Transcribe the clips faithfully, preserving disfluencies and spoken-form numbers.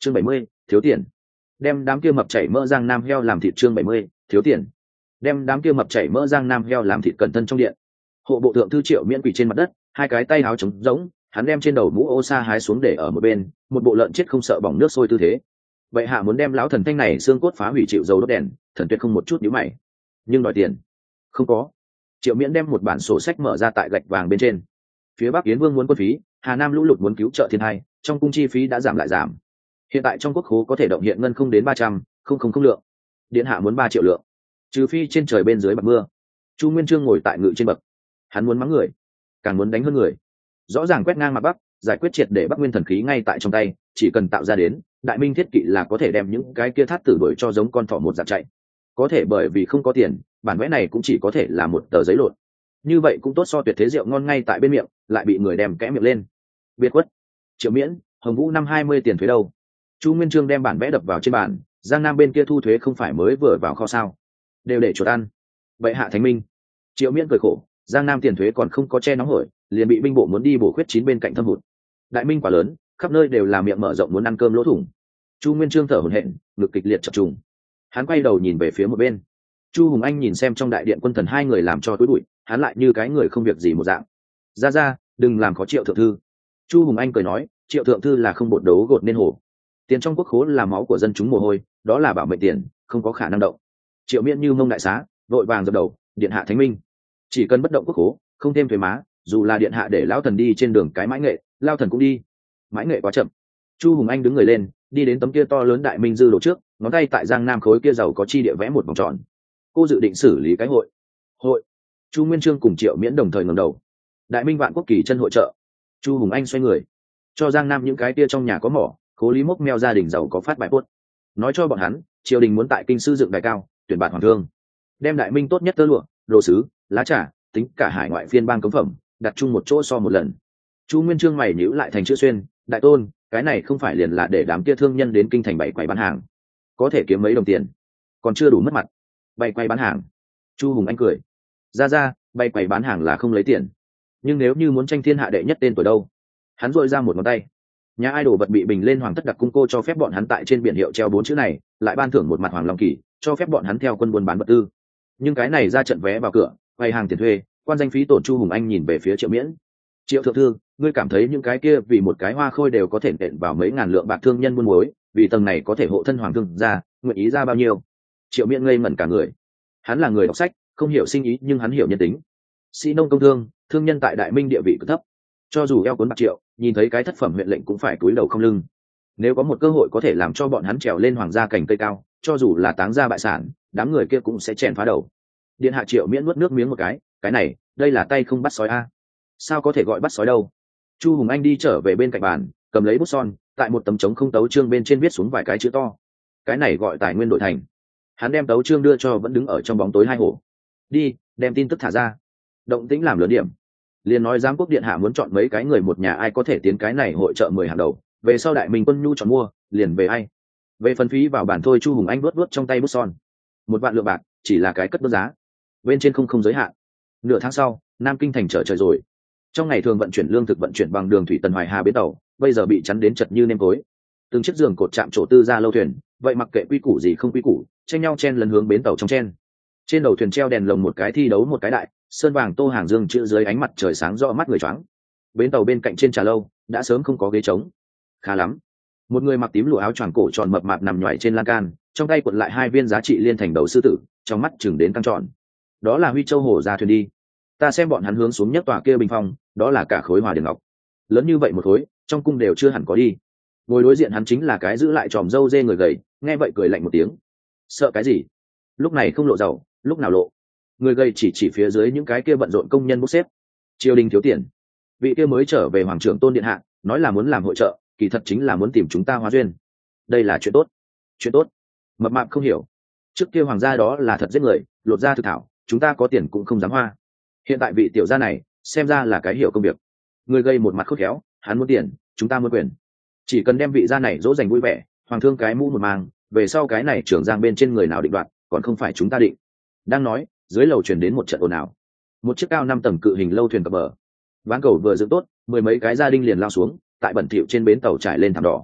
chương bảy mươi, thiếu tiền. Đem đám kia mập chảy mỡ giang nam heo làm thịt. Chương bảy mươi, thiếu tiền. Đem đám kia mập chảy mỡ giang nam heo làm thịt. Cẩn thân trong điện. Hộ bộ thượng thư Triệu Miễn quỳ trên mặt đất, hai cái tay áo trống rỗng, hắn đem trên đầu mũ ô sa hái xuống để ở một bên, một bộ lợn chết không sợ bỏng nước sôi tư thế. Vậy hạ muốn đem lão thần thanh này xương cốt phá hủy chịu dầu đốt đèn, thần tuyệt không một chút nhíu mày. Nhưng đòi tiền không có. Triệu Miễn đem một bản sổ sách mở ra tại gạch vàng bên trên. Phía Bắc Yến Vương muốn quân phí, Hà Nam lũ lụt muốn cứu trợ thiên hai, trong cung chi phí đã giảm lại giảm. Hiện tại trong quốc khố có thể động hiện ngân không đến ba trăm, không không không lượng. Điện hạ muốn ba triệu lượng. Trừ phi trên trời bên dưới bạc mưa. Chu Nguyên Chương ngồi tại ngự trên bậc. Hắn muốn mắng người, càng muốn đánh hơn người. Rõ ràng quét ngang mặt Bắc, giải quyết triệt để Bắc Nguyên thần khí ngay tại trong tay, chỉ cần tạo ra đến, Đại Minh thiết kỵ là có thể đem những cái kia thát tử đuổi cho giống con thỏ một dạng chạy. Có thể bởi vì không có tiền, bản vẽ này cũng chỉ có thể là một tờ giấy lộn. Như vậy cũng tốt so tuyệt thế rượu ngon ngay tại bên miệng, lại bị người đem kẽ miệng lên. Biệt quất. Triệu Miễn, Hồng Vũ năm hai mươi tiền thuế đâu? Chu Nguyên Chương đem bản vẽ đập vào trên bàn, Giang Nam bên kia thu thuế không phải mới vừa vào kho sao? Đều để chuột ăn. Vậy hạ Thánh Minh. Triệu Miễn cười khổ, Giang Nam tiền thuế còn không có che nóng hổi, liền bị binh bộ muốn đi bổ khuyết chín bên cạnh thâm hụt. Đại Minh quá lớn, khắp nơi đều là miệng mở rộng muốn ăn cơm lỗ thủng. Chu Nguyên Chương thở hổn hển, ngực kịch liệt chập trùng. Hắn quay đầu nhìn về phía một bên. Chu Hùng Anh nhìn xem trong đại điện quân thần hai người làm cho túi bụi, hắn lại như cái người không việc gì một dạng. Ra ra, đừng làm khó Triệu thượng thư. Chu Hùng Anh cười nói, Triệu thượng thư là không bột đấu gột nên hổ. Tiền trong quốc khố là máu của dân chúng mồ hôi, đó là bảo mệnh tiền, không có khả năng động. Triệu Miễn như mông đại xá, vội vàng dập đầu, điện hạ thánh minh. Chỉ cần bất động quốc khố, không thêm thuế má, dù là điện hạ để lão thần đi trên đường cái mãi nghệ, lao thần cũng đi. Mãi nghệ quá chậm. Chu Hùng Anh đứng người lên, đi đến tấm kia to lớn Đại Minh dư đồ trước, ngón tay tại Giang Nam khối kia giàu có chi địa vẽ một vòng tròn. Cô dự định xử lý cái hội. Hội. Chu Nguyên Chương cùng Triệu Miễn đồng thời ngẩng đầu. Đại Minh vạn quốc kỳ chân hội trợ. Chu Hùng Anh xoay người, cho Giang Nam những cái kia trong nhà có mỏ, khố lý mốc meo gia đình giàu có phát bài post, nói cho bọn hắn, triều đình muốn tại kinh sư dựng đài cao, tuyển bạn hoàng thương, đem Đại Minh tốt nhất tơ lụa, đồ sứ, lá trà, tính cả hải ngoại phiên bang cống phẩm, đặt chung một chỗ so một lần. Chu Nguyên Chương mày nhíu lại thành chữ xuyên, đại tôn, cái này không phải liền là để đám kia thương nhân đến kinh thành bày quầy bán hàng, có thể kiếm mấy đồng tiền, còn chưa đủ mất mặt. Bày quầy bán hàng. Chu Hùng Anh cười, ra ra, bày quầy bán hàng là không lấy tiền, nhưng nếu như muốn tranh thiên hạ đệ nhất tên tuổi đâu? Hắn dội ra một ngón tay. Nhà idol bật bị bình lên hoàng thất đặc cung cô cho phép bọn hắn tại trên biển hiệu treo bốn chữ này, lại ban thưởng một mặt hoàng long kỳ, cho phép bọn hắn theo quân buôn bán vật tư. Nhưng cái này ra trận vé vào cửa, quầy hàng tiền thuê, quan danh phí tổn. Chu Hùng Anh nhìn về phía Triệu Miễn. Triệu thượng thư, ngươi cảm thấy những cái kia vì một cái hoa khôi đều có thể nện vào mấy ngàn lượng bạc thương nhân buôn muối, vì tầng này có thể hộ thân hoàng thương ra, nguyện ý ra bao nhiêu? Triệu Miễn ngây ngẩn cả người. Hắn là người đọc sách, không hiểu sinh ý nhưng hắn hiểu nhân tính. Sĩ nông công thương, thương nhân tại Đại Minh địa vị cực thấp, cho dù eo cuốn bạc triệu, nhìn thấy cái thất phẩm huyện lệnh cũng phải cúi đầu không lưng. Nếu có một cơ hội có thể làm cho bọn hắn trèo lên hoàng gia cành cây cao, cho dù là táng gia bại sản, đám người kia cũng sẽ chèn phá đầu. Điện hạ. Triệu Miễn nuốt nước miếng một cái, cái này, đây là tay không bắt sói a? Sao có thể gọi bắt sói đâu? Chu Hùng Anh đi trở về bên cạnh bàn, cầm lấy bút son, tại một tấm trống không tấu chương bên trên viết xuống vài cái chữ to. Cái này gọi tài nguyên đổi thành. Hắn đem tấu chương đưa cho vẫn đứng ở trong bóng tối hai hổ. Đi, đem tin tức thả ra. Động tĩnh làm lớn điểm. Liền nói giám quốc điện hạ muốn chọn mấy cái người một nhà ai có thể tiến cái này hội trợ mười hàng đầu, về sau Đại Minh quân nhu chọn mua, liền về ai. Về phân phí vào bản thôi. Chu Hùng Anh vuốt vuốt trong tay bút son. Một vạn lượng bạc, chỉ là cái cất bước giá. Bên trên không không giới hạn. Nửa tháng sau, Nam Kinh thành trở trời rồi. Trong ngày thường vận chuyển lương thực vận chuyển bằng đường thủy Tần Hoài Hà bến tàu, bây giờ bị chắn đến chật như nêm tối. Từng chiếc giường cột chạm trổ tư ra lâu thuyền, vậy mặc kệ quy củ gì không quy củ, tranh nhau chen lấn hướng bến tàu trong chen. Trên đầu thuyền treo đèn lồng một cái thi đấu một cái đại, sơn vàng tô hàng dương chữ dưới ánh mặt trời sáng rõ mắt người choáng. Bến tàu bên cạnh trên trà lâu đã sớm không có ghế trống. Khá lắm. Một người mặc tím lụa áo choàng cổ tròn mập mạp nằm nhoài trên lan can, trong tay cuộn lại hai viên giá trị liên thành đầu sư tử, trong mắt chừng đến căng tròn. Đó là Huy Châu Hổ ra thuyền đi. Ta xem bọn hắn hướng xuống nhất tòa kia bình phong, đó là cả khối hòa điền ngọc. Lớn như vậy một khối, trong cung đều chưa hẳn có đi. Ngồi đối diện hắn chính là cái giữ lại tròm râu dê người gầy, nghe vậy cười lạnh một tiếng. Sợ cái gì? Lúc này không lộ giàu, lúc nào lộ? Người gầy chỉ chỉ phía dưới những cái kia bận rộn công nhân bốc xếp. Triều đình thiếu tiền. Vị kia mới trở về hoàng trưởng Tôn điện hạ, nói là muốn làm hội trợ, kỳ thật chính là muốn tìm chúng ta hóa duyên. Đây là chuyện tốt. Chuyện tốt. Mập mạp không hiểu. Trước kia hoàng gia đó là thật giết người, lột da thực thảo, chúng ta có tiền cũng không dám hoa. Hiện tại vị tiểu gia này, xem ra là cái hiểu công việc. Người gây một mặt khôn khéo, hắn muốn tiền, chúng ta muốn quyền. Chỉ cần đem vị gia này dỗ dành vui vẻ, hoàng thương cái mũ một mang, về sau cái này trưởng giang bên trên người nào định đoạt, còn không phải chúng ta định. Đang nói, dưới lầu truyền đến một trận ồn ào. Một chiếc cao năm tầng cự hình lâu thuyền cập bờ. Ván cầu vừa dựng tốt, mười mấy cái gia đình liền lao xuống, tại bẩn thỉu trên bến tàu trải lên thảm đỏ.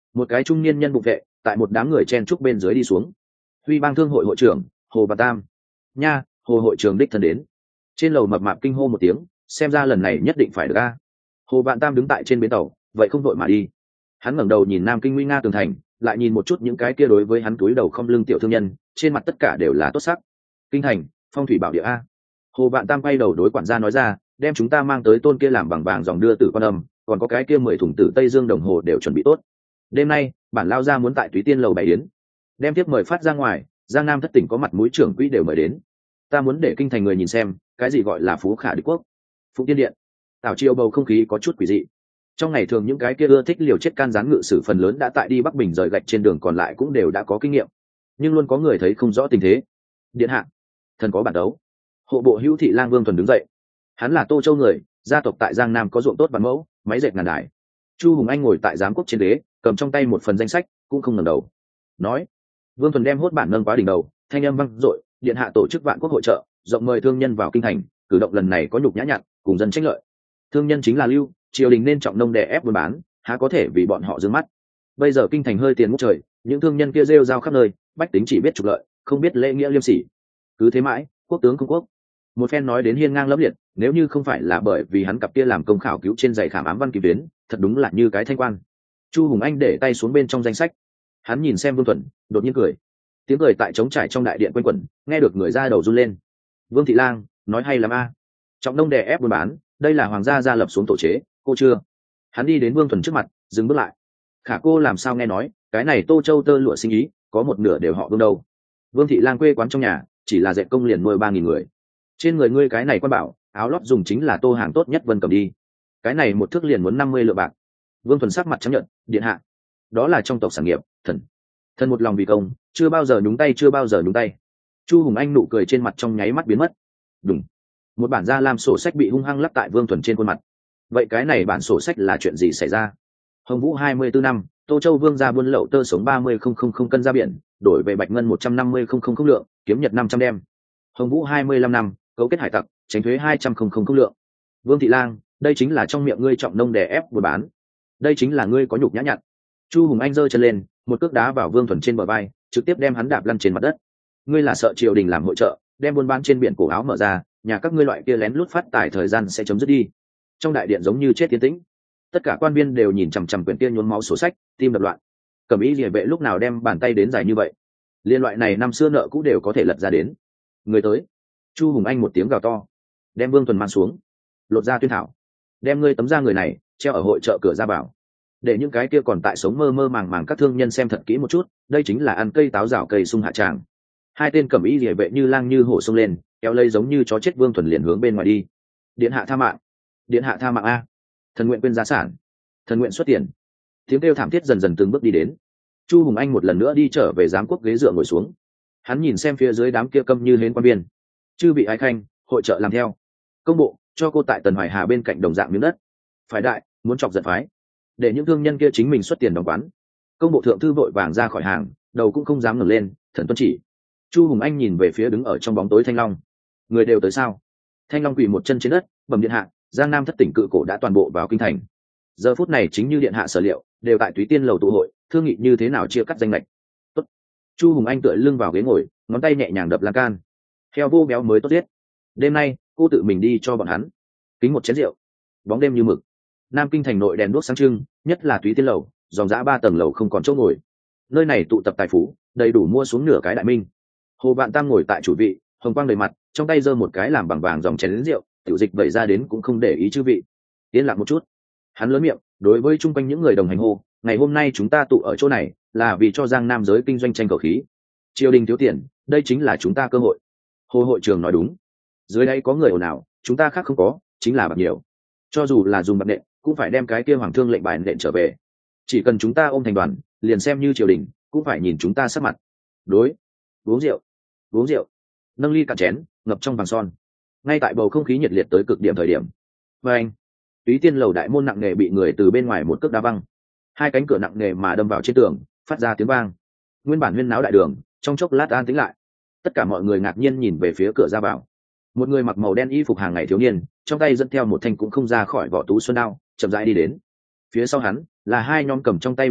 một cái trung niên nhân bụng vệ tại một đám người chen trúc bên dưới đi xuống. Huy bang thương hội hội trưởng Hồ Vạn Tam. Nha, Hồ hội trưởng đích thân đến. Trên lầu mập mạp kinh hô một tiếng, xem ra lần này nhất định phải được a. Hồ Vạn Tam đứng tại trên bến tàu, vậy không vội mà đi. Hắn ngẩng đầu nhìn Nam Kinh nguy nga tường thành, lại nhìn một chút những cái kia đối với hắn túi đầu không lưng tiểu thương nhân, trên mặt tất cả đều là tốt sắc. Kinh thành, phong thủy bảo địa a. Hồ Vạn Tam quay đầu đối quản gia nói ra, đem chúng ta mang tới tôn kia làm bằng vàng dòng đưa tử quan âm, còn có cái kia mười thùng tử Tây Dương đồng hồ đều chuẩn bị tốt. Đêm nay, bản lao ra muốn tại Túy Tiên lầu bày yến, đem tiếp mời phát ra ngoài, Giang Nam thất tỉnh có mặt mũi trưởng quỹ đều mời đến. Ta muốn để kinh thành người nhìn xem, cái gì gọi là phú khả địch quốc. Phụng Tiên điện, tảo chiêu bầu không khí có chút quỷ dị. Trong ngày thường những cái kia ưa thích liều chết can gián ngự sử phần lớn đã tại đi Bắc Bình rời gạch trên đường, còn lại cũng đều đã có kinh nghiệm, nhưng luôn có người thấy không rõ tình thế. Điện hạ, thần có bản đấu. Hộ bộ hữu thị lang Vương Thuần đứng dậy. Hắn là Tô Châu người, gia tộc tại Giang Nam có ruộng tốt vạn mẫu, máy dệt ngàn đài. Chu Hùng Anh ngồi tại giám quốc trên đế, cầm trong tay một phần danh sách, cũng không ngẩng đầu. Nói, Vương Thuần đem hốt bản nâng quá đỉnh đầu, thanh âm vang dội, điện hạ tổ chức vạn quốc hội trợ, rộng mời thương nhân vào kinh thành, cử động lần này có nhục nhã nhặn, cùng dân tranh lợi. Thương nhân chính là lưu, triều đình nên trọng nông đè ép buôn bán, há có thể vì bọn họ dương mắt. Bây giờ kinh thành hơi tiền ngút trời, những thương nhân kia rêu rao khắp nơi, bách tính chỉ biết trục lợi, không biết lễ nghĩa liêm sỉ. Cứ thế mãi, quốc tướng không quốc. Một phen nói đến hiên ngang lẫm liệt, nếu như không phải là bởi vì hắn cặp kia làm công khảo cứu trên giày khảm ám văn kỳ tuyến, thật đúng là như cái thanh quan. Chu Hùng Anh để tay xuống bên trong danh sách, hắn nhìn xem Vương Thuần, đột nhiên cười. Tiếng cười tại trống trải trong đại điện quanh quẩn, nghe được người ra đầu run lên. Vương thị lang, nói hay lắm a. Trọng nông đè ép buôn bán, đây là hoàng gia gia lập xuống tổ chế, cô chưa? Hắn đi đến Vương Thuần trước mặt, dừng bước lại. Khả cô làm sao nghe nói, cái này Tô Châu tơ lụa sinh ý, có một nửa đều họ Vương đâu. Vương thị lang quê quán trong nhà, chỉ là dệt công liền nuôi ba nghìn người. Trên người ngươi cái này quan bảo, áo lót dùng chính là tô hàng tốt nhất Vân cầm đi. Cái này một thước liền muốn năm mươi lượng bạc. Vương Thuần sắc mặt chấp nhận, điện hạ, đó là trong tộc sản nghiệp, thần thần một lòng vì công, chưa bao giờ nhúng tay, chưa bao giờ nhúng tay. Chu Hùng Anh nụ cười trên mặt trong nháy mắt biến mất. Đúng, một bản da lam sổ sách bị hung hăng lắp tại Vương Thuần trên khuôn mặt. Vậy cái này bản sổ sách là chuyện gì xảy ra? Hồng Vũ hai mươi tư năm, Tô Châu Vương gia buôn lậu tơ sống ba mươi không không không cân ra biển, đổi về bạch ngân một trăm năm mươi không không không lượng, kiếm nhật năm trăm đem. Hồng Vũ hai mươi lăm năm, cấu kết hải tặc, tránh thuế hai trăm không không không lượng. Vương thị lang, đây chính là trong miệng ngươi trọng nông đè ép buôn bán, đây chính là ngươi có nhục nhã nhặn. Chu Hùng Anh giơ chân lên, một cước đá vào Vương Thuần trên bờ vai, trực tiếp đem hắn đạp lăn trên mặt đất. Ngươi là sợ triều đình làm hội trợ, đem buôn bán trên biển cổ áo mở ra, nhà các ngươi loại kia lén lút phát tài thời gian sẽ chấm dứt đi. Trong đại điện giống như chết tiến tĩnh, tất cả quan viên đều nhìn chằm chằm quyển kia nhuốm máu sổ sách, tim đập loạn. Cẩm Ý Liễu vệ lúc nào đem bàn tay đến dài như vậy? Liên loại này năm xưa nợ cũ đều có thể lật ra đến. Người tới. Chu Hùng Anh một tiếng gào to, đem Vương Thuần mang xuống, lột ra tuyên thảo, đem ngươi tấm da người này treo ở hội chợ cửa ra bảo, để những cái kia còn tại sống mơ mơ màng màng các thương nhân xem thật kỹ một chút, đây chính là ăn cây táo rào cây sung hạ tràng. Hai tên Cẩm Ý Liễu vệ như lang như hổ xông lên, kéo lây giống như chó chết Vương Thuần liền hướng bên ngoài đi. Điện hạ tha mạng, điện hạ tha mạng a, thần nguyện quên gia sản, thần nguyện xuất tiền. Tiếng kêu thảm thiết dần dần từng bước đi đến. Chu Hùng Anh một lần nữa đi trở về giám quốc ghế dựa ngồi xuống, hắn nhìn xem phía dưới đám kia câm như hến quan viên. Chư vị ái khanh, hội trợ làm theo. Công bộ cho cô tại Tần Hoài Hà bên cạnh đồng dạng miếng đất. Phải đại, muốn chọc giận phái, để những thương nhân kia chính mình xuất tiền đóng quán. Công bộ thượng thư vội vàng ra khỏi hàng, đầu cũng không dám ngẩng lên, thần tuân chỉ. Chu Hùng Anh nhìn về phía đứng ở trong bóng tối Thanh Long. Người đều tới sao? Thanh Long quỳ một chân trên đất, bẩm điện hạ, Giang Nam thất tỉnh cự cổ đã toàn bộ vào kinh thành. Giờ phút này chính như điện hạ sở liệu, đều tại Túy Tiên lầu tụ hội, thương nghị như thế nào chia cắt danh lệch. Tốt. Chu Hùng Anh tựa lưng vào ghế ngồi, ngón tay nhẹ nhàng đập lan can. Heo vô béo mới tốt giết. Đêm nay, cô tự mình đi cho bọn hắn kính một chén rượu. Bóng đêm như mực, Nam Kinh thành nội đèn đuốc sáng trưng, nhất là Túy Tiên lầu, dòng dã ba tầng lầu không còn chỗ ngồi. Nơi này tụ tập tài phú, đầy đủ mua xuống nửa cái đại minh. Hồ Vạn Tam ngồi tại chủ vị, hồng quang đầy mặt, trong tay giơ một cái làm bằng vàng dòng chén rượu, tiểu dịch vẩy ra đến cũng không để ý chư vị. Yên lặng một chút, hắn lớn miệng, đối với chung quanh những người đồng hành hô, ngày hôm nay chúng ta tụ ở chỗ này, là vì cho Giang Nam giới kinh doanh tranh cầu khí. Triều đình thiếu tiền, đây chính là chúng ta cơ hội. Hồ hội trưởng nói đúng. Dưới đây có người ồn ào, chúng ta khác không có, chính là bạc nhiều. Cho dù là dùng bạc nện, cũng phải đem cái kia hoàng thương lệnh bài nện trở về. Chỉ cần chúng ta ôm thành đoàn, liền xem như triều đình, cũng phải nhìn chúng ta sắc mặt. Đối, uống rượu, uống rượu, nâng ly cạn chén, ngập trong vàng son. Ngay tại bầu không khí nhiệt liệt tới cực điểm thời điểm, và anh, Túy Tiên lầu đại môn nặng nề bị người từ bên ngoài một cước đá văng, hai cánh cửa nặng nề mà đâm vào trên tường, phát ra tiếng vang. Nguyên bản huyên náo đại đường, trong chốc lát an tĩnh lại. Tất cả mọi người ngạc nhiên nhìn về phía cửa ra vào. Một người mặc màu đen y phục hàng ngày thiếu niên, trong tay dẫn theo một thanh cũng không ra khỏi vỏ tú xuân đao, chậm rãi đi đến. Phía sau hắn là hai nhóm cầm trong tay bó đuốc,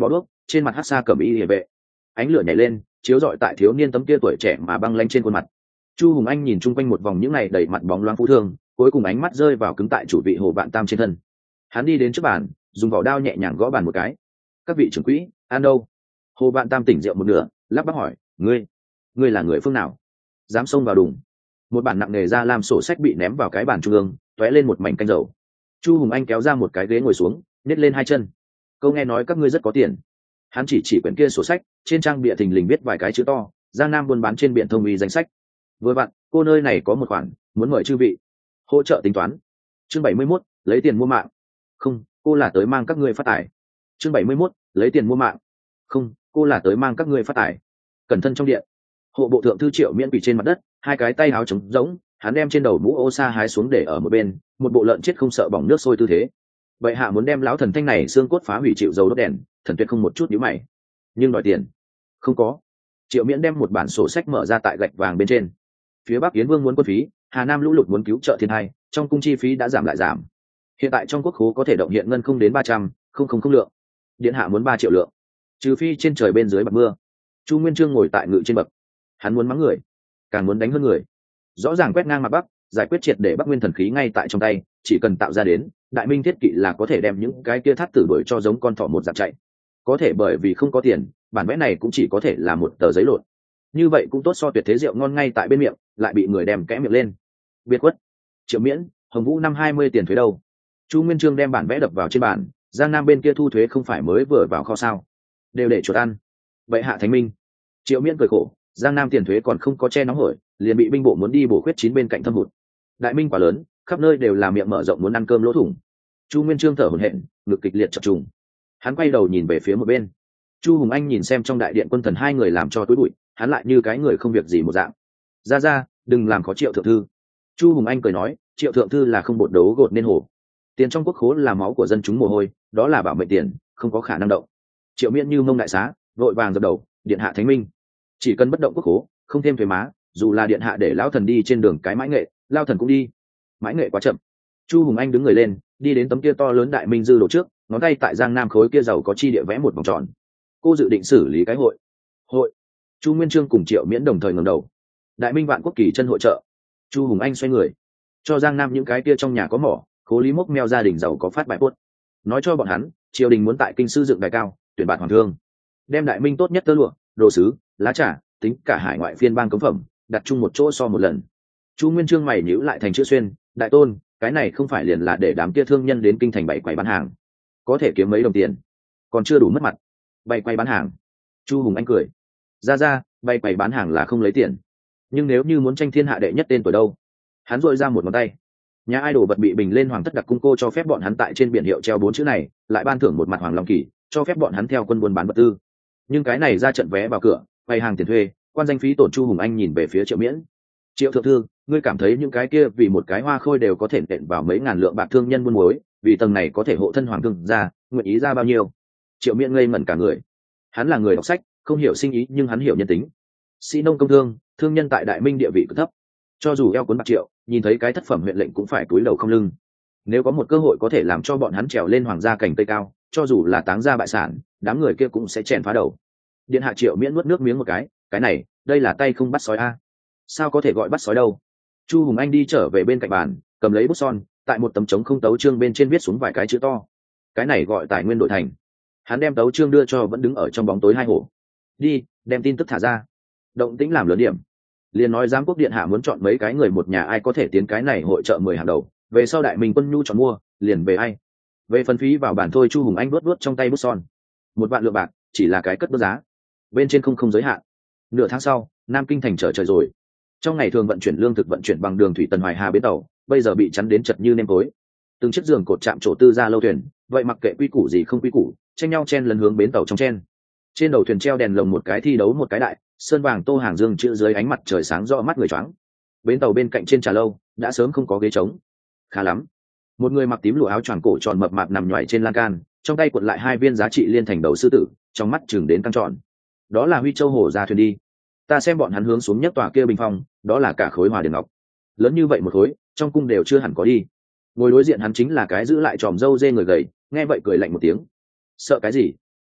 trên mặt hát xa cầm y địa vệ, ánh lửa nhảy lên chiếu rọi tại thiếu niên tấm kia tuổi trẻ mà băng lanh trên khuôn mặt. Chu Hùng Anh nhìn chung quanh một vòng những này đầy mặt bóng loáng phú thương, cuối cùng ánh mắt rơi vào cứng tại chủ vị Hồ Vạn Tam trên thân. Hắn đi đến trước bàn, dùng vỏ đao nhẹ nhàng gõ bàn một cái. Các vị trưởng quỹ, ăn đâu? Hồ Vạn Tam tỉnh rượu một nửa, lắp bắp hỏi, ngươi, ngươi là người phương nào? Dám xông vào đùng? Một bản nặng nề ra làm sổ sách bị ném vào cái bàn trung ương, tóe lên một mảnh canh dầu. Chu Hùng Anh kéo ra một cái ghế ngồi xuống, nhét lên hai chân. Câu nghe nói các ngươi rất có tiền. Hắn chỉ chỉ quyển kia sổ sách, trên trang bìa thình lình viết vài cái chữ to, Giang Nam buôn bán trên biển thông uy danh sách. Vừa vặn, cô nơi này có một khoản, muốn mời chư vị hỗ trợ tính toán. Chương bảy mươi mốt, lấy tiền mua mạng. Không, cô là tới mang các ngươi phát tài. Chương bảy mươi mốt, lấy tiền mua mạng. Không, cô là tới mang các ngươi phát tài. Cẩn thân trong điện. Hộ bộ thượng thư Triệu Miễn quỳ trên mặt đất, hai cái tay áo trống rỗng, hắn đem trên đầu mũ ô sa hái xuống để ở một bên, một bộ lợn chết không sợ bỏng nước sôi tư thế. Vậy hạ muốn đem lão thần thanh này xương cốt phá hủy chịu dầu đốt đèn, thần tuyệt không một chút nhíu mày. Nhưng đòi tiền, không có. Triệu Miễn đem một bản sổ sách mở ra tại gạch vàng bên trên. Phía Bắc Yến Vương muốn quân phí, Hà Nam lũ lụt muốn cứu trợ thiên hai, trong cung chi phí đã giảm lại giảm. Hiện tại trong quốc khố có thể động hiện ngân không đến ba trăm, không không không lượng. Điện hạ muốn ba triệu lượng. Trừ phi trên trời bên dưới bạc mưa. Chu Nguyên Chương ngồi tại ngự trên bậc. Hắn muốn mắng người, càng muốn đánh hơn người. Rõ ràng quét ngang mặt Bắc, giải quyết triệt để Bắc Nguyên thần khí ngay tại trong tay, chỉ cần tạo ra đến, Đại Minh thiết kỵ là có thể đem những cái kia thắt tử đuổi cho giống con thỏ một dạng chạy. Có thể bởi vì không có tiền, bản vẽ này cũng chỉ có thể là một tờ giấy lộn. Như vậy cũng tốt so tuyệt thế rượu ngon ngay tại bên miệng, lại bị người đem kẽ miệng lên. Biệt quất. Triệu Miễn, Hồng Vũ năm hai mươi tiền thuế đâu? Chu Nguyên Chương đem bản vẽ đập vào trên bàn, Giang Nam bên kia thu thuế không phải mới vừa vào kho sao? Đều để chuột ăn. Vậy hạ Thánh Minh. Triệu Miễn cười khổ, Giang Nam tiền thuế còn không có che nóng hổi, liền bị binh bộ muốn đi bổ khuyết chín bên cạnh thâm hụt. Đại Minh quá lớn, khắp nơi đều là miệng mở rộng muốn ăn cơm lỗ thủng. Chu Nguyên Chương thở hổn hển, ngực kịch liệt chập trùng. Hắn quay đầu nhìn về phía một bên. Chu Hùng Anh nhìn xem trong đại điện quân thần hai người làm cho túi bụi, hắn lại như cái người không việc gì một dạng. Ra ra, đừng làm khó Triệu thượng thư. Chu Hùng Anh cười nói, Triệu thượng thư là không bột đấu gột nên hổ. Tiền trong quốc khố là máu của dân chúng mồ hôi, đó là bảo mệnh tiền, không có khả năng động. Triệu Miễn như mông đại xá, vội vàng dập đầu, điện hạ thánh minh. Chỉ cần bất động quốc khố, không thêm thuế má, dù là điện hạ để lão thần đi trên đường cái mãi nghệ, lao thần cũng đi. Mãi nghệ quá chậm. Chu Hùng Anh đứng người lên, đi đến tấm kia to lớn Đại Minh dư đồ trước, ngón tay tại Giang Nam khối kia giàu có chi địa vẽ một vòng tròn. Cô dự định xử lý cái hội. Hội. Chu Nguyên Chương cùng Triệu Miễn đồng thời ngẩng đầu. Đại Minh vạn quốc kỳ chân hội trợ. Chu Hùng Anh xoay người, cho Giang Nam những cái kia trong nhà có mỏ, khố lý mốc meo gia đình giàu có phát bài buốt. Nói cho bọn hắn, triều đình muốn tại kinh sư dựng đài cao, tuyển bạn hoàng thương, đem Đại Minh tốt nhất tơ lụa, đồ sứ, lá trà, tính cả hải ngoại phiên bang cống phẩm, đặt chung một chỗ so một lần. Chu Nguyên Chương mày nhíu lại thành chữ xuyên, đại tôn, cái này không phải liền là để đám kia thương nhân đến kinh thành bày quầy bán hàng, có thể kiếm mấy đồng tiền, còn chưa đủ mất mặt. Bày quầy bán hàng. Chu Hùng Anh cười, ra ra, bày quầy bán hàng là không lấy tiền, nhưng nếu như muốn tranh thiên hạ đệ nhất tên tuổi đâu? Hắn dội ra một ngón tay. Nhà ai đồ vật bị bình lên hoàng thất đặc cung cô cho phép bọn hắn tại trên biển hiệu treo bốn chữ này, lại ban thưởng một mặt hoàng long kỳ, cho phép bọn hắn theo quân buôn bán vật tư. Nhưng cái này ra trận vé vào cửa, bày hàng tiền thuê, quan danh phí tổn. Chu Hùng Anh nhìn về phía Triệu Miễn. Triệu thượng thư, ngươi cảm thấy những cái kia vì một cái hoa khôi đều có thể nện vào mấy ngàn lượng bạc thương nhân buôn muối, vì tầng này có thể hộ thân hoàng thương ra, nguyện ý ra bao nhiêu? Triệu Miễn ngây ngẩn cả người. Hắn là người đọc sách, không hiểu sinh ý nhưng hắn hiểu nhân tính. Sĩ nông công thương, thương nhân tại Đại Minh địa vị cực thấp, cho dù eo cuốn bạc triệu, nhìn thấy cái thất phẩm huyện lệnh cũng phải cúi đầu không lưng. Nếu có một cơ hội có thể làm cho bọn hắn trèo lên hoàng gia cành cây cao, cho dù là táng gia bại sản, đám người kia cũng sẽ chèn phá đầu. Điện hạ. Triệu Miễn nuốt nước miếng một cái, cái này, đây là tay không bắt sói a. Sao có thể gọi bắt sói đâu? Chu Hùng Anh đi trở về bên cạnh bàn, cầm lấy bút son, tại một tấm trống không tấu chương bên trên viết xuống vài cái chữ to. Cái này gọi tài nguyên đổi thành. Hắn đem tấu chương đưa cho vẫn đứng ở trong bóng tối hai hổ. Đi, đem tin tức thả ra. Động tĩnh làm lớn điểm. Liền nói giám quốc điện hạ muốn chọn mấy cái người một nhà ai có thể tiến cái này hội trợ mười hàng đầu, về sau Đại Minh quân nhu chọn mua, liền về ai. Về phân phí vào bản thôi. Chu Hùng Anh vuốt vuốt trong tay bút son. Một vạn lượng bạc, chỉ là cái cất bước giá. Bên trên không không giới hạn. Nửa tháng sau, Nam Kinh thành trở trời rồi. Trong ngày thường vận chuyển lương thực vận chuyển bằng đường thủy Tần Hoài Hà bến tàu, bây giờ bị chắn đến chật như nêm tối. Từng chiếc giường cột chạm trổ tư ra lâu thuyền, vậy mặc kệ quy củ gì không quy củ, tranh nhau chen lấn hướng bến tàu trong chen. Trên đầu thuyền treo đèn lồng một cái thi đấu một cái đại, sơn vàng tô hàng dương chữ dưới ánh mặt trời sáng rõ mắt người choáng. Bến tàu bên cạnh trên trà lâu đã sớm không có ghế trống. Khá lắm. Một người mặc tím lụa áo choàng cổ tròn mập mạp nằm nhoài trên lan can, trong tay cuộn lại hai viên giá trị liên thành đầu sư tử, trong mắt chừng đến căng tròn. Đó là Huy Châu Hổ ra thuyền đi. Ta xem bọn hắn hướng xuống nhất tòa kia bình phong, đó là cả khối Hòa Điền Ngọc. Lớn như vậy một khối, trong cung đều chưa hẳn có đi. Ngồi đối diện hắn chính là cái giữ lại tròm râu dê người gầy, nghe vậy cười lạnh một tiếng. Sợ cái gì?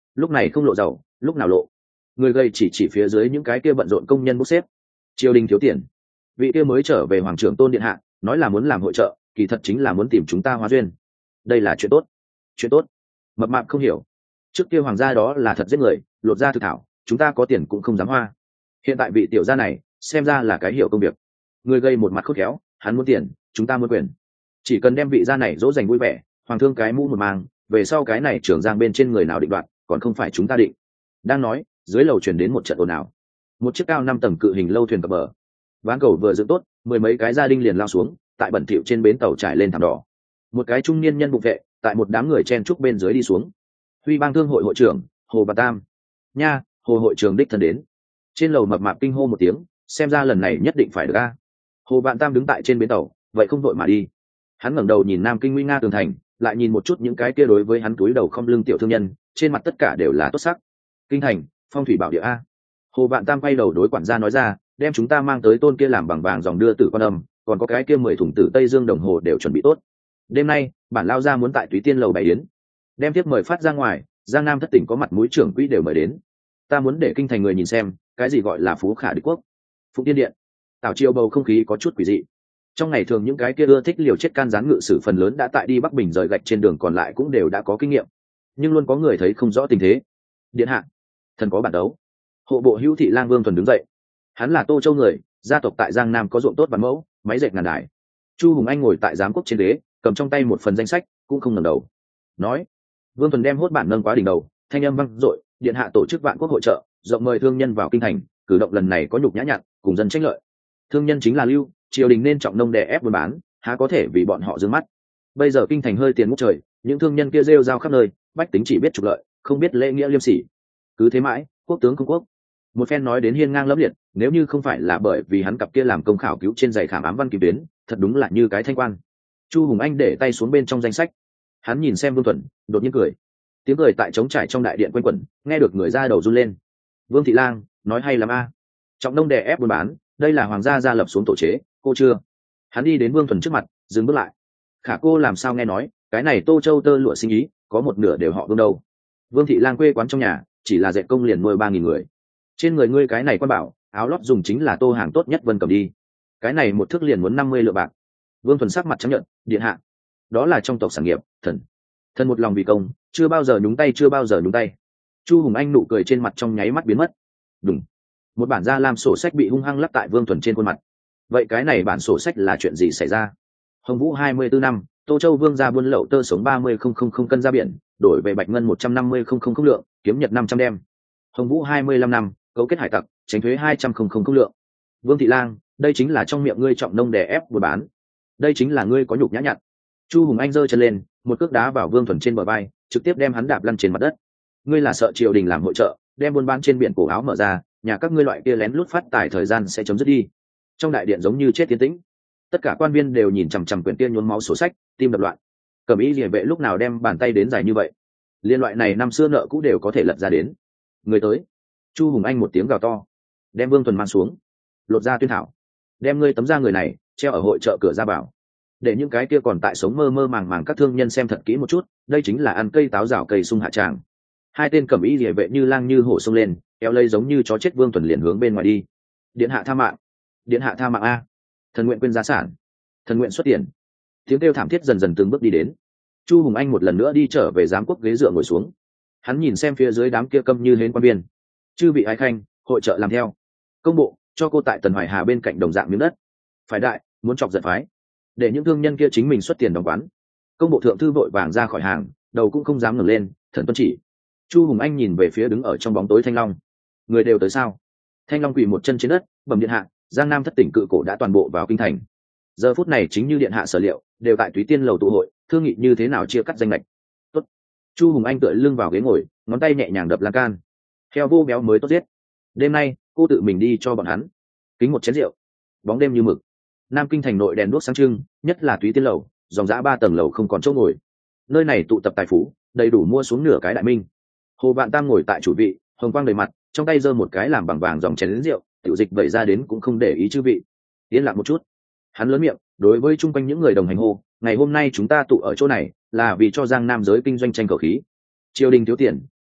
lúc này không lộ giàu lúc nào lộ. Người gầy chỉ chỉ phía dưới những cái kia bận rộn công nhân bốc xếp. Triều đình thiếu tiền, vị kia mới trở về hoàng trưởng tôn điện hạ nói là muốn làm hội trợ, kỳ thật chính là muốn tìm chúng ta hóa duyên. Đây là chuyện tốt. Chuyện tốt? Mập mạp không hiểu. Trước kia hoàng gia đó là thật giết người, lột ra thực thảo, chúng ta có tiền cũng không dám hoa. Hiện tại vị tiểu gia này xem ra là cái hiểu công việc. Người gây một mặt khôn khéo, hắn muốn tiền, chúng ta muốn quyền. Chỉ cần đem vị gia này dỗ dành vui vẻ, hoàng thương cái mũ một mang, về sau cái này trưởng giang bên trên người nào định đoạt, còn không phải chúng ta định. Đang nói, dưới lầu truyền đến một trận ồn ào. Một chiếc cao năm tầng cự hình lâu thuyền cập bờ, ván cầu vừa dựng tốt, mười mấy cái gia đình liền lao xuống, tại bẩn thỉu trên bến tàu trải lên thảm đỏ. Một cái trung niên nhân bụng vệ tại một đám người chen trúc bên dưới đi xuống. Huy bang thương hội hội trưởng Hồ Bà Tam. Nha, Hồ hội trưởng đích thân đến. Trên lầu mập mạp kinh hô một tiếng, xem ra lần này nhất định phải được a. Hồ Vạn Tam đứng tại trên bến tàu, vậy không vội mà đi. Hắn ngẩng đầu nhìn Nam Kinh nguy nga tường thành, lại nhìn một chút những cái kia đối với hắn túi đầu không lưng tiểu thương nhân, trên mặt tất cả đều là tốt sắc. Kinh thành, phong thủy bảo địa a. Hồ Vạn Tam quay đầu đối quản gia nói ra, đem chúng ta mang tới tôn kia làm bằng vàng dòng đưa tử quan âm, còn có cái kia mười thùng tử Tây Dương đồng hồ đều chuẩn bị tốt. Đêm nay, bản lao ra muốn tại Túy Tiên lầu bày yến, đem tiếp mời phát ra ngoài, Giang Nam thất tỉnh có mặt mũi trưởng quỹ đều mời đến. Ta muốn để kinh thành người nhìn xem, cái gì gọi là phú khả địch quốc. Phụng Tiên điện, tảo chiêu bầu không khí có chút quỷ dị. Trong ngày thường những cái kia ưa thích liều chết can gián ngự sử phần lớn đã tại đi Bắc Bình rời gạch trên đường, còn lại cũng đều đã có kinh nghiệm, nhưng luôn có người thấy không rõ tình thế. Điện hạ, thần có bản đấu. Hộ bộ hữu thị lang Vương Thuần đứng dậy. Hắn là Tô Châu người, gia tộc tại Giang Nam có ruộng tốt vạn mẫu, máy dệt ngàn đài. Chu Hùng Anh ngồi tại giám quốc trên ghế, cầm trong tay một phần danh sách, cũng không ngẩng đầu. Nói, Vương Thuần đem hốt bản nâng quá đỉnh đầu, thanh âm vang dội, điện hạ tổ chức vạn quốc hội trợ, rộng mời thương nhân vào kinh thành, cử động lần này có nhục nhã nhặn, cùng dân tranh lợi. Thương nhân chính là lưu, triều đình nên trọng nông đè ép buôn bán, há có thể vì bọn họ giương mắt. Bây giờ kinh thành hơi tiền ngút trời, những thương nhân kia rêu rao khắp nơi, bách tính chỉ biết trục lợi, không biết lễ nghĩa liêm sỉ. Cứ thế mãi, quốc tướng không quốc. Một phen nói đến hiên ngang lẫm liệt, nếu như không phải là bởi vì hắn cặp kia làm công khảo cứu trên giày khảm ám văn kim tuyến, thật đúng là như cái thanh quan. Chu Hùng Anh để tay xuống bên trong danh sách, hắn nhìn xem Vương Thuần, đột nhiên cười. Tiếng cười tại trống trải trong đại điện quanh quẩn, nghe được người ra đầu run lên. Vương Thị Lang nói hay lắm a, trọng nông đè ép buôn bán, đây là hoàng gia gia lập xuống tổ chế, cô chưa? Hắn đi đến Vương Thuần trước mặt, dừng bước lại. Khả cô làm sao nghe nói, cái này Tô Châu tơ lụa sinh ý, có một nửa đều họ Vương đâu. Vương Thị Lang quê quán trong nhà, chỉ là dệt công liền nuôi ba nghìn người. Trên người ngươi cái này quan bảo, áo lót dùng chính là tô hàng tốt nhất Vân cầm đi. Cái này một thước liền muốn năm mươi lượng bạc. Vương Thuần sắc mặt chấp nhận, điện hạ, đó là trong tộc sản nghiệp, thần thần một lòng vì công, chưa bao giờ nhúng tay, chưa bao giờ nhúng tay. Chu Hùng Anh nụ cười trên mặt trong nháy mắt biến mất. Đúng, một bản da lam sổ sách bị hung hăng lắp tại Vương Thuần trên khuôn mặt. Vậy cái này bản sổ sách là chuyện gì xảy ra? Hồng Vũ hai mươi tư năm, Tô Châu Vương gia buôn lậu tơ sống ba mươi không không không cân ra biển, đổi về bạch ngân một trăm năm mươi không không không lượng, kiếm nhật năm trăm đem. Hồng Vũ hai mươi lăm năm, cấu kết hải tặc, tránh thuế hai trăm không không không lượng. Vương Thị Lang, đây chính là trong miệng ngươi trọng nông đè ép buôn bán, đây chính là ngươi có nhục nhã nhặn. Chu Hùng Anh giơ chân lên, một cước đá vào Vương Thuần trên bờ vai, trực tiếp đem hắn đạp lăn trên mặt đất. Ngươi là sợ triều đình làm hội trợ, đem buôn bán trên biển cổ áo mở ra, nhà các ngươi loại kia lén lút phát tài thời gian sẽ chấm dứt đi. Trong đại điện giống như chết tiến tĩnh, tất cả quan viên đều nhìn chằm chằm quyển kia nhuốm máu sổ sách, tim đập loạn. Cẩm Ý Liễu vệ lúc nào đem bàn tay đến dài như vậy? Liên loại này năm xưa nợ cũ đều có thể lật ra đến. Người tới. Chu Hùng Anh một tiếng gào to, đem Vương Thuần mang xuống, lột ra tuyên thảo, đem ngươi tấm da người này treo ở hội chợ cửa ra bảo, để những cái kia còn tại sống mơ mơ màng màng các thương nhân xem thật kỹ một chút, đây chính là ăn cây táo rào cây sung hạ tràng. Hai tên Cẩm Ý Liễu vệ như lang như hổ xông lên, kéo lây giống như chó chết Vương Thuần liền hướng bên ngoài đi. Điện hạ tha mạng, điện hạ tha mạng a, thần nguyện quên gia sản, thần nguyện xuất tiền. Tiếng kêu thảm thiết dần dần từng bước đi đến. Chu Hùng Anh một lần nữa đi trở về giám quốc ghế dựa ngồi xuống, hắn nhìn xem phía dưới đám kia câm như hến quan viên. Chư vị ái khanh, hội trợ làm theo. Công bộ cho cô tại Tần Hoài Hà bên cạnh đồng dạng miếng đất. Phải đại, muốn chọc giận phái, để những thương nhân kia chính mình xuất tiền đóng quán. Công bộ thượng thư vội vàng ra khỏi hàng, đầu cũng không dám ngẩng lên, thần tuân chỉ. Chu Hùng Anh nhìn về phía đứng ở trong bóng tối Thanh Long. Người đều tới sao? Thanh Long quỳ một chân trên đất, bẩm điện hạ, Giang Nam thất tỉnh cự cổ đã toàn bộ vào kinh thành. Giờ phút này chính như điện hạ sở liệu, đều tại Túy Tiên lầu tụ hội, thương nghị như thế nào chia cắt danh lệch. Tốt. Chu Hùng Anh tựa lưng vào ghế ngồi, ngón tay nhẹ nhàng đập lan can. Heo vô béo mới tốt giết. Đêm nay cô tự mình đi cho bọn hắn kính một chén rượu. Bóng đêm như mực, Nam Kinh thành nội đèn đuốc sáng trưng, nhất là Túy Tiên lầu, dòng dã ba tầng lầu không còn chỗ ngồi. Nơi này tụ tập tài phú, đầy đủ mua xuống nửa cái đại minh. Hồ Vạn Tam ngồi tại chủ vị, hồng quang đầy mặt, trong tay giơ một cái làm bằng vàng dòng chén rượu, tiểu dịch vẩy ra đến cũng không để ý chư vị. Yên lặng một chút, hắn lớn miệng, đối với chung quanh những người đồng hành hô, ngày hôm nay chúng ta tụ ở chỗ này là vì cho Giang Nam giới kinh doanh tranh cầu khí. Triều đình thiếu tiền,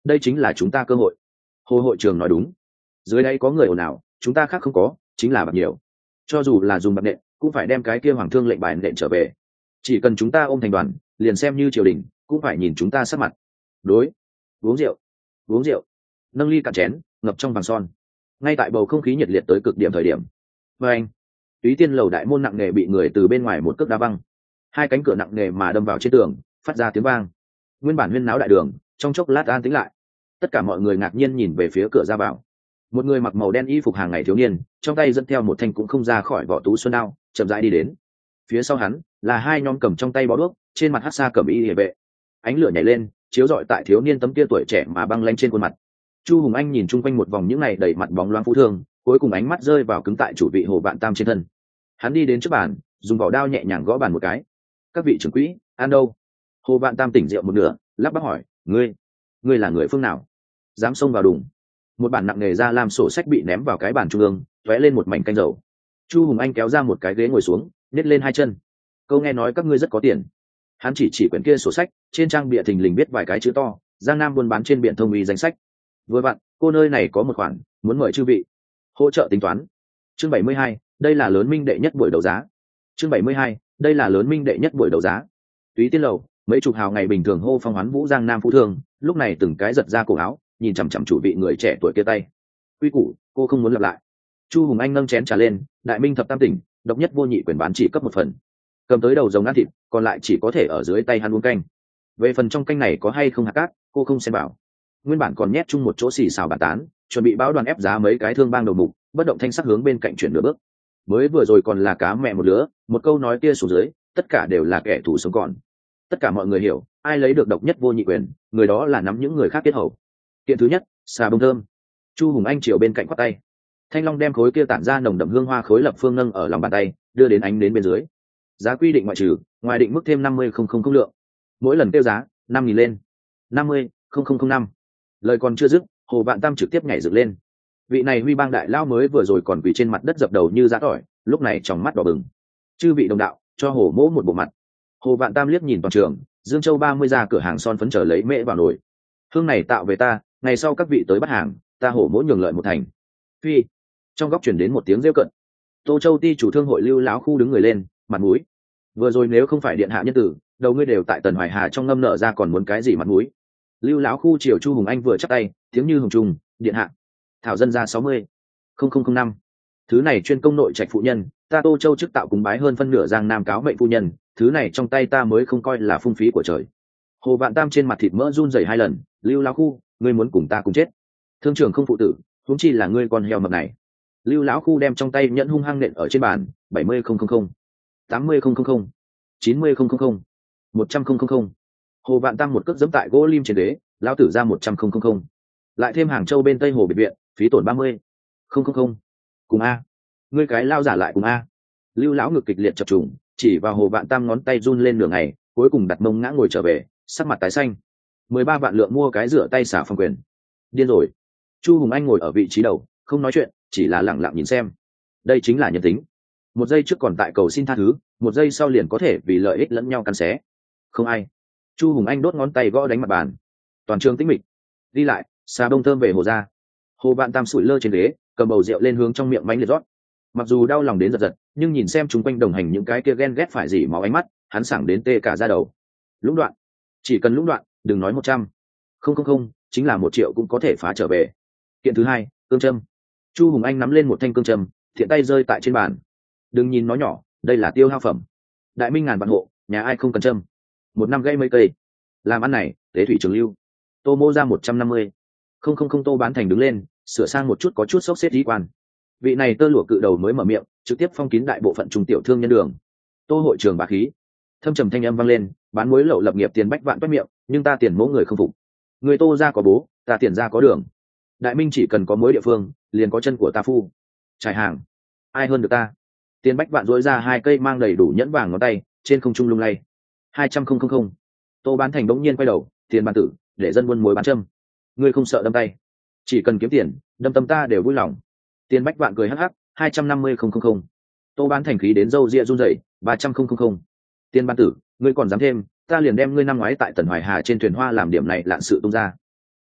đây chính là chúng ta cơ hội. Hồ hội trưởng nói đúng, dưới đây có người ồn ào, chúng ta khác không có, chính là bạc nhiều, cho dù là dùng bạc nện cũng phải đem cái kia hoàng thương lệnh bài nện trở về. Chỉ cần chúng ta ôm thành đoàn, liền xem như triều đình cũng phải nhìn chúng ta sắc mặt. Đối, uống rượu, uống rượu, nâng ly cạn chén, ngập trong vàng son. Ngay tại bầu không khí nhiệt liệt tới cực điểm thời điểm, và anh, Túy Tiên lầu đại môn nặng nề bị người từ bên ngoài một cước đá văng, hai cánh cửa nặng nề mà đâm vào trên tường, phát ra tiếng vang. Nguyên bản huyên náo đại đường trong chốc lát an tĩnh lại, tất cả mọi người ngạc nhiên nhìn về phía cửa ra vào. Một người mặc màu đen y phục hàng ngày thiếu niên, trong tay dẫn theo một thanh cũng không ra khỏi vỏ tú xuân đao, chậm rãi đi đến. Phía sau hắn là hai nhóm cầm trong tay bó đuốc, trên mặt hắc sa cẩm y hệ vệ. Ánh lửa nhảy lên, chiếu rọi tại thiếu niên tấm kia tuổi trẻ mà băng lanh trên khuôn mặt. Chu Hùng Anh nhìn chung quanh một vòng những này đầy mặt bóng loáng phú thương, cuối cùng ánh mắt rơi vào cứng tại chủ vị Hồ Vạn Tam trên thân. Hắn đi đến trước bàn, dùng vỏ đao nhẹ nhàng gõ bàn một cái. Các vị trưởng quỹ, ăn đâu? Hồ Vạn Tam tỉnh rượu một nửa, lắp bắp hỏi, ngươi, ngươi là người phương nào? Dám xông vào đùng? Một bản nặng nề ra làm sổ sách bị ném vào cái bàn trung ương, tóe lên một mảnh canh dầu. Chu Hùng Anh kéo ra một cái ghế ngồi xuống, nhét lên hai chân. Câu nghe nói các ngươi rất có tiền. Hắn chỉ chỉ quyển kia sổ sách, trên trang bìa thình lình viết vài cái chữ to, Giang Nam buôn bán trên biển thông uy danh sách. Vừa vặn, cô nơi này có một khoản, muốn mời chư vị hỗ trợ tính toán. Chương bảy mươi hai, đây là lớn minh đệ nhất buổi đấu giá. Chương bảy mươi hai, đây là lớn minh đệ nhất buổi đấu giá. Túy Tiên lầu, mấy chục hào ngày bình thường hô phong hoán vũ Giang Nam phú thương, lúc này từng cái giật ra cổ áo, nhìn chằm chằm chủ vị người trẻ tuổi kia tay. Quy củ, cô không muốn lặp lại. Chu Hùng Anh nâng chén trà lên, đại minh thập tam tỉnh, độc nhất vô nhị quyền bán chỉ cấp một phần. Cầm tới đầu rồng ăn thịt, còn lại chỉ có thể ở dưới tay hắn uống canh. Về phần trong canh này có hay không hạt cát, cô không xem bảo. Nguyên bản còn nhét chung một chỗ xì xào bàn tán, chuẩn bị báo đoàn ép giá mấy cái thương bang đầu mục, bất động thanh sắc hướng bên cạnh chuyển nửa bước. Mới vừa rồi còn là cá mẹ một lứa, một câu nói kia xuống dưới, tất cả đều là kẻ thù sống còn. Tất cả mọi người hiểu, ai lấy được độc nhất vô nhị quyền, người đó là nắm những người khác kết hầu. Kiện thứ nhất, xà bông thơm. Chu Hùng Anh chiều bên cạnh quát tay. Thanh Long đem khối kia tản ra nồng đậm hương hoa khối lập phương nâng ở lòng bàn tay, đưa đến ánh đến bên dưới. Giá quy định ngoại trừ, ngoài định mức thêm năm mươi không không không lượng. Mỗi lần tiêu giá năm nghìn lên. năm mươi không không không năm. Lời còn chưa dứt, Hồ Vạn Tam trực tiếp nhảy dựng lên. Vị này Huy Bang đại lao mới vừa rồi còn quỳ trên mặt đất dập đầu như giã tỏi, lúc này trong mắt đỏ bừng. Chư vị đồng đạo, cho Hồ mỗ một bộ mặt. Hồ Vạn Tam liếc nhìn toàn trường, Dương Châu ba mươi ra cửa hàng son phấn chờ lấy mễ vào nồi. Hương này tạo về ta, ngày sau các vị tới bắt hàng, ta Hồ mỗ nhường lợi một thành. Phi. Trong góc truyền đến một tiếng rêu cận. Tô Châu ti chủ thương hội Lưu lão khu đứng người lên, mặt mũi. Vừa rồi nếu không phải điện hạ nhân tử, đầu ngươi đều tại Tần Hoài Hà trong ngâm nợ ra còn muốn cái gì mặt mũi. Lưu lão khu triều Chu Hùng Anh vừa chắp tay, tiếng như hồng trùng, điện hạ. Thảo dân ra sáu mươi không không không năm. Thứ này chuyên công nội trạch phụ nhân, ta Tô Châu chức tạo cúng bái hơn phân nửa Giang Nam cáo mệnh phu nhân, thứ này trong tay ta mới không coi là phung phí của trời. Hồ Vạn Tam trên mặt thịt mỡ run rẩy hai lần, Lưu lão khu, ngươi muốn cùng ta cùng chết. Thương trường không phụ tử, huống chi là ngươi con heo mập này. Lưu lão khu đem trong tay nhẫn hung hăng nện ở trên bàn, bảy mươi không không không, tám mươi không không không, chín mươi không không không, một trăm không không không. Hồ Vạn Tam một cước giẫm tại gỗ lim trên đế, lão tử ra một trăm không không không. Lại thêm Hàng Châu bên Tây Hồ biệt viện, phí tổn ba mươi không không không. Cùng a. Ngươi cái lao giả lại cùng a. Lưu lão ngực kịch liệt chập trùng, chỉ vào Hồ Vạn Tam ngón tay run lên nửa ngày, cuối cùng đặt mông ngã ngồi trở về, sắc mặt tái xanh. mười ba vạn lượng mua cái rửa tay xả phong quyền. Điên rồi. Chu Hùng Anh ngồi ở vị trí đầu, không nói chuyện, chỉ là lặng lặng nhìn xem. Đây chính là nhân tính. Một giây trước còn tại cầu xin tha thứ, một giây sau liền có thể vì lợi ích lẫn nhau cắn xé. Không ai. Chu Hùng Anh đốt ngón tay gõ đánh mặt bàn. Toàn trường tĩnh mịch. Đi lại, xà bông thơm về Hồ ra. Hồ Vạn Tam sủi lơ trên ghế, cầm bầu rượu lên hướng trong miệng mánh liệt rót. Mặc dù đau lòng đến giật giật, nhưng nhìn xem chúng quanh đồng hành những cái kia ghen ghét phải dỉ máu ánh mắt, hắn sảng đến tê cả da đầu. Lũng đoạn, chỉ cần lũng đoạn, đừng nói một trăm, không không không, chính là một triệu cũng có thể phá trở về. Kiện thứ hai, cương châm. Chu Hùng Anh nắm lên một thanh cương châm, thiện tay rơi tại trên bàn. Đừng nhìn nó nhỏ, đây là tiêu hao phẩm. Đại minh ngàn vạn hộ, nhà ai không cần châm. Một năm gây mấy cây. Làm ăn này, tế thủy trường lưu. Tô mô ra một trăm năm mươi. Không không không. Tô Bán Thành đứng lên, sửa sang một chút có chút sốc xếp dí quan. Vị này tơ lụa cự đầu mới mở miệng, trực tiếp phong kín đại bộ phận trung tiểu thương nhân đường. Tô hội trường bá khí. Thâm trầm thanh âm vang lên, bán muối lậu lập nghiệp tiền bách vạn toét miệng, nhưng ta tiền mỗ người không phục. Người Tô ra có bố, ta tiền ra có đường. Đại minh chỉ cần có muối địa phương, liền có chân của ta phu. Trải hàng, ai hơn được ta. Tiền bách vạn dối ra hai cây mang đầy đủ nhẫn vàng ngón tay, trên không trung lung lay. Hai trăm không không không. Tô Bán Thành đống nhiên quay đầu, tiền bàn tử, để dân buôn muối bán châm. Ngươi không sợ đâm tay, chỉ cần kiếm tiền, đâm tâm ta đều vui lòng. Tiền bách vạn cười hắc hắc, hai trăm năm mươi không không không. Tô Bán Thành khí đến râu ria run rẩy, ba trăm không không không. Tiền bàn tử, ngươi còn dám thêm, ta liền đem ngươi năm ngoái tại Tần Hoài Hà trên thuyền hoa làm điểm này lạn sự tung ra.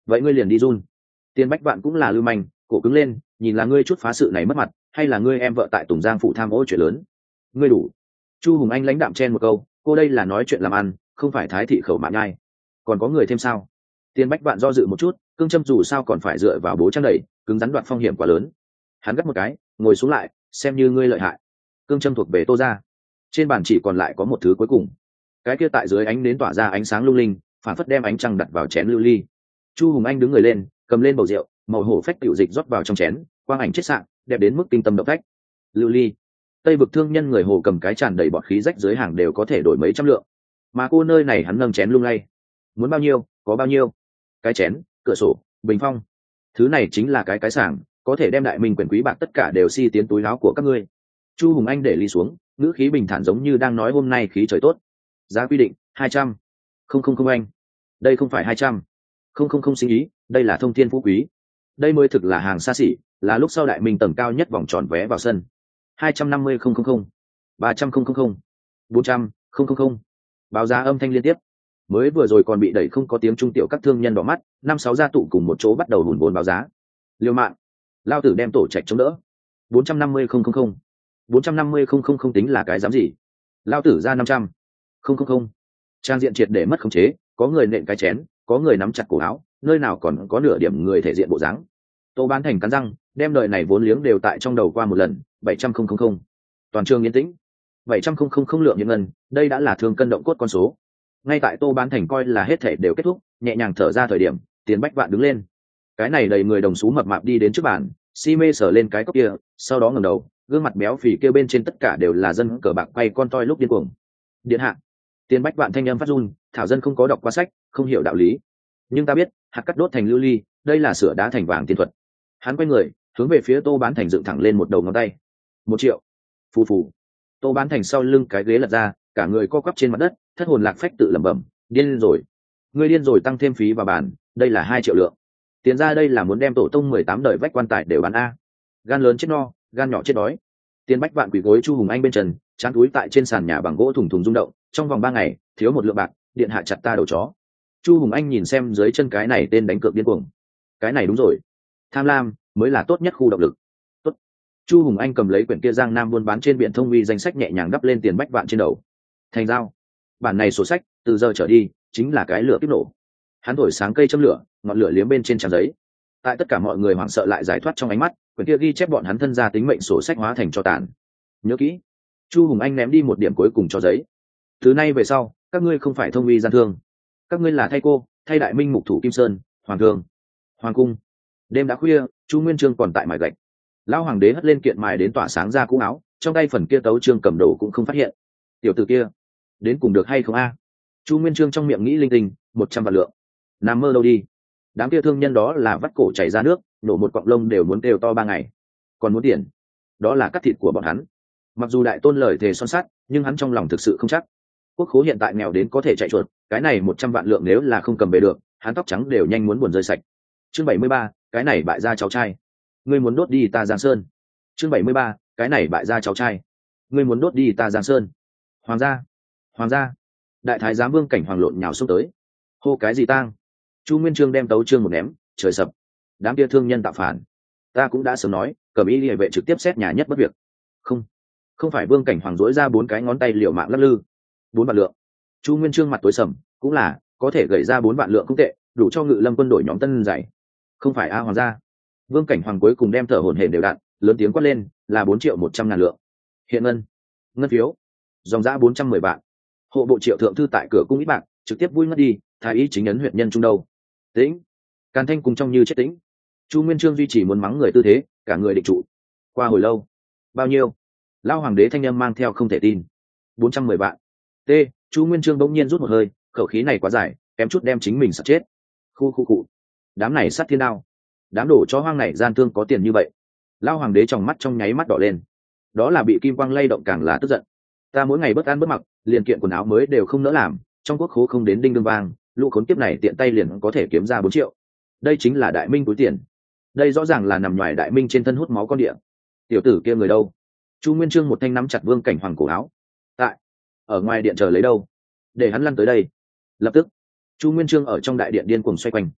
vậy ngươi liền đi run. Tiền Bách Vạn cũng là lưu manh, cổ cứng lên, nhìn là ngươi chút phá sự này mất mặt, hay là ngươi em vợ tại Tùng Giang phụ tham ô chuyện lớn. Ngươi đủ. Chu Hùng Anh lãnh đạm chen một câu, cô đây là nói chuyện làm ăn, không phải thái thị khẩu mạn nhai. Còn có người thêm sao? Tiền Bách Vạn do dự một chút, cương châm dù sao còn phải dựa vào bố trang đẩy, cứng rắn đoạn phong hiểm quá lớn. Hắn gắt một cái, ngồi xuống lại, xem như ngươi lợi hại. Cương châm thuộc về Tô gia. Trên bàn chỉ còn lại có một thứ cuối cùng. Cái kia tại dưới ánh nến tỏa ra ánh sáng lung linh, phản phất đem ánh trăng đặt vào chén lưu ly. Chu Hùng Anh đứng người lên, cầm lên bầu rượu, màu hổ phách tiểu dịch rót vào trong chén, quang ảnh chết sạng, đẹp đến mức kinh tâm động phách. Lưu ly. Tây vực thương nhân người hồ cầm cái tràn đầy bọt khí rách dưới hàng đều có thể đổi mấy trăm lượng. Mà cô nơi này hắn nâng chén lung lay. Muốn bao nhiêu, có bao nhiêu. Cái chén, cửa sổ, bình phong. Thứ này chính là cái cái sảng, có thể đem đại minh quyền quý bạc tất cả đều si tiến túi áo của các ngươi. Chu Hùng Anh để ly xuống, ngữ khí bình thản giống như đang nói hôm nay khí trời tốt. Giá quy định hai trăm. Không không không anh. Đây không phải hai trăm. Không không không sinh ý, đây là thông thiên phú quý. Đây mới thực là hàng xa xỉ, là lúc sau đại minh tầng cao nhất vòng tròn vé vào sân. Hai trăm năm mươi không không không. Ba trăm không không không. Bốn trăm không không không. Báo giá âm thanh liên tiếp. Mới vừa rồi còn bị đẩy không có tiếng trung tiểu các thương nhân đỏ mắt, năm sáu gia tụ cùng một chỗ bắt đầu hùn vốn báo giá. Liêu mạng. Lao tử đem tổ trạch chống đỡ. Bốn trăm năm mươi không không không. Bốn trăm năm mươi không không không tính là cái dám gì? Lao tử ra năm trăm. Không không không. Trang diện triệt để mất khống chế, có người nện cái chén, có người nắm chặt cổ áo, nơi nào còn có nửa điểm người thể diện bộ dáng. Tô Bán Thành cắn răng, đem đời này vốn liếng đều tại trong đầu qua một lần. Bảy trăm không không không. Toàn trường yên tĩnh. Bảy trăm không không không lượng những ngân, đây đã là thương cân động cốt con số. Ngay tại Tô Bán Thành coi là hết thể đều kết thúc, nhẹ nhàng thở ra thời điểm, Tiền Bách Vạn đứng lên. Cái này đầy người đồng xú mập mạp đi đến trước bàn, si mê sờ lên cái cốc kia, sau đó ngẩng đầu, gương mặt béo phì kia bên trên tất cả đều là dân cờ bạc quay con toi lúc điên cuồng. Điện hạ. Tiền Bách Vạn thanh âm phát run, thảo dân không có đọc qua sách, không hiểu đạo lý, nhưng ta biết hạt cắt đốt thành lưu ly, đây là sửa đá thành vàng tiên thuật. Hắn quay người hướng về phía Tô Bán Thành dựng thẳng lên một đầu ngón tay. Một triệu. Phù phù. Tô Bán Thành sau lưng cái ghế lật ra, cả người co quắp trên mặt đất, thất hồn lạc phách tự lẩm bẩm, điên rồi, ngươi điên rồi, tăng thêm phí vào bàn, đây là hai triệu lượng. Tiền ra đây là muốn đem tổ tông mười tám đời vách quan tài đều bán a. Gan lớn chết no, gan nhỏ chết đói. Tiền Bách Vạn quỳ gối Chu Hùng Anh bên trần, trán túi tại trên sàn nhà bằng gỗ thùng thùng rung động, trong vòng ba ngày thiếu một lượng bạc, điện hạ chặt ta đầu chó. Chu Hùng Anh nhìn xem dưới chân cái này tên đánh cược điên cuồng. Cái này đúng rồi, tham lam mới là tốt nhất khu động lực. Tốt. Chu Hùng Anh cầm lấy quyển kia Giang Nam buôn bán trên biển thông uy danh sách nhẹ nhàng đắp lên Tiền Bách Vạn trên đầu. Thành giao. Bản này sổ sách từ giờ trở đi chính là cái lửa tiếp nổ. Hắn thổi sáng cây châm lửa, ngọn lửa liếm bên trên trang giấy. Tại tất cả mọi người hoảng sợ lại giải thoát trong ánh mắt, quyển kia ghi chép bọn hắn thân gia tính mệnh sổ sách hóa thành cho tàn. Nhớ kỹ. Chu Hùng Anh ném đi một điểm cuối cùng cho giấy. Từ nay về sau, các ngươi không phải thông uy gian thương, các ngươi là thay cô, thay đại minh mục thủ Kim Sơn, hoàng thương, hoàng cung. Đêm đã khuya, Chu Nguyên Chương còn tại mài gạch. Lão hoàng đế hất lên kiện mài đến tỏa sáng ra cũ áo, trong tay phần kia tấu chương cầm đồ cũng không phát hiện. Tiểu tử kia đến cùng được hay không a? Chu Nguyên Chương trong miệng nghĩ linh tinh, một trăm vạn lượng, nằm mơ đâu đi. Đám kia thương nhân đó là vắt cổ chảy ra nước, nổ một cọng lông đều muốn đều to ba ngày. Còn muốn tiền, đó là cắt thịt của bọn hắn. Mặc dù đại tôn lời thề son sắt, nhưng hắn trong lòng thực sự không chắc. Quốc khố hiện tại nghèo đến có thể chạy chuột, cái này một trăm vạn lượng nếu là không cầm về được, hắn tóc trắng đều nhanh muốn buồn rơi sạch. Chương bảy mươi ba, cái này bại gia cháu trai, ngươi muốn đốt đi ta Giang Sơn. Chương bảy mươi ba, cái này bại gia cháu trai, ngươi muốn đốt đi ta Giang Sơn. Hoàng gia, hoàng gia. Đại thái giám Vương Cảnh Hoàng lộn nhào xông tới. Hô cái gì tang? Chu Nguyên Chương đem tấu chương một ném, trời sập. Đám kia thương nhân tạo phản, ta cũng đã sớm nói, cầm ý liề vệ trực tiếp xét nhà nhất bất việc. Không, không phải. Vương Cảnh Hoàng dỗi ra bốn cái ngón tay liều mạng lắc lư. Bốn vạn lượng. Chu Nguyên Chương mặt tối sầm, cũng là có thể gửi ra bốn vạn lượng không tệ, đủ cho Ngự Lâm quân đội nhóm tân dày. Không phải a hoàng gia. Vương Cảnh Hoàng cuối cùng đem thở hổn hển đều đặn, lớn tiếng quát lên, là bốn triệu một trăm ngàn lượng. Hiện ngân, ngân phiếu, dòng giá bốn trăm mười vạn. Hộ bộ Triệu thượng thư tại cửa cung ít bạc, trực tiếp vui ngất đi, thái y chính ấn huyện nhân trung đâu. Tĩnh. Càn Thanh cùng trong như chết tĩnh. Chu Nguyên Chương duy trì muốn mắng người tư thế, cả người định trụ. Qua hồi lâu, bao nhiêu? Lao hoàng đế thanh âm mang theo không thể tin. Bốn trăm mười vạn. T. Chu Nguyên Chương bỗng nhiên rút một hơi, khẩu khí này quá dài, kém chút đem chính mình sắp chết. Khu khu cụ. Đám này sát thiên đao, đám đổ chó hoang này gian thương có tiền như vậy. Lao hoàng đế trong mắt trong nháy mắt đỏ lên, đó là bị kim quang lay động càng là tức giận. Ta mỗi ngày bất ăn bất mặc, liền kiện quần áo mới đều không nỡ làm, trong quốc khố không đến đinh đương vang, lũ khốn kiếp này tiện tay liền có thể kiếm ra bốn triệu. Đây chính là đại minh túi tiền, đây rõ ràng là nằm ngoài đại minh trên thân hút máu con địa. Tiểu tử kia người đâu? Chu Nguyên Chương một thanh nắm chặt Vương Cảnh Hoàng cổ áo. Tại, ở ngoài điện chờ lấy đâu, để hắn lăn tới đây lập tức. Chu Nguyên Chương ở trong đại điện điên cuồng xoay quanh.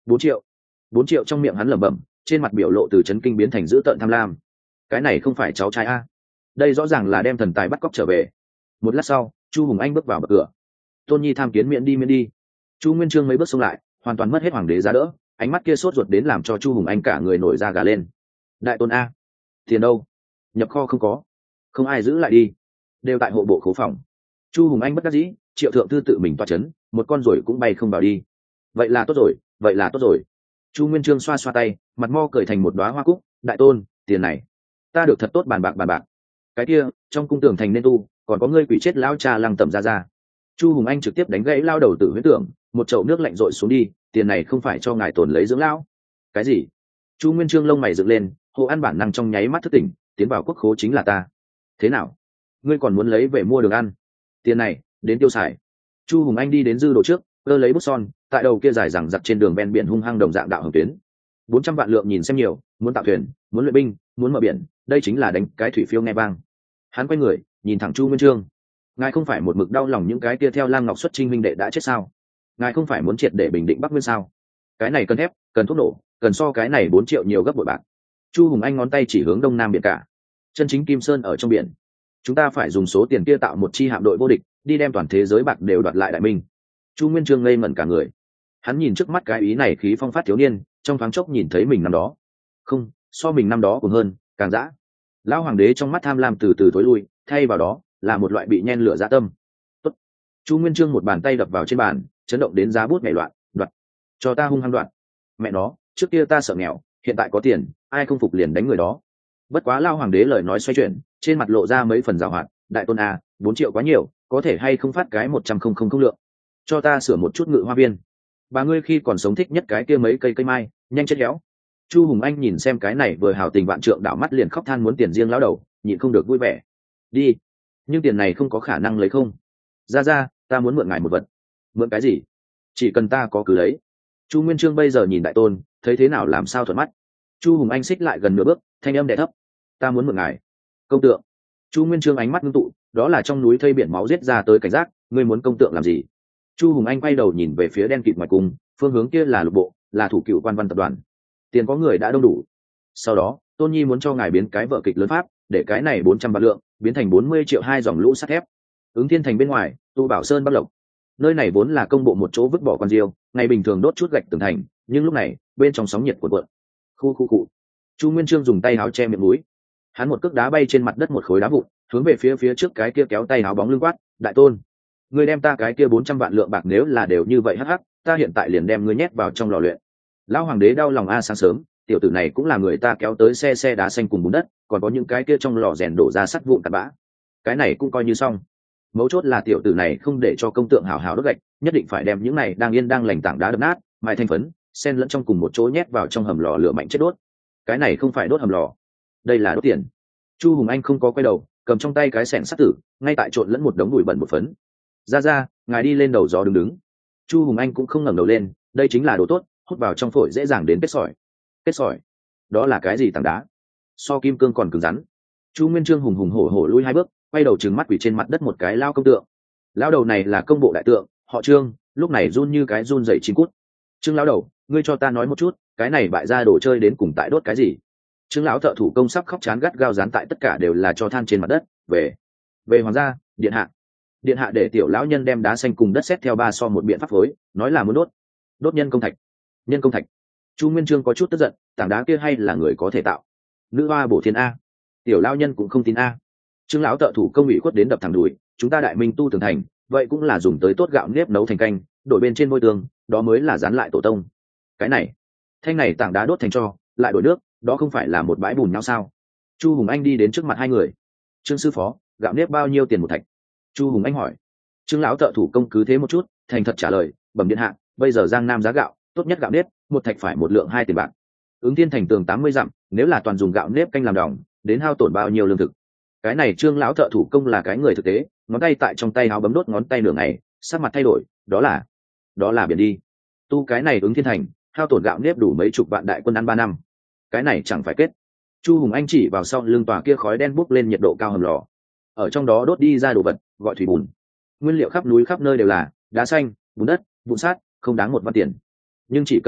bốn triệu. Bốn triệu trong miệng hắn lẩm bẩm, trên mặt biểu lộ từ chấn kinh biến thành dữ tợn tham lam. Cái này không phải cháu trai a, đây rõ ràng là đem thần tài bắt cóc trở về. Một lát sau, Chu Hùng Anh bước vào bậc cửa. Tôn Nhi tham kiến miễn đi miễn đi. Chu Nguyên Chương mấy bước xông lại, hoàn toàn mất hết hoàng đế giá đỡ, ánh mắt kia sốt ruột đến làm cho Chu Hùng Anh cả người nổi da gà lên. Đại tôn a, tiền đâu? Nhập kho không có, không ai giữ lại đi, đều tại hộ bộ khố phòng. Chu Hùng Anh bất đắc dĩ, Triệu thượng thư tự mình toa chấn, một con rồi cũng bay không vào đi. Vậy là tốt rồi, vậy là tốt rồi. Chu Nguyên Chương xoa xoa tay, mặt mo cười thành một đóa hoa cúc. Đại tôn, tiền này ta được thật tốt bàn bạc bàn bạc. Cái kia trong cung tường thành nên tu, còn có ngươi quỷ chết lão cha Lăng Tẩm ra ra. Chu Hùng Anh trực tiếp đánh gãy lao đầu tử huyễn tưởng, một chậu nước lạnh rội xuống đi. Tiền này không phải cho ngài tồn lấy dưỡng lão. Cái gì? Chu Nguyên Chương lông mày dựng lên, hồ ăn bản năng trong nháy mắt thức tỉnh, tiến vào quốc khố chính là ta. Thế nào, ngươi còn muốn lấy về mua đường ăn? Tiền này đến tiêu xài. Chu Hùng Anh đi đến dư đồ trước, cơ lấy bút son, tại đầu kia dài rằng giặc trên đường ven biển hung hăng đồng dạng đạo hồng tuyến. Bốn trăm vạn lượng nhìn xem nhiều, muốn tạo thuyền, muốn luyện binh, muốn mở biển, đây chính là đánh cái thủy phiêu nghe vang. Hắn quay người, nhìn thẳng Chu Nguyên Chương. Ngài không phải một mực đau lòng những cái kia theo Lam Ngọc Xuất Trinh minh đệ đã chết sao? Ngài không phải muốn triệt để bình định Bắc Nguyên sao? Cái này cần thép, cần thuốc nổ, cần so cái này bốn triệu nhiều gấp bội bạc. Chu Hùng Anh ngón tay chỉ hướng đông nam biển cả. Chân chính Kim Sơn ở trong biển. Chúng ta phải dùng số tiền kia tạo một chi hạm đội vô địch, đi đem toàn thế giới bạc đều đoạt lại đại minh. Chu Nguyên Chương ngây ngẩn cả người. Hắn nhìn trước mắt cái ý này khí phong phát thiếu niên, trong thoáng chốc nhìn thấy mình năm đó. Không, so mình năm đó còn hơn, càng dã. Lão hoàng đế trong mắt tham lam từ từ tối lui, thay vào đó là một loại bị nhen lửa dã tâm. Tốt. Chu Nguyên Chương một bàn tay đập vào trên bàn, chấn động đến giá bút nhảy loạn, đoạt. Cho ta hung hăng đoạt. Mẹ nó, trước kia ta sợ nghèo, hiện tại có tiền, ai không phục liền đánh người đó. Bất quá Lão hoàng đế lời nói xoay chuyển, trên mặt lộ ra mấy phần giảo hoạt. Đại tôn a, bốn triệu quá nhiều, có thể hay không phát cái một trăm không không không lượng, cho ta sửa một chút ngự hoa viên. Bà ngươi khi còn sống thích nhất cái kia mấy cây cây mai, nhanh chết héo. Chu Hùng Anh nhìn xem cái này vừa hào tình vạn trượng đảo mắt liền khóc than muốn tiền riêng lão đầu, nhịn không được vui vẻ. Đi, nhưng tiền này không có khả năng lấy không. Ra ra, ta muốn mượn ngài một vật. Mượn cái gì? Chỉ cần ta có cứ lấy. Chu Nguyên Chương bây giờ nhìn đại tôn, thấy thế nào làm sao thuận mắt. Chu Hùng Anh xích lại gần nửa bước, thanh âm đè thấp. Ta muốn mượn ngài. Công tượng. Chu Nguyên Chương ánh mắt ngưng tụ, đó là trong núi thây biển máu giết ra tới cảnh giác, ngươi muốn công tượng làm gì? Chu Hùng Anh quay đầu nhìn về phía đen kịt ngoài cung, phương hướng kia là lục bộ, là thủ cựu quan văn tập đoàn. Tiền có người đã đông đủ. Sau đó, Tôn Nhi muốn cho ngài biến cái vở kịch lớn pháp, để cái này bốn trăm vạn lượng biến thành bốn mươi triệu hai dòng lũ sắt thép. Ứng Thiên Thành bên ngoài, Tu Bảo Sơn Bắc Lộc. Nơi này vốn là công bộ một chỗ vứt bỏ con diêu, ngày bình thường đốt chút gạch tường thành, nhưng lúc này, bên trong sóng nhiệt cuộn cuộn. Khu khu cụ. Chu Nguyên Chương dùng tay áo che miệng mũi. Hắn một cước đá bay trên mặt đất một khối đá vụn, hướng về phía phía trước cái kia kéo tay áo bóng lưng quát, đại tôn, ngươi đem ta cái kia bốn trăm vạn lượng bạc nếu là đều như vậy hắc hắc, ta hiện tại liền đem ngươi nhét vào trong lò luyện. Lão hoàng đế đau lòng a, sáng sớm tiểu tử này cũng là người ta kéo tới xe xe đá xanh cùng bùn đất, còn có những cái kia trong lò rèn đổ ra sắt vụn cặn bã, cái này cũng coi như xong. Mấu chốt là tiểu tử này không để cho công tượng hảo hảo đốt gạch, nhất định phải đem những này đang yên đang lành tảng đá đập nát, mài thành phấn, xen lẫn trong cùng một chỗ nhét vào trong hầm lò lửa mạnh chết đốt. Cái này không phải đốt hầm lò, đây là đốt tiền. Chu Hùng Anh không có quay đầu, cầm trong tay cái xẻng sắt tử, ngay tại trộn lẫn một đống bụi bẩn một phấn. Ra ra, ngài đi lên đầu gió đứng đứng. Chu Hùng Anh cũng không ngẩng đầu lên, đây chính là đồ tốt, hút vào trong phổi dễ dàng đến kết sỏi. Kết sỏi? Đó là cái gì tảng đá? So kim cương còn cứng rắn. Chu Nguyên Chương hùng hùng hổ hổ lui hai bước, quay đầu trừng mắt quỷ trên mặt đất một cái lao công tượng. Lao đầu này là công bộ đại tượng, họ Trương, lúc này run như cái run dậy chín cút. Trương lão đầu, ngươi cho ta nói một chút, cái này bại ra đồ chơi đến cùng tại đốt cái gì? Trương lão thợ thủ công sắp khóc chán gắt gao dán tại tất cả đều là cho than trên mặt đất. Về, về hoàng gia, điện hạ. Điện hạ để tiểu lão nhân đem đá xanh cùng đất sét theo ba so một biện pháp phối, nói là muốn đốt, đốt nhân công thạch. Nhân công thạch. Chu Nguyên Chương có chút tức giận, tảng đá kia hay là người có thể tạo? Nữ hoa bổ thiên a. Tiểu lão nhân cũng không tin a. Trương lão thợ thủ công ủy khuất đến đập thẳng đùi, chúng ta đại minh tu tường thành, vậy cũng là dùng tới tốt gạo nếp nấu thành canh, đổi bên trên môi tường, đó mới là dán lại tổ tông. Cái này, thanh này tảng đá đốt thành tro, lại đổi nước, đó không phải là một bãi bùn nhau sao? Chu Hùng Anh đi đến trước mặt hai người. Trương sư phó, gạo nếp bao nhiêu tiền một thạch? Chu Hùng Anh hỏi. Trương lão thợ thủ công cứ thế một chút, thành thật trả lời, bẩm điện hạ, bây giờ Giang Nam giá gạo, tốt nhất gạo nếp, một thạch phải một lượng hai tiền bạc. Ứng Thiên Thành tường tám mươi dặm, nếu là toàn dùng gạo nếp canh làm đồng, đến hao tổn bao nhiêu lương thực. Cái này Trương lão thợ thủ công là cái người thực tế, ngón tay tại trong tay áo bấm đốt ngón tay nửa ngày, sắc mặt thay đổi, đó là, đó là biển đi. Tu cái này Ứng Thiên Thành, hao tổn gạo nếp đủ mấy chục vạn đại quân ăn ba năm. Cái này chẳng phải kết. Chu Hùng Anh chỉ vào sau lưng tòa kia khói đen bốc lên nhiệt độ cao hầm lò, ở trong đó đốt đi ra đồ vật, gọi thủy bùn. Nguyên liệu khắp núi khắp nơi đều là đá xanh, bùn đất, vụn sắt, không đáng một văn tiền. Nhưng chỉ cần đốt tốt,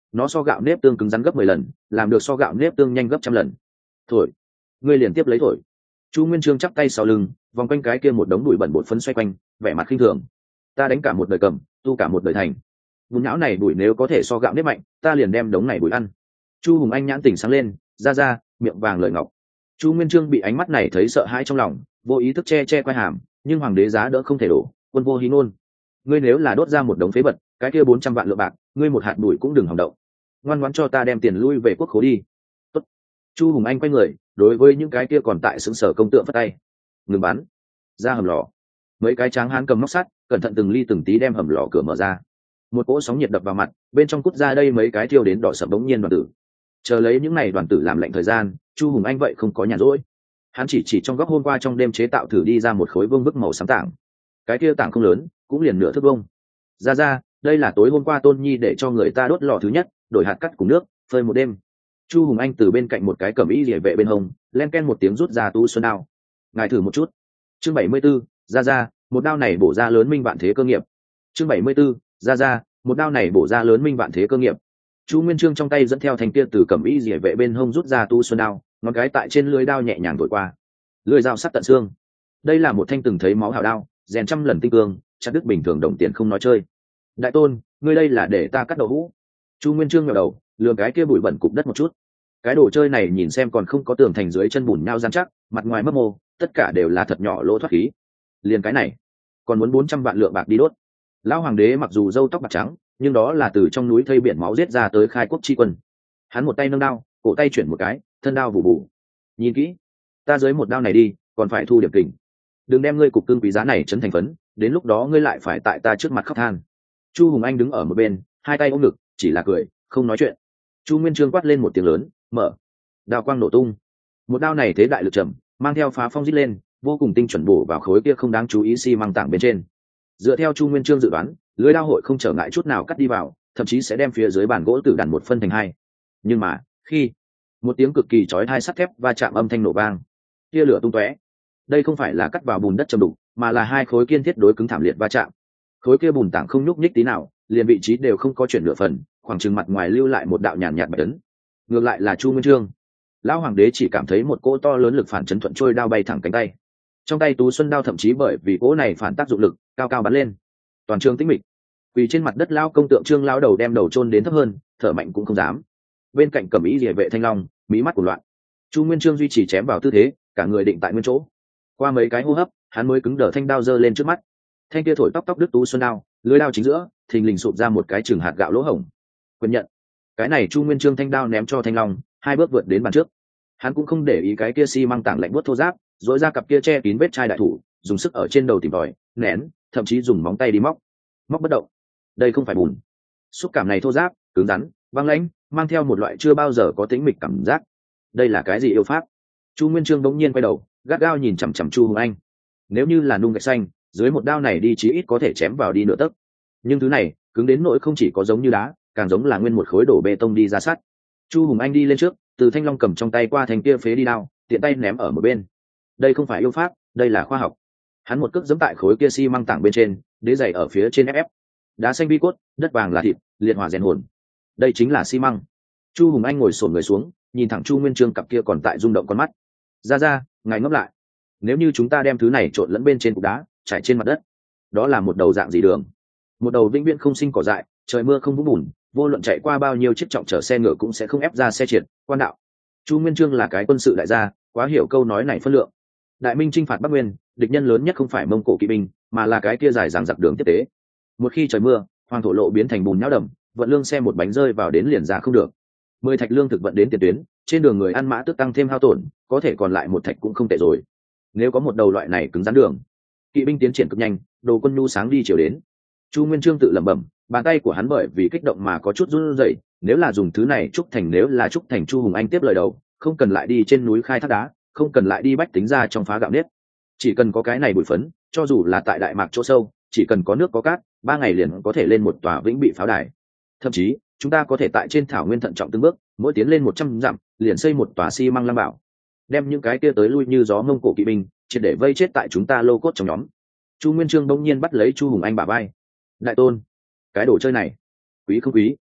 nó so gạo nếp tương cứng rắn gấp mười lần, làm được so gạo nếp tương nhanh gấp trăm lần. Thổi, ngươi liền tiếp lấy thổi. Chu Nguyên Chương chắp tay sau lưng, vòng quanh cái kia một đống bụi bẩn bột phấn xoay quanh, vẻ mặt khinh thường. Ta đánh cả một đời cầm, tu cả một đời thành. Bùn nhão này bụi nếu có thể so gạo nếp mạnh, ta liền đem đống này bụi ăn. Chu Hùng Anh nhãn tỉnh sáng lên, ra ra, miệng vàng lời ngọc. Chu Nguyên Chương bị ánh mắt này thấy sợ hãi trong lòng, vô ý thức che che quai hàm, nhưng hoàng đế giá đỡ không thể đổ, quân vô hí ngôn. Ngươi nếu là đốt ra một đống phế vật, cái kia bốn trăm vạn lượng bạc, ngươi một hạt bụi cũng đừng hòng động. Ngoan ngoãn cho ta đem tiền lui về quốc khố đi. Tốt. Chu Hùng Anh quay người, đối với những cái kia còn tại xứng sở công tượng phất tay. Ngừng bắn. Ra hầm lò. Mấy cái tráng hán cầm móc sắt, cẩn thận từng ly từng tí đem hầm lò cửa mở ra. Một cỗ sóng nhiệt đập vào mặt, bên trong cút ra đây mấy cái thiêu đến đỏ sẫm bỗng nhiên đoàn tử. Chờ lấy những này đoàn tử làm lạnh thời gian, Chu Hùng Anh vậy không có nhàn rỗi. Hắn chỉ chỉ trong góc hôm qua trong đêm chế tạo thử đi ra một khối vương vức màu xám tảng. Cái kia tảng không lớn, cũng liền nửa thước vuông. Ra ra, đây là tối hôm qua Tôn Nhi để cho người ta đốt lò thứ nhất, đổi hạt cắt cùng nước, phơi một đêm. Chu Hùng Anh từ bên cạnh một cái cẩm y liễu vệ bên hông, len ken một tiếng rút ra tu xuân đao. Ngài thử một chút. Chương bảy mươi 74, ra ra, một đao này bổ ra lớn minh vạn thế cơ nghiệp. Chương bảy mươi 74, ra ra, một đao này bổ ra lớn minh vạn thế cơ nghiệp. Chu Nguyên Chương trong tay dẫn theo thanh kia từ cẩm y liễu vệ bên hông rút ra tu xuân đao, ngón cái tại trên lưỡi đao nhẹ nhàng thổi qua. Lưỡi dao sắc tận xương. Đây là một thanh từng thấy máu hảo đao, rèn trăm lần tinh cương, chặt đứt bình thường đồng tiền không nói chơi. Đại tôn, ngươi đây là để ta cắt đầu hũ. Chu Nguyên Chương ngẩng đầu, lườm cái kia bụi bẩn cục đất một chút. Cái đồ chơi này nhìn xem còn không có tường thành dưới chân bùn nhau rắn chắc, mặt ngoài mấp mô, tất cả đều là thật nhỏ lỗ thoát khí. Liền cái này, còn muốn bốn trăm vạn lượng bạc đi đốt. Lão hoàng đế mặc dù râu tóc bạc trắng, nhưng đó là từ trong núi thây biển máu giết ra tới khai quốc chi quân. Hắn một tay nâng đao, cổ tay chuyển một cái, thân đao vụ vụ. Nhìn kỹ, ta dưới một đao này đi, còn phải thu điểm kình. Đừng đem ngươi cục cưng quý giá này chấn thành phấn, đến lúc đó ngươi lại phải tại ta trước mặt khóc than. Chu Hùng Anh đứng ở một bên, hai tay ôm ngực, chỉ là cười, không nói chuyện. Chu Nguyên Chương quát lên một tiếng lớn, mở. Đao quang nổ tung. Một đao này thế đại lực trầm, mang theo phá phong rít lên, vô cùng tinh chuẩn bổ vào khối kia không đáng chú ý xi măng tảng bên trên. Dựa theo Chu Nguyên Chương dự đoán, lưới đao hội không trở ngại chút nào cắt đi vào, thậm chí sẽ đem phía dưới bàn gỗ tử đàn một phân thành hai. Nhưng mà, khi một tiếng cực kỳ chói tai sắt thép va chạm âm thanh nổ vang, tia lửa tung tóe. Đây không phải là cắt vào bùn đất trầm đục, mà là hai khối kiên thiết đối cứng thảm liệt va chạm. Khối kia bùn tảng không nhúc nhích tí nào, liền vị trí đều không có chuyển nửa phần, khoảng chừng mặt ngoài lưu lại một đạo nhàn nhạt bạch tấn. Ngược lại là Chu Nguyên Chương, lão hoàng đế chỉ cảm thấy một cỗ to lớn lực phản chấn thuận trôi đao bay thẳng cánh tay. Trong tay tú xuân đao thậm chí bởi vì cỗ này phản tác dụng lực, cao cao bắn lên. Toàn trường tĩnh mịch. Quỳ trên mặt đất lão công tượng Trương lão đầu đem đầu chôn đến thấp hơn, thở mạnh cũng không dám. Bên cạnh cẩm ý liễu vệ Thanh Long, mí mắt của loạn. Chu Nguyên Chương duy trì chém vào tư thế, cả người định tại nguyên chỗ. Qua mấy cái hô hấp, hắn mới cứng đờ thanh đao giơ lên trước mắt. Thanh kia thổi tóc tóc đứt tú xuân đao, lưới đao chính giữa, thình lình sụp ra một cái chừng hạt gạo lỗ hổng. Quyền nhận. Cái này Chu Nguyên Chương thanh đao ném cho Thanh Long, hai bước vượt đến bàn trước. Hắn cũng không để ý cái kia xi măng tảng lạnh buốt thô ráp, dỗi ra cặp kia che kín vết chai đại thủ, dùng sức ở trên đầu tìm tòi, nén, thậm chí dùng móng tay đi móc. Móc bất động. Đây không phải bùn. Xúc cảm này thô ráp, cứng rắn, băng lãnh, mang theo một loại chưa bao giờ có tĩnh mịch cảm giác. Đây là cái gì yêu pháp? Chu Nguyên Chương bỗng nhiên quay đầu, gắt gao nhìn chằm chằm Chu Hùng Anh. Nếu như là nung gạch xanh, dưới một đao này đi chí ít có thể chém vào đi nửa tấc. Nhưng thứ này, cứng đến nỗi không chỉ có giống như đá, càng giống là nguyên một khối đổ bê tông đi ra sắt. Chu Hùng Anh đi lên trước, từ Thanh Long cầm trong tay qua thành kia phế đi đao, tiện tay ném ở một bên. Đây không phải yêu pháp, đây là khoa học. Hắn một cước giẫm tại khối kia xi măng tảng bên trên, đế giày ở phía trên ép ép. Đá xanh vi cốt, đất vàng là thịt, liệt hỏa rèn hồn. Đây chính là xi măng. Chu Hùng Anh ngồi xổm người xuống, nhìn thẳng Chu Nguyên Chương cặp kia còn tại rung động con mắt. Ra ra, ngài ngấp lại. Nếu như chúng ta đem thứ này trộn lẫn bên trên cục đá, trải trên mặt đất, đó là một đầu dạng gì đường? Một đầu vĩnh viễn không sinh cỏ dại, trời mưa không vũng bùn, vô luận chạy qua bao nhiêu chiếc trọng chở xe ngựa cũng sẽ không ép ra xe triệt. Quan đạo. Chu Nguyên Chương là cái quân sự đại gia, quá hiểu câu nói này phân lượng. Đại Minh chinh phạt Bắc Nguyên, địch nhân lớn nhất không phải Mông Cổ kỵ binh, mà là cái kia dài dằng dặc đường tiếp tế. Một khi trời mưa, hoàng thổ lộ biến thành bùn nhão đầm, vận lương xe một bánh rơi vào đến liền ra không được. Mười thạch lương thực vận đến tiền tuyến, trên đường người ăn mã tức tăng thêm hao tổn, có thể còn lại một thạch cũng không tệ rồi. Nếu có một đầu loại này cứng rắn đường, kỵ binh tiến triển cực nhanh, đồ quân nhu sáng đi chiều đến. Chu Nguyên Chương tự lẩm bẩm, bàn tay của hắn bởi vì kích động mà có chút run rẩy. Nếu là dùng thứ này trúc thành, nếu là trúc thành Chu Hùng Anh tiếp lời đầu, không cần lại đi trên núi khai thác đá, không cần lại đi bách tính ra trong phá gạo nếp, chỉ cần có cái này bụi phấn, cho dù là tại đại mạc chỗ sâu, chỉ cần có nước có cát, ba ngày liền có thể lên một tòa vĩnh bị pháo đài. Thậm chí chúng ta có thể tại trên thảo nguyên thận trọng từng bước, mỗi tiến lên một trăm dặm liền xây một tòa xi măng lăng bảo, đem những cái kia tới lui như gió Mông Cổ kỵ binh triệt để vây chết tại chúng ta lô cốt trong nhóm. Chu Nguyên Chương đông nhiên bắt lấy Chu Hùng Anh bả vai. Đại tôn, cái đồ chơi này quý không quý?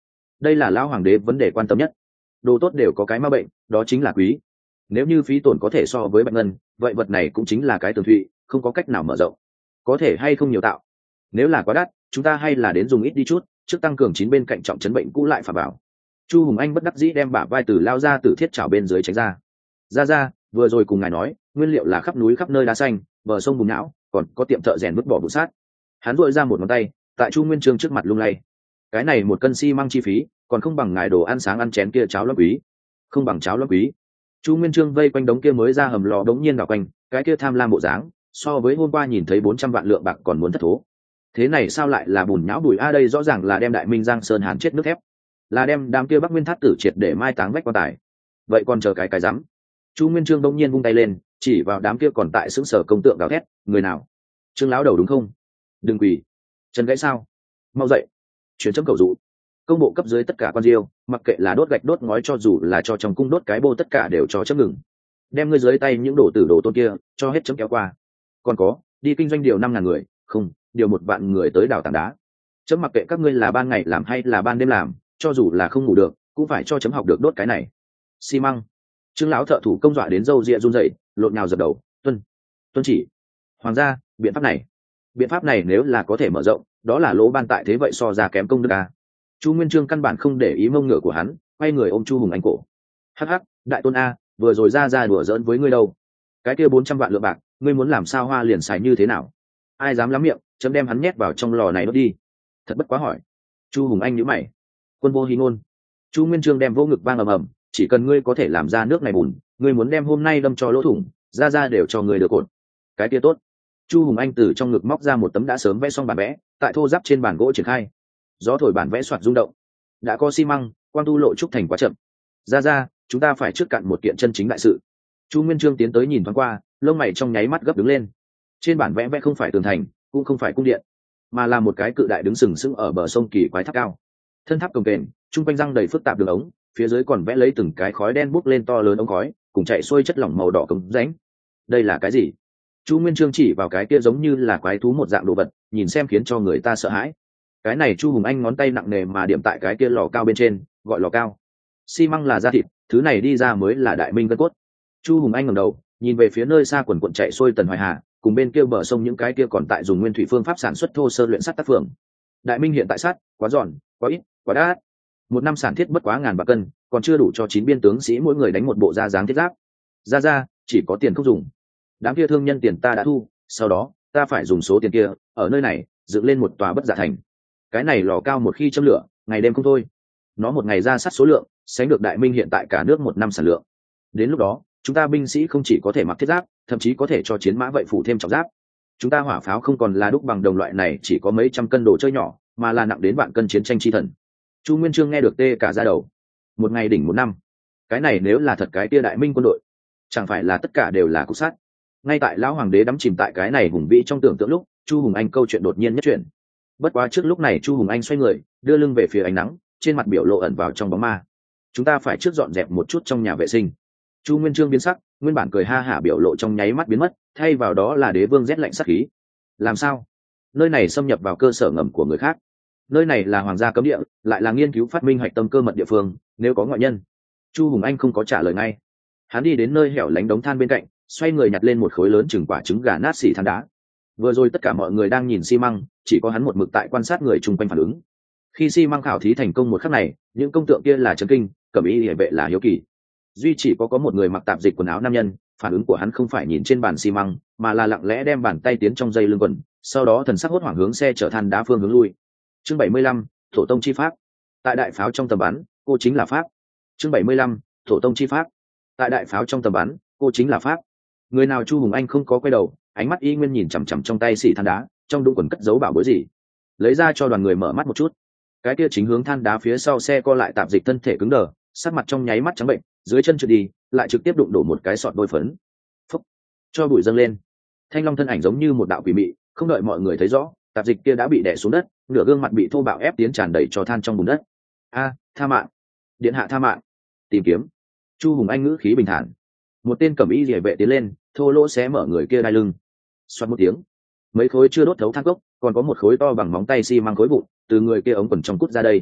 đây là lão hoàng đế vấn đề quan tâm nhất. Đồ tốt đều có cái ma bệnh, đó chính là quý. Nếu như phí tổn có thể so với bạch ngân, vậy vật này cũng chính là cái tường thụy, không có cách nào mở rộng. Có thể hay không nhiều tạo. Nếu là quá đắt, chúng ta hay là đến dùng ít đi chút, trước tăng cường chín bên cạnh trọng chấn bệnh cũ lại phà bảo. Chu Hùng Anh bất đắc dĩ đem bả vai từ lao ra từ thiết trào bên dưới tránh ra. Ra ra, vừa rồi cùng ngài nói, nguyên liệu là khắp núi khắp nơi đá xanh, bờ sông bùn nhão, còn có tiệm thợ rèn vứt bỏ bụi sát. Hắn duỗi ra một ngón tay, tại Chu Nguyên Chương trước mặt lung lay. Cái này một cân xi măng chi phí, còn không bằng ngài đồ ăn sáng ăn chén kia cháo lâm quý. Không bằng cháo lâm quý. Chu Nguyên Chương vây quanh đống kia mới ra hầm lò đống nhiên đảo quanh, cái kia tham lam bộ dáng, so với hôm qua nhìn thấy bốn trăm vạn lượng bạc còn muốn thất thố. Thế này sao lại là bùn nhão bụi a, đây rõ ràng là đem Đại Minh Giang Sơn hàn chết nước thép, là đem đám kia Bắc Nguyên Thát tử triệt để mai táng vách quan tài. Vậy còn chờ cái cái rắm. Chu Nguyên Chương đống nhiên vung tay lên, chỉ vào đám kia còn tại xứng sở công tượng gào thét, người nào? Trương lão đầu đúng không? Đừng quỳ. Chân gãy sao? Mau dậy. Chuyển chấm cầu dụ. Công bộ cấp dưới tất cả quan diêu, mặc kệ là đốt gạch đốt ngói cho dù là cho trong cung đốt cái bô, tất cả đều cho chấm ngừng. Đem ngươi dưới tay những đồ tử đồ tôn kia cho hết chấm kéo qua. Còn có, đi kinh doanh điều năm ngàn người, không, điều một vạn người tới đào tảng đá. Chấm mặc kệ các ngươi là ban ngày làm hay là ban đêm làm, cho dù là không ngủ được, cũng phải cho chấm học được đốt cái này. Xi măng. Trương lão thợ thủ công dọa đến râu ria run rẩy, lộn nhào dập đầu, tuân, tuân chỉ. Hoàng gia, biện pháp này, biện pháp này nếu là có thể mở rộng, đó là lỗ ban tại thế vậy so ra kém công đức a. Chu Nguyên Chương căn bản không để ý mông ngựa của hắn, quay người ôm Chu Hùng Anh cổ. Hắc hắc, đại tôn a, vừa rồi ra ra đùa giỡn với ngươi đâu. Cái kia bốn trăm vạn lượng bạc, ngươi muốn làm sao hoa liền xài như thế nào? Ai dám lắm miệng, chấm đem hắn nhét vào trong lò này đốt đi. Thật bất quá hỏi. Chu Hùng Anh nhíu mày. Quân vô hí ngôn. Chu Nguyên Chương đem vô ngực vang ầm ầm, chỉ cần ngươi có thể làm ra nước này bùn, ngươi muốn đem hôm nay đâm cho lỗ thủng, ra ra đều cho ngươi được cột. Cái kia tốt. Chu Hùng Anh từ trong ngực móc ra một tấm đã sớm vẽ xong bản vẽ, tại thô giáp trên bàn gỗ triển khai. Gió thổi bản vẽ soạt rung động. Đã có xi măng, quang tu lộ trúc thành quá chậm. Ra ra, chúng ta phải trước cạn một kiện chân chính đại sự. Chu Nguyên Chương tiến tới nhìn thoáng qua, lông mày trong nháy mắt gấp đứng lên. Trên bản vẽ vẽ không phải tường thành, cũng không phải cung điện, mà là một cái cự đại đứng sừng sững ở bờ sông kỳ quái tháp cao. Thân tháp cồng kềnh, trung quanh răng đầy phức tạp đường ống, phía dưới còn vẽ lấy từng cái khói đen bốc lên to lớn ống khói, cùng chạy xuôi chất lỏng màu đỏ cống rãnh. Đây là cái gì? Chu Nguyên Chương chỉ vào cái kia giống như là quái thú một dạng đồ vật, nhìn xem khiến cho người ta sợ hãi. Cái này Chu Hùng Anh ngón tay nặng nề mà điểm tại cái kia lò cao bên trên, gọi lò cao. Xi măng là da thịt, thứ này đi ra mới là Đại Minh gân cốt. Chu Hùng Anh ngẩng đầu, nhìn về phía nơi xa quần quần chạy xuôi Tần Hoài Hà, cùng bên kia bờ sông những cái kia còn tại dùng nguyên thủy phương pháp sản xuất thô sơ luyện sắt tác phường. Đại Minh hiện tại sắt quá giòn, quá ít, quá đắt. Một năm sản thiết bất quá ngàn bạc cân, còn chưa đủ cho chín biên tướng sĩ mỗi người đánh một bộ da dáng thiết giáp. Ra ra, chỉ có tiền không dùng. Đám kia thương nhân tiền ta đã thu, sau đó ta phải dùng số tiền kia ở nơi này dựng lên một tòa bất giả thành. Cái này lò cao một khi châm lửa, ngày đêm không thôi. Nó một ngày ra sắt số lượng sánh được Đại Minh hiện tại cả nước một năm sản lượng. Đến lúc đó, chúng ta binh sĩ không chỉ có thể mặc thiết giáp, thậm chí có thể cho chiến mã vậy phủ thêm trọng giáp. Chúng ta hỏa pháo không còn là đúc bằng đồng loại này chỉ có mấy trăm cân đồ chơi nhỏ, mà là nặng đến vạn cân chiến tranh chi thần. Chu Nguyên Chương nghe được tê cả da đầu. Một ngày đỉnh một năm, cái này nếu là thật cái kia Đại Minh quân đội, chẳng phải là tất cả đều là cục sắt. Ngay tại lão hoàng đế đắm chìm tại cái này hùng vĩ trong tưởng tượng lúc, Chu Hùng Anh câu chuyện đột nhiên nhất chuyển. Bất quá trước lúc này Chu Hùng Anh xoay người, đưa lưng về phía ánh nắng, trên mặt biểu lộ ẩn vào trong bóng ma. Chúng ta phải trước dọn dẹp một chút trong nhà vệ sinh. Chu Nguyên Chương biến sắc, nguyên bản cười ha hả biểu lộ trong nháy mắt biến mất, thay vào đó là đế vương rét lạnh sắc khí. Làm sao? Nơi này xâm nhập vào cơ sở ngầm của người khác. Nơi này là hoàng gia cấm địa, lại là nghiên cứu phát minh hạch tâm cơ mật địa phương, nếu có ngoại nhân. Chu Hùng Anh không có trả lời ngay. Hắn đi đến nơi hẻo lánh đống than bên cạnh, xoay người nhặt lên một khối lớn chừng quả trứng gà nát xỉ than đá. Vừa rồi tất cả mọi người đang nhìn xi măng, chỉ có hắn một mực tại quan sát người chung quanh phản ứng. Khi xi măng khảo thí thành công một khắc này, những công tượng kia là chấn kinh, cẩm y liễu vệ là hiếu kỳ. Duy chỉ có có một người mặc tạp dịch quần áo nam nhân, phản ứng của hắn không phải nhìn trên bàn xi măng, mà là lặng lẽ đem bàn tay tiến trong dây lưng quần, sau đó thần sắc hốt hoảng hướng xe chở than đá phương hướng lui. Chương bảy mươi lăm, Thổ tông chi pháp. Tại đại pháo trong tầm bắn, cô chính là pháp. Chương bảy mươi lăm, Thổ tông chi pháp. Tại đại pháo trong tầm bắn, cô chính là pháp. Người nào Chu Hùng Anh không có quay đầu, ánh mắt y nguyên nhìn chằm chằm trong tay xỉ than đá, trong đũng quần cất giấu bảo bối gì. Lấy ra cho đoàn người mở mắt một chút. Cái kia chính hướng than đá phía sau xe co lại tạp dịch thân thể cứng đờ, sắc mặt trong nháy mắt trắng bệnh, dưới chân trượt đi, lại trực tiếp đụng đổ một cái sọt bôi phấn. Phúc, cho bụi dâng lên. Thanh long thân ảnh giống như một đạo quỷ mị, không đợi mọi người thấy rõ, tạp dịch kia đã bị đè xuống đất, nửa gương mặt bị thô bạo ép tiến tràn đầy cho than trong bùn đất. A, tha mạng, điện hạ tha mạng, tìm kiếm. Chu Hùng Anh ngữ khí bình thản. Một tên cẩm y liễu vệ tiến lên, thô lỗ xé mở người kia đai lưng. Xoát một tiếng, mấy khối chưa đốt thấu than cốc, còn có một khối to bằng móng tay xi măng khối vụn từ người kia ống quần trong cút ra đây.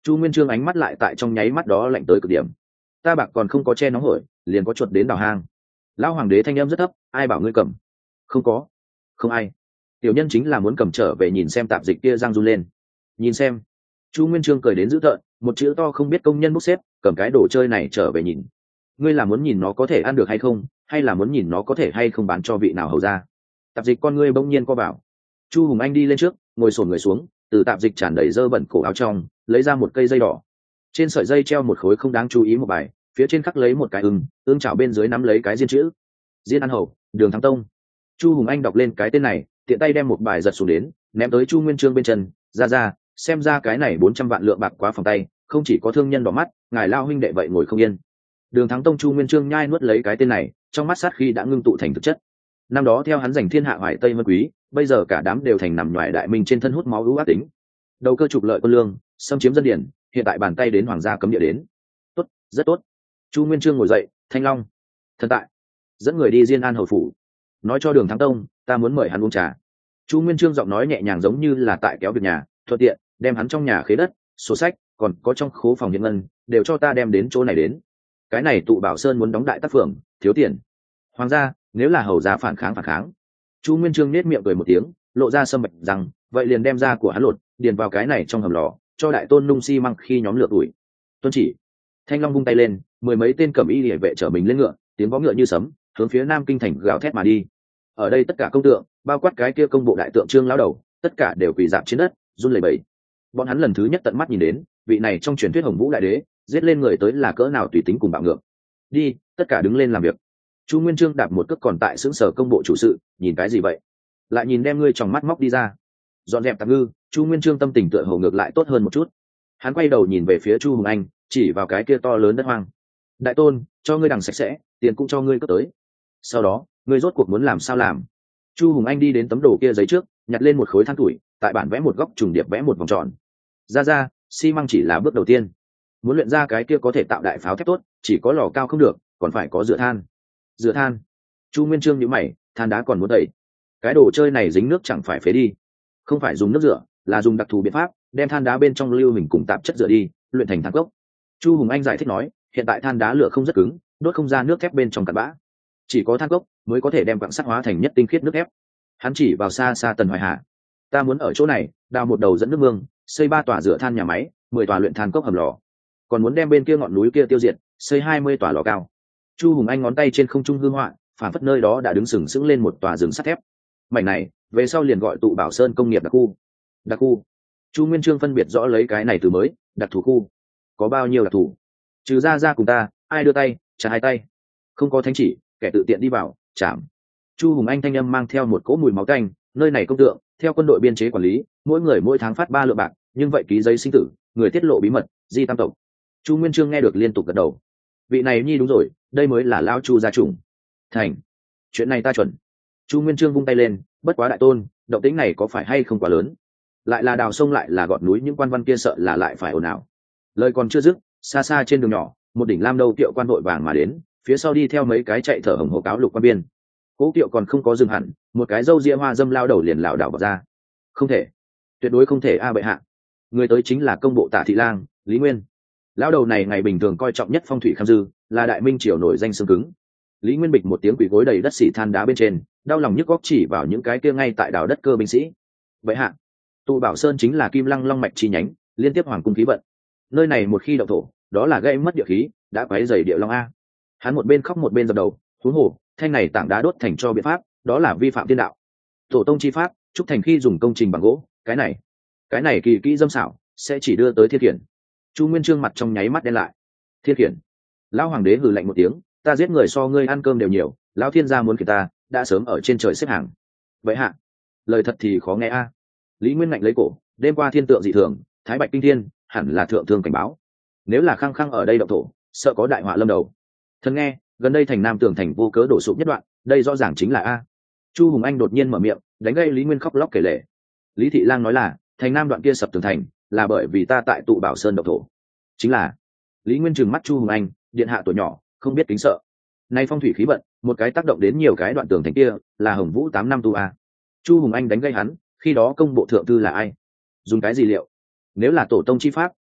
Chu Nguyên Chương ánh mắt lại tại trong nháy mắt đó lạnh tới cực điểm. Ta bạc còn không có che nóng hổi, liền có chuột đến đào hang. Lão hoàng đế thanh âm rất thấp, ai bảo ngươi cầm? Không có, không ai. Tiểu nhân chính là muốn cầm trở về nhìn xem tạp dịch kia giang run lên. Nhìn xem. Chu Nguyên Chương cười đến dữ tợn, một chữ to không biết công nhân bốc xếp, cầm cái đồ chơi này trở về nhìn. Ngươi là muốn nhìn nó có thể ăn được hay không, hay là muốn nhìn nó có thể hay không bán cho vị nào hầu ra? Tạp dịch con ngươi bỗng nhiên co vào. Chu Hùng Anh đi lên trước, ngồi xổm người xuống, từ tạp dịch tràn đầy dơ bẩn cổ áo trong lấy ra một cây dây đỏ, trên sợi dây treo một khối không đáng chú ý một bài, phía trên khắc lấy một cái ưng, ương chảo bên dưới nắm lấy cái diên chữ. Diên An Hầu, Đường Thắng Tông. Chu Hùng Anh đọc lên cái tên này, tiện tay đem một bài giật xuống đến, ném tới Chu Nguyên Chương bên chân. Ra ra, xem ra cái này bốn trăm vạn lượng bạc quá phòng tay, không chỉ có thương nhân đỏ mắt, ngài lao huynh đệ vậy ngồi không yên. Đường Thắng Tông. Chu Nguyên Chương nhai nuốt lấy cái tên này, trong mắt sát khí đã ngưng tụ thành thực chất. Năm đó theo hắn giành thiên hạ hoài tây vân quý, bây giờ cả đám đều thành nằm ngoài đại minh trên thân hút máu ưu ác tính, đầu cơ trục lợi quân lương, xâm chiếm dân điển, hiện tại bàn tay đến hoàng gia cấm địa đến. Tốt, rất tốt. Chu Nguyên Chương ngồi dậy. Thanh Long, thần tại, dẫn người đi Diên An Hầu phủ, nói cho Đường Thắng Tông ta muốn mời hắn uống trà. Chu Nguyên Chương giọng nói nhẹ nhàng giống như là tại kéo việc nhà, thuận tiện đem hắn trong nhà khế đất, sổ sách, còn có trong khố phòng hiện ngân đều cho ta đem đến chỗ này đến. Cái này tụ Bảo Sơn muốn đóng đại tác phường, thiếu tiền. Hoàng gia, nếu là hầu gia phản kháng phản kháng. Chu Nguyên Chương nết miệng cười một tiếng, lộ ra sâm bạch rằng, vậy liền đem ra của hắn lột, điền vào cái này trong hầm lò, cho đại tôn nung xi măng khi nhóm lửa đuổi. Tuân chỉ. Thanh Long vung tay lên, mười mấy tên cẩm y liề vệ chở mình lên ngựa, tiếng vó ngựa như sấm, hướng phía Nam Kinh thành gào thét mà đi. Ở đây tất cả công tượng, bao quát cái kia công bộ đại tượng Trương lão đầu, tất cả đều quỳ rạp trên đất, run lẩy bẩy. Bọn hắn lần thứ nhất tận mắt nhìn đến, vị này trong truyền thuyết Hồng Vũ đại đế, giết lên người tới là cỡ nào tùy tính cùng bạo ngược. Đi, tất cả đứng lên làm việc. Chu Nguyên Chương đạp một cước còn tại xứng sở công bộ chủ sự, nhìn cái gì vậy? Lại nhìn đem ngươi trong mắt móc đi ra. Dọn dẹp tạp ngư. Chu Nguyên Chương tâm tình tựa hồ ngược lại tốt hơn một chút. Hắn quay đầu nhìn về phía Chu Hùng Anh, chỉ vào cái kia to lớn đất hoang. Đại tôn, cho ngươi đằng sạch sẽ, tiền cũng cho ngươi cất tới. Sau đó, ngươi rốt cuộc muốn làm sao làm? Chu Hùng Anh đi đến tấm đồ kia giấy trước, nhặt lên một khối than tuổi, tại bản vẽ một góc trùng điệp vẽ một vòng tròn. Ra ra, xi măng chỉ là bước đầu tiên. Muốn luyện ra cái kia có thể tạo đại pháo thép tốt, chỉ có lò cao không được, còn phải có rửa than. Rửa than. Chu Nguyên Chương nhíu mày, than đá còn muốn đẩy. Cái đồ chơi này dính nước chẳng phải phế đi. Không phải dùng nước rửa, là dùng đặc thù biện pháp, đem than đá bên trong lưu hình cùng tạp chất rửa đi, luyện thành than cốc. Chu Hùng Anh giải thích nói, hiện tại than đá lửa không rất cứng, đốt không ra nước thép bên trong cặn bã, chỉ có than cốc mới có thể đem quặng sắt hóa thành nhất tinh khiết nước thép. Hắn chỉ vào xa xa Tần Hoài Hà. Ta muốn ở chỗ này đào một đầu dẫn nước mương, xây ba tòa rửa than nhà máy, mười tòa luyện than cốc hầm lò, còn muốn đem bên kia ngọn núi kia tiêu diệt, xây hai mươi tòa lò cao. Chu Hùng Anh ngón tay trên không trung hư họa, phản phất nơi đó đã đứng sừng sững lên một tòa rừng sắt thép. Mảnh này về sau liền gọi tụ Bảo Sơn công nghiệp đặc khu. Đặc khu. Chu Nguyên Chương phân biệt rõ lấy cái này từ mới, đặc thù khu. Có bao nhiêu đặc thù? Trừ ra ra cùng ta, ai đưa tay, trả hai tay. Không có thánh chỉ, kẻ tự tiện đi vào, chạm. Chu Hùng Anh thanh âm mang theo một cỗ mùi máu tanh, nơi này công tượng, theo quân đội biên chế quản lý, mỗi người mỗi tháng phát ba lượng bạc, nhưng vậy ký giấy sinh tử, người tiết lộ bí mật, di tam tộc. Chu Nguyên Chương nghe được liên tục gật đầu. Vị này nhi đúng rồi, đây mới là lão Chu gia chủng. Thành. Chuyện này ta chuẩn. Chu Nguyên Chương vung tay lên, bất quá đại tôn, động tĩnh này có phải hay không quá lớn? Lại là đào sông lại là gọt núi, những quan văn kia sợ là lại phải ồn ào. Lời còn chưa dứt, xa xa trên đường nhỏ, một đỉnh lam đâu kiệu quan đội vàng mà đến, phía sau đi theo mấy cái chạy thở hồng hộc cáo lục quan biên. Cố kiệu còn không có dừng hẳn, một cái râu ria hoa dâm lao đầu liền lảo đảo vào ra. Không thể, tuyệt đối không thể a bệ hạ. Người tới chính là công bộ Tả Thị Lang, Lý Nguyên. Lão đầu này ngày bình thường coi trọng nhất phong thủy kham dư, là đại minh triều nổi danh xương cứng. Lý Nguyên bịch một tiếng quỳ gối đầy đất xỉ than đá bên trên, đau lòng nhức góc chỉ vào những cái kia ngay tại đào đất cơ binh sĩ. Bệ hạ, tụ Bảo Sơn chính là Kim Lăng long mạch chi nhánh, liên tiếp hoàng cung khí vận. Nơi này một khi động thổ, đó là gây mất địa khí, đã quấy rầy địa long a. Hắn một bên khóc một bên dập đầu, huống hồ, thanh này tảng đá đốt thành cho biện pháp, đó là vi phạm thiên đạo. Tổ tông chi pháp, trúc thành khi dùng công trình bằng gỗ, cái này, cái này kỳ kỹ dâm xảo, sẽ chỉ đưa tới thiên khiển. Chu Nguyên Chương mặt trong nháy mắt đen lại. Thiên khiển? Lão hoàng đế hừ lạnh một tiếng, ta giết người so ngươi ăn cơm đều nhiều, lão thiên gia muốn khiển ta, đã sớm ở trên trời xếp hàng. Vậy hạ, lời thật thì khó nghe a. Lý Nguyên ngạnh lấy cổ, đêm qua thiên tượng dị thường, thái bạch kinh thiên, hẳn là thượng thương cảnh báo. Nếu là khăng khăng ở đây động thổ, sợ có đại họa lâm đầu. Thân nghe, gần đây thành nam tường thành vô cớ đổ sụp nhất đoạn, đây rõ ràng chính là a. Chu Hùng Anh đột nhiên mở miệng, đánh gây Lý Nguyên khóc lóc kể lể. Lý Thị Lang nói là, thành nam đoạn kia sập tường thành, là bởi vì ta tại tụ Bảo Sơn động thổ. Chính là. Lý Nguyên trừng mắt Chu Hùng Anh, điện hạ tuổi nhỏ, không biết kính sợ. Nay phong thủy khí vận, một cái tác động đến nhiều cái đoạn tường thành kia, là Hồng Vũ tám năm tu a. Chu Hùng Anh đánh gây hắn, khi đó công bộ thượng thư là ai? Dùng cái gì liệu? Nếu là tổ tông chi pháp,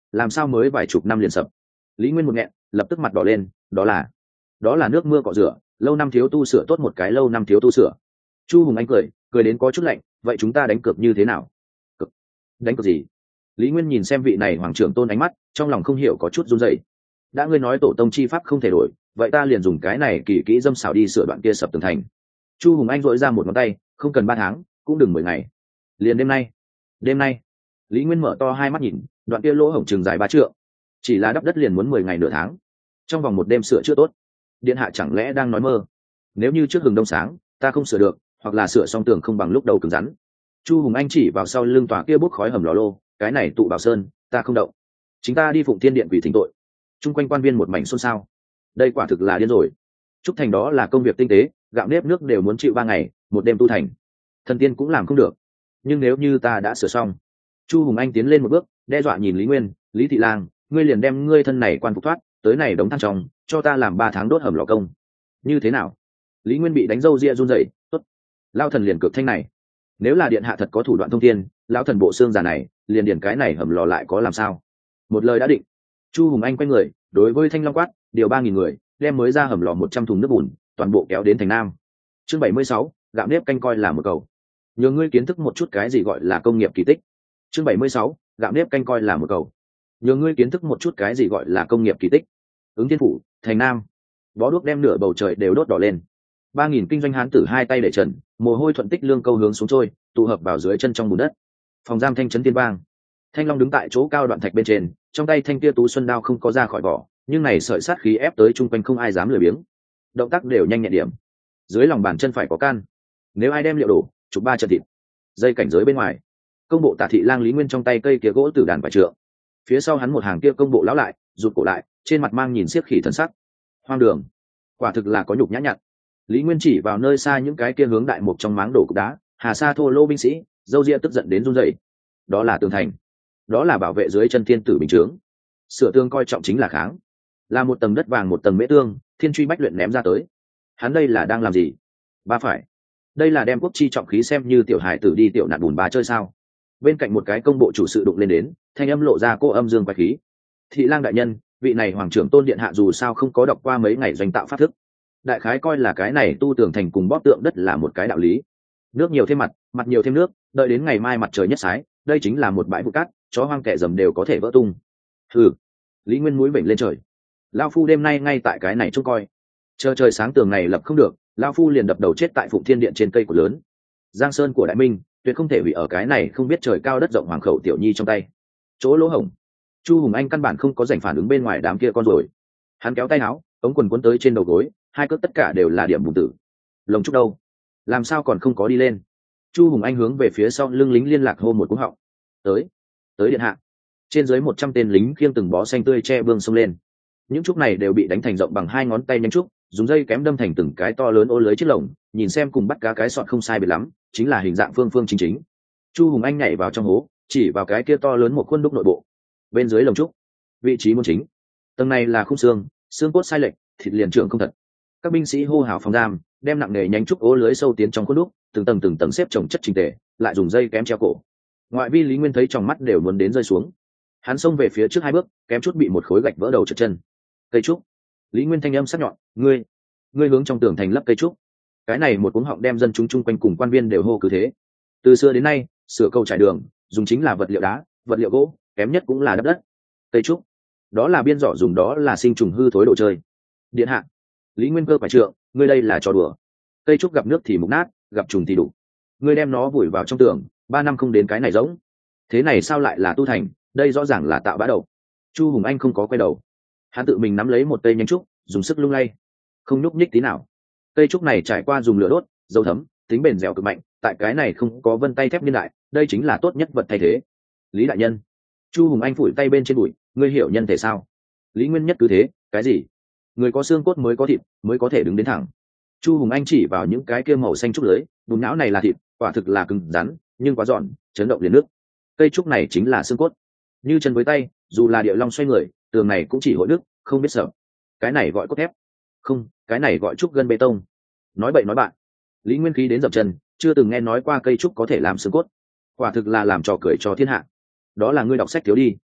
làm sao mới vài chục năm liền sập? Lý Nguyên một nghẹn, lập tức mặt đỏ lên, đó là đó là nước mưa cọ rửa, lâu năm thiếu tu sửa tốt một cái lâu năm thiếu tu sửa. Chu Hùng Anh cười cười đến có chút lạnh, vậy chúng ta đánh cược như thế nào? Cực? Đánh cược gì? Lý Nguyên nhìn xem vị này hoàng trưởng tôn ánh mắt, trong lòng không hiểu có chút run rẩy. Đã ngươi nói tổ tông chi pháp không thể đổi, vậy ta liền dùng cái này kỳ kỹ dâm xảo đi sửa đoạn kia sập tường thành. Chu Hùng Anh dội ra một ngón tay, không cần ba tháng, cũng đừng mười ngày, liền đêm nay. Đêm nay? Lý Nguyên mở to hai mắt nhìn, đoạn kia lỗ hổng chừng dài ba trượng, chỉ là đắp đất liền muốn mười ngày nửa tháng, trong vòng một đêm sửa chữa tốt. Điện hạ chẳng lẽ đang nói mơ? Nếu như trước hừng đông sáng ta không sửa được, hoặc là sửa xong tường không bằng lúc đầu cứng rắn. Chu Hùng Anh chỉ vào sau lưng tòa kia bốc khói hầm lò lô, cái này tụ bảo sơn ta không động, chính ta đi Phụng Thiên Điện quỷ thỉnh tội. Trung quanh quan viên một mảnh xôn xao, đây quả thực là điên rồi. Trúc thành đó là công việc tinh tế, gạo nếp nước đều muốn chịu ba ngày một đêm tu thành, thần tiên cũng làm không được. Nhưng nếu như ta đã sửa xong. Chu Hùng Anh tiến lên một bước, đe dọa nhìn Lý Nguyên, Lý Thị Lang, ngươi liền đem ngươi thân này quan phục thoát, tới này đóng than trong cho ta làm ba tháng đốt hầm lò công, như thế nào? Lý Nguyên bị đánh râu ria run rẩy, tốt, lao thần liền cược thanh này. Nếu là điện hạ thật có thủ đoạn thông thiên, lão thần bộ xương già này liền điền cái này hầm lò lại có làm sao? Một lời đã định. Chu Hùng Anh quay người đối với Thanh Long quát, điều ba nghìn người đem mới ra hầm lò một trăm thùng nước bùn toàn bộ kéo đến thành Nam. Chương bảy mươi sáu, gạo nếp canh coi là một cầu. Nhờ ngươi kiến thức một chút cái gì gọi là công nghiệp kỳ tích. Chương bảy mươi sáu, gạo nếp canh coi là một cầu. Nhờ ngươi kiến thức một chút cái gì gọi là công nghiệp kỳ tích. Ứng Thiên Phủ, thành Nam. Bó đuốc đem nửa bầu trời đều đốt đỏ lên. Ba nghìn kinh doanh hán tử hai tay để trần, mồ hôi thuận tích lương câu hướng xuống trôi, tụ hợp vào dưới chân trong bùn đất. Phòng giam thanh trấn tiên vang. Thanh Long đứng tại chỗ cao đoạn thạch bên trên, trong tay thanh kia tú xuân đao không có ra khỏi vỏ, nhưng này sợi sát khí ép tới chung quanh không ai dám lười biếng. Động tác đều nhanh nhẹn điểm. Dưới lòng bàn chân phải có can. Nếu ai đem liệu đổ, chụp ba chân thịt. Dây cảnh giới bên ngoài. Công bộ Tả Thị Lang Lý Nguyên trong tay cây kia gỗ tử đàn vải trượng. Phía sau hắn một hàng kia công bộ lão lại, rụt cổ lại, trên mặt mang nhìn xiếc khỉ thần sắc. Hoang đường, quả thực là có nhục nhã nhặn. Lý Nguyên chỉ vào nơi xa những cái kia hướng đại mục trong máng đổ cục đá, hà sa thô lô binh sĩ, dâu ria tức giận đến run rẩy. Đó là tường thành, đó là bảo vệ dưới chân thiên tử bình chướng. Sửa tương coi trọng chính là kháng, là một tầng đất vàng một tầng mễ tương, thiên truy bách luyện ném ra tới. Hắn đây là đang làm gì? Ba phải, đây là đem quốc chi trọng khí xem như tiểu hải tử đi tiểu nạn bùn ba chơi sao? Bên cạnh một cái công bộ chủ sự đụng lên đến, thanh âm lộ ra cô âm dương quái khí. Thị Lang đại nhân, vị này hoàng trưởng tôn điện hạ dù sao không có đọc qua mấy ngày doanh tạo pháp thức, đại khái coi là cái này tu tường thành cùng bóp tượng đất là một cái đạo lý. Nước nhiều thêm mặt, mặt nhiều thêm nước, đợi đến ngày mai mặt trời nhất sái, đây chính là một bãi bụi cát, chó hoang kẻ dầm đều có thể vỡ tung. Hừ. Lý Nguyên mũi vểnh lên trời, lao phu đêm nay ngay tại cái này trông coi, chờ trời sáng tường này lập không được, lao phu liền đập đầu chết tại Phụng Thiên Điện trên cây cột lớn. Giang sơn của đại minh tuyệt không thể hủy ở cái này không biết trời cao đất rộng hoàng khẩu tiểu nhi trong tay. Chỗ lỗ hổng, Chu Hùng Anh căn bản không có dành phản ứng bên ngoài đám kia con rồi. Hắn kéo tay áo, ống quần cuốn tới trên đầu gối, hai cước tất cả đều là điểm bùn tử. Lồng trúc đâu? Làm sao còn không có đi lên? Chu Hùng Anh hướng về phía sau lưng lính liên lạc hô một cú họng. Tới, tới điện hạ. Trên dưới một trăm tên lính khiêng từng bó xanh tươi che bương xông lên. Những trúc này đều bị đánh thành rộng bằng hai ngón tay nhánh trúc, dùng dây kém đâm thành từng cái to lớn ô lưới chiếc lồng, nhìn xem cùng bắt cá cái sọt không sai biệt lắm, chính là hình dạng phương phương chính chính. Chu Hùng Anh nhảy vào trong hố, chỉ vào cái kia to lớn một khuôn đúc nội bộ. Bên dưới lồng trúc, vị trí môn chính, tầng này là khung xương, xương cốt sai lệch, thịt liền trưởng không thật. Các binh sĩ hô hào phòng giam, đem nặng nề nhánh trúc ố lưới sâu tiến trong khuôn đúc, từng tầng từng tầng xếp chồng chất chỉnh tề, lại dùng dây kém treo cổ. Ngoại vi Lý Nguyên thấy trong mắt đều muốn đến rơi xuống. Hắn xông về phía trước hai bước, kém chút bị một khối gạch vỡ đầu trượt chân. Cây trúc. Lý Nguyên thanh âm sắc nhọn, ngươi, ngươi hướng trong tường thành lấp cây trúc. Cái này một cuống họng đem dân chúng chung quanh cùng quan viên đều hô cứ thế. Từ xưa đến nay, sửa cầu trải đường, dùng chính là vật liệu đá, vật liệu gỗ, kém nhất cũng là đắp đất. Cây trúc, đó là biên giỏ dùng, đó là sinh trùng hư thối đồ chơi. Điện hạ. Lý Nguyên cơ phải trượng, ngươi đây là trò đùa. Cây trúc gặp nước thì mục nát, gặp trùng thì đủ. Ngươi đem nó vùi vào trong tường, ba năm không đến cái này giống. Thế này sao lại là tu thành, đây rõ ràng là tạo bã đầu. Chu Hùng Anh không có quay đầu, hắn tự mình nắm lấy một cây nhánh trúc, dùng sức lung lay, không nhúc nhích tí nào. Cây trúc này trải qua dùng lửa đốt, dầu thấm, tính bền dẻo cực mạnh, tại cái này không có vân tay thép niên đại, đây chính là tốt nhất vật thay thế. Lý đại nhân. Chu Hùng Anh phủi tay bên trên bụi, ngươi hiểu nhân thể sao? Lý Nguyên nhất cứ thế, cái gì? Người có xương cốt mới có thịt, mới có thể đứng đến thẳng. Chu Hùng Anh chỉ vào những cái kia màu xanh trúc lưới, bùn não này là thịt, quả thực là cứng rắn, nhưng quá giòn, chấn động liền nước. Cây trúc này chính là xương cốt, như chân với tay, dù là địa long xoay người, tường này cũng chỉ hội nước, không biết sợ. Cái này gọi cốt thép, không, cái này gọi trúc gân bê tông. Nói bậy nói bạn. Lý Nguyên khí đến dậm chân, chưa từng nghe nói qua cây trúc có thể làm xương cốt, quả thực là làm trò cười cho thiên hạ. Đó là ngươi đọc sách thiếu đi.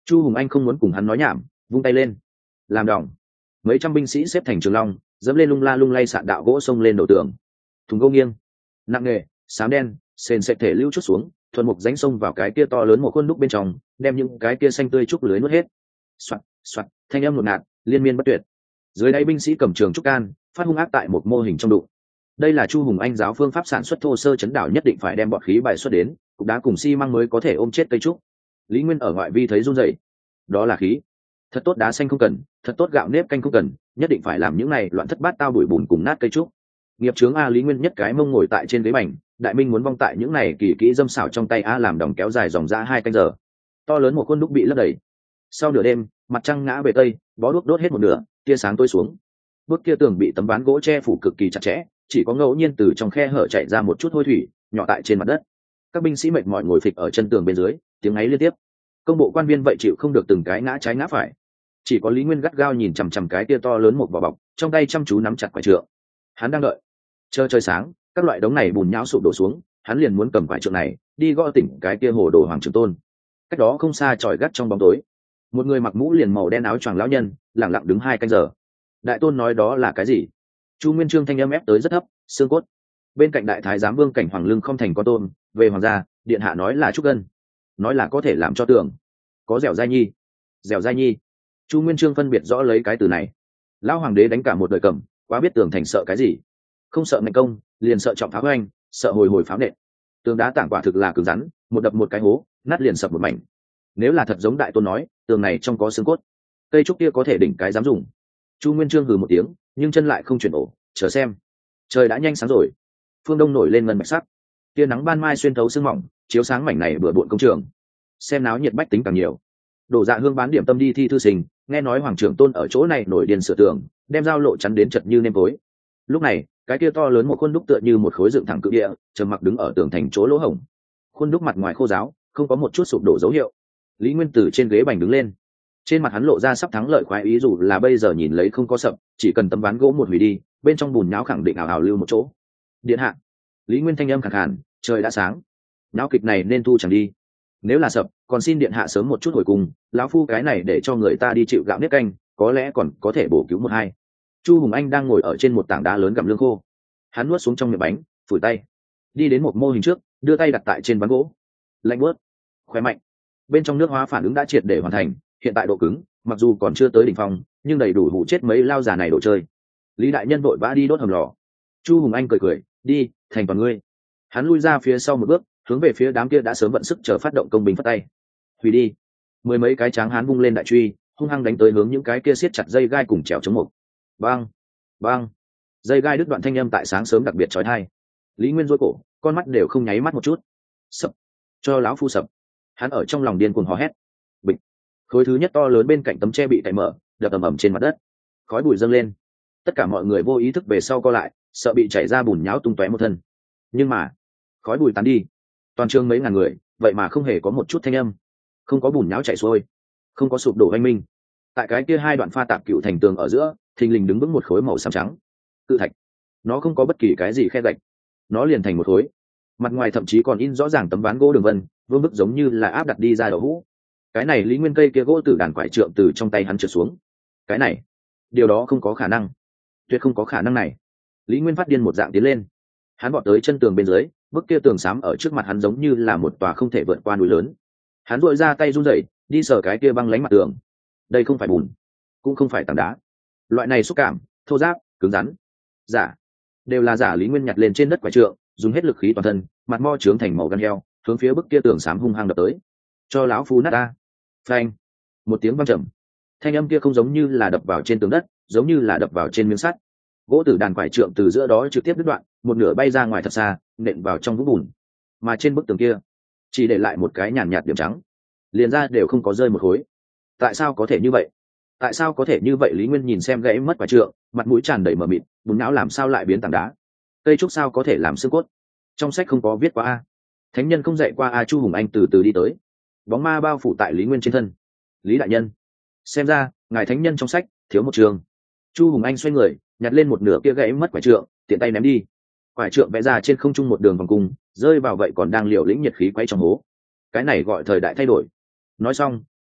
Chu Hùng Anh không muốn cùng hắn nói nhảm, vung tay lên làm đỏng. Mấy trăm binh sĩ xếp thành trường long, dẫm lên lung la lung lay sạn đạo gỗ xông lên đầu tường. Thùng gỗ nghiêng nặng nề, xám đen sền sệt thể lưu chút xuống, thuần mục rãnh sông vào cái kia to lớn một khuôn đúc bên trong, đem những cái kia xanh tươi trúc lưới nuốt hết. Soạt soạt, thanh âm ngột ngạt liên miên bất tuyệt. Dưới đáy binh sĩ cầm trường trúc can, phát hung ác tại một mô hình trong đụng. Đây là Chu Hùng Anh giáo phương pháp sản xuất thô sơ chấn đảo, nhất định phải đem bọt khí bài xuất đến, cục đá cùng xi măng mới có thể ôm chết cây trúc. Lý Nguyên ở ngoại vi thấy run rẩy. Đó là khí. Thật tốt đá xanh không cần, thật tốt gạo nếp canh không cần, nhất định phải làm những này loạn thất bát tao bụi bùn cùng nát cây trúc. Nghiệp chướng a. Lý Nguyên nhất cái mông ngồi tại trên ghế bành, đại minh muốn vong tại những này kỳ kỹ dâm xảo trong tay a, làm đồng kéo dài dòng ra hai canh giờ. To lớn một khuôn đúc bị lấp đầy. Sau nửa đêm, mặt trăng ngã về tây, bó đuốc đốt hết một nửa, tia sáng tối xuống. Bước kia tường bị tấm ván gỗ che phủ cực kỳ chặt chẽ, chỉ có ngẫu nhiên từ trong khe hở chảy ra một chút hôi thủy nhỏ tại trên mặt đất. Các binh sĩ mệt mỏi ngồi phịch ở chân tường bên dưới, tiếng ấy liên tiếp. Công bộ quan viên vậy chịu không được từng cái ngã trái ngã phải. Chỉ có Lý Nguyên gắt gao nhìn chằm chằm cái kia to lớn một vỏ bọc, trong tay chăm chú nắm chặt quả trượng. Hắn đang đợi chờ trời sáng, các loại đống này bùn nhão sụp đổ xuống, hắn liền muốn cầm quả trượng này đi gõ tỉnh cái kia hồ đồ Hoàng Trường Tôn. Cách đó không xa tròi gắt trong bóng tối, một người mặc mũ liền màu đen áo choàng lão nhân lẳng lặng đứng hai canh giờ. Đại tôn nói đó là cái gì? Chu Nguyên Chương thanh âm ép tới rất thấp, xương cốt. Bên cạnh đại thái giám Vương Cảnh Hoàng lưng không thành con tôm, về hoàng gia, điện hạ nói là trúc gân, nói là có thể làm cho tường có dẻo dai nhi. Dẻo dai nhi. Chu Nguyên Chương phân biệt rõ lấy cái từ này. Lão hoàng đế đánh cả một đời cầm, quá biết tường thành sợ cái gì. Không sợ mạnh công, liền sợ trọng pháo hoành, sợ hồi hồi pháo nện. Tường đá tảng quả thực là cứng rắn, một đập một cái hố, nát liền sập một mảnh. Nếu là thật giống đại tôn nói, tường này trong có xương cốt, cây trúc kia có thể đỉnh cái dám dùng. Chu Nguyên Chương hừ một tiếng, nhưng chân lại không chuyển ổ, chờ xem. Trời đã nhanh sáng rồi, phương đông nổi lên ngân bạch sắc, tia nắng ban mai xuyên thấu sương mỏng, chiếu sáng mảnh này bừa bộn công trường. Xem náo nhiệt bách tính càng nhiều. Đổ Dạ Hương bán điểm tâm đi thi thư sinh, nghe nói Hoàng Trưởng Tôn ở chỗ này nổi điên sửa tường, đem giao lộ chắn đến chật như nêm tối. Lúc này, cái kia to lớn một khuôn đúc tựa như một khối dựng thẳng cự địa, trầm mặc đứng ở tường thành chỗ lỗ hổng. Khuôn đúc mặt ngoài khô ráo, không có một chút sụp đổ dấu hiệu. Lý Nguyên từ trên ghế bành đứng lên, trên mặt hắn lộ ra sắp thắng lợi khoái ý, dù là bây giờ nhìn lấy không có sập, chỉ cần tấm ván gỗ một hủy đi, bên trong bùn nháo khẳng định ảo ảo lưu một chỗ. Điện hạ. Lý Nguyên thanh âm khàn khàn, trời đã sáng, nháo kịch này nên thu chẳng đi. Nếu là sập, còn xin điện hạ sớm một chút hồi cùng, lão phu cái này để cho người ta đi chịu gạo nếp canh, có lẽ còn có thể bổ cứu một hai. Chu Hùng Anh đang ngồi ở trên một tảng đá lớn gặm lương khô, hắn nuốt xuống trong miệng bánh, phủi tay, đi đến một mô hình trước, đưa tay đặt tại trên ván gỗ, lạnh bớt, khỏe mạnh. Bên trong nước hóa phản ứng đã triệt để hoàn thành, hiện tại độ cứng mặc dù còn chưa tới đỉnh phong, nhưng đầy đủ hụ chết mấy lao già này đồ chơi. Lý đại nhân vội vã đi đốt hầm lò. Chu Hùng Anh cười cười, đi, thành toàn ngươi. Hắn lui ra phía sau một bước, hướng về phía đám kia đã sớm vận sức chờ phát động công binh phất tay. Hủy đi. Mười mấy cái tráng hán vung lên đại truy, hung hăng đánh tới hướng những cái kia siết chặt dây gai cùng trèo chống mục. Bang, bang. Dây gai đứt đoạn thanh âm tại sáng sớm đặc biệt chói tai. Lý Nguyên rối cổ, con mắt đều không nháy mắt một chút. Sập, cho lão phu sập. Hắn ở trong lòng điên cuồng hò hét. Bịch. Khối thứ nhất to lớn bên cạnh tấm tre bị cày mở, đập ầm ầm trên mặt đất. Khói bụi dâng lên. Tất cả mọi người vô ý thức về sau co lại, sợ bị chảy ra bùn nhão tung tóe một thân. Nhưng mà, khói bụi tán đi, toàn trường mấy ngàn người, vậy mà không hề có một chút thanh âm, không có bùn nhão chảy xuôi, không có sụp đổ oanh minh. Tại cái kia hai đoạn pha tạp cựu thành tường ở giữa, thình lình đứng vững một khối màu xám trắng cự thạch. Nó không có bất kỳ cái gì khe gạch, nó liền thành một khối. Mặt ngoài thậm chí còn in rõ ràng tấm ván gỗ đường vân, vương bức giống như là áp đặt đi ra đậu hũ. Cái này Lý Nguyên cây kia gỗ từ đàn quải trượng từ trong tay hắn trượt xuống. Cái này, điều đó không có khả năng, tuyệt không có khả năng này. Lý Nguyên phát điên một dạng tiến lên, hắn vọt tới chân tường bên dưới, bức kia tường xám ở trước mặt hắn giống như là một tòa không thể vượt qua núi lớn. Hắn dội ra tay run rẩy, đi sờ cái kia băng lánh mặt tường. Đây không phải bùn, cũng không phải tảng đá, loại này xúc cảm thô ráp, cứng rắn, giả, đều là giả. Lý Nguyên nhặt lên trên đất quải trượng, dùng hết lực khí toàn thân, mặt mo trướng thành màu gan heo, hướng phía bức kia tường xám hung hăng đập tới. Cho lão phu nát ta. Phanh. Một tiếng vang trầm, thanh âm kia không giống như là đập vào trên tường đất, giống như là đập vào trên miếng sắt. Gỗ tử đàn quải trượng từ giữa đó trực tiếp đứt đoạn, một nửa bay ra ngoài thật xa, nện vào trong vũng bùn. Mà trên bức tường kia chỉ để lại một cái nhàn nhạt điểm trắng, liền ra đều không có rơi một khối. Tại sao có thể như vậy? Tại sao có thể như vậy? Lý Nguyên nhìn xem gãy mất quải trượng, mặt mũi tràn đầy mờ mịt, bùn não làm sao lại biến tảng đá? Cây trúc sao có thể làm xương cốt? Trong sách không có viết qua a, thánh nhân không dạy qua a. Chu Hùng Anh từ từ đi tới, bóng ma bao phủ tại Lý Nguyên trên thân. Lý đại nhân, xem ra ngài thánh nhân trong sách thiếu một trường. Chu Hùng Anh xoay người, nhặt lên một nửa kia gãy mất quải trượng, tiện tay ném đi. Quải trượng vẽ ra trên không trung một đường vòng cung, rơi vào vậy còn đang liều lĩnh nhiệt khí quay trong hố. Cái này gọi thời đại thay đổi. Nói xong,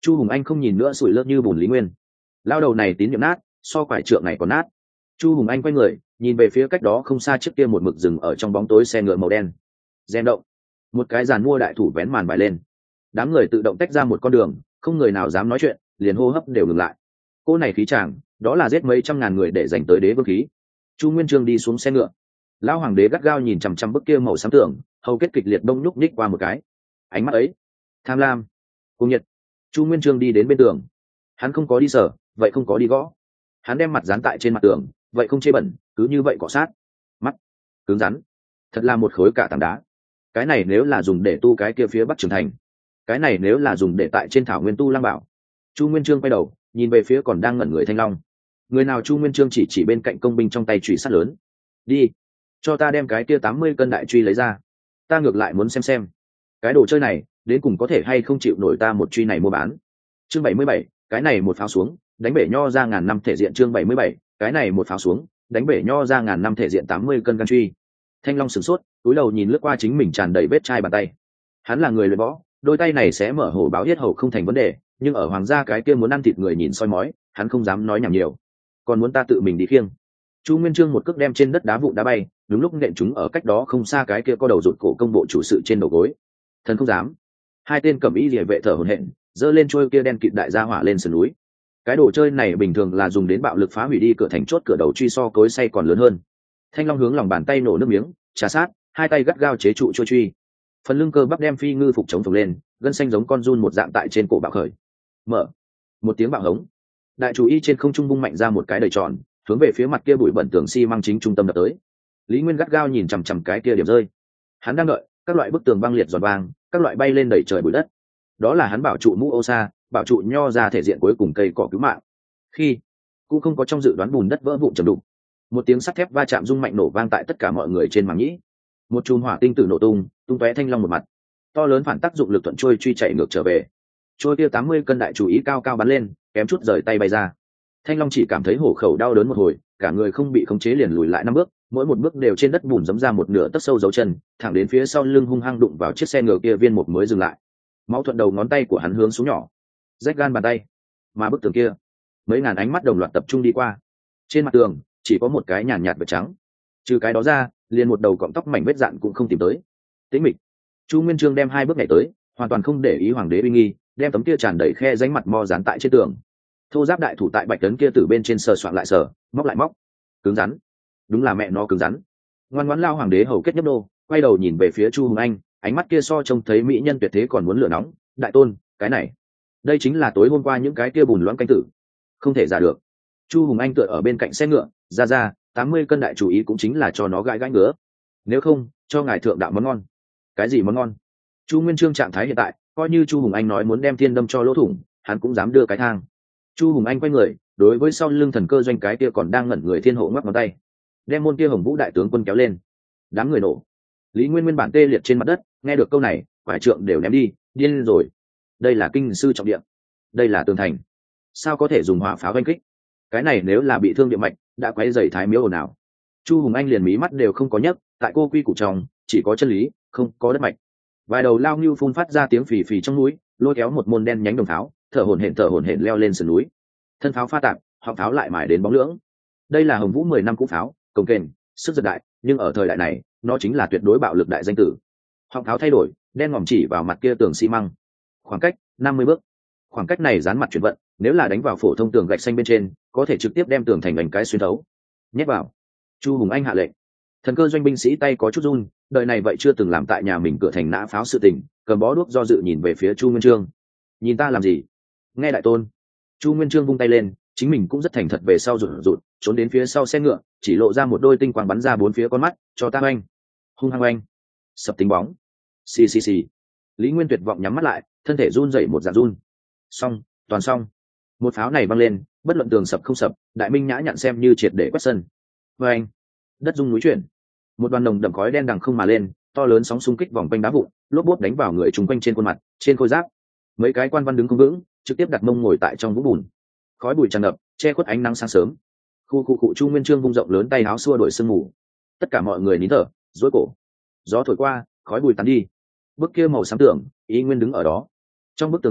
Chu Hùng Anh không nhìn nữa sủi lơ như bùn Lý Nguyên. Lao đầu này tín nhiệm nát, so quải trượng này còn nát. Chu Hùng Anh quay người nhìn về phía cách đó không xa trước kia một mực rừng ở trong bóng tối xe ngựa màu đen. Rèm động, một cái giàn mua đại thủ vén màn bài lên, đám người tự động tách ra một con đường, không người nào dám nói chuyện, liền hô hấp đều ngừng lại. Cô này khí chàng, đó là giết mấy trăm ngàn người để giành tới đế vương khí. Chu Nguyên Chương đi xuống xe ngựa, lão hoàng đế gắt gao nhìn chằm chằm bức kia màu xám tường, hầu kết kịch liệt đông nhúc nhích qua một cái. Ánh mắt ấy, tham lam, cùng nhiệt. Chu Nguyên Chương đi đến bên tường, hắn không có đi sở, vậy không có đi gõ, hắn đem mặt dán tại trên mặt tường, vậy không chê bẩn, cứ như vậy cọ sát. Mắt cứng rắn, thật là một khối cả tảng đá. Cái này nếu là dùng để tu cái kia phía bắc trường thành, cái này nếu là dùng để tại trên thảo nguyên tu lang bảo. Chu Nguyên Chương quay đầu nhìn về phía còn đang ngẩn người Thanh Long. Người nào? Chu Nguyên Chương chỉ chỉ bên cạnh công binh trong tay chùy sắt lớn. Đi, cho ta đem cái kia tám mươi cân đại truy lấy ra, ta ngược lại muốn xem xem cái đồ chơi này đến cùng có thể hay không chịu nổi ta một truy này mua bán. Chương bảy mươi bảy, cái này một pháo xuống đánh bể nho ra ngàn năm thể diện. Chương bảy mươi bảy, cái này một pháo xuống đánh bể nho ra ngàn năm thể diện. Tám mươi cân gan truy. Thanh Long sửng sốt, túi đầu nhìn lướt qua chính mình tràn đầy vết chai bàn tay. Hắn là người luyện võ, đôi tay này sẽ mở hổ báo yết hầu không thành vấn đề, nhưng ở hoàng gia cái kia muốn ăn thịt người nhìn soi mói, hắn không dám nói nhảm nhiều. Còn muốn ta tự mình đi khiêng. Chu Nguyên Chương một cước đem trên đất đá vụn đá bay, đúng lúc nện chúng ở cách đó không xa cái kia có đầu rụt cổ công bộ chủ sự trên đầu gối. Thần không dám. Hai tên cẩm y liề vệ thở hổn hển, giơ lên trôi kia đen kịt đại gia hỏa lên sườn núi. Cái đồ chơi này bình thường là dùng đến bạo lực phá hủy đi cửa thành chốt cửa đầu truy so cối xay còn lớn hơn. Thanh Long hướng lòng bàn tay nổ nước miếng, trà sát, hai tay gắt gao chế trụ trôi truy. Phần lưng cơ bắp đem phi ngư phục chống phồng lên, gân xanh giống con giun một dạng tại trên cổ bạo khởi. Mở. Một tiếng bạo hống. Đại chủ y trên không trung bung mạnh ra một cái đầy tròn, hướng về phía mặt kia bụi bẩn tường xi măng chính trung tâm đập tới. Lý Nguyên gắt gao nhìn chằm chằm cái kia điểm rơi. Hắn đang đợi các loại bức tường băng liệt giòn vang, các loại bay lên đẩy trời bụi đất. Đó là hắn bảo trụ mũ ô sa, bảo trụ nho ra thể diện cuối cùng cây cỏ cứu mạng. Khi cũng không có trong dự đoán bùn đất vỡ vụn trầm đục, một tiếng sắt thép va chạm rung mạnh nổ vang tại tất cả mọi người trên màng nhĩ. Một chùm hỏa tinh tử nổ tung, tung tóe Thanh Long một mặt. To lớn phản tác dụng lực thuận trôi truy chạy ngược trở về. Trôi kia tám mươi cân đại chủ ý cao cao bắn lên, kém chút rời tay bay ra. Thanh Long chỉ cảm thấy hổ khẩu đau đớn một hồi, cả người không bị khống chế liền lùi lại năm bước, mỗi một bước đều trên đất bùn giẫm ra một nửa tấc sâu dấu chân, thẳng đến phía sau lưng hung hăng đụng vào chiếc xe ngựa kia viên một mới dừng lại. Máu thuận đầu ngón tay của hắn hướng xuống nhỏ, rách gan bàn tay. Mà bức tường kia, mấy ngàn ánh mắt đồng loạt tập trung đi qua. Trên mặt tường chỉ có một cái nhàn nhạt vệt trắng, trừ cái đó ra, liền một đầu cọng tóc mảnh vết dạn cũng không tìm tới. Tĩnh mịch. Chu Nguyên Chương đem hai bước nhảy tới, hoàn toàn không để ý hoàng đế uy nghi, đem tấm kia tràn đầy khe rãnh mặt mo dán tại trên tường. Thô giáp đại thủ tại bạch tấn kia từ bên trên sờ soạn lại sờ, móc lại móc, cứng rắn, đúng là mẹ nó cứng rắn. Ngoan ngoãn lao hoàng đế hầu kết nhấp đô, quay đầu nhìn về phía Chu Hùng Anh, ánh mắt kia so trông thấy mỹ nhân tuyệt thế còn muốn lửa nóng. Đại tôn, cái này, đây chính là tối hôm qua những cái kia bùn loãng canh tử, không thể giả được. Chu Hùng Anh tựa ở bên cạnh xe ngựa, ra ra, tám mươi cân đại chủ ý cũng chính là cho nó gãi gãi ngứa, nếu không cho ngài thượng đạo món ngon. Cái gì món ngon? Chu Nguyên Chương trạng thái hiện tại, coi như Chu Hùng Anh nói muốn đem thiên đâm cho lỗ thủng, hắn cũng dám đưa cái thang. Chu Hùng Anh quay người, đối với sau lưng thần cơ doanh cái kia còn đang ngẩn người thiên hộ ngoắc ngón tay, đem môn kia hồng vũ đại tướng quân kéo lên. Đám người nổ. Lý Nguyên nguyên bản tê liệt trên mặt đất, nghe được câu này, quải trượng đều ném đi, điên rồi. Đây là kinh sư trọng địa, đây là tường thành, sao có thể dùng hỏa pháo đánh kích? Cái này nếu là bị thương địa mạch, đã quấy rầy thái miếu ồn ào. Chu Hùng Anh liền mí mắt đều không có nhấc, tại cô quy củ trong, chỉ có chân lý, không có đất mạch. Vài đầu lao ngưu phun phát ra tiếng phì phì trong núi, lôi kéo một môn đen nhánh đồng pháo, thở hổn hển thở hổn hển leo lên sườn núi. Thân pháo pha tạp, họng pháo lại mài đến bóng lưỡng. Đây là Hồng Vũ mười năm cũ pháo, cồng kềnh, sức giật đại, nhưng ở thời đại này, nó chính là tuyệt đối bạo lực đại danh tử. Họng pháo thay đổi, đen ngòm chỉ vào mặt kia tường xi măng. Khoảng cách năm mươi bước. Khoảng cách này dán mặt chuyển vận, nếu là đánh vào phổ thông tường gạch xanh bên trên, có thể trực tiếp đem tường thành ảnh cái xuyên thấu. Nhét vào. Chu Hùng Anh hạ lệnh. Thần cơ doanh binh sĩ tay có chút run, đời này vậy chưa từng làm tại nhà mình cửa thành nã pháo sự tình, cầm bó đuốc do dự nhìn về phía Chu Nguyên Chương. Nhìn ta làm gì? Nghe đại tôn. Chu Nguyên Chương vung tay lên, chính mình cũng rất thành thật về sau rụt rụt, trốn đến phía sau xe ngựa, chỉ lộ ra một đôi tinh quang bắn ra bốn phía con mắt, cho ta oanh. Hung hăng oanh. Sập tính bóng. Xì xì xì. Lý Nguyên tuyệt vọng nhắm mắt lại, thân thể run rẩy một dạng run. Xong, toàn xong. Một pháo này văng lên, bất luận tường sập không sập, Đại Minh nhã nhận xem như triệt để quét sân. Oanh. Đất rung núi chuyển, một đoàn nồng đậm khói đen đằng không mà lên, to lớn sóng xung kích vòng quanh đá vụn, lốp bốp đánh vào người chung quanh trên khuôn mặt, trên khôi giáp. Mấy cái quan văn đứng không vững, trực tiếp đặt mông ngồi tại trong vũng bùn. Khói bụi tràn ngập, che khuất ánh nắng sáng sớm. Khu khu cụ Chu Nguyên Chương vung rộng lớn tay áo xua đuổi sương mù. Tất cả mọi người nín thở, rối cổ. Gió thổi qua, khói bụi tàn đi. Bức kia màu xám tường, ý nguyên đứng ở đó. Trong bức tường ương,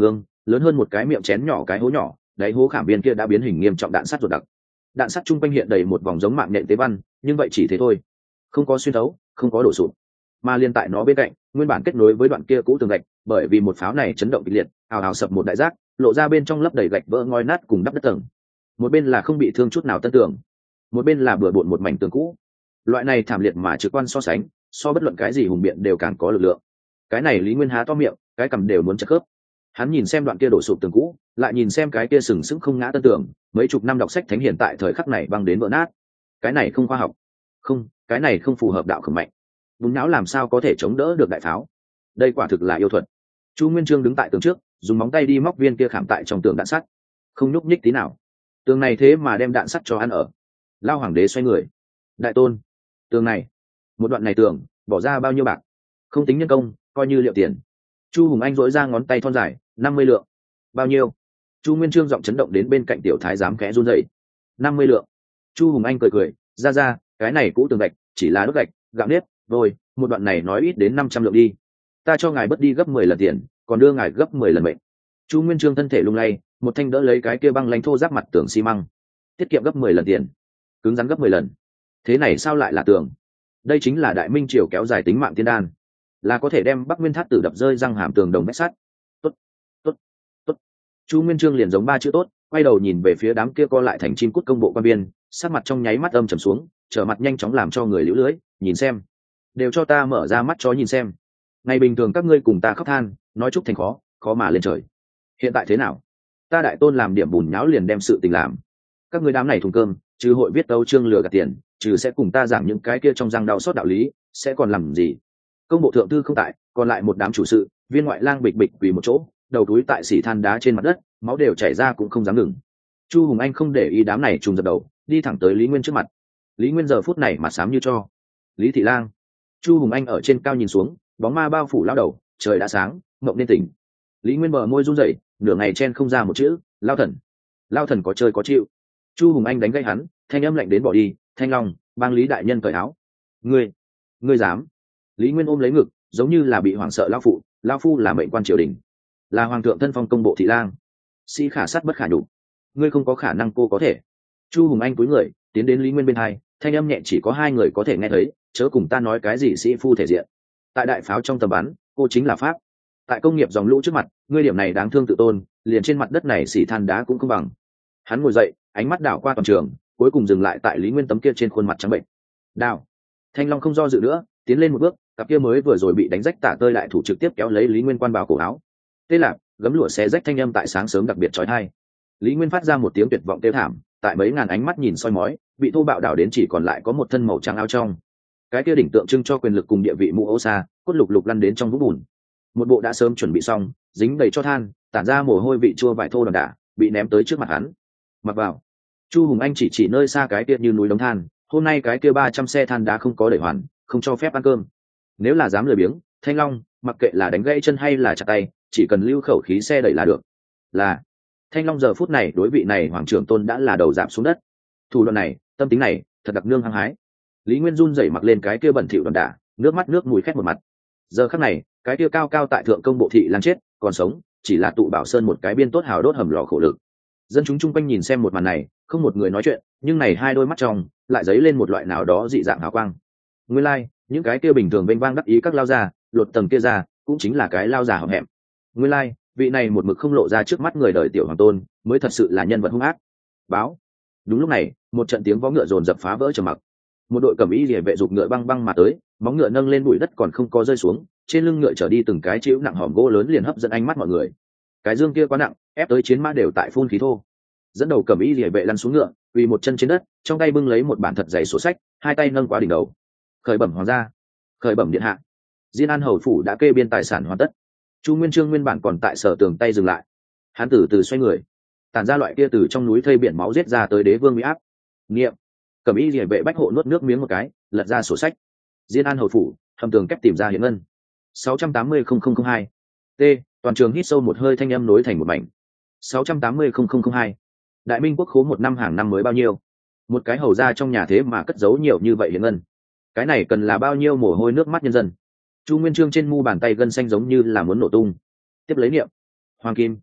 lớn hơn một cái miệng chén nhỏ cái hố nhỏ, đáy hố khảm viên kia đã biến hình nghiêm trọng đạn sắt ruột đặc. Đạn sắt trung quanh hiện đầy một vòng giống mạng nhện tế văn, nhưng vậy chỉ thế thôi, không có xuyên thấu, không có đổ sụp. Mà liên tại nó bên cạnh, nguyên bản kết nối với đoạn kia cũ tường gạch, bởi vì một pháo này chấn động kịch liệt, ào ào sập một đại giác, lộ ra bên trong lấp đầy gạch vỡ ngói nát cùng đắp đất tầng. Một bên là không bị thương chút nào tân tường, một bên là bừa bộn một mảnh tường cũ. Loại này thảm liệt mà trực quan so sánh, so bất luận cái gì hùng biện đều càng có lực lượng. Cái này Lý Nguyên há to miệng, cái cằm đều muốn chật khớp. Hắn nhìn xem đoạn kia đổ sụp tường cũ, lại nhìn xem cái kia sừng sững không ngã tân tường, mấy chục năm đọc sách thánh hiền tại thời khắc này băng đến vỡ nát. Cái này không khoa học, không, cái này không phù hợp đạo khẩm mạnh. Búng não làm sao có thể chống đỡ được đại pháo? Đây quả thực là yêu thuật. Chu Nguyên Chương đứng tại tường trước, dùng móng tay đi móc viên kia khảm tại trong tường đạn sắt, không nhúc nhích tí nào. Tường này thế mà đem đạn sắt cho ăn ở. Lao Hoàng đế xoay người. Đại tôn, tường này, một đoạn này tường, bỏ ra bao nhiêu bạc? Không tính nhân công, coi như liệu tiền. Chu Hùng Anh dỗi ra ngón tay thon dài, năm mươi lượng. Bao nhiêu? Chu Nguyên Chương giọng chấn động đến bên cạnh tiểu thái giám khẽ run rẩy. Năm mươi lượng. Chu Hùng Anh cười cười, ra ra, cái này cũ tường gạch, chỉ là đốt gạch, gạo nếp, rồi, một đoạn này nói ít đến năm trăm lượng đi. Ta cho ngài bớt đi gấp mười lần tiền, còn đưa ngài gấp mười lần mệnh. Chu Nguyên Chương thân thể lung lay, một thanh đỡ lấy cái kia băng lanh thô ráp mặt tường xi măng. Tiết kiệm gấp mười lần tiền, cứng rắn gấp mười lần. Thế này sao lại là tường? Đây chính là Đại Minh triều kéo dài tính mạng tiên đan, là có thể đem Bắc Nguyên Thác Tử đập rơi răng hàm tường đồng vách sắt. Tốt, tốt, tốt. Chu Nguyên Chương liền giống ba chữ tốt, quay đầu nhìn về phía đám kia co lại thành chim cút công bộ quan viên, sắc mặt trong nháy mắt âm trầm xuống, trở mặt nhanh chóng làm cho người liễu lưới, nhìn xem, đều cho ta mở ra mắt chó nhìn xem. Ngày bình thường các ngươi cùng ta khóc than, nói chúc thành khó, khó mà lên trời. Hiện tại thế nào? Ta đại tôn làm điểm bùn nháo liền đem sự tình làm. Các ngươi đám này thùng cơm, trừ hội viết tấu chương lừa gạt tiền, trừ sẽ cùng ta giảng những cái kia trong răng đau xót đạo lý, sẽ còn làm gì? Công bộ thượng thư không tại, còn lại một đám chủ sự, viên ngoại lang bịch bịch quỳ một chỗ, đầu túi tại xỉ than đá trên mặt đất, máu đều chảy ra cũng không dám ngừng. Chu Hùng Anh không để ý đám này trùng dập đầu, đi thẳng tới Lý Nguyên trước mặt. Lý Nguyên giờ phút này mặt xám như cho. Lý thị lang. Chu Hùng Anh ở trên cao nhìn xuống, bóng ma bao phủ lao đầu, trời đã sáng, mộng nên tỉnh. Lý Nguyên bờ môi run rẩy, nửa ngày chen không ra một chữ, lao thần. Lao thần có chơi có chịu. Chu Hùng Anh đánh gây hắn, thanh âm lạnh đến bỏ đi, Thanh Long, bang Lý đại nhân cởi áo. Ngươi, ngươi dám? Lý Nguyên ôm lấy ngực, giống như là bị hoảng sợ lao phụ, lao phu là mệnh quan triều đình, là hoàng thượng thân phong công bộ thị lang, sĩ khả sát bất khả nhục, ngươi không có khả năng cô có thể. Chu Hùng Anh cúi người tiến đến Lý Nguyên bên hai, thanh âm nhẹ chỉ có hai người có thể nghe thấy, chớ cùng ta nói cái gì sĩ phu thể diện. Tại đại pháo trong tầm bắn, cô chính là pháp. Tại công nghiệp dòng lũ trước mặt, ngươi điểm này đáng thương tự tôn, liền trên mặt đất này xỉ than đá cũng không bằng. Hắn ngồi dậy, ánh mắt đảo qua toàn trường, cuối cùng dừng lại tại Lý Nguyên tấm kia trên khuôn mặt trắng bệnh. Đào. Thanh Long không do dự nữa, tiến lên một bước, cặp kia mới vừa rồi bị đánh rách tả tơi đại thủ trực tiếp kéo lấy Lý Nguyên quan bào cổ áo. Tê lạp, gấm lụa xé rách thanh âm tại sáng sớm đặc biệt chói tai. Lý Nguyên phát ra một tiếng tuyệt vọng kêu thảm, tại mấy ngàn ánh mắt nhìn soi mói, bị thô bạo đảo đến chỉ còn lại có một thân màu trắng áo trong. Cái kia đỉnh tượng trưng cho quyền lực cùng địa vị mũ ấu xa, cốt lục lục lăn đến trong vũng bùn. Một bộ đã sớm chuẩn bị xong, dính đầy cho than, tản ra mồ hôi vị chua vải thô đòn đả, bị ném tới trước mặt hắn. Mặc vào. Chu Hùng Anh chỉ chỉ nơi xa cái kia như núi đống than, hôm nay cái kia ba trăm xe than đá không có đẩy hoàn, không cho phép ăn cơm. Nếu là dám lười biếng, Thanh Long, mặc kệ là đánh gãy chân hay là chặt tay, chỉ cần lưu khẩu khí xe đẩy là được. Là. Thanh Long giờ phút này đối vị này hoàng trưởng tôn đã là đầu giảm xuống đất. Thủ đoạn này, tâm tính này, thật đặc nương hăng hái. Lý Nguyên run rẩy mặc lên cái kia bẩn thỉu đòn đả, nước mắt nước mũi khét một mặt. Giờ khắc này, cái kia cao cao tại thượng công bộ thị lan chết, còn sống, chỉ là tụ bảo sơn một cái biên tốt hào đốt hầm lò khổ lực. Dân chúng chung quanh nhìn xem một màn này, không một người nói chuyện, nhưng này hai đôi mắt trong lại dấy lên một loại nào đó dị dạng hào quang. Nguyên lai, like, những cái kia bình thường vênh vang đắc ý các lao già, lột tầng kia ra, cũng chính là cái lao già hậm hẹm. Nguyên lai, like, vị này một mực không lộ ra trước mắt người đời tiểu hoàng tôn, mới thật sự là nhân vật hung ác. Báo. Đúng lúc này, một trận tiếng vó ngựa dồn dập phá vỡ trầm mặc. Một đội cẩm y liề vệ giục ngựa băng băng mà tới, móng ngựa nâng lên bụi đất còn không có rơi xuống, trên lưng ngựa trở đi từng cái chịu nặng hòm gỗ lớn liền hấp dẫn ánh mắt mọi người. Cái dương kia quá nặng, ép tới chiến mã đều tại phun khí thô. Dẫn đầu cẩm y liề vệ lăn xuống ngựa, quỳ một chân trên đất, trong tay bưng lấy một bản thật dày sổ sách, hai tay nâng quá đỉnh đầu. Khởi bẩm hoàng gia, khởi bẩm điện hạ, Diên An hầu phủ đã kê biên tài sản hoàn tất. Chu Nguyên Chương nguyên bản còn tại sở tường tay dừng lại, hắn từ từ xoay người, tản ra loại kia từ trong núi thây biển máu giết ra tới đế vương uy áp. Nghiệm. Cẩm y liề vệ bách hộ nuốt nước miếng một cái, lật ra sổ sách. Diên An hầu phủ, hầm tường kép tìm ra hiện ngân sáu trăm tám mươi nghìn hai. T. Toàn trường hít sâu một hơi, thanh âm nối thành một mảnh. sáu trăm tám mươi nghìn hai. Đại Minh quốc khố một năm hàng năm mới bao nhiêu? Một cái hầu ra trong nhà thế mà cất giấu nhiều như vậy hiện ngân. Cái này cần là bao nhiêu mồ hôi nước mắt nhân dân. Chu Nguyên Chương trên mu bàn tay gân xanh giống như là muốn nổ tung. Tiếp lấy niệm. Hoàng kim.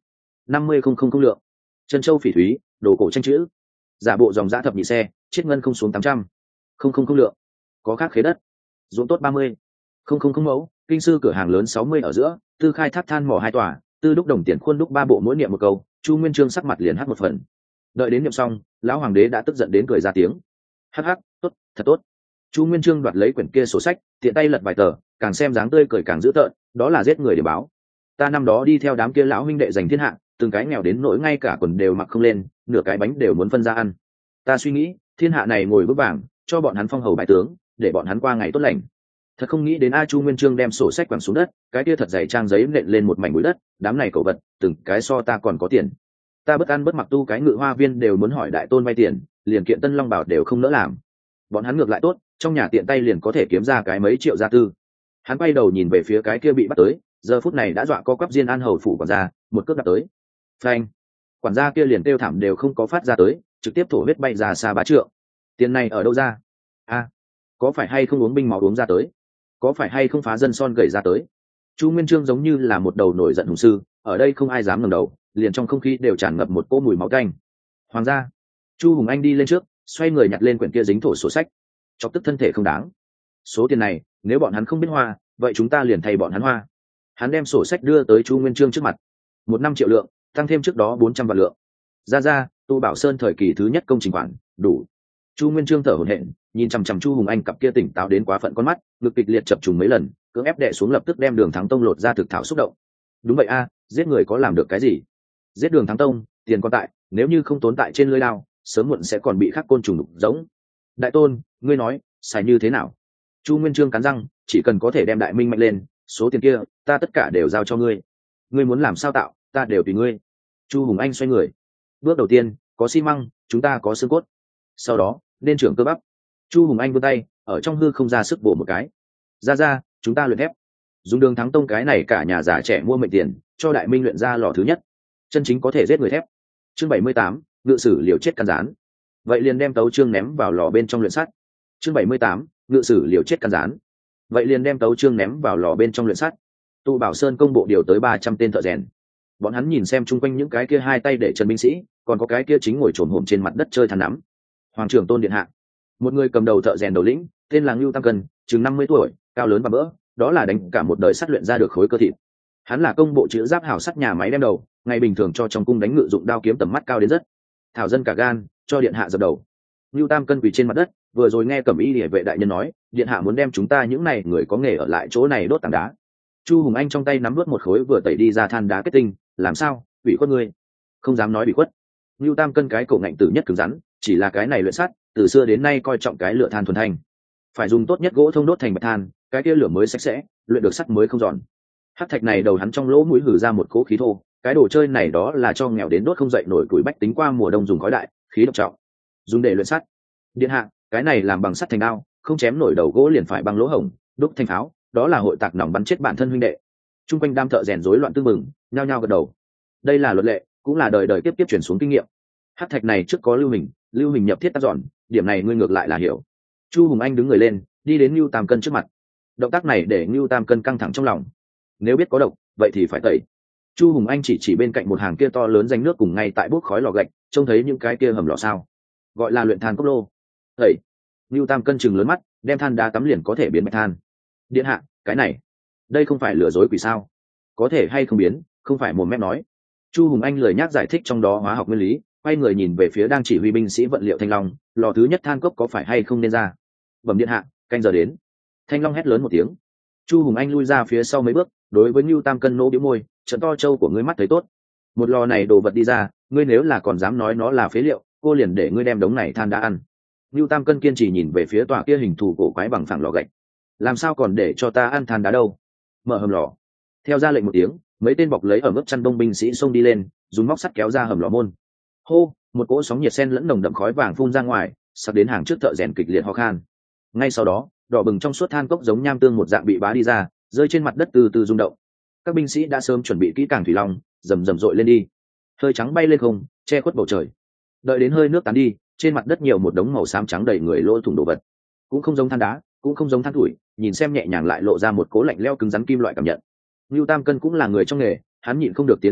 năm mươi không không không lượng. Chân châu phỉ thúy, đồ cổ tranh chữ. Giả bộ dòng giã thập nhị xe, chiết ngân không xuống tám trăm. Không không không lượng. Có khác khế đất. Ruộng tốt ba mươi. Không không không mẫu, kinh sư cửa hàng lớn sáu mươi ở giữa, tư khai thác than mỏ hai tòa, tư đúc đồng tiền khuôn đúc ba bộ mỗi niệm một câu, Chu Nguyên Chương sắc mặt liền hắt một phần. Đợi đến niệm xong, lão hoàng đế đã tức giận đến cười ra tiếng. Hắc hắc, tốt, thật tốt. Chu Nguyên Chương đoạt lấy quyển kia sổ sách, tiện tay lật vài tờ, càng xem dáng tươi cười càng dữ tợn, đó là giết người để báo. Ta năm đó đi theo đám kia lão huynh đệ giành thiên hạ, từng cái nghèo đến nỗi ngay cả quần đều mặc không lên, nửa cái bánh đều muốn phân ra ăn. Ta suy nghĩ, thiên hạ này ngồi vững vàng, cho bọn hắn phong hầu bại tướng, để bọn hắn qua ngày tốt lành. Thật không nghĩ đến A Chu Nguyên Chương đem sổ sách quẳng xuống đất, cái kia thật dày trang giấy nện lên một mảnh bụi đất, đám này cẩu vật, từng cái so ta còn có tiền. Ta bất ăn bất mặc tu cái ngự hoa viên đều muốn hỏi đại tôn vay tiền, liền kiện Tân Long Bảo đều không nỡ làm. Bọn hắn ngược lại tốt, trong nhà tiện tay liền có thể kiếm ra cái mấy triệu gia tư. Hắn quay đầu nhìn về phía cái kia bị bắt tới, giờ phút này đã dọa co quắp Diên An hầu phủ quản gia, một cước đạp tới. Phanh! Quản gia kia liền kêu thảm đều không có phát ra tới, trực tiếp thổ huyết bay ra xa bá trượng. Tiền này ở đâu ra? A, có phải hay không uống binh máu uống ra tới? Có phải hay không phá dân son gầy ra tới? Chu Nguyên Chương giống như là một đầu nổi giận hùng sư, ở đây không ai dám ngẩng đầu, liền trong không khí đều tràn ngập một cỗ mùi máu tanh. Hoàng gia! Chu Hùng Anh đi lên trước, xoay người nhặt lên quyển kia dính thổ sổ sách, chọc tức thân thể không đáng. Số tiền này, nếu bọn hắn không biết hoa, vậy chúng ta liền thay bọn hắn hoa. Hắn đem sổ sách đưa tới Chu Nguyên Chương trước mặt. Một năm triệu lượng, tăng thêm trước đó bốn trăm vạn lượng. Ra ra, tu Bảo Sơn thời kỳ thứ nhất công trình khoản, đủ. Chu Nguyên Chương thở hổn hển, nhìn chằm chằm Chu Hùng Anh cặp kia tỉnh táo đến quá phận con mắt, ngực kịch liệt chập trùng mấy lần, cưỡng ép đè xuống lập tức đem Đường Thắng Tông lột ra thực thảo xúc động. Đúng vậy a, giết người có làm được cái gì? Giết Đường Thắng Tông, tiền còn tại, nếu như không tốn tại trên lưỡi lao, sớm muộn sẽ còn bị khắc côn trùng đục giống. Đại tôn, ngươi nói, xài như thế nào? Chu Nguyên Chương cắn răng, chỉ cần có thể đem Đại Minh mạnh lên, số tiền kia, ta tất cả đều giao cho ngươi. Ngươi muốn làm sao tạo, ta đều tùy ngươi. Chu Hùng Anh xoay người. Bước đầu tiên, có xi măng, chúng ta có xương cốt. Sau đó, nên trưởng cơ bắp. Chu Hùng Anh vươn tay, ở trong hư không ra sức bổ một cái. Ra ra, chúng ta luyện thép. Dùng Đường Thắng Tông cái này cả nhà già trẻ mua mệnh tiền, cho Đại Minh luyện ra lò thứ nhất. Chân chính có thể giết người thép. Chương bảy mươi tám, ngự sử liều chết căn rán. Vậy liền đem tấu chương ném vào lò bên trong luyện sắt. Chương bảy mươi tám, ngự sử liều chết căn rán. Vậy liền đem tấu chương ném vào lò bên trong luyện sắt. Tu Bảo Sơn công bộ điều tới ba trăm tên thợ rèn. Bọn hắn nhìn xem chung quanh những cái kia hai tay để chân binh sĩ, còn có cái kia chính ngồi trồn hổm trên mặt đất chơi than nắm. Hoàng trưởng Tôn điện hạ, một người cầm đầu thợ rèn đầu lĩnh, tên là Ngưu Tam Cân, chừng năm mươi tuổi, cao lớn và mỡ, đó là đánh cả một đời sắt luyện ra được khối cơ thịt. Hắn là công bộ chữ giáp hảo sắt nhà máy đem đầu, ngày bình thường cho trong cung đánh ngự dụng đao kiếm tầm mắt cao đến rất. Thảo dân cả gan, cho điện hạ dập đầu. Ngưu Tam Cân quỳ trên mặt đất, vừa rồi nghe Cẩm Y Liễu vệ đại nhân nói, điện hạ muốn đem chúng ta những này người có nghề ở lại chỗ này đốt tảng đá. Chu Hùng Anh trong tay nắm vớt một khối vừa tẩy đi ra than đá kết tinh, làm sao, ủy khuất ngươi? Không dám nói ủy khuất. Ngưu Tam Cân cái cổ ngạnh tử nhất cứng rắn, chỉ là cái này luyện sắt, từ xưa đến nay coi trọng cái lửa than thuần thanh, phải dùng tốt nhất gỗ thông đốt thành bạch than, cái kia lửa mới sạch sẽ, luyện được sắt mới không giòn. Hắc thạch này đầu hắn trong lỗ mũi hử ra một cỗ khí thô, cái đồ chơi này đó là cho nghèo đến đốt không dậy nổi củi bách tính qua mùa đông dùng khói đại, khí độc trọng, dùng để luyện sắt. Điện hạ, cái này làm bằng sắt thành đao, không chém nổi đầu gỗ liền phải băng lỗ hổng, đúc thành pháo, đó là hội tạc nòng bắn chết bản thân huynh đệ. Trung quanh đám thợ rèn rối loạn tương mừng, nhao nhao gật đầu. Đây là luật lệ, cũng là đời đời tiếp tiếp truyền xuống kinh nghiệm. Hắc thạch này trước có lưu hình, lưu hình nhập thiết tác giòn, điểm này ngươi ngược lại là hiểu. Chu Hùng Anh đứng người lên, đi đến Ngưu Tam Cân trước mặt. Động tác này để Ngưu Tam Cân căng thẳng trong lòng. Nếu biết có độc, vậy thì phải tẩy. Chu Hùng Anh chỉ chỉ bên cạnh một hàng kia to lớn danh nước cùng ngay tại bốc khói lò gạch, trông thấy những cái kia hầm lò sao, gọi là luyện than cốc lô. Tẩy. Ngưu Tam Cân chừng lớn mắt, đem than đá tắm liền có thể biến bạch than. Điện hạ, cái này, đây không phải lừa dối quỷ sao? Có thể hay không biến, không phải mồm mép nói. Chu Hùng Anh lười nhác giải thích trong đó hóa học nguyên lý, quay người nhìn về phía đang chỉ huy binh sĩ vận liệu Thanh Long, lò thứ nhất than cốc có phải hay không nên ra? Bẩm điện hạ, canh giờ đến. Thanh Long hét lớn một tiếng. Chu Hùng Anh lui ra phía sau mấy bước, đối với Ngưu Tam Cân nỗ bĩu môi, trận to trâu của ngươi mắt thấy tốt. Một lò này đồ vật đi ra, ngươi nếu là còn dám nói nó là phế liệu, cô liền để ngươi đem đống này than đã ăn. Ngưu Tam Cân kiên trì nhìn về phía tòa kia hình thù cổ quái bằng phẳng lò gạch. Làm sao còn để cho ta ăn than đá đâu? Mở hầm lò. Theo ra lệnh một tiếng, mấy tên bọc lấy ở mức chăn đông binh sĩ xông đi lên, dùng móc sắt kéo ra hầm lò môn. Hô, một cỗ sóng nhiệt sen lẫn nồng đậm khói vàng phun ra ngoài, sặc đến hàng trước thợ rèn kịch liệt ho khan. Ngay sau đó, đỏ bừng trong suốt than cốc giống nham tương một dạng bị bá đi ra, rơi trên mặt đất từ từ rung động. Các binh sĩ đã sớm chuẩn bị kỹ càng thủy long, rầm rầm dội lên đi. Hơi trắng bay lên không, che khuất bầu trời. Đợi đến hơi nước tán đi, trên mặt đất nhiều một đống màu xám trắng đầy người lỗ thủng đồ vật. Cũng không giống than đá, cũng không giống than tuổi, nhìn xem nhẹ nhàng lại lộ ra một cố lạnh lẽo cứng rắn kim loại cảm nhận. Ngưu Tam Cân cũng là người trong nghề, hắn nhịn không được tiến lên trước,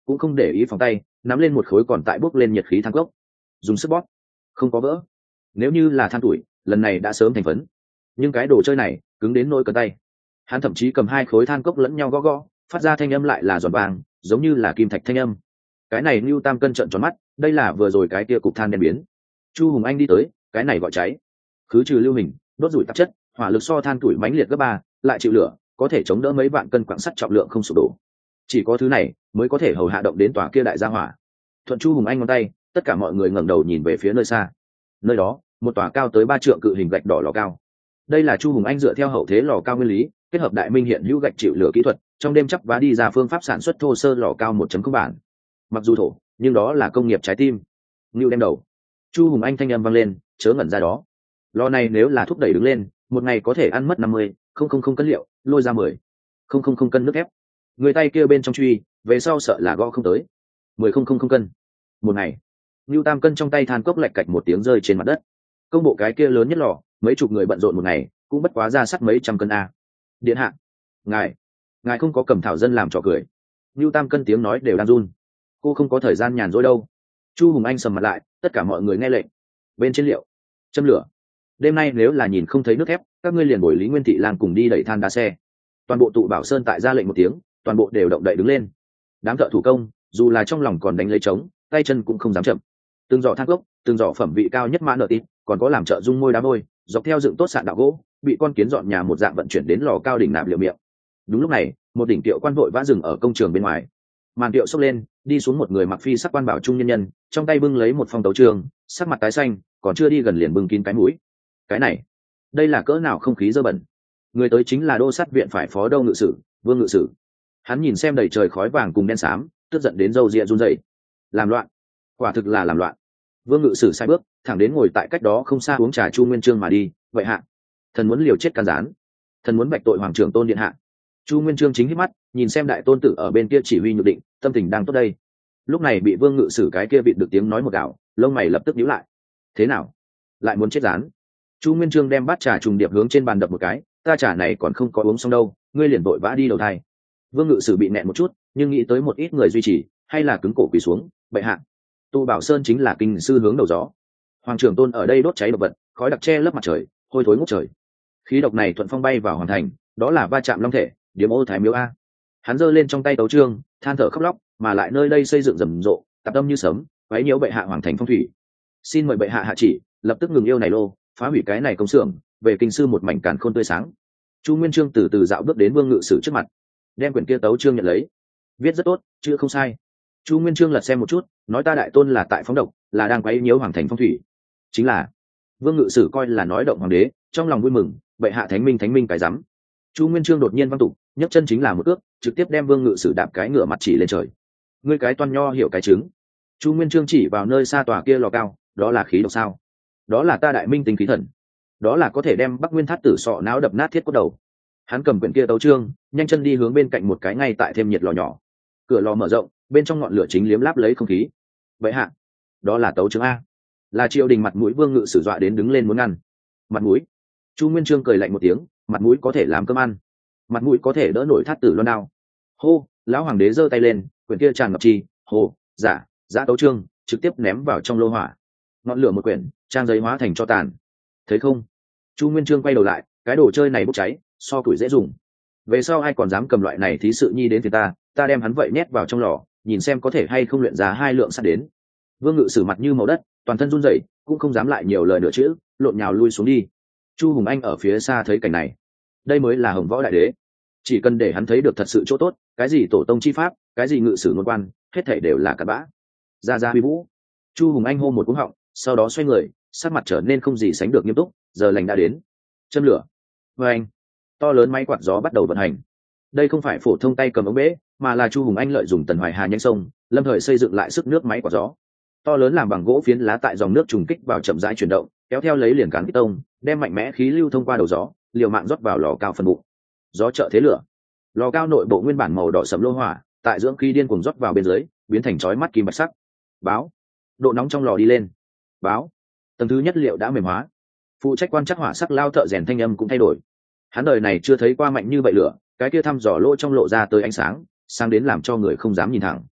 cũng không để ý phòng tay, nắm lên một khối còn tại bốc lên nhiệt khí than cốc, dùng sức bóp, không có vỡ. Nếu như là than tuổi, lần này đã sớm thành phấn, nhưng cái đồ chơi này cứng đến nỗi cẩn tay. Hắn thậm chí cầm hai khối than cốc lẫn nhau gõ gõ, phát ra thanh âm lại là giòn vàng, giống như là kim thạch thanh âm. Cái này Lưu Tam Cân trợn tròn mắt, đây là vừa rồi cái kia cục than đen biến. Chu Hùng Anh đi tới, cái này gọi cháy. Khứ trừ lưu hình, đốt rủi tạp chất, hỏa lực so than tuổi mãnh liệt gấp ba, lại chịu lửa, có thể chống đỡ mấy vạn cân quặng sắt trọng lượng không sụp đổ. Chỉ có thứ này mới có thể hầu hạ động đến tòa kia đại gia hỏa. Thuận Chu Hùng Anh ngón tay, tất cả mọi người ngẩng đầu nhìn về phía nơi xa. Nơi đó, một tòa cao tới ba trượng cự hình gạch đỏ lò cao. Đây là Chu Hùng Anh dựa theo hậu thế lò cao nguyên lý, kết hợp đại minh hiện hữu gạch chịu lửa kỹ thuật, trong đêm chắp vá đi ra phương pháp sản xuất thô sơ lò cao một chấm không bản. Mặc dù thổ, nhưng đó là công nghiệp trái tim. Ngưu đem đầu. Chu Hùng Anh thanh âm vang lên, chớ ngẩn ra đó. Lò này nếu là thúc đẩy đứng lên, một ngày có thể ăn mất năm mươi, không không không cân liệu, lôi ra mười, không không không cân nước ép. Người tay kia bên trong truy, về sau sợ là gõ không tới. mười không không không cân. Một ngày. Ngưu Tam Cân trong tay than cốc lạch cạch một tiếng rơi trên mặt đất. Công bộ cái kia lớn nhất lò, mấy chục người bận rộn một ngày, cũng bất quá ra sắt mấy trăm cân a. Điện hạ, ngài, ngài không có cầm thảo dân làm trò cười. Ngưu Tam Cân tiếng nói đều đang run. Cô không có thời gian nhàn rỗi đâu. Chu Hùng Anh sầm mặt lại, tất cả mọi người nghe lệnh. Bên trên liệu, châm lửa. Đêm nay nếu là nhìn không thấy nước thép, các ngươi liền bồi Lý Nguyên Thị Lang cùng đi đẩy than đá xe. Toàn bộ tụ Bảo Sơn tại ra lệnh một tiếng, toàn bộ đều động đậy đứng lên. Đám thợ thủ công, dù là trong lòng còn đánh lấy trống, tay chân cũng không dám chậm. Từng giỏ than cốc, từng giỏ phẩm vị cao nhất mã nợ tít, còn có làm trợ dung môi đá môi, dọc theo dựng tốt sạn đạo gỗ, bị con kiến dọn nhà một dạng vận chuyển đến lò cao đỉnh nạp liệu miệng. Đúng lúc này, một đỉnh tiệu quan vội vã dừng ở công trường bên ngoài. Màn tiệu xốc lên, đi xuống một người mặc phi sắc quan bảo trung nhân nhân, trong tay bưng lấy một phong tấu trường, sắc mặt tái xanh, còn chưa đi gần liền bưng kín cái mũi. Cái này, đây là cỡ nào không khí dơ bẩn. Người tới chính là đô sát viện phải phó đô ngự sử, Vương ngự sử. Hắn nhìn xem đầy trời khói vàng cùng đen xám, tức giận đến râu ria run rẩy. Làm loạn, quả thực là làm loạn. Vương ngự sử sai bước, thẳng đến ngồi tại cách đó không xa uống trà Chu Nguyên Chương mà đi. Vậy hạ, thần muốn liều chết can gián, thần muốn bạch tội hoàng trưởng tôn điện hạ. Chu Nguyên Chương chính hít mắt, nhìn xem đại tôn tử ở bên kia chỉ huy nhược định, tâm tình đang tốt đây. Lúc này bị Vương ngự sử cái kia vịt được tiếng nói một gạo, lông mày lập tức nhíu lại. Thế nào, lại muốn chết rán? Chu Nguyên Chương đem bát trà trùng điệp hướng trên bàn đập một cái, ta trà này còn không có uống xong đâu, ngươi liền vội vã đi đầu thai. Vương ngự sử bị nẹn một chút, nhưng nghĩ tới một ít người duy trì, hay là cứng cổ quỳ xuống. Bệ hạ, Tu Bảo Sơn chính là kinh sư hướng đầu gió. Hoàng trưởng tôn ở đây đốt cháy độc vật, khói đặc che lấp mặt trời, hôi thối ngút trời. Khí độc này thuận phong bay vào hoàn thành, đó là va chạm long thể, điểm ô thái miếu a. Hắn giơ lên trong tay tấu trương, than thở khóc lóc, mà lại nơi đây xây dựng rầm rộ, tạp tâm như sớm, quấy nhiễu bệ hạ hoàng thành phong thủy. Xin mời bệ hạ hạ chỉ, lập tức ngừng yêu này lô, phá hủy cái này công xưởng, về kinh sư một mảnh càn khôn tươi sáng. Chu Nguyên Chương từ từ dạo bước đến Vương ngự sử trước mặt, đem quyển kia tấu trương nhận lấy. Viết rất tốt, chữ không sai. Chu Nguyên Chương lật xem một chút, nói ta đại tôn là tại phóng độc, là đang quấy nhiễu hoàng thành phong thủy. Chính là Vương ngự sử coi là nói động hoàng đế, trong lòng vui mừng, bệ hạ thánh minh thánh minh cái rắm. Chu Nguyên Chương đột nhiên văng tục, nhấc chân chính là một ước, trực tiếp đem Vương ngự sử đạp cái ngửa mặt chỉ lên trời. Ngươi cái toan nho hiểu cái trứng. Chu Nguyên Chương chỉ vào nơi xa tòa kia lò cao, đó là khí độc sao? Đó là ta đại minh tinh khí thần, đó là có thể đem Bắc Nguyên Thát Tử sọ não đập nát thiết cốt đầu. Hắn cầm quyển kia tấu trương, nhanh chân đi hướng bên cạnh một cái ngay tại thêm nhiệt lò nhỏ. Cửa lò mở rộng, bên trong ngọn lửa chính liếm láp lấy không khí. Vậy hạ, đó là tấu trương a. Là triều đình mặt mũi Vương ngự sử dọa đến đứng lên muốn ngăn. Mặt mũi? Chu Nguyên Chương cười lạnh một tiếng, mặt mũi có thể làm cơm ăn, mặt mũi có thể đỡ nổi Thát Tử loan đao. Hô, lão hoàng đế giơ tay lên, quyển kia tràn ngập chi, hồ, giả, giả tấu trương, trực tiếp ném vào trong lô hỏa. Ngọn lửa một quyển, trang giấy hóa thành cho tàn. Thấy không? Chu Nguyên Chương quay đầu lại, cái đồ chơi này bốc cháy, so củi dễ dùng. Về sau ai còn dám cầm loại này thí sự nhi đến thì ta, ta đem hắn vậy nhét vào trong lò, nhìn xem có thể hay không luyện ra hai lượng sắt đến. Vương ngự sử mặt như màu đất, toàn thân run rẩy, cũng không dám lại nhiều lời nữa chữ, lộn nhào lui xuống đi. Chu Hùng Anh ở phía xa thấy cảnh này, đây mới là Hồng Võ đại đế. Chỉ cần để hắn thấy được thật sự chỗ tốt, cái gì tổ tông chi pháp, cái gì ngự sử ngôn quan, hết thảy đều là cặn bã. Ra ra huy vũ. Chu Hùng Anh hô một cú họng, sau đó xoay người, sắc mặt trở nên không gì sánh được nghiêm túc. Giờ lành đã đến. Châm lửa. Và anh, to lớn máy quạt gió bắt đầu vận hành. Đây không phải phổ thông tay cầm ống bể, mà là Chu Hùng Anh lợi dụng Tần Hoài Hà nhanh sông, lâm thời xây dựng lại sức nước máy quạt gió. To lớn làm bằng gỗ phiến lá tại dòng nước trùng kích vào chậm rãi chuyển động, kéo theo lấy liền cán tông, đem mạnh mẽ khí lưu thông qua đầu gió, liều mạng rót vào lò cao phần bụng. Gió trợ thế lửa. Lò cao nội bộ nguyên bản màu đỏ sẫm lô hỏa, tại dưỡng khí điên cuồng rót vào bên dưới, biến thành chói mắt kim bạch sắc. Báo. Độ nóng trong lò đi lên. Báo. Tầng thứ nhất liệu đã mềm hóa. Phụ trách quan trắc hỏa sắc lao thợ rèn thanh âm cũng thay đổi. Hắn đời này chưa thấy qua mạnh như vậy lửa, cái kia thăm dò lỗ trong lộ ra tới ánh sáng, sáng đến làm cho người không dám nhìn thẳng.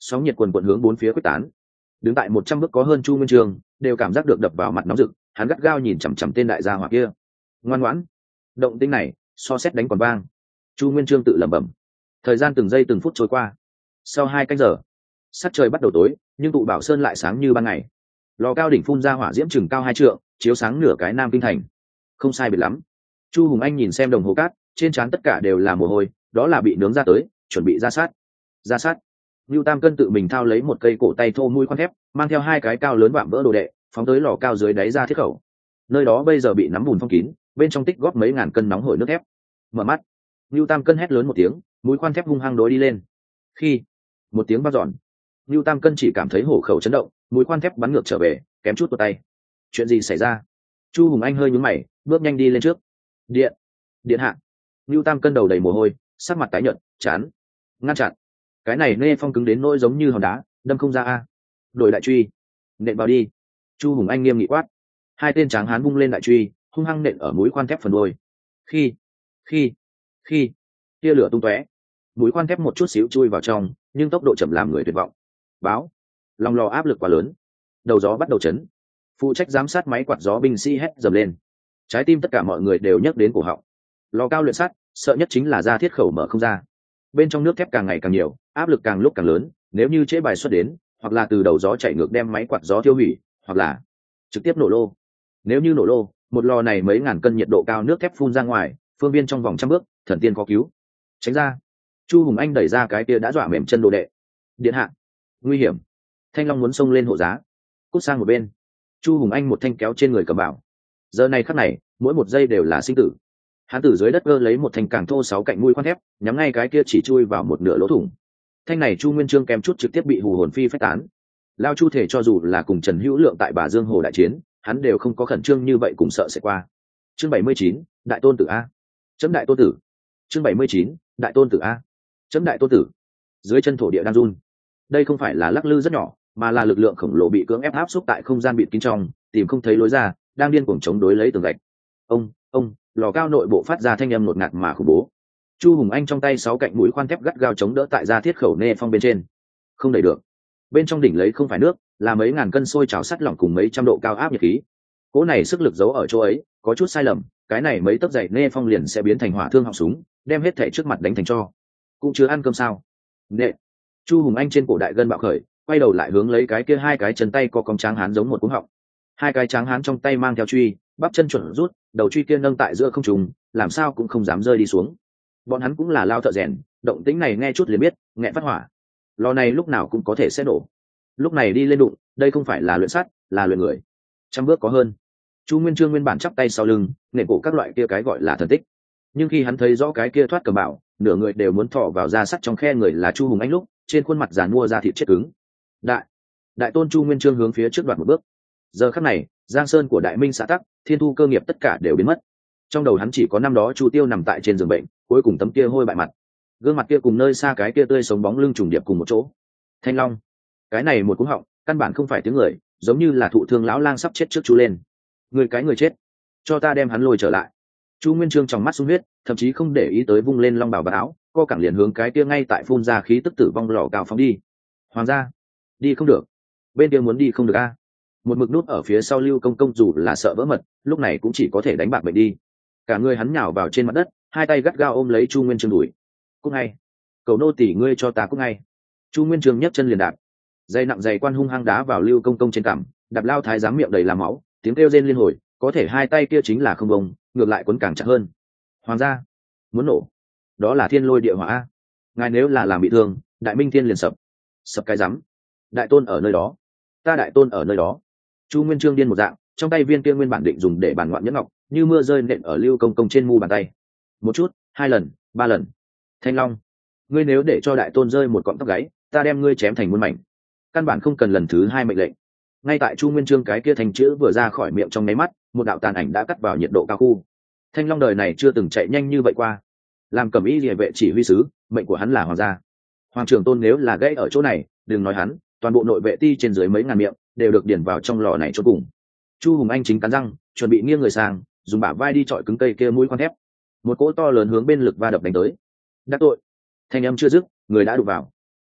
sóng nhiệt quần quần hướng bốn phía quyết tán. Đứng tại một trăm bước có hơn Chu Nguyên Chương đều cảm giác được đập vào mặt nóng rực, hắn gắt gao nhìn chằm chằm tên đại gia hỏa kia. Ngoan ngoãn, động tĩnh này so xét đánh còn vang. Chu Nguyên Chương tự lẩm bẩm. Thời gian từng giây từng phút trôi qua. Sau hai canh giờ, sắc trời bắt đầu tối, nhưng tụ bảo sơn lại sáng như ban ngày. Lò cao đỉnh phun ra hỏa diễm chừng cao hai trượng, chiếu sáng nửa cái Nam Kinh thành. Không sai biệt lắm. Chu Hùng Anh nhìn xem đồng hồ cát, trên trán tất cả đều là mồ hôi, đó là bị nướng ra tới, chuẩn bị ra sát. Ra sát. Lưu Tam Cân tự mình thao lấy một cây cổ tay thô mũi khoan thép, mang theo hai cái cao lớn vạm vỡ đồ đệ, phóng tới lò cao dưới đáy ra thiết khẩu. Nơi đó bây giờ bị nắm bùn phong kín, bên trong tích góp mấy ngàn cân nóng hổi nước thép. Mở mắt, Lưu Tam Cân hét lớn một tiếng, mũi khoan thép hung hăng đối đi lên. Khi một tiếng vang dọn, Lưu Tam Cân chỉ cảm thấy hổ khẩu chấn động, mũi khoan thép bắn ngược trở về, kém chút tuột tay. Chuyện gì xảy ra? Chu Hùng Anh hơi nhướng mày, bước nhanh đi lên trước. Điện, điện hạ. Lưu Tam Cân đầu đầy mồ hôi, sắc mặt tái nhợt, chán, ngăn chặn. Cái này nê phong cứng đến nỗi giống như hòn đá, đâm không ra a. Đổi đại truy, nện vào đi. Chu Hùng Anh nghiêm nghị quát. Hai tên tráng hán vung lên đại truy, hung hăng nện ở mũi khoan thép phần đuôi. Khi, khi, khi, tia lửa tung tóe, mũi khoan thép một chút xíu chui vào trong, nhưng tốc độ chậm làm người tuyệt vọng. Báo, lòng lò áp lực quá lớn, đầu gió bắt đầu chấn. Phụ trách giám sát máy quạt gió binh sĩ hét dầm lên. Trái tim tất cả mọi người đều nhấc đến cổ họng. Lò cao luyện sắt, sợ nhất chính là ra thiết khẩu mở không ra. Bên trong nước thép càng ngày càng nhiều, áp lực càng lúc càng lớn, nếu như trễ bài xuất đến, hoặc là từ đầu gió chạy ngược đem máy quạt gió tiêu hủy, hoặc là trực tiếp nổ lô. Nếu như nổ lô, một lò này mấy ngàn cân nhiệt độ cao nước thép phun ra ngoài, phương viên trong vòng trăm bước, thần tiên có cứu. Tránh ra. Chu Hùng Anh đẩy ra cái kia đã dọa mềm chân đồ đệ. Điện hạ, nguy hiểm. Thanh Long muốn xông lên hộ giá. Cút sang một bên. Chu Hùng Anh một thanh kéo trên người cầm bảo. Giờ này khắc này, mỗi một giây đều là sinh tử. Hắn từ dưới đất gơ lấy một thanh càng thô sáu cạnh mũi khoan thép, nhắm ngay cái kia chỉ chui vào một nửa lỗ thủng. Thanh này Chu Nguyên Chương kèm chút trực tiếp bị hù hồn phi phách tán. Lao Chu thể cho dù là cùng Trần Hữu Lượng tại Bà Dương Hồ đại chiến, hắn đều không có khẩn trương như vậy cùng sợ sẽ qua. Chương bảy mươi chín, Đại Tôn Tử a. Chấm Đại Tôn Tử. Chương bảy mươi chín, Đại Tôn Tử a. Chấm Đại Tôn Tử. Dưới chân thổ địa đang run. Đây không phải là lắc lư rất nhỏ, mà là lực lượng khổng lồ bị cưỡng ép áp xúc tại không gian bịt kín trong, tìm không thấy lối ra, đang điên cuồng chống đối lấy tường gạch. Ông, ông, lò cao nội bộ phát ra thanh âm ngột ngạt mà khủng bố. Chu Hùng Anh trong tay sáu cạnh mũi khoan thép gắt gao chống đỡ tại ra thiết khẩu nê phong bên trên. Không đẩy được. Bên trong đỉnh lấy không phải nước, là mấy ngàn cân sôi trào sắt lỏng cùng mấy trăm độ cao áp nhiệt khí. Cỗ này sức lực giấu ở chỗ ấy, có chút sai lầm, cái này mấy tấc dày nê phong liền sẽ biến thành hỏa thương họng súng, đem hết thảy trước mặt đánh thành tro. Cũng chưa ăn cơm sao? Nệ. Chu Hùng Anh trên cổ đại gân bạo khởi, quay đầu lại hướng lấy cái kia hai cái chân tay có cong tráng hán giống một cuống họng. Hai cái tráng hán trong tay mang theo truy, bắp chân chuẩn rút, đầu truy kia nâng tại giữa không trung, làm sao cũng không dám rơi đi xuống. Bọn hắn cũng là lao thợ rèn, động tĩnh này nghe chút liền biết, nghẹn phát hỏa. Lò này lúc nào cũng có thể sẽ nổ. Lúc này đi lên đụng, đây không phải là luyện sắt, là luyện người. Trăm bước có hơn. Chu Nguyên Chương nguyên bản chắp tay sau lưng, nện cổ các loại kia cái gọi là thần tích. Nhưng khi hắn thấy rõ cái kia thoát cầm bảo, nửa người đều muốn thọ vào da sắt trong khe người là Chu Hùng Anh lúc, trên khuôn mặt giàn mua da thịt chết cứng. Đại, đại tôn Chu Nguyên Chương hướng phía trước đoạt một bước. Giờ khắc này, giang sơn của Đại Minh xã tắc, thiên thu cơ nghiệp tất cả đều biến mất. Trong đầu hắn chỉ có năm đó Chu Tiêu nằm tại trên giường bệnh, cuối cùng tấm kia hôi bại mặt, gương mặt kia cùng nơi xa cái kia tươi sống bóng lưng trùng điệp cùng một chỗ. Thanh Long, cái này một cú họng, căn bản không phải tiếng người, giống như là thụ thương lão lang sắp chết trước chú lên. Người cái người chết, cho ta đem hắn lôi trở lại. Chu Nguyên Chương trong mắt sung huyết, thậm chí không để ý tới vung lên long bào và áo, co cẳng liền hướng cái kia ngay tại phun ra khí tức tử vong lò cao phóng đi. Hoàng gia, đi không được. Bên kia muốn đi không được a. Một mực nút ở phía sau Lưu Công Công dù là sợ vỡ mật, lúc này cũng chỉ có thể đánh bạc bệnh đi. Cả người hắn nhào vào trên mặt đất, hai tay gắt gao ôm lấy Chu Nguyên Chương đùi. Cúc ngay, cầu nô tỉ ngươi cho ta cúc ngay. Chu Nguyên Chương nhấc chân liền đạp, dây nặng dày quan hung hăng đá vào Lưu Công Công trên cằm, đạp lao thái giám miệng đầy là máu, tiếng kêu rên liên hồi, có thể hai tay kia chính là không bông, ngược lại quấn càng chặt hơn. Hoàng gia, muốn nổ, đó là thiên lôi địa hỏa a. Ngài nếu là làm bị thương, Đại Minh thiên liền sập. Sập cái rắm. Đại tôn ở nơi đó, ta đại tôn ở nơi đó. Chu Nguyên Chương điên một dạng, trong tay viên kia nguyên bản định dùng để bàn ngoạn nhẫn ngọc, như mưa rơi nện ở Lưu Công Công trên mu bàn tay. Một chút, hai lần, ba lần. Thanh Long, ngươi nếu để cho đại tôn rơi một cọng tóc gáy, ta đem ngươi chém thành muôn mảnh. Căn bản không cần lần thứ hai mệnh lệnh. Ngay tại Chu Nguyên Chương cái kia thành chữ vừa ra khỏi miệng trong nháy mắt, một đạo tàn ảnh đã cắt vào nhiệt độ cao khu. Thanh Long đời này chưa từng chạy nhanh như vậy qua. Làm cẩm y liề vệ chỉ huy sứ, mệnh của hắn là hoàng gia. Hoàng trưởng tôn nếu là gãy ở chỗ này, đừng nói hắn, toàn bộ nội vệ ti trên dưới mấy ngàn miệng đều được điền vào trong lò này cho cùng. Chu Hùng Anh chính cắn răng, chuẩn bị nghiêng người sang, dùng bả vai đi chọi cứng cây kia mũi khoan thép. Một cỗ to lớn hướng bên lực va đập đánh tới. Đắc tội. Thanh âm chưa dứt, người đã đụng vào.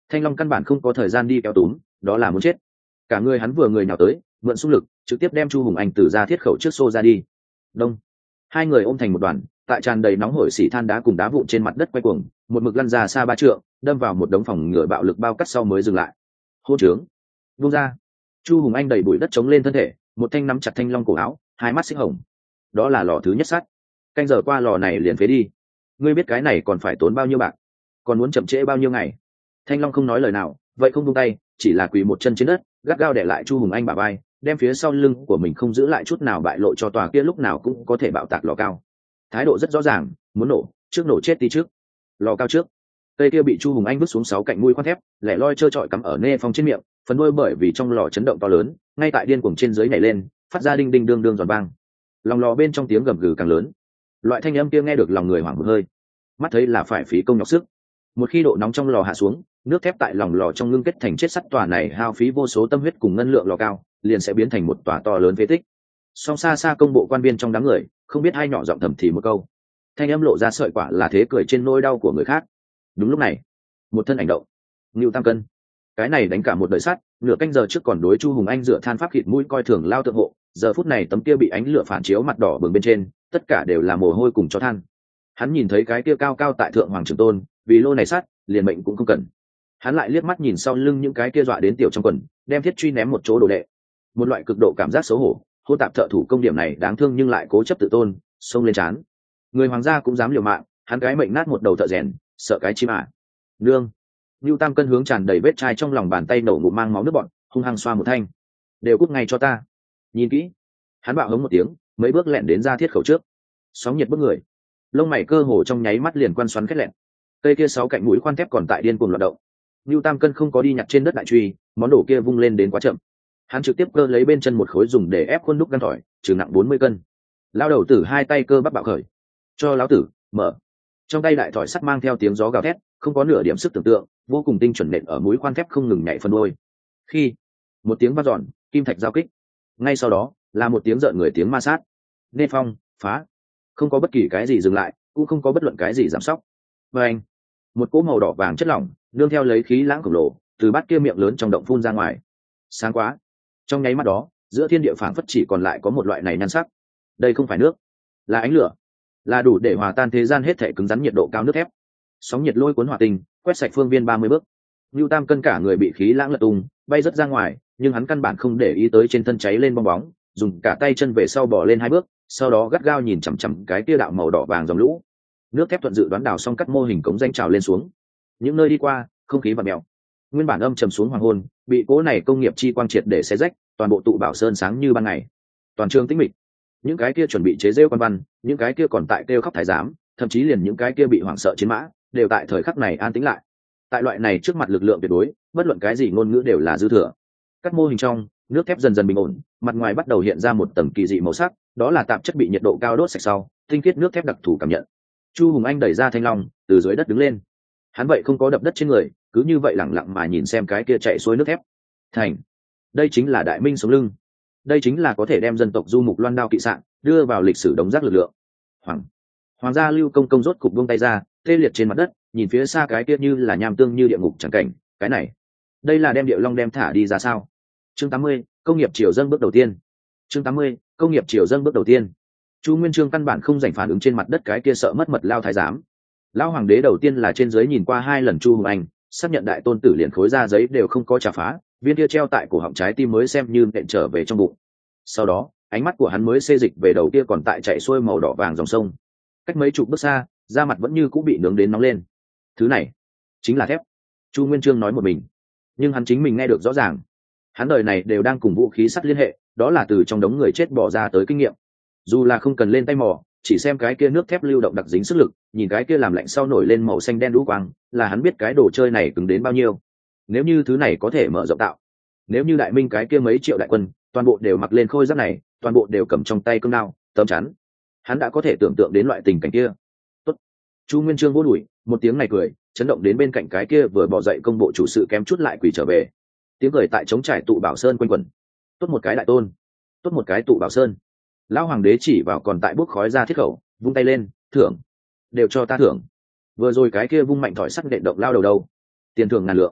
Thanh Long căn bản không có thời gian đi kéo túm, đó là muốn chết. Cả người hắn vừa người nhào tới, mượn xung lực trực tiếp đem Chu Hùng Anh từ ra thiết khẩu trước xô ra đi. Đông, hai người ôm thành một đoàn, tại tràn đầy nóng hổi xỉ than đá cùng đá vụn trên mặt đất quay cuồng, một mực lăn ra xa ba trượng, đâm vào một đống phòng ngựa bạo lực bao cắt sau mới dừng lại. Hô trướng, buông ra. Chu Hùng Anh đẩy bụi đất chống lên thân thể, một thanh nắm chặt Thanh Long cổ áo, hai mắt xích hồng. Đó là lò thứ nhất sắt. Canh giờ qua lò này liền phế đi. Ngươi biết cái này còn phải tốn bao nhiêu bạc, còn muốn chậm trễ bao nhiêu ngày. Thanh Long không nói lời nào, vậy không buông tay, chỉ là quỳ một chân trên đất, gắt gao để lại Chu Hùng Anh bả vai, đem phía sau lưng của mình không giữ lại chút nào bại lộ cho tòa kia lúc nào cũng có thể bạo tạc lò cao. Thái độ rất rõ ràng, muốn nổ, trước nổ chết đi trước. Lò cao trước. Cây kia bị Chu Hùng Anh vứt xuống sáu cạnh mũi khoan thép, lẻ loi trơ trọi cắm ở nê phong trên miệng, phần đuôi bởi vì trong lò chấn động to lớn, ngay tại điên cuồng trên dưới nhảy lên, phát ra đinh đinh đương đương giòn vang. Lòng lò bên trong tiếng gầm gừ càng lớn. Loại thanh âm kia nghe được lòng người hoảng một hơi. Mắt thấy là phải phí công nhọc sức. Một khi độ nóng trong lò hạ xuống, nước thép tại lòng lò trong ngưng kết thành chết sắt, tòa này hao phí vô số tâm huyết cùng ngân lượng lò cao, liền sẽ biến thành một tòa to lớn phế tích. Song xa xa công bộ quan viên trong đám người, không biết hai nhỏ giọng thầm thì một câu. Thanh âm lộ ra sợi quả là thế cười trên nỗi đau của người khác. Đúng lúc này, một thân ảnh động. Ngưu Tam Cân. Cái này đánh cả một đời sắt, nửa canh giờ trước còn đối Chu Hùng Anh dựa than pháp khịt mũi coi thường lao tượng hộ, giờ phút này tấm kia bị ánh lửa phản chiếu mặt đỏ bừng bên trên, tất cả đều là mồ hôi cùng cho than. Hắn nhìn thấy cái kia cao cao tại thượng hoàng trường tôn, vì lô này sắt, liền mệnh cũng không cần. Hắn lại liếc mắt nhìn sau lưng những cái kia dọa đến tiểu trong quần, đem thiết truy ném một chỗ đồ đệ. Một loại cực độ cảm giác xấu hổ, hô tạp thợ thủ công điểm này đáng thương nhưng lại cố chấp tự tôn, xông lên trán. Người hoàng gia cũng dám liều mạng, hắn cái mệnh nát một đầu thợ rèn, sợ cái chim à. Nương. Nưu Tam Cân hướng tràn đầy vết chai trong lòng bàn tay nổ ngụm mang máu nước bọn, hung hăng xoa một thanh. Đều cút ngay cho ta. Nhìn kỹ. Hắn bạo hống một tiếng, mấy bước lẹn đến ra thiết khẩu trước. Sóng nhiệt bức người. Lông mày cơ hồ trong nháy mắt liền quan xoắn khét lẹn. Cây kia sáu cạnh mũi khoan thép còn tại điên cuồng loạt động. Nưu Tam Cân không có đi nhặt trên đất đại truy, món đồ kia vung lên đến quá chậm. Hắn trực tiếp cơ lấy bên chân một khối dùng để ép khuôn đúc gan tỏi, chừng nặng bốn mươi cân. Lao đầu tử hai tay cơ bắp bạo khởi. Cho lão tử, mở. Trong tay đại thỏi sắt mang theo tiếng gió gào thét, không có nửa điểm sức tưởng tượng, vô cùng tinh chuẩn nện ở mũi khoan thép không ngừng nhảy phân đôi. Khi một tiếng vang dọn, kim thạch giao kích. Ngay sau đó là một tiếng rợn người tiếng ma sát. Nê phong, phá. Không có bất kỳ cái gì dừng lại, cũng không có bất luận cái gì giảm sóc. Và anh, một cỗ màu đỏ vàng chất lỏng, nương theo lấy khí lãng khổng lồ, từ bát kia miệng lớn trong động phun ra ngoài. Sáng quá. Trong nháy mắt đó, giữa thiên địa phảng phất chỉ còn lại có một loại này nhan sắc. Đây không phải nước, là ánh lửa, là đủ để hòa tan thế gian hết thể cứng rắn nhiệt độ cao nước thép. Sóng nhiệt lôi cuốn hỏa tinh, quét sạch phương viên ba mươi bước. Nưu Tam Cân cả người bị khí lãng lật tung, bay rất ra ngoài, nhưng hắn căn bản không để ý tới trên thân cháy lên bong bóng, dùng cả tay chân về sau bò lên hai bước, sau đó gắt gao nhìn chằm chằm cái tia đạo màu đỏ vàng dòng lũ. Nước thép thuận dự đoán đào xong cắt mô hình cống danh trào lên xuống. Những nơi đi qua, không khí bạt mèo. Nguyên bản âm trầm xuống hoàng hôn, bị cố này công nghiệp chi quang triệt để xé rách, toàn bộ tụ bảo sơn sáng như ban ngày. Toàn trường tĩnh mịch. Những cái kia chuẩn bị chế rêu quan văn, những cái kia còn tại kêu khóc thái giám, thậm chí liền những cái kia bị hoảng sợ chiến mã, đều tại thời khắc này an tĩnh lại. Tại loại này trước mặt lực lượng tuyệt đối, bất luận cái gì ngôn ngữ đều là dư thừa. Các mô hình trong, nước thép dần dần bình ổn, mặt ngoài bắt đầu hiện ra một tầng kỳ dị màu sắc, đó là tạp chất bị nhiệt độ cao đốt sạch sau, tinh khiết nước thép đặc thù cảm nhận. Chu Hùng Anh đẩy ra Thanh Long, từ dưới đất đứng lên. Hắn vậy không có đập đất trên người, cứ như vậy lẳng lặng mà nhìn xem cái kia chạy xuôi nước thép. Thành, đây chính là đại minh sống lưng. Đây chính là có thể đem dân tộc du mục loan đao kỵ sạn, đưa vào lịch sử đống rác lực lượng. Hoàng, Hoàng gia Lưu Công Công rốt cục buông tay ra, tê liệt trên mặt đất, nhìn phía xa cái kia như là nham tương như địa ngục chẳng cảnh, cái này, đây là đem Điệu Long đem thả đi ra sao? Chương tám mươi, công nghiệp triều dâng bước đầu tiên. Chương tám mươi, công nghiệp triều dâng bước đầu tiên. Chu Nguyên Chương căn bản không dành phản ứng trên mặt đất cái kia sợ mất mật lao thái giám. Lão hoàng đế đầu tiên là trên dưới nhìn qua hai lần Chu Hùng Anh, xác nhận đại tôn tử liền khối da giấy đều không có trả phá, viên kia treo tại cổ họng trái tim mới xem như nện trở về trong bụng. Sau đó, ánh mắt của hắn mới xê dịch về đầu kia còn tại chạy xuôi màu đỏ vàng dòng sông. Cách mấy chục bước xa, da mặt vẫn như cũ bị nướng đến nóng lên. Thứ này chính là thép. Chu Nguyên Chương nói một mình, nhưng hắn chính mình nghe được rõ ràng. Hắn đời này đều đang cùng vũ khí sắt liên hệ, đó là từ trong đống người chết bỏ ra tới kinh nghiệm. Dù là không cần lên tay mò, chỉ xem cái kia nước thép lưu động đặc dính sức lực, nhìn cái kia làm lạnh sau nổi lên màu xanh đen đũ quang, là hắn biết cái đồ chơi này cứng đến bao nhiêu. Nếu như thứ này có thể mở rộng tạo, nếu như đại minh cái kia mấy triệu đại quân, toàn bộ đều mặc lên khôi giáp này, toàn bộ đều cầm trong tay cương đao, tấm chắn, hắn đã có thể tưởng tượng đến loại tình cảnh kia. Tốt. Chu Nguyên Chương vô đùi, một tiếng này cười, chấn động đến bên cạnh cái kia vừa bỏ dậy công bộ chủ sự kém chút lại quỳ trở về. Tiếng cười tại trống trải tụ bảo sơn quanh quẩn. Tốt một cái đại tôn, tốt một cái tụ bảo sơn. Lão hoàng đế chỉ vào còn tại bốc khói ra thiết khẩu, vung tay lên, thưởng, đều cho ta thưởng. Vừa rồi cái kia vung mạnh thỏi sắt nện động lao đầu đâu, tiền thưởng ngàn lượng.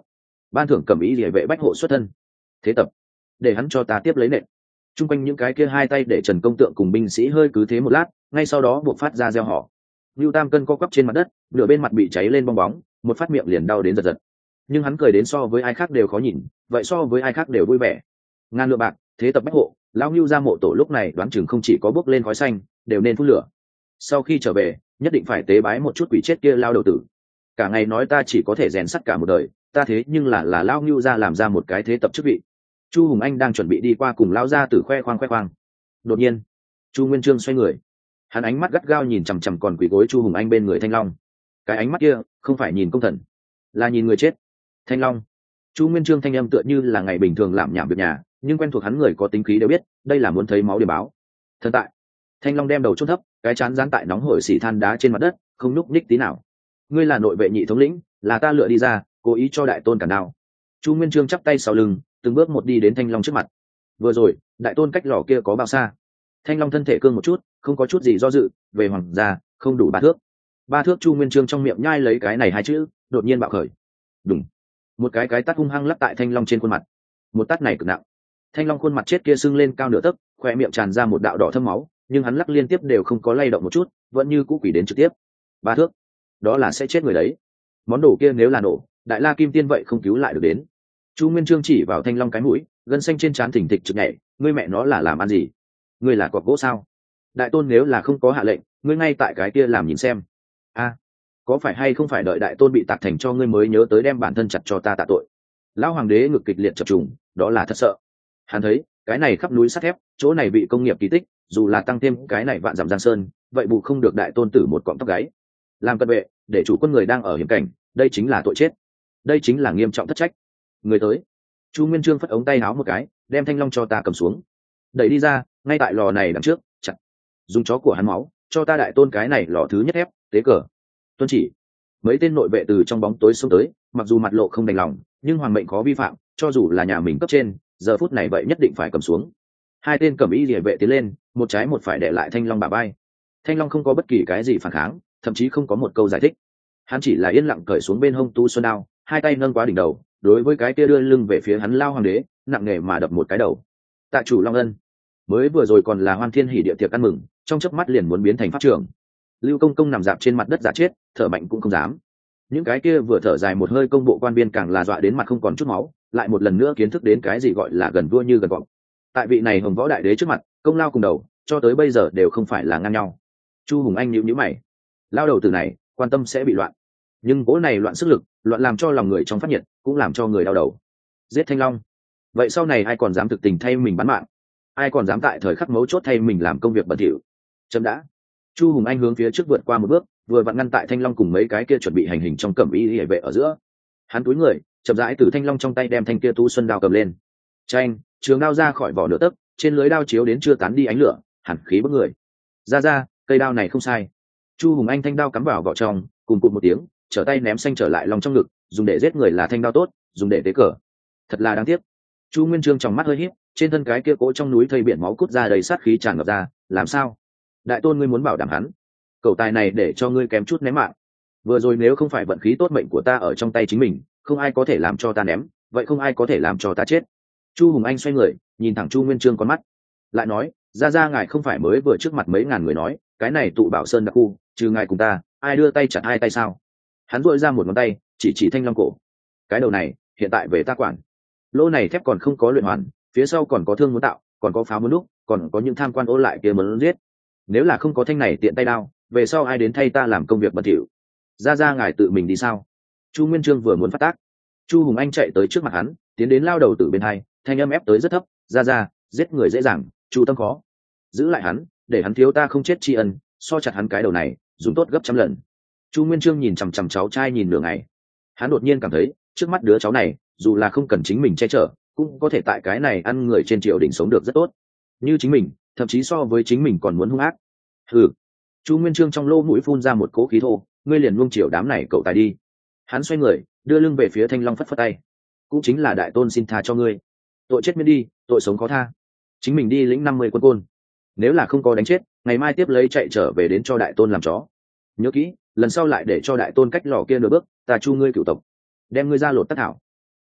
ban thưởng cầm ý địa vệ bách hộ xuất thân. Thế tập, để hắn cho ta tiếp lấy nện. Trung quanh những cái kia hai tay để Trần Công Tượng cùng binh sĩ hơi cứ thế một lát, ngay sau đó buộc phát ra gieo họ. Lưu Tam Cân co quắp trên mặt đất, nửa bên mặt bị cháy lên bong bóng, một phát miệng liền đau đến giật giật. Nhưng hắn cười đến so với ai khác đều khó nhìn, vậy so với ai khác đều vui vẻ. Ngàn lượng bạc, thế tập bách hộ, lão Lưu ra mộ tổ lúc này đoán chừng không chỉ có bước lên khói xanh, đều nên phun lửa. Sau khi trở về, nhất định phải tế bái một chút quỷ chết kia lao đầu tử. Cả ngày nói ta chỉ có thể rèn sắt cả một đời, ta thế nhưng là là lão Lưu ra làm ra một cái thế tập chức vị. Chu Hùng Anh đang chuẩn bị đi qua cùng lão gia tử khoe khoang khoe khoang. Đột nhiên, Chu Nguyên Chương xoay người, hắn ánh mắt gắt gao nhìn chằm chằm còn quỳ gối Chu Hùng Anh bên người Thanh Long. Cái ánh mắt kia không phải nhìn công thần, là nhìn người chết. Thanh Long. Chu Nguyên Chương thanh âm tựa như là ngày bình thường làm nhảm việc nhà, nhưng quen thuộc hắn người có tính khí đều biết, đây là muốn thấy máu để báo. Thần tại. Thanh Long đem đầu chôn thấp, cái chán dán tại nóng hổi xỉ than đá trên mặt đất, không nhúc nhích tí nào. Ngươi là nội vệ nhị thống lĩnh, là ta lựa đi ra, cố ý cho đại tôn cản đao. Chu Nguyên Chương chắp tay sau lưng, từng bước một đi đến Thanh Long trước mặt. Vừa rồi, đại tôn cách lò kia có bao xa? Thanh Long thân thể cương một chút, không có chút gì do dự, về hoàng gia, không đủ ba thước. Ba thước. Chu Nguyên Chương trong miệng nhai lấy cái này hai chữ, đột nhiên bạo khởi. Đùng. Một cái cái tát hung hăng lắc tại Thanh Long trên khuôn mặt. Một tát này cực nặng. Thanh Long khuôn mặt chết kia sưng lên cao nửa tấc, khoe miệng tràn ra một đạo đỏ thâm máu, nhưng hắn lắc liên tiếp đều không có lay động một chút, vẫn như cũ quỷ đến trực tiếp. Ba thước, đó là sẽ chết người đấy. Món đồ kia nếu là nổ, đại la kim tiên vậy không cứu lại được đến. Chu Nguyên Chương chỉ vào Thanh Long cái mũi, gân xanh trên trán thỉnh thịch trực nhảy, ngươi mẹ nó là làm ăn gì? Ngươi là cọp gỗ sao? Đại tôn nếu là không có hạ lệnh, ngươi ngay tại cái kia làm nhìn xem. A, có phải hay không phải đợi đại tôn bị tạc thành cho ngươi mới nhớ tới đem bản thân chặt cho ta tạ tội? Lão hoàng đế ngực kịch liệt chập trùng, đó là thật sợ. Hắn thấy cái này khắp núi sắt thép, chỗ này bị công nghiệp kỳ tích, dù là tăng thêm cái này vạn dặm giang sơn, vậy bù không được đại tôn tử một cọng tóc gáy. Làm cận vệ, để chủ quân người đang ở hiểm cảnh, đây chính là tội chết, đây chính là nghiêm trọng thất trách. Người tới. Chu Nguyên Chương phất ống tay áo một cái, đem Thanh Long cho ta cầm xuống, đẩy đi ra, ngay tại lò này đằng trước, chặt. Dùng chó của hắn máu, cho ta đại tôn cái này lò thứ nhất thép, tế cờ. Tuân chỉ. Mấy tên nội vệ từ trong bóng tối xông tới, mặc dù mặt lộ không đành lòng, nhưng hoàng mệnh khó vi phạm, cho dù là nhà mình cấp trên, giờ phút này vậy nhất định phải cầm xuống. Hai tên cầm y liề vệ tiến lên, một trái một phải để lại Thanh Long bả vai. Thanh Long không có bất kỳ cái gì phản kháng, thậm chí không có một câu giải thích. Hắn chỉ là yên lặng cởi xuống bên hông tu xuân đao, hai tay nâng quá đỉnh đầu, đối với cái kia đưa lưng về phía hắn lao hoàng đế, nặng nề mà đập một cái đầu. Tạ chủ Long Ân. Mới vừa rồi còn là hoan thiên hỉ địa tiệc ăn mừng, trong chớp mắt liền muốn biến thành pháp trường. Lưu Công Công nằm dạp trên mặt đất giả chết, thở mạnh cũng không dám. Những cái kia vừa thở dài một hơi công bộ quan viên càng là dọa đến mặt không còn chút máu, lại một lần nữa kiến thức đến cái gì gọi là gần vua như gần vọng. Tại vị này Hồng Võ đại đế trước mặt, công lao cùng đầu, cho tới bây giờ đều không phải là ngang nhau. Chu Hùng Anh nhíu nhíu mày, lao đầu từ này, quan tâm sẽ bị loạn. Nhưng cỗ này loạn sức lực, loạn làm cho lòng người trong phát nhiệt, cũng làm cho người đau đầu. Giết Thanh Long, vậy sau này ai còn dám thực tình thay mình bán mạng? Ai còn dám tại thời khắc mấu chốt thay mình làm công việc bẩn thỉu? Chấm đã. Chu Hùng Anh hướng phía trước vượt qua một bước, vừa vặn ngăn tại Thanh Long cùng mấy cái kia chuẩn bị hành hình trong cẩm y hệ vệ ở giữa. Hắn cúi người, chậm rãi từ Thanh Long trong tay đem thanh kia tu xuân đao cầm lên. Chanh, trường đao ra khỏi vỏ nửa tấc, trên lưới đao chiếu đến chưa tán đi ánh lửa, hàn khí bức người. Ra ra, cây đao này không sai. Chu Hùng Anh thanh đao cắm vào vỏ trong, cùng cụt một tiếng, trở tay ném xanh trở lại lòng trong ngực, dùng để giết người là thanh đao tốt, dùng để tế cờ, thật là đáng tiếc. Chu Nguyên Chương trong mắt hơi híp, trên thân cái kia cỗ trong núi thây biển máu cút ra đầy sát khí tràn ngập ra, làm sao? Đại tôn ngươi muốn bảo đảm hắn, cậu tài này để cho ngươi kém chút ném mạng. Vừa rồi nếu không phải vận khí tốt mệnh của ta ở trong tay chính mình, không ai có thể làm cho ta ném, vậy không ai có thể làm cho ta chết. Chu Hùng Anh xoay người, nhìn thẳng Chu Nguyên Chương con mắt, lại nói, ra ra ngài không phải mới vừa trước mặt mấy ngàn người nói, cái này tụ bảo sơn đặc khu, trừ ngài cùng ta, ai đưa tay chặt hai tay sao? Hắn duỗi ra một ngón tay, chỉ chỉ Thanh Long cổ. Cái đầu này, hiện tại về ta quản. Lỗ này thép còn không có luyện hoàn, phía sau còn có thương muốn tạo, còn có pháo muốn lúc, còn có những tham quan ô lại kia muốn giết. Nếu là không có thanh này tiện tay đao, về sau ai đến thay ta làm công việc bẩn thỉu? Ra ra ngài tự mình đi sao? Chu Nguyên Chương vừa muốn phát tác, Chu Hùng Anh chạy tới trước mặt hắn, tiến đến lao đầu từ bên hai, thanh âm ép tới rất thấp, ra ra, giết người dễ dàng, Chu tâm khó. Giữ lại hắn, để hắn thiếu ta không chết tri ân, so chặt hắn cái đầu này, dùng tốt gấp trăm lần. Chu Nguyên Chương nhìn chằm chằm cháu trai nhìn nửa ngày, hắn đột nhiên cảm thấy trước mắt đứa cháu này, dù là không cần chính mình che chở, cũng có thể tại cái này ăn người trên triều đình sống được rất tốt, như chính mình, thậm chí so với chính mình còn muốn hung ác. Hừ. Chu Nguyên Chương trong lỗ mũi phun ra một cỗ khí thô, ngươi liền nuông chiều đám này cậu tài đi. Hắn xoay người, đưa lưng về phía Thanh Long phất phất tay, cũng chính là đại tôn xin tha cho ngươi, tội chết miễn đi, tội sống khó tha. Chính mình đi lĩnh năm mươi quân côn, nếu là không có đánh chết, ngày mai tiếp lấy chạy trở về đến cho đại tôn làm chó. Nhớ kỹ, lần sau lại để cho đại tôn cách lò kia nửa bước, ta chu ngươi cửu tộc, đem ngươi ra lột tất thảo.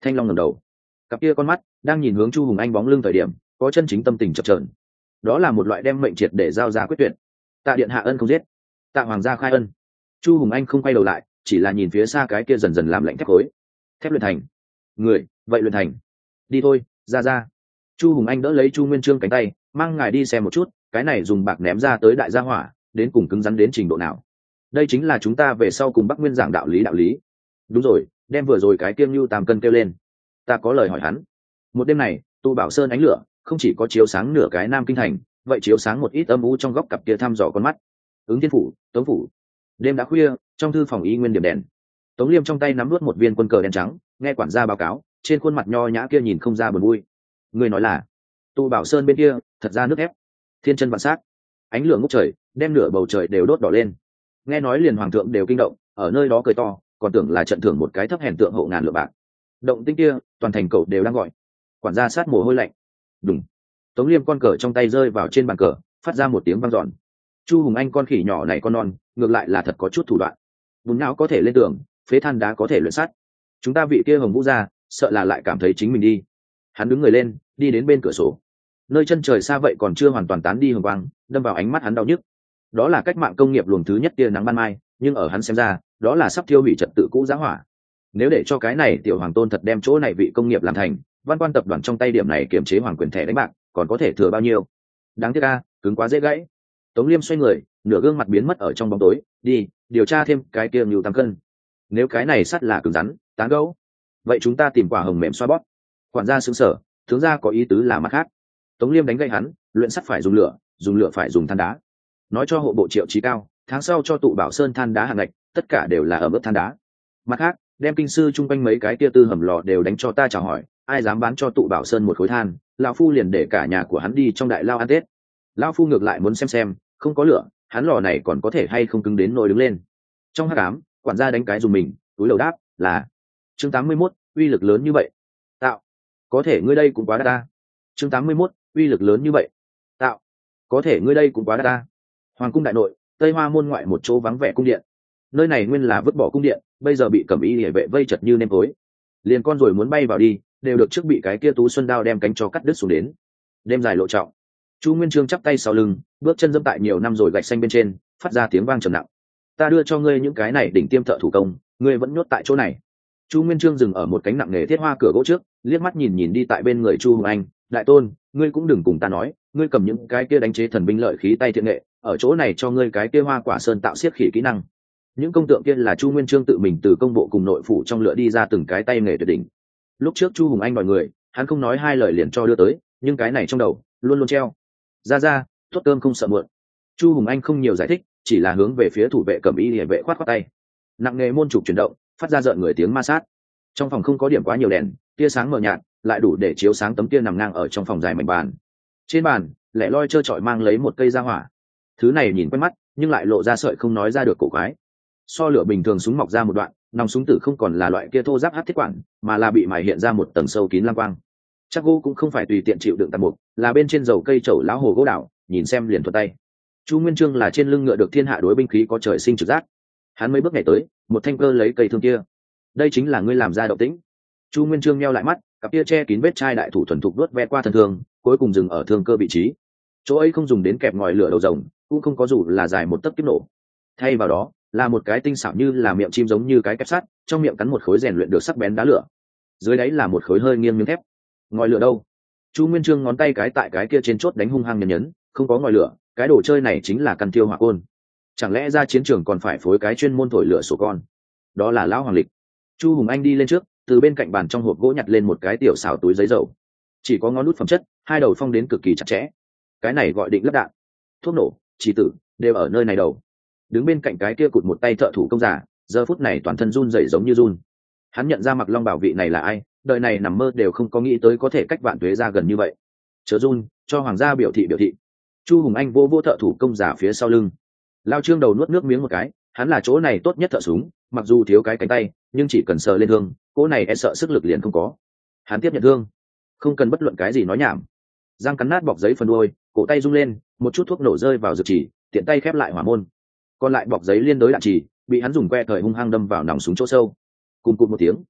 Thanh Long ngẩng đầu, cặp kia con mắt đang nhìn hướng Chu Hùng Anh bóng lưng thời điểm có chân chính tâm tình chập chờn. Đó là một loại đem mệnh triệt để giao ra quyết tuyệt. Tạ điện hạ ân không giết, tạ hoàng gia khai ân. Chu Hùng Anh không quay đầu lại, chỉ là nhìn phía xa cái kia dần dần làm lạnh thép khối. Thép luyện thành, người vậy luyện thành. Đi thôi, ra ra. Chu Hùng Anh đỡ lấy Chu Nguyên Chương cánh tay, mang ngài đi xem một chút, cái này dùng bạc ném ra tới đại gia hỏa, đến cùng cứng rắn đến trình độ nào. Đây chính là chúng ta về sau cùng Bắc Nguyên giảng đạo lý đạo lý. Đúng rồi, đem vừa rồi cái tiêm lưu tam cân kêu lên. Ta có lời hỏi hắn. Một đêm này, Tu Bảo Sơn ánh lửa không chỉ có chiếu sáng nửa cái Nam Kinh thành, vậy chiếu sáng một ít âm u trong góc cặp kia thăm dò con mắt. Ứng Thiên phủ, Tống phủ. Đêm đã khuya, trong thư phòng y nguyên điểm đèn. Tống Liêm trong tay nắm nuốt một viên quân cờ đen trắng, nghe quản gia báo cáo, trên khuôn mặt nho nhã kia nhìn không ra buồn vui. Người nói là, Tu Bảo Sơn bên kia, thật ra nước ép, thiên chân vạn sát, ánh lửa ngút trời, đem nửa bầu trời đều đốt đỏ lên. Nghe nói liền hoàng thượng đều kinh động, ở nơi đó cười to, còn tưởng là trận thưởng một cái thấp hèn tượng hộ ngàn lượng bạc. Động tĩnh kia, toàn thành cậu đều đang gọi. Quản gia sát mồ hôi lạnh. Đùng. Tống Liêm con cờ trong tay rơi vào trên bàn cờ, phát ra một tiếng vang dọn. Chu Hùng Anh con khỉ nhỏ này con non, ngược lại là thật có chút thủ đoạn. Bùn não có thể lên tường, phế than đá có thể luyện sắt. Chúng ta vị kia Hồng Vũ gia, sợ là lại cảm thấy chính mình đi. Hắn đứng người lên, đi đến bên cửa sổ. Nơi chân trời xa vậy còn chưa hoàn toàn tán đi hồng quang, đâm vào ánh mắt hắn đau nhức. Đó là cách mạng công nghiệp luồng thứ nhất tia nắng ban mai, nhưng ở hắn xem ra, đó là sắp thiêu hủy trật tự cũ giá hỏa. Nếu để cho cái này tiểu hoàng tôn thật đem chỗ này vị công nghiệp làm thành, văn quan tập đoàn trong tay điểm này kiểm chế hoàng quyền thẻ đánh bạc, còn có thể thừa bao nhiêu? Đáng tiếc a, cứng quá dễ gãy. Tống Liêm xoay người, nửa gương mặt biến mất ở trong bóng tối, đi, điều tra thêm cái kia nhiều tăng cân. Nếu cái này sắt là cứng rắn, tán gẫu, vậy chúng ta tìm quả hồng mềm xoa bóp. Quản gia sững sờ, tướng gia có ý tứ là mặt khác. Tống Liêm đánh gậy hắn, luyện sắt phải dùng lửa, dùng lửa phải dùng than đá. Nói cho hộ bộ Triệu Chí Cao, tháng sau cho tụ Bảo Sơn than đá hàng ngạch, tất cả đều là ở mức than đá. Mặt khác, đem kinh sư chung quanh mấy cái kia tư hầm lò đều đánh cho ta chào hỏi, ai dám bán cho tụ Bảo Sơn một khối than, lão phu liền để cả nhà của hắn đi trong đại lao ăn Tết. Lão phu ngược lại muốn xem xem, không có lửa, hắn lò này còn có thể hay không cứng đến nỗi đứng lên. Trong hắc ám, quản gia đánh cái dùng mình, túi lầu đáp là chương tám mươi mốt, uy lực lớn như vậy. Tạo, có thể ngươi đây cũng quá đắt ta. Chương tám mươi mốt, uy lực lớn như vậy. Tạo, có thể ngươi đây cũng quá đắt ta. Hoàng cung đại nội, Tây Hoa môn ngoại một chỗ vắng vẻ cung điện. Nơi này nguyên là vứt bỏ cung điện, bây giờ bị cẩm y liễu vệ vây chật như nêm tối. Liền con rồi muốn bay vào đi, đều được trước bị cái kia Tú Xuân đao đem cánh cho cắt đứt xuống đến. Đêm dài lộ trọng. Chu Nguyên Chương chắp tay sau lưng, bước chân dẫm tại nhiều năm rồi gạch xanh bên trên, phát ra tiếng vang trầm nặng. Ta đưa cho ngươi những cái này đỉnh tiêm thợ thủ công, ngươi vẫn nhốt tại chỗ này. Chu Nguyên Chương dừng ở một cánh nặng nghề thiết hoa cửa gỗ trước, liếc mắt nhìn nhìn đi tại bên người Chu Hùng Anh, đại tôn, ngươi cũng đừng cùng ta nói, ngươi cầm những cái kia đánh chế thần binh lợi khí tay thiện nghệ, ở chỗ này cho ngươi cái kia hoa quả sơn tạo xiết khỉ kỹ năng. Những công tượng kia là Chu Nguyên Chương tự mình từ công bộ cùng nội phủ trong lựa đi ra từng cái tay nghề tuyệt đỉnh. Lúc trước Chu Hùng Anh mọi người, hắn không nói hai lời liền cho đưa tới, nhưng cái này trong đầu luôn luôn treo. Ra ra, tốt cơm không sợ muộn. Chu Hùng Anh không nhiều giải thích, chỉ là hướng về phía thủ vệ cẩm y liễu vệ khoát khoát tay. Nặng nghề môn trục chuyển động, phát ra rợn người tiếng ma sát. Trong phòng không có điểm quá nhiều đèn, tia sáng mờ nhạt, lại đủ để chiếu sáng tấm tia nằm ngang ở trong phòng dài mảnh bàn. Trên bàn, lẻ loi trơ trọi mang lấy một cây gia hỏa. Thứ này nhìn quen mắt, nhưng lại lộ ra sợi không nói ra được cổ quái. So lửa bình thường súng mọc ra một đoạn, nòng súng tử không còn là loại kia thô ráp hắc thiết quản, mà là bị mài hiện ra một tầng sâu kín lam quang. Chắc gỗ cũng không phải tùy tiện chịu đựng tàn mục, là bên trên dầu cây chậu lão hồ gỗ đảo, nhìn xem liền thuận tay. Chu Nguyên Chương là trên lưng ngựa được thiên hạ đối binh khí có trời sinh trực giác. Hắn mấy bước nhảy tới, một thanh cơ lấy cây thương kia. Đây chính là ngươi làm ra động tĩnh. Chu Nguyên Chương nheo lại mắt, cặp kia che kín vết chai đại thủ thuần thục đuốt ve qua thân thương, cuối cùng dừng ở thương cơ vị trí. Chỗ ấy không dùng đến kẹp ngòi lửa đầu rồng, cũng không có dù là dài một tấc kiếp nổ. Thay vào đó, là một cái tinh xảo như là miệng chim giống như cái kẹp sắt, trong miệng cắn một khối rèn luyện được sắc bén đá lửa. Dưới đáy là một khối hơi nghiêng miếng thép. Ngòi lửa đâu? Chu Nguyên Chương ngón tay cái tại cái kia trên chốt đánh hung hăng nhấn nhấn, không có ngòi lửa, cái đồ chơi này chính là căn tiêu hỏa côn. Chẳng lẽ ra chiến trường còn phải phối cái chuyên môn thổi lửa sổ con? Đó là lão hoàng lịch. Chu Hùng Anh đi lên trước, từ bên cạnh bàn trong hộp gỗ nhặt lên một cái tiểu xảo túi giấy dầu. Chỉ có ngón nút phẩm chất, hai đầu phong đến cực kỳ chặt chẽ. Cái này gọi định lắp đạn. Thuốc nổ, chỉ tử, đều ở nơi này đầu. Đứng bên cạnh cái kia cụt một tay thợ thủ công giả, giờ phút này toàn thân run rẩy giống như run. Hắn nhận ra Mặc Long Bảo vị này là ai, đời này nằm mơ đều không có nghĩ tới có thể cách vạn tuế ra gần như vậy. Chớ run, cho hoàng gia biểu thị biểu thị. Chu Hùng Anh vô vô thợ thủ công giả phía sau lưng. Lao Trương đầu nuốt nước miếng một cái, hắn là chỗ này tốt nhất thợ súng, mặc dù thiếu cái cánh tay, nhưng chỉ cần sờ lên thương, cỗ này e sợ sức lực liền không có. Hắn tiếp nhận thương, không cần bất luận cái gì nói nhảm. Giang cắn nát bọc giấy phần đuôi, cổ tay rung lên, một chút thuốc nổ rơi vào dược chỉ, tiện tay khép lại hỏa môn. Còn lại bọc giấy liên đối đạn chỉ, bị hắn dùng que thời hung hăng đâm vào nòng súng chỗ sâu. Cùng cụt một tiếng,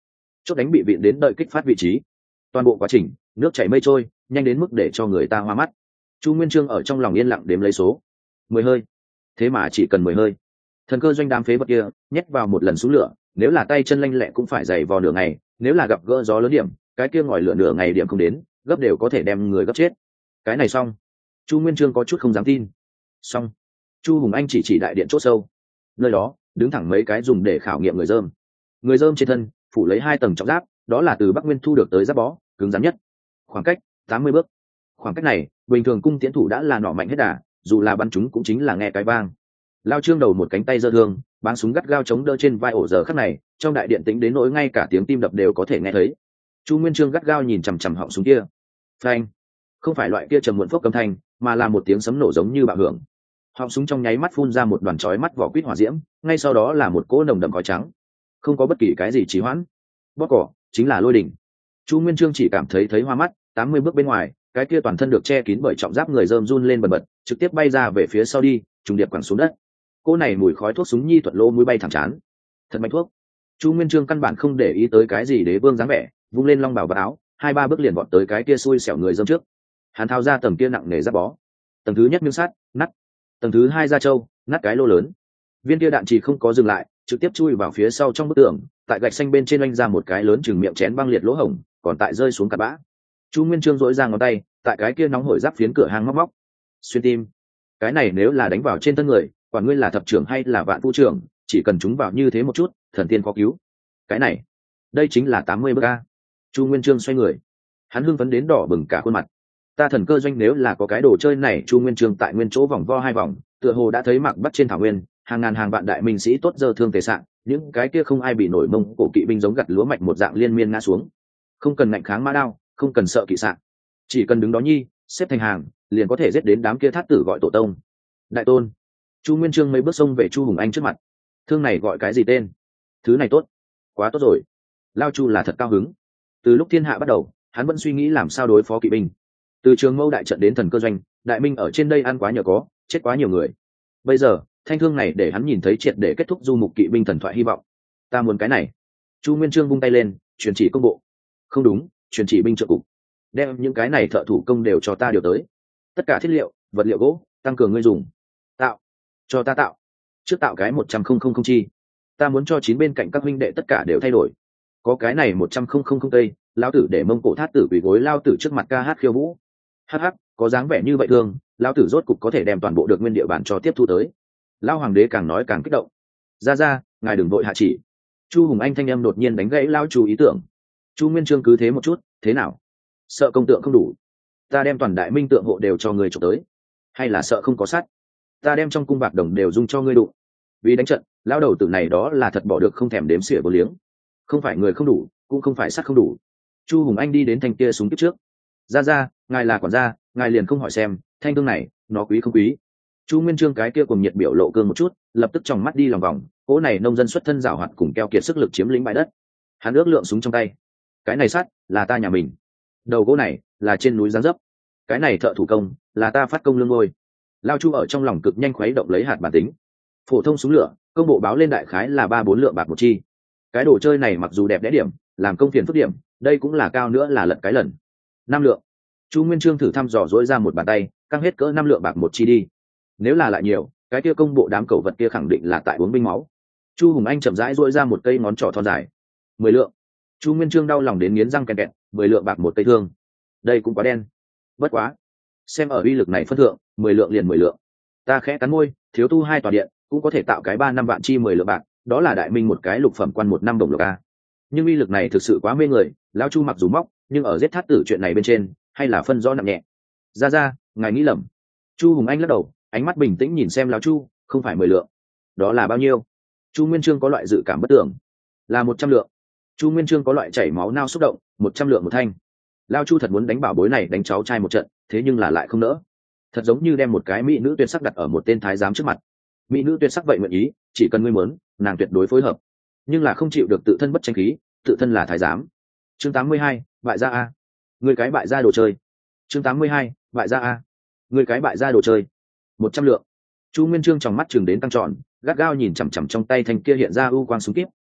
chốt đánh bị vịn đến đợi kích phát vị trí. Toàn bộ quá trình nước chảy mây trôi, nhanh đến mức để cho người ta hoa mắt. Chu Nguyên Chương ở trong lòng yên lặng đếm lấy số mười hơi, thế mà chỉ cần mười hơi. Thần cơ doanh đám phế vật kia nhét vào một lần xuống lửa, nếu là tay chân lanh lẹ cũng phải dày vò nửa ngày, nếu là gặp gỡ gió lớn điểm, cái kia ngòi lửa nửa ngày điểm không đến, gấp đều có thể đem người gấp chết. Cái này xong. Chu Nguyên Chương có chút không dám tin. Xong. Chu Hùng Anh chỉ chỉ đại điện chỗ sâu, nơi đó đứng thẳng mấy cái dùng để khảo nghiệm người dơm. Người dơm trên thân phủ lấy hai tầng trọng giáp, đó là từ Bắc Nguyên thu được tới giáp bó, cứng rắn nhất. Khoảng cách tám mươi bước. Khoảng cách này bình thường cung tiễn thủ đã là nỏ mạnh hết đà, dù là bắn chúng cũng chính là nghe cái vang. Lao Trương đầu một cánh tay giơ thương, báng súng gắt gao chống đỡ trên vai ổ giờ khắc này, trong đại điện tĩnh đến nỗi ngay cả tiếng tim đập đều có thể nghe thấy. Chu Nguyên Chương gắt gao nhìn chằm chằm họng súng kia. Phanh! Không phải loại kia trầm muộn phốc âm thanh, mà là một tiếng sấm nổ giống như bạo hưởng. Họng súng trong nháy mắt phun ra một đoàn chói mắt vỏ quýt hỏa diễm, ngay sau đó là một cỗ nồng đậm khói trắng. Không có bất kỳ cái gì trì hoãn. Bóp cỏ, chính là lôi đỉnh. Chu Nguyên Chương chỉ cảm thấy thấy hoa mắt, tám mươi bước bên ngoài, cái kia toàn thân được che kín bởi trọng giáp người rơm run lên bần bật, trực tiếp bay ra về phía sau đi, trùng điệp quẳng xuống đất. Cô này mùi khói thuốc súng nhi thuận lỗ mũi bay thẳng chán. Thật mạnh thuốc. Chu Nguyên Chương căn bản không để ý tới cái gì đế vương dáng vẻ, vung lên long bào và áo, hai ba bước liền vọt tới cái kia xui xẻo người rơm trước. Hắn tháo ra tầng kia nặng nề giáp bó. Tầng thứ nhất miếng sắt, nắt. Tầng thứ hai da trâu, nát cái lô lớn. Viên kia đạn chỉ không có dừng lại, trực tiếp chui vào phía sau trong bức tường, tại gạch xanh bên trên oanh ra một cái lớn chừng miệng chén băng liệt lỗ hổng, còn tại rơi xuống cặn bã. Chu Nguyên Chương dỗi ra ngón tay, tại cái kia nóng hổi giáp phiến cửa hang móc móc, xuyên tim. Cái này nếu là đánh vào trên thân người, quản ngươi là thập trưởng hay là vạn phu trưởng, chỉ cần chúng vào như thế một chút, thần tiên có cứu. Cái này, đây chính là tám mươi bước a. Chu Nguyên Chương xoay người, hắn hưng phấn đến đỏ bừng cả khuôn mặt. Ta thần cơ doanh nếu là có cái đồ chơi này. Chu Nguyên Chương tại nguyên chỗ vòng vo hai vòng, tựa hồ đã thấy mặc bắt trên thảo nguyên, hàng ngàn hàng vạn đại minh sĩ tốt dơ thương tề sạn, những cái kia không ai bị nổi mông cổ kỵ binh giống gặt lúa mạch một dạng liên miên ngã xuống. Không cần ngạnh kháng mã đao, không cần sợ kỵ sạn, chỉ cần đứng đó nhi, xếp thành hàng, liền có thể giết đến đám kia thát tử gọi tổ tông. Đại tôn. Chu Nguyên Chương mấy bước xông về Chu Hùng Anh trước mặt. Thương này gọi cái gì tên? Thứ này tốt, quá tốt rồi. Lao Chu là thật cao hứng. Từ lúc thiên hạ bắt đầu, hắn vẫn suy nghĩ làm sao đối phó kỵ binh. Từ Trường Mâu đại trận đến thần cơ doanh, đại minh ở trên đây ăn quá nhờ có, chết quá nhiều người. Bây giờ thanh thương này để hắn nhìn thấy triệt để kết thúc du mục kỵ binh thần thoại hy vọng. Ta muốn cái này. Chu Nguyên Chương vung tay lên, truyền chỉ công bộ. Không đúng, truyền chỉ binh trợ cục. Đem những cái này thợ thủ công đều cho ta điều tới. Tất cả thiết liệu, vật liệu gỗ, tăng cường ngươi dùng. Tạo, cho ta tạo. Trước tạo cái một trăm không không không chi. Ta muốn cho chín bên cạnh các huynh đệ tất cả đều thay đổi. Có cái này một trăm không không không tây, lão tử để mông cổ thát tử quỳ gối lao tử trước mặt ca hát khiêu vũ. Hắc hắc, có dáng vẻ như vậy thương, lão tử rốt cục có thể đem toàn bộ được nguyên địa bản cho tiếp thu tới. Lão hoàng đế càng nói càng kích động. Ra ra, ngài đừng vội hạ chỉ. Chu Hùng Anh thanh âm đột nhiên đánh gãy lão Chu ý tưởng. Chu Nguyên Chương cứ thế một chút, thế nào? Sợ công tượng không đủ, ta đem toàn đại minh tượng hộ đều cho người chụp tới. Hay là sợ không có sắt, ta đem trong cung bạc đồng đều dung cho ngươi đụng. Vì đánh trận, lão đầu tử này đó là thật bỏ được không thèm đếm xỉa vô liếng. Không phải người không đủ, cũng không phải sắt không đủ. Chu Hùng Anh đi đến thanh kia súng kiếp trước. Ra ra, ngài là quản gia, ngài liền không hỏi xem thanh thương này nó quý không quý. Chu Nguyên Chương cái kia cùng nhiệt biểu lộ cương một chút, lập tức tròng mắt đi lòng vòng. Cỗ này nông dân xuất thân giàu hoạt cùng keo kiệt sức lực chiếm lĩnh bãi đất. Hắn ước lượng súng trong tay. Cái này sắt là ta nhà mình, đầu gỗ này là trên núi giáng dấp, cái này thợ thủ công là ta phát công lương ngôi. Lao Chu ở trong lòng cực nhanh khuấy động lấy hạt bản tính. Phổ thông súng lửa công bộ báo lên đại khái là ba bốn lượng bạc một chi. Cái đồ chơi này mặc dù đẹp đẽ điểm, làm công phiền phức điểm, đây cũng là cao nữa là lận cái lần. Năm lượng. Chu Nguyên Chương thử thăm dò dỗi ra một bàn tay, căng hết cỡ năm lượng bạc một chi đi. Nếu là lại nhiều, cái kia công bộ đám cẩu vật kia khẳng định là tại uống binh máu. Chu Hùng Anh chậm rãi dỗi ra một cây ngón trỏ thon dài. Mười lượng. Chu Nguyên Chương đau lòng đến nghiến răng kẹt kẹt, mười lượng bạc một cây thương, đây cũng quá đen. Bất quá, xem ở uy lực này phân thượng, mười lượng liền mười lượng. Ta khẽ cắn môi, thiếu tu hai tòa điện, cũng có thể tạo cái ba năm vạn chi mười lượng bạc, đó là đại minh một cái lục phẩm quan một năm đồng lộc a. Nhưng uy lực này thực sự quá mê người, lão Chu mặc dù móc, nhưng ở giết thát tử chuyện này bên trên, hay là phân rõ nặng nhẹ. Ra ra, ngài nghĩ lầm. Chu Hùng Anh lắc đầu, ánh mắt bình tĩnh nhìn xem lão Chu, không phải mười lượng. Đó là bao nhiêu? Chu Nguyên Chương có loại dự cảm bất tưởng. Là một trăm lượng. Chu Nguyên Chương có loại chảy máu nao xúc động, một trăm lượng một thanh. Lao Chu thật muốn đánh bảo bối này đánh cháu trai một trận, thế nhưng là lại không nỡ. Thật giống như đem một cái mỹ nữ tuyệt sắc đặt ở một tên thái giám trước mặt. Mỹ nữ tuyệt sắc vậy nguyện ý, chỉ cần ngươi muốn, nàng tuyệt đối phối hợp. Nhưng là không chịu được tự thân bất tranh khí, tự thân là thái giám. Chương tám mươi hai, bại gia a. Ngươi cái bại gia đồ chơi. Chương tám mươi hai, bại gia a. Ngươi cái bại gia đồ chơi. Một trăm lượng. Chu Nguyên Chương trong mắt chừng đến căng tròn, gắt gao nhìn chằm chằm trong tay thanh kia hiện ra u quang súng kíp,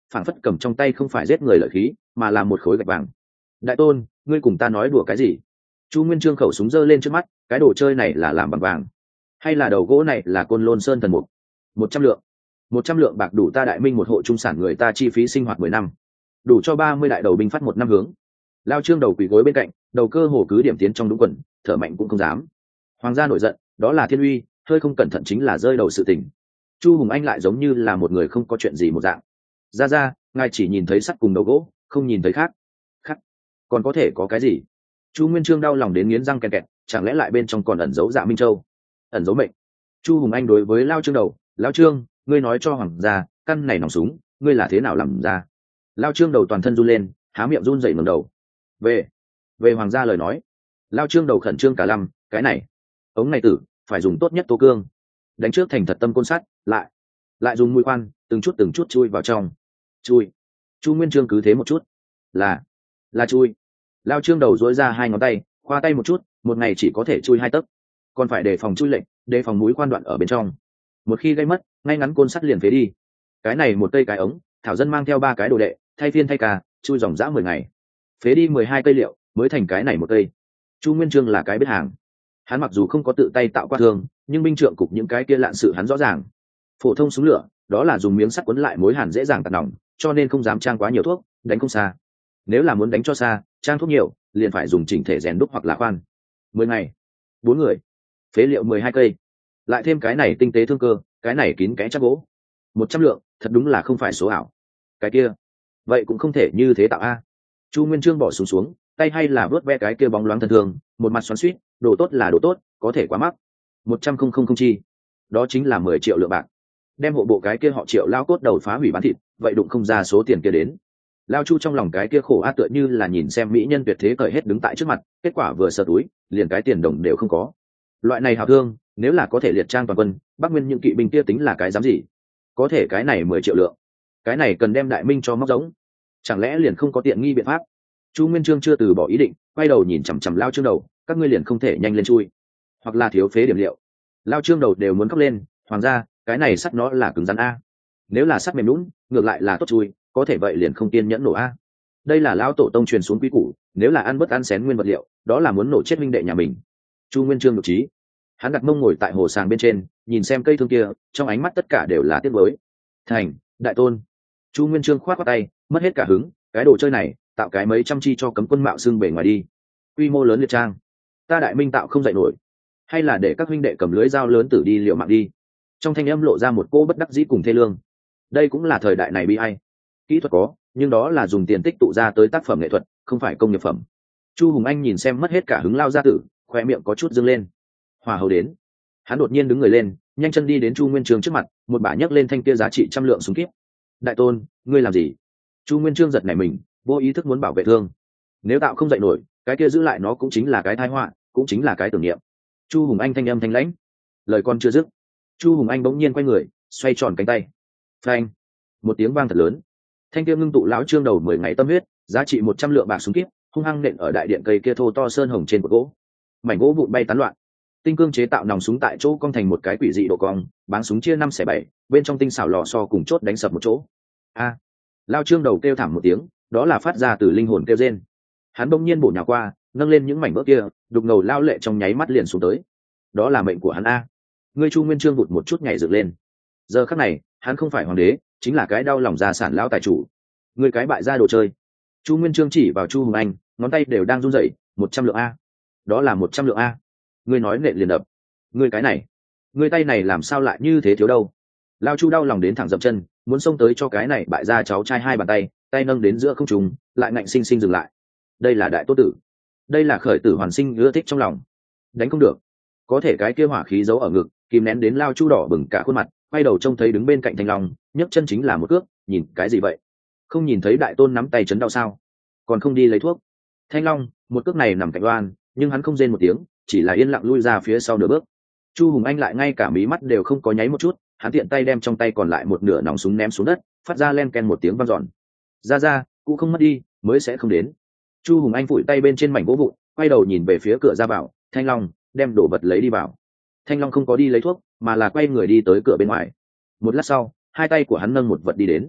phảng phất cầm trong tay không phải giết người lợi khí mà là một khối gạch vàng. Đại tôn, ngươi cùng ta nói đùa cái gì? Chu Nguyên Chương khẩu súng giơ lên trước mắt, cái đồ chơi này là làm bằng vàng hay là đầu gỗ này là côn lôn sơn thần mục? Một trăm lượng. Một trăm lượng bạc đủ ta Đại Minh một hộ trung sản người ta chi phí sinh hoạt mười năm, đủ cho ba mươi đại đầu binh phát một năm hướng. Lao Trương đầu quỳ gối bên cạnh, đầu cơ hồ cứ điểm tiến trong đúng quần, thở mạnh cũng không dám. Hoàng gia nổi giận, đó là thiên uy, hơi không cẩn thận chính là rơi đầu sự tình. Chu Hùng Anh lại giống như là một người không có chuyện gì một dạng. Ra ra, ngài chỉ nhìn thấy sắt cùng đầu gỗ, không nhìn thấy khác. Khác? Còn có thể có cái gì? Chu Nguyên Chương đau lòng đến nghiến răng kẹt kẹt, chẳng lẽ lại bên trong còn ẩn giấu Dạ Minh Châu? Ẩn giấu mệnh. Chu Hùng Anh đối với Lao Trương đầu, Lao Trương, ngươi nói cho hoàng gia, căn này nòng súng, ngươi là thế nào làm ra? Lao Trương đầu toàn thân run lên, há miệng run rẩy ngẩng đầu. Về, về hoàng gia lời nói. Lao Trương đầu khẩn trương cả lăm, cái này, ống này tử, phải dùng tốt nhất tố cương, đánh trước thành thật tâm côn sắt, lại, lại dùng mũi khoan, từng chút từng chút chui vào trong. Chui. Chu Nguyên Chương cứ thế một chút, là, là chui. Lao Trương đầu duỗi ra hai ngón tay, khoa tay một chút, một ngày chỉ có thể chui hai tấc, còn phải đề phòng chui lệch, đề phòng mũi khoan đoạn ở bên trong. Một khi gây mất, ngay ngắn côn sắt liền phế đi. Cái này một cây cái ống, thảo dân mang theo ba cái đồ đệ, thay phiên thay ca, chui dòng dã mười ngày, phế đi mười hai cây liệu, mới thành cái này một cây. Chu Nguyên Chương là cái biết hàng, hắn mặc dù không có tự tay tạo qua thương, nhưng binh trượng cục những cái kia lạn sự hắn rõ ràng. Phổ thông súng lửa, đó là dùng miếng sắt quấn lại mối hàn dễ dàng tạt nòng, cho nên không dám trang quá nhiều thuốc, đánh không xa. Nếu là muốn đánh cho xa, trang thuốc nhiều, liền phải dùng chỉnh thể rèn đúc hoặc là khoan. Mười ngày, bốn người, phế liệu mười hai cây, lại thêm cái này tinh tế thương cơ, cái này kín kẽ chắc gỗ, một trăm lượng, thật đúng là không phải số ảo. Cái kia, vậy cũng không thể như thế tạo a. Chu Nguyên Chương bỏ xuống xuống, tay hay là vớt ve cái kia bóng loáng thân thường, một mặt xoắn xuýt, đồ tốt là đồ tốt, có thể quá mắc. Một trăm không không không chi, đó chính là mười triệu lượng bạc. Đem hộ bộ cái kia họ Triệu lao cốt đầu phá hủy bán thịt, vậy đụng không ra số tiền kia đến. Lao Chu trong lòng cái kia khổ a tựa như là nhìn xem mỹ nhân tuyệt thế cởi hết đứng tại trước mặt, kết quả vừa sờ túi, liền cái tiền đồng đều không có. Loại này hào thương, nếu là có thể liệt trang toàn quân, Bắc Nguyên những kỵ binh kia tính là cái dám gì? Có thể cái này mười triệu lượng, cái này cần đem Đại Minh cho móc giống, chẳng lẽ liền không có tiện nghi biện pháp? Chu Nguyên Chương chưa từ bỏ ý định, quay đầu nhìn chằm chằm Lao Trương đầu, các ngươi liền không thể nhanh lên chui, hoặc là thiếu phế điểm liệu. Lao Trương đầu đều muốn khóc lên, hoàng gia, cái này sắt nó là cứng rắn a, nếu là sắt mềm lún, ngược lại là tốt chui, có thể vậy liền không kiên nhẫn nổ a. Đây là lão tổ tông truyền xuống quý củ, nếu là ăn bất ăn xén nguyên vật liệu, đó là muốn nổ chết minh đệ nhà mình. Chu Nguyên Chương nhục trí, hắn đặt mông ngồi tại hồ sàng bên trên, nhìn xem cây thương kia, trong ánh mắt tất cả đều là tiếc nuối. Thành, đại tôn. Chu Nguyên Chương khoát qua tay, mất hết cả hứng, cái đồ chơi này, tạo cái mấy trăm chi cho cấm quân mạo xưng bề ngoài đi. Quy mô lớn liệt trang, ta Đại Minh tạo không dậy nổi, hay là để các huynh đệ cầm lưới dao lớn tử đi liệu mạng đi. Trong thanh âm lộ ra một cô bất đắc dĩ cùng thê lương. Đây cũng là thời đại này bi ai. Kỹ thuật có, nhưng đó là dùng tiền tích tụ ra tới tác phẩm nghệ thuật, không phải công nghiệp phẩm. Chu Hùng Anh nhìn xem mất hết cả hứng Lao gia tử, khoe miệng có chút dâng lên. Hòa hầu đến, hắn đột nhiên đứng người lên, nhanh chân đi đến Chu Nguyên Chương trước mặt, một bả nhấc lên thanh kia giá trị trăm lượng súng kíp. Đại tôn, ngươi làm gì? Chu Nguyên Chương giật nảy mình, vô ý thức muốn bảo vệ thương. Nếu tạo không dậy nổi, cái kia giữ lại nó cũng chính là cái tai họa, cũng chính là cái tưởng niệm. Chu Hùng Anh thanh âm thanh lãnh, lời con chưa dứt, Chu Hùng Anh bỗng nhiên quay người, xoay tròn cánh tay. Phanh! Một tiếng vang thật lớn. Thanh kia ngưng tụ lão Trương đầu mười ngày tâm huyết, giá trị một trăm lượng bạc súng kíp, hung hăng nện ở đại điện cây kia thô to sơn hồng trên cột gỗ. Mảnh gỗ vụn bay tán loạn. Tinh cương chế tạo nòng súng tại chỗ cong thành một cái quỷ dị độ cong, báng súng chia năm xẻ bảy, bên trong tinh xảo lò xo cùng chốt đánh sập một chỗ. A! À, lão Trương đầu kêu thảm một tiếng, đó là phát ra từ linh hồn kêu rên. Hắn bỗng nhiên bổ nhào qua, nâng lên những mảnh vỡ kia, đục ngầu lao lệ trong nháy mắt liền xuống tới. Đó là mệnh của hắn a. Ngươi Chu Nguyên Chương vụt một chút nhảy dựng lên. Giờ khắc này, hắn không phải hoàng đế, chính là cái đau lòng gia sản lão tài chủ. Ngươi cái bại gia đồ chơi. Chu Nguyên Chương chỉ vào Chu Hùng Anh, ngón tay đều đang run rẩy. Một trăm lượng a. Đó là một trăm lượng a. Ngươi nói nện liền đập. Ngươi cái này, ngươi tay này làm sao lại như thế thiếu đâu? Lao Chu đau lòng đến thẳng dậm chân, muốn xông tới cho cái này bại gia cháu trai hai bàn tay, tay nâng đến giữa không trung, lại ngạnh sinh sinh dừng lại. Đây là đại tốt tử, đây là khởi tử hoàn sinh ưa thích trong lòng. Đánh không được, có thể cái kia hỏa khí giấu ở ngực, kìm nén đến Lao Chu đỏ bừng cả khuôn mặt, quay đầu trông thấy đứng bên cạnh Thanh Long, nhấc chân chính là một cước, nhìn cái gì vậy? Không nhìn thấy đại tôn nắm tay chấn đau sao? Còn không đi lấy thuốc? Thanh Long, một cước này nằm cạnh đoan, nhưng hắn không rên một tiếng, chỉ là yên lặng lui ra phía sau nửa bước. Chu Hùng Anh lại ngay cả mí mắt đều không có nháy một chút, hắn tiện tay đem trong tay còn lại một nửa nòng súng ném xuống đất, phát ra len ken một tiếng vang dọn. Ra ra, cũng không mất đi, mới sẽ không đến. Chu Hùng Anh phủi tay bên trên mảnh gỗ vụn, quay đầu nhìn về phía cửa ra vào, Thanh Long, đem đồ vật lấy đi vào. Thanh Long không có đi lấy thuốc, mà là quay người đi tới cửa bên ngoài. Một lát sau, hai tay của hắn nâng một vật đi đến.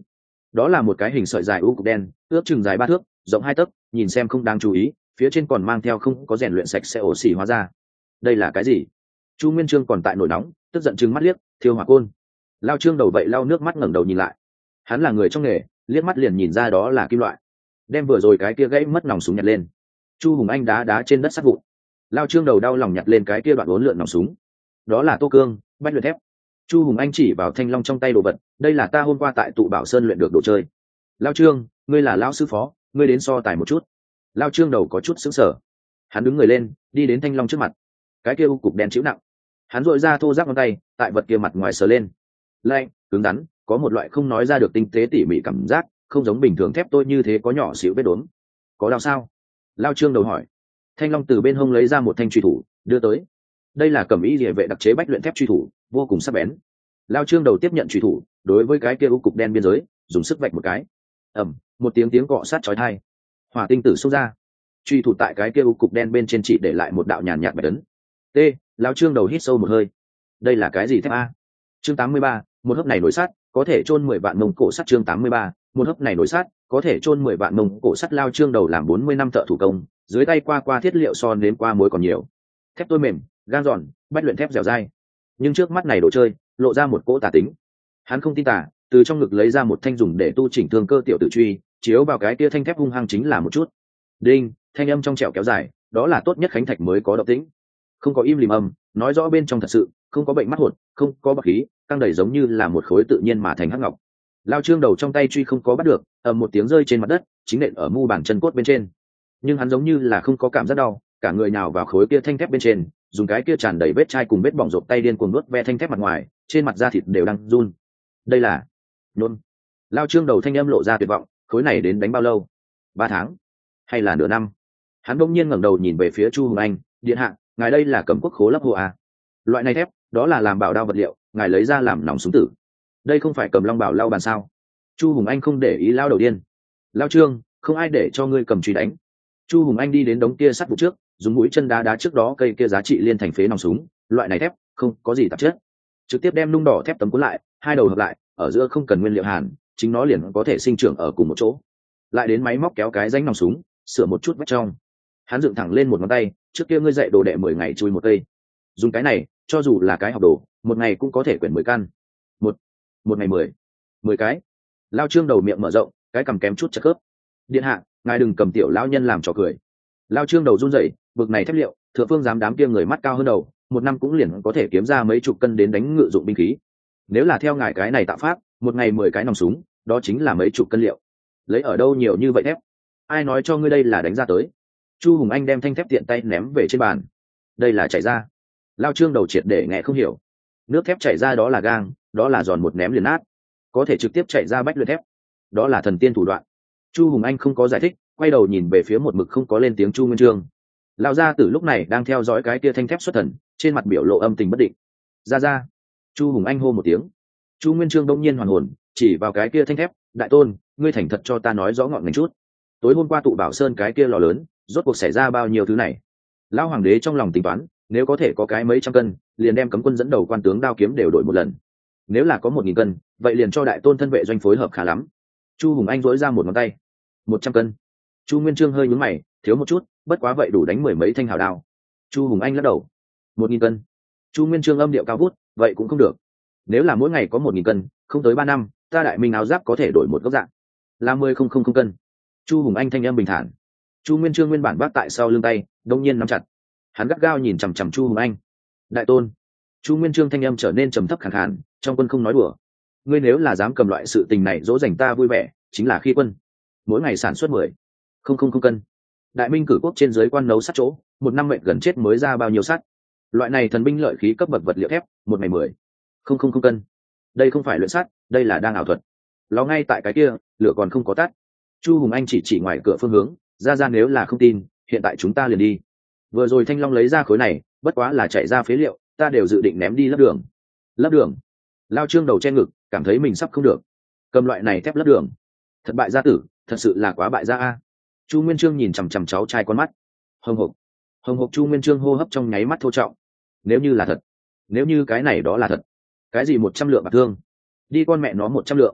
đó là một cái hình sợi dài u cục đen, ước chừng dài ba thước, rộng hai tấc, nhìn xem không đáng chú ý, phía trên còn mang theo không có rèn luyện sạch sẽ ổ xỉ hóa ra. Đây là cái gì? Chu Nguyên Chương còn tại nổi nóng, tức giận trừng mắt liếc, thiêu hỏa côn. Lao Trương đầu vậy lau nước mắt ngẩng đầu nhìn lại. Hắn là người trong nghề, liếc mắt liền nhìn ra đó là kim loại. Đem vừa rồi cái kia gãy mất nòng súng nhặt lên. Chu Hùng Anh đá đá trên đất sắt vụn. Lao Trương đầu đau lòng nhặt lên cái kia đoạn uốn lượn nòng súng. Đó là tô cương, bách luyện thép. Chu Hùng Anh chỉ vào thanh long trong tay đồ vật, đây là ta hôm qua tại tụ bảo sơn luyện được đồ chơi. Lao Trương, ngươi là lão sư phó, ngươi đến so tài một chút. Lao Trương đầu có chút sững sờ. Hắn đứng người lên, đi đến thanh long trước mặt. Cái kia u cục đen chịu nặng. Hắn dội ra thô ráp ngón tay, tại vật kia mặt ngoài sờ lên. Lạnh, cứng rắn, có một loại không nói ra được tinh tế tỉ mỉ cảm giác, không giống bình thường thép tôi như thế có nhỏ xíu vết đốm. Có đau sao? Lao Trương đầu hỏi. Thanh long từ bên hông lấy ra một thanh truy thủ, đưa tới. Đây là cẩm y liề vệ đặc chế bách luyện thép truy thủ, vô cùng sắc bén. Lao Trương đầu tiếp nhận truy thủ, đối với cái kia u cục đen biên giới, dùng sức vạch một cái. Ầm, một tiếng tiếng cọ sát chói tai. Hỏa tinh tử xông ra. Truy thủ tại cái kia u cục đen bên trên chỉ để lại một đạo nhàn nhạt bạch ấn. T, Lao Trương đầu hít sâu một hơi. Đây là cái gì thép a? Chương tám mươi ba, một hớp này nổi sát, có thể chôn mười vạn mông cổ sắt. Chương tám mươi ba, một hớp này nổi sát, có thể chôn mười vạn mông cổ sắt. Lao Trương đầu làm bốn mươi năm thợ thủ công, dưới tay qua qua thiết liệu so nếm qua muối còn nhiều. Thép tôi mềm, gan giòn, bách luyện thép dẻo dai. Nhưng trước mắt này đồ chơi, lộ ra một cỗ tà tính. Hắn không tin tà, từ trong ngực lấy ra một thanh dùng để tu chỉnh thương cơ tiểu tử truy, chiếu vào cái kia thanh thép hung hăng chính là một chút. Đinh, thanh âm trong trẻo kéo dài, đó là tốt nhất khánh thạch mới có động tĩnh. Không có im lìm âm, nói rõ bên trong thật sự không có bệnh mắt hột, không có bạc khí, căng đầy giống như là một khối tự nhiên mà thành hắc ngọc. Lao Trương đầu trong tay truy không có bắt được, ầm một tiếng rơi trên mặt đất, chính nện ở mu bàn chân cốt bên trên. Nhưng hắn giống như là không có cảm giác đau, cả người nào vào khối kia thanh thép bên trên, dùng cái kia tràn đầy vết chai cùng vết bỏng rộp tay điên cuồng nuốt ve thanh thép mặt ngoài, trên mặt da thịt đều đang run. Đây là nôn. Lao Trương đầu thanh âm lộ ra tuyệt vọng, khối này đến đánh bao lâu? Ba tháng hay là nửa năm? Hắn bỗng nhiên ngẩng đầu nhìn về phía Chu Hùng Anh, điện hạ, ngài đây là cầm quốc khố lấp hồ à? Loại này thép, đó là làm bảo đao vật liệu, ngài lấy ra làm nòng súng tử. Đây không phải cầm long bảo lao bàn sao? Chu Hùng Anh không để ý lao đầu điên. Lao Trương, không ai để cho ngươi cầm truy đánh. Chu Hùng Anh đi đến đống kia sắt vụ trước, dùng mũi chân đá đá trước đó cây kia giá trị liên thành phế nòng súng, loại này thép không có gì tạp chất, trực tiếp đem nung đỏ thép tấm cuốn lại, hai đầu hợp lại, ở giữa không cần nguyên liệu hàn, chính nó liền có thể sinh trưởng ở cùng một chỗ. Lại đến máy móc kéo cái rãnh nòng súng, sửa một chút vách trong. Hắn dựng thẳng lên một ngón tay, trước kia ngươi dạy đồ đệ mười ngày chui một cây, dùng cái này, cho dù là cái học đồ, một ngày cũng có thể quyển mười căn. Một, một ngày mười, mười cái. Lao Trương đầu miệng mở rộng, cái cầm kém chút chật khớp. Điện hạ, ngài đừng cầm tiểu lão nhân làm trò cười. Lao Trương đầu run rẩy, bực này thép liệu, thượng phương dám đám kia người mắt cao hơn đầu, một năm cũng liền có thể kiếm ra mấy chục cân đến đánh ngự dụng binh khí. Nếu là theo ngài cái này tạo pháp, một ngày mười cái nòng súng, đó chính là mấy chục cân liệu. Lấy ở đâu nhiều như vậy thép? Ai nói cho ngươi đây là đánh ra tới? Chu Hùng Anh đem thanh thép tiện tay ném về trên bàn. Đây là chảy ra. Lao Trương đầu triệt để nghe không hiểu. Nước thép chảy ra đó là gang, đó là giòn một ném liền nát, có thể trực tiếp chạy ra bách luyện thép, đó là thần tiên thủ đoạn. Chu Hùng Anh không có giải thích, quay đầu nhìn về phía một mực không có lên tiếng Chu Nguyên Chương. Lão gia tử lúc này đang theo dõi cái kia thanh thép xuất thần, trên mặt biểu lộ âm tình bất định. Ra ra. Chu Hùng Anh hô một tiếng. Chu Nguyên Chương đông nhiên hoàn hồn, chỉ vào cái kia thanh thép, đại tôn, ngươi thành thật cho ta nói rõ ngọn ngành chút. Tối hôm qua tụ bảo sơn cái kia lò lớn, rốt cuộc xảy ra bao nhiêu thứ này? Lão hoàng đế trong lòng tính toán, nếu có thể có cái mấy trăm cân, liền đem cấm quân dẫn đầu quan tướng đao kiếm đều đổi một lần. Nếu là có một nghìn cân, vậy liền cho đại tôn thân vệ doanh phối hợp khá lắm. Chu Hùng Anh dỗi ra một ngón tay. Một trăm cân. Chu Nguyên Chương hơi nhướng mày, thiếu một chút, bất quá vậy đủ đánh mười mấy thanh hào đao. Chu Hùng Anh lắc đầu. Một nghìn cân. Chu Nguyên Chương âm điệu cao vút, vậy cũng không được. Nếu là mỗi ngày có một nghìn cân, không tới ba năm, ta đại minh áo giáp có thể đổi một góc dạng, là mười không không không cân. Chu Hùng Anh thanh âm bình thản. Chu Nguyên Chương nguyên bản vác tại sau lưng tay, đông nhiên nắm chặt. Hắn gắt gao nhìn chằm chằm Chu Hùng Anh. Đại tôn. Chu Nguyên Chương thanh âm trở nên trầm thấp khàn khàn, trong quân không nói đùa. Ngươi nếu là dám cầm loại sự tình này dỗ dành ta vui vẻ, chính là khi quân. Mỗi ngày sản xuất mười không không không cân. Đại minh cử quốc trên dưới quan nấu sắt chỗ, một năm mệnh gần chết mới ra bao nhiêu sắt. Loại này thần binh lợi khí cấp bậc vật liệu thép, một ngày mười không không không cân. Đây không phải luyện sắt, đây là đang ảo thuật. Ló ngay tại cái kia, lửa còn không có tắt. Chu Hùng Anh chỉ chỉ ngoài cửa phương hướng, ra ra nếu là không tin, hiện tại chúng ta liền đi. Vừa rồi Thanh Long lấy ra khối này, bất quá là chạy ra phế liệu, ta đều dự định ném đi lấp đường. Lấp đường. Lao Trương đầu che ngực, cảm thấy mình sắp không được. Cầm loại này thép lấp đường, thật bại gia tử, thật sự là quá bại gia a. Chu Nguyên Chương nhìn chằm chằm cháu trai con mắt. Hồng hộc, hồng hộc. Chu Nguyên Chương hô hấp trong nháy mắt thô trọng. Nếu như là thật, nếu như cái này đó là thật, cái gì một trăm lượng bạc thương, đi con mẹ nó một trăm lượng.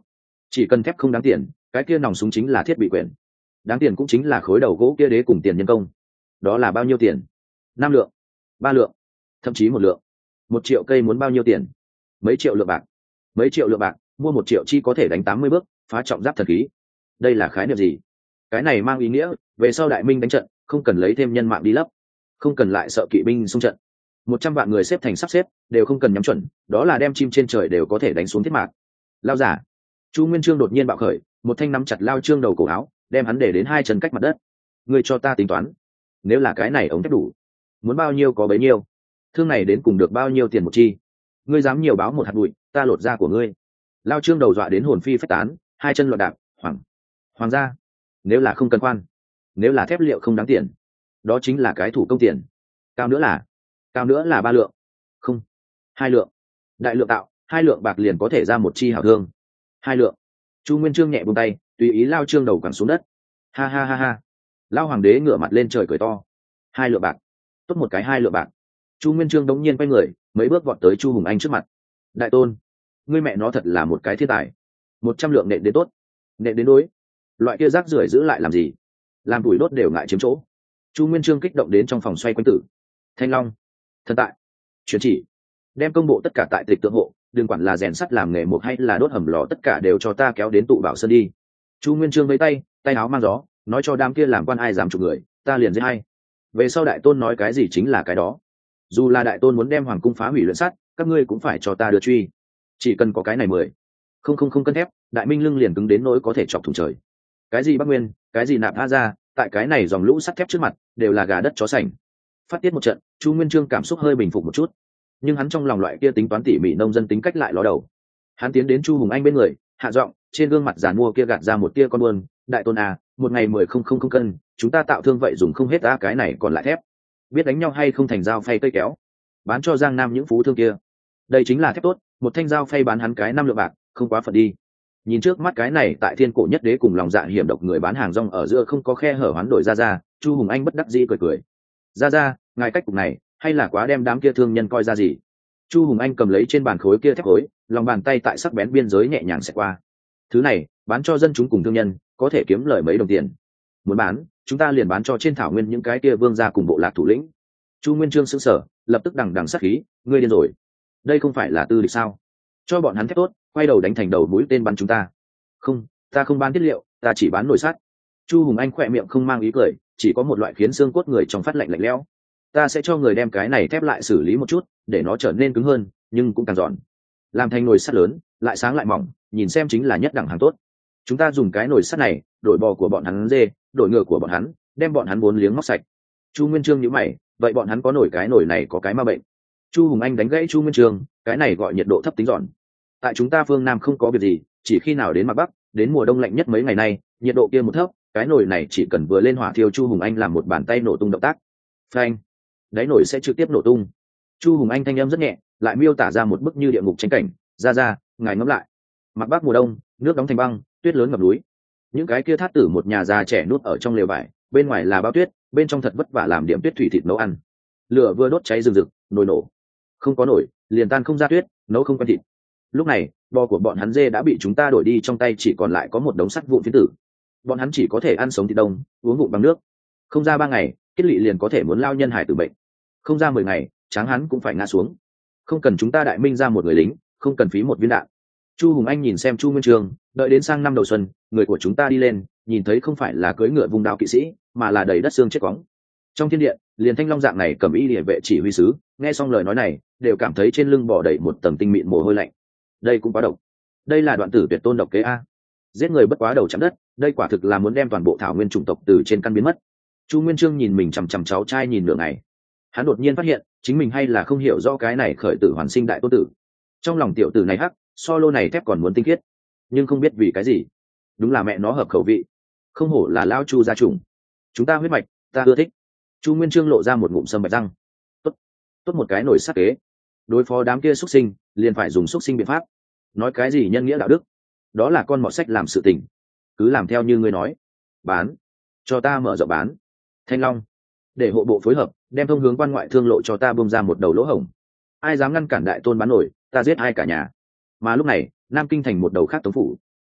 chỉ cần thép không đáng tiền, cái kia nòng súng chính là thiết bị quyền. Đáng tiền cũng chính là khối đầu gỗ kia đế cùng tiền nhân công. Đó là bao nhiêu tiền? Năm lượng, ba lượng, thậm chí một lượng. Một triệu cây muốn bao nhiêu tiền? Mấy triệu lượng bạc. Mấy triệu lượng bạc mua một triệu chi có thể đánh tám mươi bước, phá trọng giáp thần khí. Đây là khái niệm gì? Cái này mang ý nghĩa về sau đại minh đánh trận không cần lấy thêm nhân mạng đi lấp, không cần lại sợ kỵ binh xung trận. Một trăm vạn người xếp thành sắp xếp đều không cần nhắm chuẩn, đó là đem chim trên trời đều có thể đánh xuống thiết mạc. Lao giả. Chu Nguyên Chương đột nhiên bạo khởi, một thanh nắm chặt Lao Trương đầu cổ áo, đem hắn để đến hai chân cách mặt đất. Ngươi cho ta tính toán, nếu là cái này ống thép đủ, muốn bao nhiêu có bấy nhiêu. Thương này đến cùng được bao nhiêu tiền một chi? Ngươi dám nhiều báo một hạt bụi, ta lột da của ngươi. Lao Trương đầu dọa đến hồn phi phách tán, hai chân loạn đạp. Hoàng, hoàng gia, nếu là không cần khoan, nếu là thép liệu không đáng tiền, đó chính là cái thủ công tiền. Cao nữa là, cao nữa là ba lượng, không, hai lượng. Đại lượng tạo, hai lượng bạc liền có thể ra một chi hảo thương. Hai lượng. Chu Nguyên Chương nhẹ buông tay, tùy ý Lao Trương đầu quẳng xuống đất. Ha ha ha ha. Lao hoàng đế ngửa mặt lên trời cười to. Hai lượng bạc, tốt một cái hai lượng bạc. Chu Nguyên Chương đống nhiên quay người, mấy bước vọt tới Chu Hùng Anh trước mặt. Đại tôn, ngươi mẹ nó thật là một cái thiên tài. Một trăm lượng nện đến tốt, nện đến đối. Loại kia rác rưởi giữ lại làm gì? Làm tuổi đốt đều ngại chiếm chỗ. Chu Nguyên Chương kích động đến trong phòng xoay quanh tử. Thanh Long, thần tại, truyền chỉ, đem công bộ tất cả tại tịch tượng hộ, đừng quản là rèn sắt làm nghề một hay là đốt hầm lò, tất cả đều cho ta kéo đến tụ bảo sơn đi. Chu Nguyên Chương với tay, tay áo mang gió, nói cho đám kia làm quan ai dám chụp người, ta liền giết hay. Về sau đại tôn nói cái gì chính là cái đó. Dù là đại tôn muốn đem hoàng cung phá hủy luyện sắt, các ngươi cũng phải cho ta đưa truy. Chỉ cần có cái này mười, không không không cân thép, đại minh lưng liền cứng đến nỗi có thể chọc thủng trời. Cái gì Bắc Nguyên, cái gì Nạp Tha ra, tại cái này dòng lũ sắt thép trước mặt, đều là gà đất chó sành. Phát tiết một trận, Chu Nguyên Chương cảm xúc hơi bình phục một chút, nhưng hắn trong lòng loại kia tính toán tỉ mỉ nông dân tính cách lại ló đầu. Hắn tiến đến Chu Hùng Anh bên người, hạ giọng, trên gương mặt giàn mua kia gạt ra một tia con buồn. Đại tôn à, một ngày mười không không không cân, chúng ta tạo thương vậy dùng không hết ta, cái này còn lại thép, biết đánh nhau hay không thành dao phay cây kéo, bán cho Giang Nam những phú thương kia. Đây chính là thép tốt, một thanh dao phay bán hắn cái năm lượng bạc, không quá phận đi. Nhìn trước mắt cái này tại thiên cổ nhất đế cùng lòng dạ hiểm độc người bán hàng rong ở giữa không có khe hở hoán đổi ra ra, Chu Hùng Anh bất đắc dĩ cười cười. Ra ra, ngài cách cục này hay là quá đem đám kia thương nhân coi ra gì. Chu Hùng Anh cầm lấy trên bàn khối kia thép khối, lòng bàn tay tại sắc bén biên giới nhẹ nhàng xẹt qua. Thứ này bán cho dân chúng cùng thương nhân có thể kiếm lời mấy đồng tiền, muốn bán chúng ta liền bán cho trên thảo nguyên những cái kia vương gia cùng bộ lạc thủ lĩnh. Chu Nguyên Chương sững sờ, lập tức đằng đằng sát khí, ngươi điên rồi, đây không phải là tư địch sao? Cho bọn hắn thép tốt, quay đầu đánh thành đầu mũi tên bắn chúng ta. Không, ta không bán thiết liệu, ta chỉ bán nồi sắt. Chu Hùng Anh khỏe miệng không mang ý cười, chỉ có một loại khiến xương cốt người trong phát lạnh lạnh lẽo. Ta sẽ cho người đem cái này thép lại xử lý một chút, để nó trở nên cứng hơn, nhưng cũng càng giòn, làm thành nồi sắt lớn, lại sáng lại mỏng, nhìn xem chính là nhất đẳng hàng tốt. Chúng ta dùng cái nồi sắt này đổi bò của bọn hắn dê, đổi ngựa của bọn hắn, đem bọn hắn vốn liếng móc sạch. Chu Nguyên Chương nhíu mày, vậy bọn hắn có nổi cái nồi này có cái ma bệnh? Chu Hùng Anh đánh gãy Chu Nguyên Chương, cái này gọi nhiệt độ thấp tính giòn. Tại chúng ta phương Nam không có việc gì, chỉ khi nào đến mặt Bắc, đến mùa đông lạnh nhất mấy ngày nay, nhiệt độ kia một thấp, cái nồi này chỉ cần vừa lên hỏa thiêu. Chu Hùng Anh làm một bàn tay nổ tung động tác, phanh, đáy nồi sẽ trực tiếp nổ tung. Chu Hùng Anh thanh âm rất nhẹ, lại miêu tả ra một bức như địa ngục tranh cảnh. Ra ra, ngài ngẫm lại, mặt Bắc mùa đông, nước đóng thành băng, tuyết lớn ngập núi, những cái kia thát tử một nhà già trẻ nuốt ở trong lều vải, bên ngoài là bao tuyết, bên trong thật vất vả làm điểm tuyết thủy thịt nấu ăn. Lửa vừa đốt cháy rừng rực, nồi nổ, không có nổi, liền tan không ra tuyết, nấu không quen thịt. Lúc này bò của bọn hắn dê đã bị chúng ta đổi đi, trong tay chỉ còn lại có một đống sắt vụn phiến tử. Bọn hắn chỉ có thể ăn sống thịt đông, uống vụn bằng nước. Không ra ba ngày, kết lỵ liền có thể muốn lao nhân hải tử bệnh. Không ra mười ngày, tráng hắn cũng phải ngã xuống. Không cần chúng ta đại minh ra một người lính, không cần phí một viên đạn. Chu Hùng Anh nhìn xem Chu Nguyên Chương, đợi đến sang năm đầu xuân, người của chúng ta đi lên, nhìn thấy không phải là cưỡi ngựa vùng đao kỵ sĩ, mà là đầy đất xương chết cóng. Trong thiên điện, liền Thanh Long dạng này cầm y địa vệ chỉ huy sứ, nghe xong lời nói này, đều cảm thấy trên lưng bò đầy một tầng tinh mịn mồ hôi lạnh. Đây cũng quá độc, đây là đoạn tử tuyệt tôn độc kế a. Giết người bất quá đầu chạm đất, đây quả thực là muốn đem toàn bộ thảo nguyên chủng tộc từ trên căn biến mất. Chu Nguyên Chương nhìn mình chằm chằm cháu trai nhìn nửa ngày, hắn đột nhiên phát hiện chính mình hay là không hiểu rõ cái này khởi tử hoàn sinh đại tôn tử. Trong lòng tiểu tử này hắc, so lô này thép còn muốn tinh khiết, nhưng không biết vì cái gì, đúng là mẹ nó hợp khẩu vị. Không hổ là lão Chu gia chủng, chúng ta huyết mạch, ta ưa thích. Chu Nguyên Chương lộ ra một ngụm sâm bạch răng. Tốt, tốt một cái nổi sắc kế, đối phó đám kia xuất sinh liền phải dùng xuất sinh biện pháp. Nói cái gì nhân nghĩa đạo đức, đó là con mọt sách làm sự tình, cứ làm theo như ngươi nói. Bán, cho ta mở rộng bán. Thanh Long, để hộ bộ phối hợp, đem thông hướng quan ngoại thương lộ cho ta bung ra một đầu lỗ hổng. Ai dám ngăn cản đại tôn bán nổi, ta giết hai cả nhà. Mà lúc này Nam Kinh thành một đầu khác tống phủ,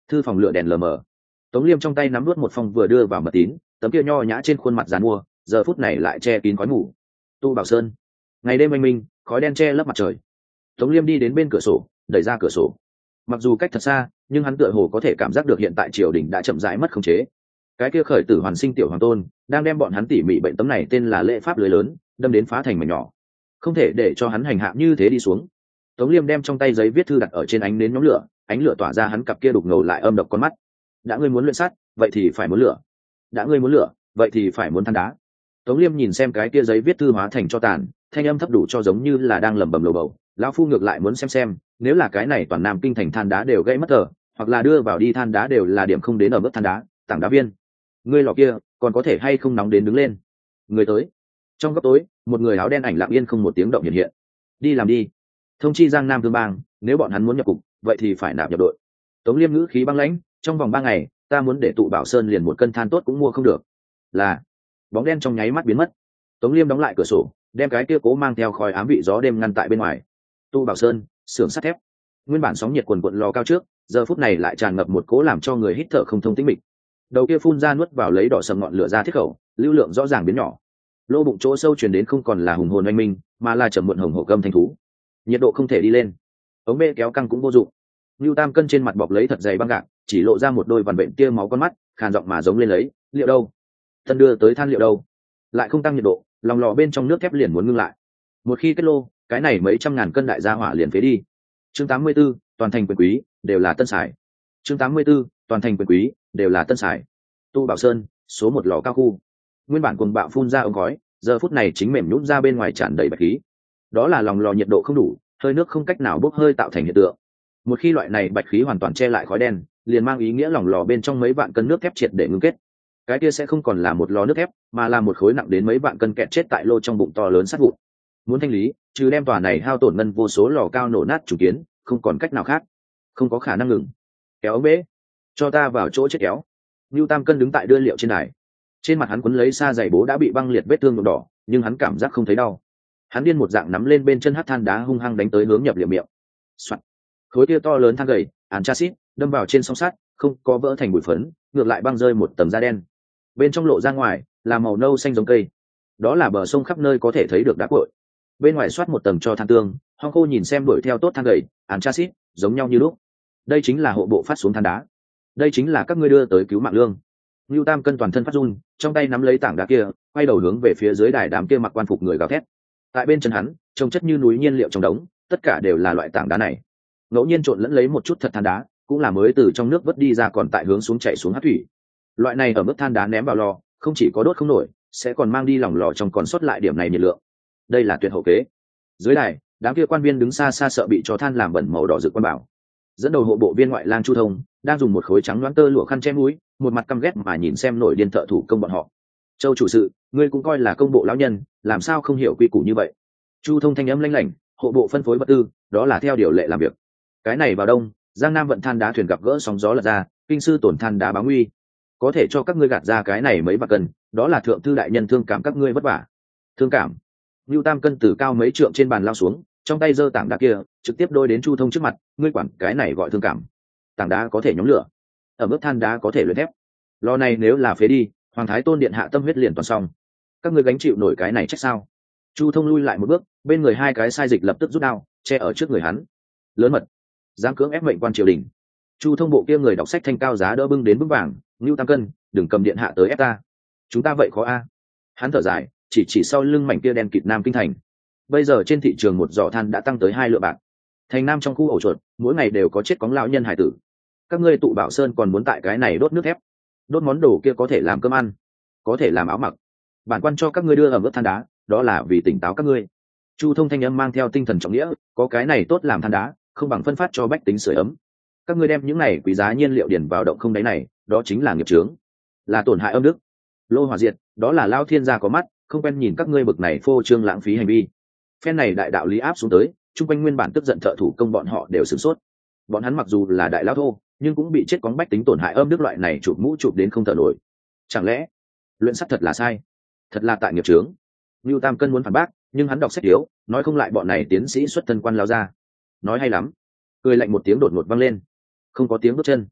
thư phòng lửa đèn lờ mờ. Tống Liêm trong tay nắm nuốt một phong vừa đưa vào mật tín, tấm kia nho nhã trên khuôn mặt dàn mua giờ phút này lại che kín khói mù. Tu Bảo Sơn, ngày đêm oanh minh, khói đen che lấp mặt trời. Tống Liêm đi đến bên cửa sổ, đẩy ra cửa sổ. Mặc dù cách thật xa, nhưng hắn tựa hồ có thể cảm giác được hiện tại triều đình đã chậm rãi mất khống chế. Cái kia khởi tử hoàn sinh tiểu hoàng tôn đang đem bọn hắn tỉ mỉ bệnh tấm này tên là lễ pháp lưới lớn đâm đến phá thành mảnh nhỏ, không thể để cho hắn hành hạ như thế đi xuống. Tống Liêm đem trong tay giấy viết thư đặt ở trên ánh nến nhóm lửa, ánh lửa tỏa ra hắn cặp kia đục ngầu lại âm độc con mắt. Đã ngươi muốn luyện sắt, vậy thì phải muốn lửa. Đã ngươi muốn lửa, vậy thì phải muốn than đá. Tống Liêm nhìn xem cái kia giấy viết thư hóa thành cho tàn, thanh âm thấp đủ cho giống như là đang lẩm bẩm lầu bầu. Lão phu ngược lại muốn xem xem, nếu là cái này toàn Nam kinh thành than đá đều gây mất thở, hoặc là đưa vào đi than đá đều là điểm không đến ở mức than đá, tảng đá viên. Ngươi lò kia còn có thể hay không nóng đến đứng lên. Người tới. Trong góc tối, một người áo đen ảnh lặng yên không một tiếng động hiện hiện. Đi làm đi. Thông chi Giang Nam Thương Bang, nếu bọn hắn muốn nhập cục, vậy thì phải nạp nhập đội. Tống Liêm ngữ khí băng lãnh, trong vòng ba ngày, ta muốn để tụ Bảo Sơn liền một cân than tốt cũng mua không được. Là. Bóng đen trong nháy mắt biến mất. Tống Liêm đóng lại cửa sổ, đem cái kia cố mang theo khói ám vị gió đêm ngăn tại bên ngoài. Tu Bảo Sơn, xưởng sắt thép. Nguyên bản sóng nhiệt quần quận lò cao trước, giờ phút này lại tràn ngập một cố làm cho người hít thở không thông tĩnh mịch. Đầu kia phun ra nuốt vào lấy đỏ sầm ngọn lửa ra thiết khẩu, lưu lượng rõ ràng biến nhỏ. Lỗ bụng chỗ sâu truyền đến không còn là hùng hồn oanh minh, mà là trầm muộn hồng hổ gầm thanh thú. Nhiệt độ không thể đi lên, ống bê kéo căng cũng vô dụng. Lưu Tam Cân trên mặt bọc lấy thật dày băng gạc, chỉ lộ ra một đôi vằn vện tia máu con mắt, khàn giọng mà giống lên lấy, liệu đâu? Thân đưa tới than liệu đâu? Lại không tăng nhiệt độ, lòng lò bên trong nước thép liền muốn ngưng lại. Một khi kết lô, cái này mấy trăm ngàn cân đại gia hỏa liền phế đi. Chương tám mươi 84, toàn thành quyền quý đều là tân xài. Chương tám mươi 84, toàn thành quyền quý đều là tân xài. Tu Bảo Sơn, số một lò cao khu. Nguyên bản cuồng bạo phun ra ống khói, giờ phút này chính mềm nhũn ra bên ngoài tràn đầy bạch khí. Đó là lòng lò nhiệt độ không đủ, hơi nước không cách nào bốc hơi tạo thành hiện tượng. Một khi loại này bạch khí hoàn toàn che lại khói đen, liền mang ý nghĩa lòng lò bên trong mấy vạn cân nước thép triệt để ngưng kết. Cái kia sẽ không còn là một lò nước thép, mà là một khối nặng đến mấy vạn cân kẹt chết tại lô trong bụng to lớn sắt vụn. Muốn thanh lý, trừ đem tòa này hao tổn ngân vô số lò cao nổ nát chủ kiến, không còn cách nào khác. Không có khả năng ngừng. Kéo ống bế, cho ta vào chỗ chết kéo. Lưu Tam Cân đứng tại đưa liệu trên đài, trên mặt hắn quấn lấy sa giày bố đã bị băng liệt vết thương nhuộm đỏ, nhưng hắn cảm giác không thấy đau. Hắn điên một dạng nắm lên bên chân hắt than đá hung hăng đánh tới hướng nhập liệu miệng. Soạn. Khối kia to lớn than gầy, anthracite, đâm vào trên song sắt, không có vỡ thành bụi phấn, ngược lại băng rơi một tầng da đen. Bên trong lộ ra ngoài là màu nâu xanh giống cây, đó là bờ sông khắp nơi có thể thấy được đá cội. Bên ngoài soát một tầng cho than tương, Hoang Khô nhìn xem đuổi theo tốt than gầy, anthracite, giống nhau như lúc. Đây chính là hộ bộ phát xuống than đá, đây chính là các ngươi đưa tới cứu mạng lương. Lưu Tam Cân toàn thân phát run, trong tay nắm lấy tảng đá kia, quay đầu hướng về phía dưới đài đám kia mặc quan phục người gào thét. Tại bên chân hắn, trông chất như núi nhiên liệu trong đống, tất cả đều là loại tảng đá này. Ngẫu nhiên trộn lẫn lấy một chút thật than đá, cũng là mới từ trong nước vớt đi ra còn tại hướng xuống chảy xuống hát thủy. Loại này ở mức than đá ném vào lò, không chỉ có đốt không nổi, sẽ còn mang đi lòng lò trong còn sót lại điểm này nhiệt lượng. Đây là tuyệt hậu kế. Dưới đài, đám kia quan viên đứng xa xa sợ bị cho than làm bẩn màu đỏ rực quan bảo. Dẫn đầu hộ bộ viên ngoại lang Chu Thông đang dùng một khối trắng loáng tơ lụa khăn che mũi, một mặt căm ghét mà nhìn xem nổi điên thợ thủ công bọn họ. Châu chủ sự, ngươi cũng coi là công bộ lão nhân, làm sao không hiểu quy củ như vậy? Chu Thông thanh âm lanh lảnh, hộ bộ phân phối vật tư, đó là theo điều lệ làm việc. Cái này vào đông, Giang Nam vận than đá thuyền gặp gỡ sóng gió lật ra, kinh sư tổn than đá báo nguy, có thể cho các ngươi gạt ra cái này mấy bạc cân, đó là thượng thư đại nhân thương cảm các ngươi vất vả. Thương cảm? Lưu Tam Cân từ cao mấy trượng trên bàn lao xuống, trong tay giơ tảng đá kia, trực tiếp đôi đến Chu Thông trước mặt, ngươi quản cái này gọi thương cảm? Tảng đá có thể nhóm lửa, ở mức than đá có thể luyện thép. Lò này nếu là phế đi, Hoàng Thái Tôn điện hạ tâm huyết liền toàn xong. Các ngươi gánh chịu nổi cái này trách sao? Chu Thông lui lại một bước, bên người hai cái sai dịch lập tức rút đao, che ở trước người hắn. Lớn mật, dám cưỡng ép mệnh quan triều đình. Chu Thông bộ kia người đọc sách thanh cao giá đỡ bưng đến bức vàng, Lưu Tam Cân, đừng cầm điện hạ tới ép ta. Chúng ta vậy khó a. Hắn thở dài, chỉ chỉ sau lưng mảnh kia đen kịt Nam kinh thành. Bây giờ trên thị trường một giỏ than đã tăng tới hai lượng bạc. Thành Nam trong khu ổ chuột, mỗi ngày đều có chết cóng lão nhân hải tử. Các ngươi tụ Bảo Sơn còn muốn tại cái này đốt nước thép, đốt món đồ kia có thể làm cơm ăn, có thể làm áo mặc. Bản quan cho các ngươi đưa ẩm ướt than đá, đó là vì tỉnh táo các ngươi. Chu Thông thanh âm mang theo tinh thần trọng nghĩa, có cái này tốt làm than đá, không bằng phân phát cho bách tính sưởi ấm. Các ngươi đem những này quý giá nhiên liệu điền vào động không đáy này, đó chính là nghiệp chướng, là tổn hại âm đức. Lô hỏa diệt, đó là lao thiên gia có mắt, không quen nhìn các ngươi bực này phô trương lãng phí hành vi. Phen này đại đạo lý áp xuống tới, chung quanh nguyên bản tức giận thợ thủ công bọn họ đều sửng sốt. Bọn hắn mặc dù là đại lao thô, nhưng cũng bị chết cóng bách tính tổn hại âm đức loại này chụp mũ chụp đến không thở nổi. Chẳng lẽ luyện sắt thật là sai, thật là tại nghiệp chướng? Lưu Tam Cân muốn phản bác, nhưng hắn đọc sách yếu, nói không lại bọn này tiến sĩ xuất thân quan lao ra. Nói hay lắm. Cười lạnh một tiếng đột ngột vang lên, không có tiếng bước chân.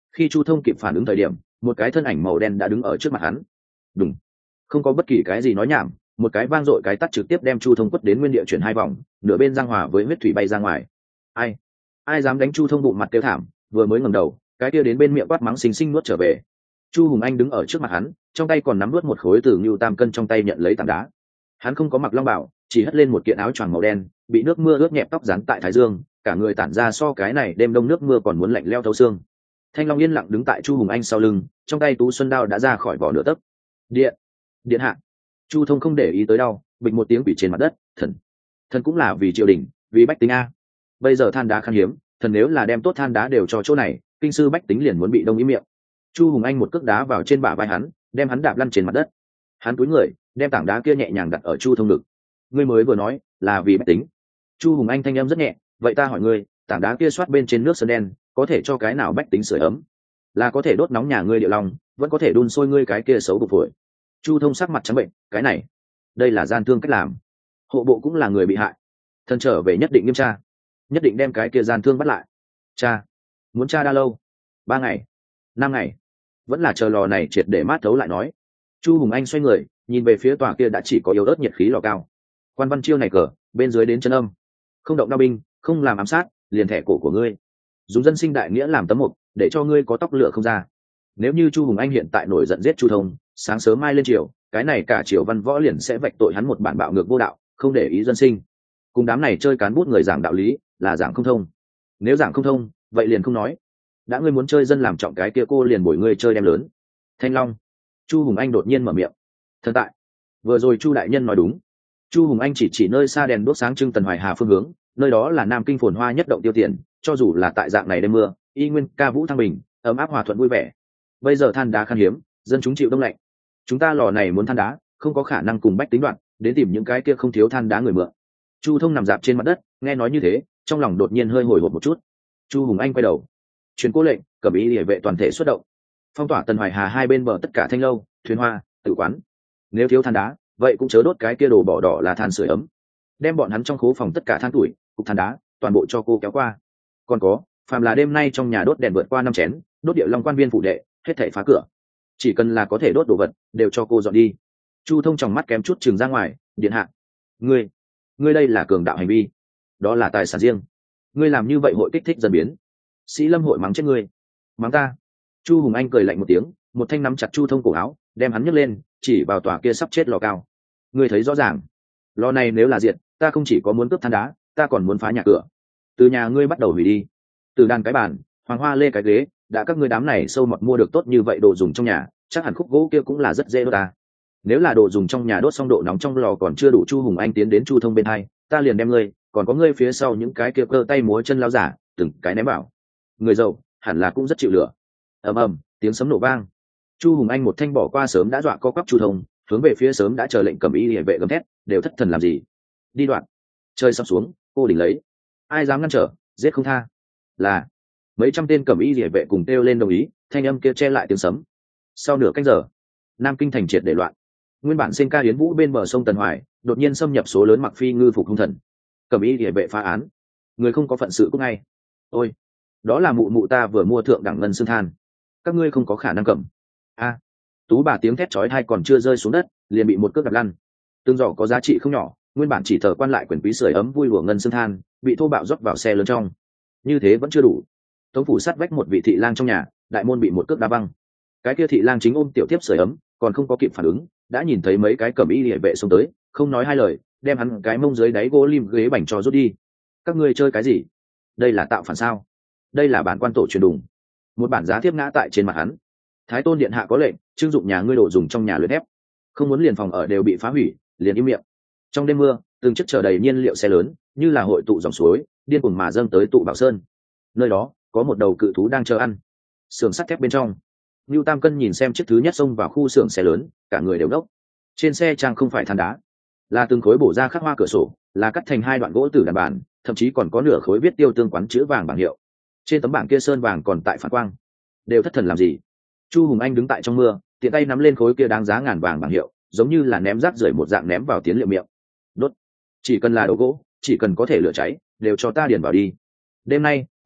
Khi Chu Thông kịp phản ứng thời điểm, một cái thân ảnh màu đen đã đứng ở trước mặt hắn. Đùng, không có bất kỳ cái gì nói nhảm, một cái vang dội cái tát trực tiếp đem Chu Thông quất đến nguyên địa chuyển hai vòng, nửa bên giang hòa với huyết thủy bay ra ngoài. Ai, ai dám đánh Chu Thông bụng mặt kêu thảm, vừa mới ngẩng đầu, cái kia đến bên miệng quát mắng xinh xinh nuốt trở về. Chu Hùng Anh đứng ở trước mặt hắn, trong tay còn nắm nuốt một khối từ Ngưu Tam Cân trong tay nhận lấy tảng đá. Hắn không có mặc long bảo, chỉ hất lên một kiện áo choàng màu đen, bị nước mưa ướt nhẹp tóc dán tại thái dương, cả người tản ra so cái này đêm đông nước mưa còn muốn lạnh leo thấu xương. Thanh Long yên lặng đứng tại Chu Hùng Anh sau lưng, trong tay tú xuân đao đã ra khỏi vỏ nửa tấc. Điện, điện hạ. Chu Thông không để ý tới đau, bịch một tiếng quỷ trên mặt đất. Thần, thần cũng là vì triều đình, vì bách tính a. Bây giờ than đá khan hiếm, thần nếu là đem tốt than đá đều cho chỗ này, kinh sư bách tính liền muốn bị đông ý miệng. Chu Hùng Anh một cước đá vào trên bả vai hắn, đem hắn đạp lăn trên mặt đất. Hắn cúi người, đem tảng đá kia nhẹ nhàng đặt ở Chu Thông ngực. Ngươi mới vừa nói là vì bách tính. Chu Hùng Anh thanh âm rất nhẹ, vậy ta hỏi ngươi, tảng đá kia xoát bên trên nước sơn đen, có thể cho cái nào bách tính sưởi ấm? Là có thể đốt nóng nhà ngươi Điệu Long, vẫn có thể đun sôi ngươi cái kia xấu bụng phổi. Chu Thông sắc mặt trắng bệnh, cái này, đây là gian thương cách làm. Hộ bộ cũng là người bị hại, thân trở về nhất định nghiêm tra, nhất định đem cái kia gian thương bắt lại. Cha, muốn cha đa lâu? Ba ngày, năm ngày, vẫn là chờ lò này triệt để mát thấu lại nói. Chu Hùng Anh xoay người, nhìn về phía tòa kia đã chỉ có yếu ớt nhiệt khí lò cao. Quan văn chiêu này cờ, bên dưới đến chân âm, không động đao binh, không làm ám sát, liền thẻ cổ của ngươi, dùng dân sinh đại nghĩa làm tấm mục, để cho ngươi có tóc lửa không ra. Nếu như Chu Hùng Anh hiện tại nổi giận giết Chu Thông, sáng sớm mai lên triều, cái này cả triều văn võ liền sẽ vạch tội hắn một bản bạo ngược vô đạo, không để ý dân sinh. Cùng đám này chơi cán bút người giảng đạo lý, là giảng không thông. Nếu giảng không thông, vậy liền không nói. Đã ngươi muốn chơi dân làm trọng cái kia, cô liền bồi ngươi chơi đem lớn. Thanh Long. Chu Hùng Anh đột nhiên mở miệng. Thần tại. Vừa rồi Chu đại nhân nói đúng. Chu Hùng Anh chỉ chỉ nơi xa đèn đuốc sáng trưng Tần Hoài Hà phương hướng, nơi đó là Nam Kinh phồn hoa nhất động tiêu tiền, cho dù là tại dạng này đêm mưa, y nguyên ca vũ thăng bình, ấm áp hòa thuận vui vẻ. Bây giờ than đá khan hiếm, dân chúng chịu đông lạnh. Chúng ta lò này muốn than đá, không có khả năng cùng bách tính đoạn, đến tìm những cái kia không thiếu than đá người mượn. Chu Thông nằm dạp trên mặt đất, nghe nói như thế, trong lòng đột nhiên hơi hồi hộp một chút. Chu Hùng Anh quay đầu, truyền cố lệnh, cầm ý địa vệ toàn thể xuất động, phong tỏa Tần Hoài Hà hai bên bờ tất cả thanh lâu, thuyền hoa, tử quán. Nếu thiếu than đá, vậy cũng chớ đốt cái kia đồ bỏ đỏ là than sưởi ấm. Đem bọn hắn trong khố phòng tất cả than tuổi, cục than đá, toàn bộ cho cô kéo qua. Còn có, phàm là đêm nay trong nhà đốt đèn vượt qua năm chén, đốt Điệu Long quan viên phụ đệ, hết thảy phá cửa. Chỉ cần là có thể đốt đồ vật, đều cho cô dọn đi. Chu Thông trong mắt kém chút trừng ra ngoài, điện hạ, ngươi, ngươi đây là cường đạo hành vi, đó là tài sản riêng, ngươi làm như vậy hội kích thích dân biến. Sĩ Lâm hội mắng chết ngươi. Mắng ta? Chu Hùng Anh cười lạnh một tiếng, một thanh nắm chặt Chu Thông cổ áo, đem hắn nhấc lên, chỉ vào tòa kia sắp chết lò cao. Ngươi thấy rõ ràng, lò này nếu là diệt, ta không chỉ có muốn cướp than đá, ta còn muốn phá nhà cửa. Từ nhà ngươi bắt đầu hủy đi, từ đàn cái bàn, hoàng hoa lê cái ghế, đã các ngươi đám này sâu mọt mua được tốt như vậy đồ dùng trong nhà, chắc hẳn khúc gỗ kia cũng là rất dễ đốt ta. Nếu là đồ dùng trong nhà đốt xong độ nóng trong lò còn chưa đủ. Chu Hùng Anh tiến đến Chu Thông bên hai, ta liền đem ngươi, còn có ngươi phía sau những cái kia cơ tay múa chân lao giả, từng cái ném vào. Người giàu hẳn là cũng rất chịu lửa. Ầm ầm, tiếng sấm nổ vang. Chu Hùng Anh một thanh bỏ qua sớm đã dọa co quắp Chu Thông, hướng về phía sớm đã chờ lệnh cầm ý liễu vệ gầm thét, đều thất thần làm gì? Đi đoạn. Chơi sắp xuống, cô đỉnh lấy. Ai dám ngăn trở, giết không tha. Là. Mấy trăm tên cầm ý liễu vệ cùng kêu lên đồng ý, thanh âm kia che lại tiếng sấm. Sau nửa canh giờ, Nam Kinh thành triệt để loạn. Nguyên bản sinh ca yến vũ bên bờ sông Tần Hoài, đột nhiên xâm nhập số lớn mặc phi ngư phục hung thần. Cầm ý liễu vệ phá án, người không có phận sự cũng ngay. Ôi, đó là mụ mụ ta vừa mua thượng đẳng ngân xương than, các ngươi không có khả năng cầm. A, tú bà tiếng thét chói tai còn chưa rơi xuống đất, liền bị một cước đạp lăn. Tương giỏ có giá trị không nhỏ, nguyên bản chỉ thờ quan lại quyền quý sưởi ấm vui lùa ngân xương than, bị thô bạo rót vào xe lớn trong. Như thế vẫn chưa đủ. Tống phủ sát vách một vị thị lang trong nhà, đại môn bị một cước đá văng. Cái kia thị lang chính ôm tiểu tiếp sưởi ấm, còn không có kịp phản ứng, đã nhìn thấy mấy cái cầm y liễu vệ xông tới, không nói hai lời, đem hắn cái mông dưới đáy gỗ lim ghế bành cho rút đi. Các ngươi chơi cái gì? Đây là tạo phản sao? Đây là bản quan tổ truyền đùng. Một bản giá thiếp ngã tại trên mặt hắn. Thái tôn điện hạ có lệnh, trưng dụng nhà ngươi đồ dùng trong nhà luyện ép, không muốn liền phòng ở đều bị phá hủy, liền im miệng. Trong đêm mưa, từng chiếc chở đầy nhiên liệu xe lớn, như là hội tụ dòng suối, điên cuồng mà dâng tới tụ Bảo Sơn. Nơi đó có một đầu cự thú đang chờ ăn. Sườn sắt thép bên trong, Nưu Tam Cân nhìn xem chiếc thứ nhất xông vào khu xưởng xe lớn, cả người đều đốc. Trên xe trang không phải than đá, là từng khối bổ ra khắc hoa cửa sổ, là cắt thành hai đoạn gỗ từ đàn bàn, thậm chí còn có nửa khối viết tiêu tương quán chữ vàng bảng hiệu. Trên tấm bảng kia sơn vàng còn tại phản quang. Đều thất thần làm gì? Chu Hùng Anh đứng tại trong mưa, tiện tay nắm lên khối kia đáng giá ngàn vàng bảng hiệu, giống như là ném rác rưởi một dạng ném vào tiến liệu miệng. Đốt. Chỉ cần là đồ gỗ, chỉ cần có thể lửa cháy, đều cho ta điền vào đi. Đêm nay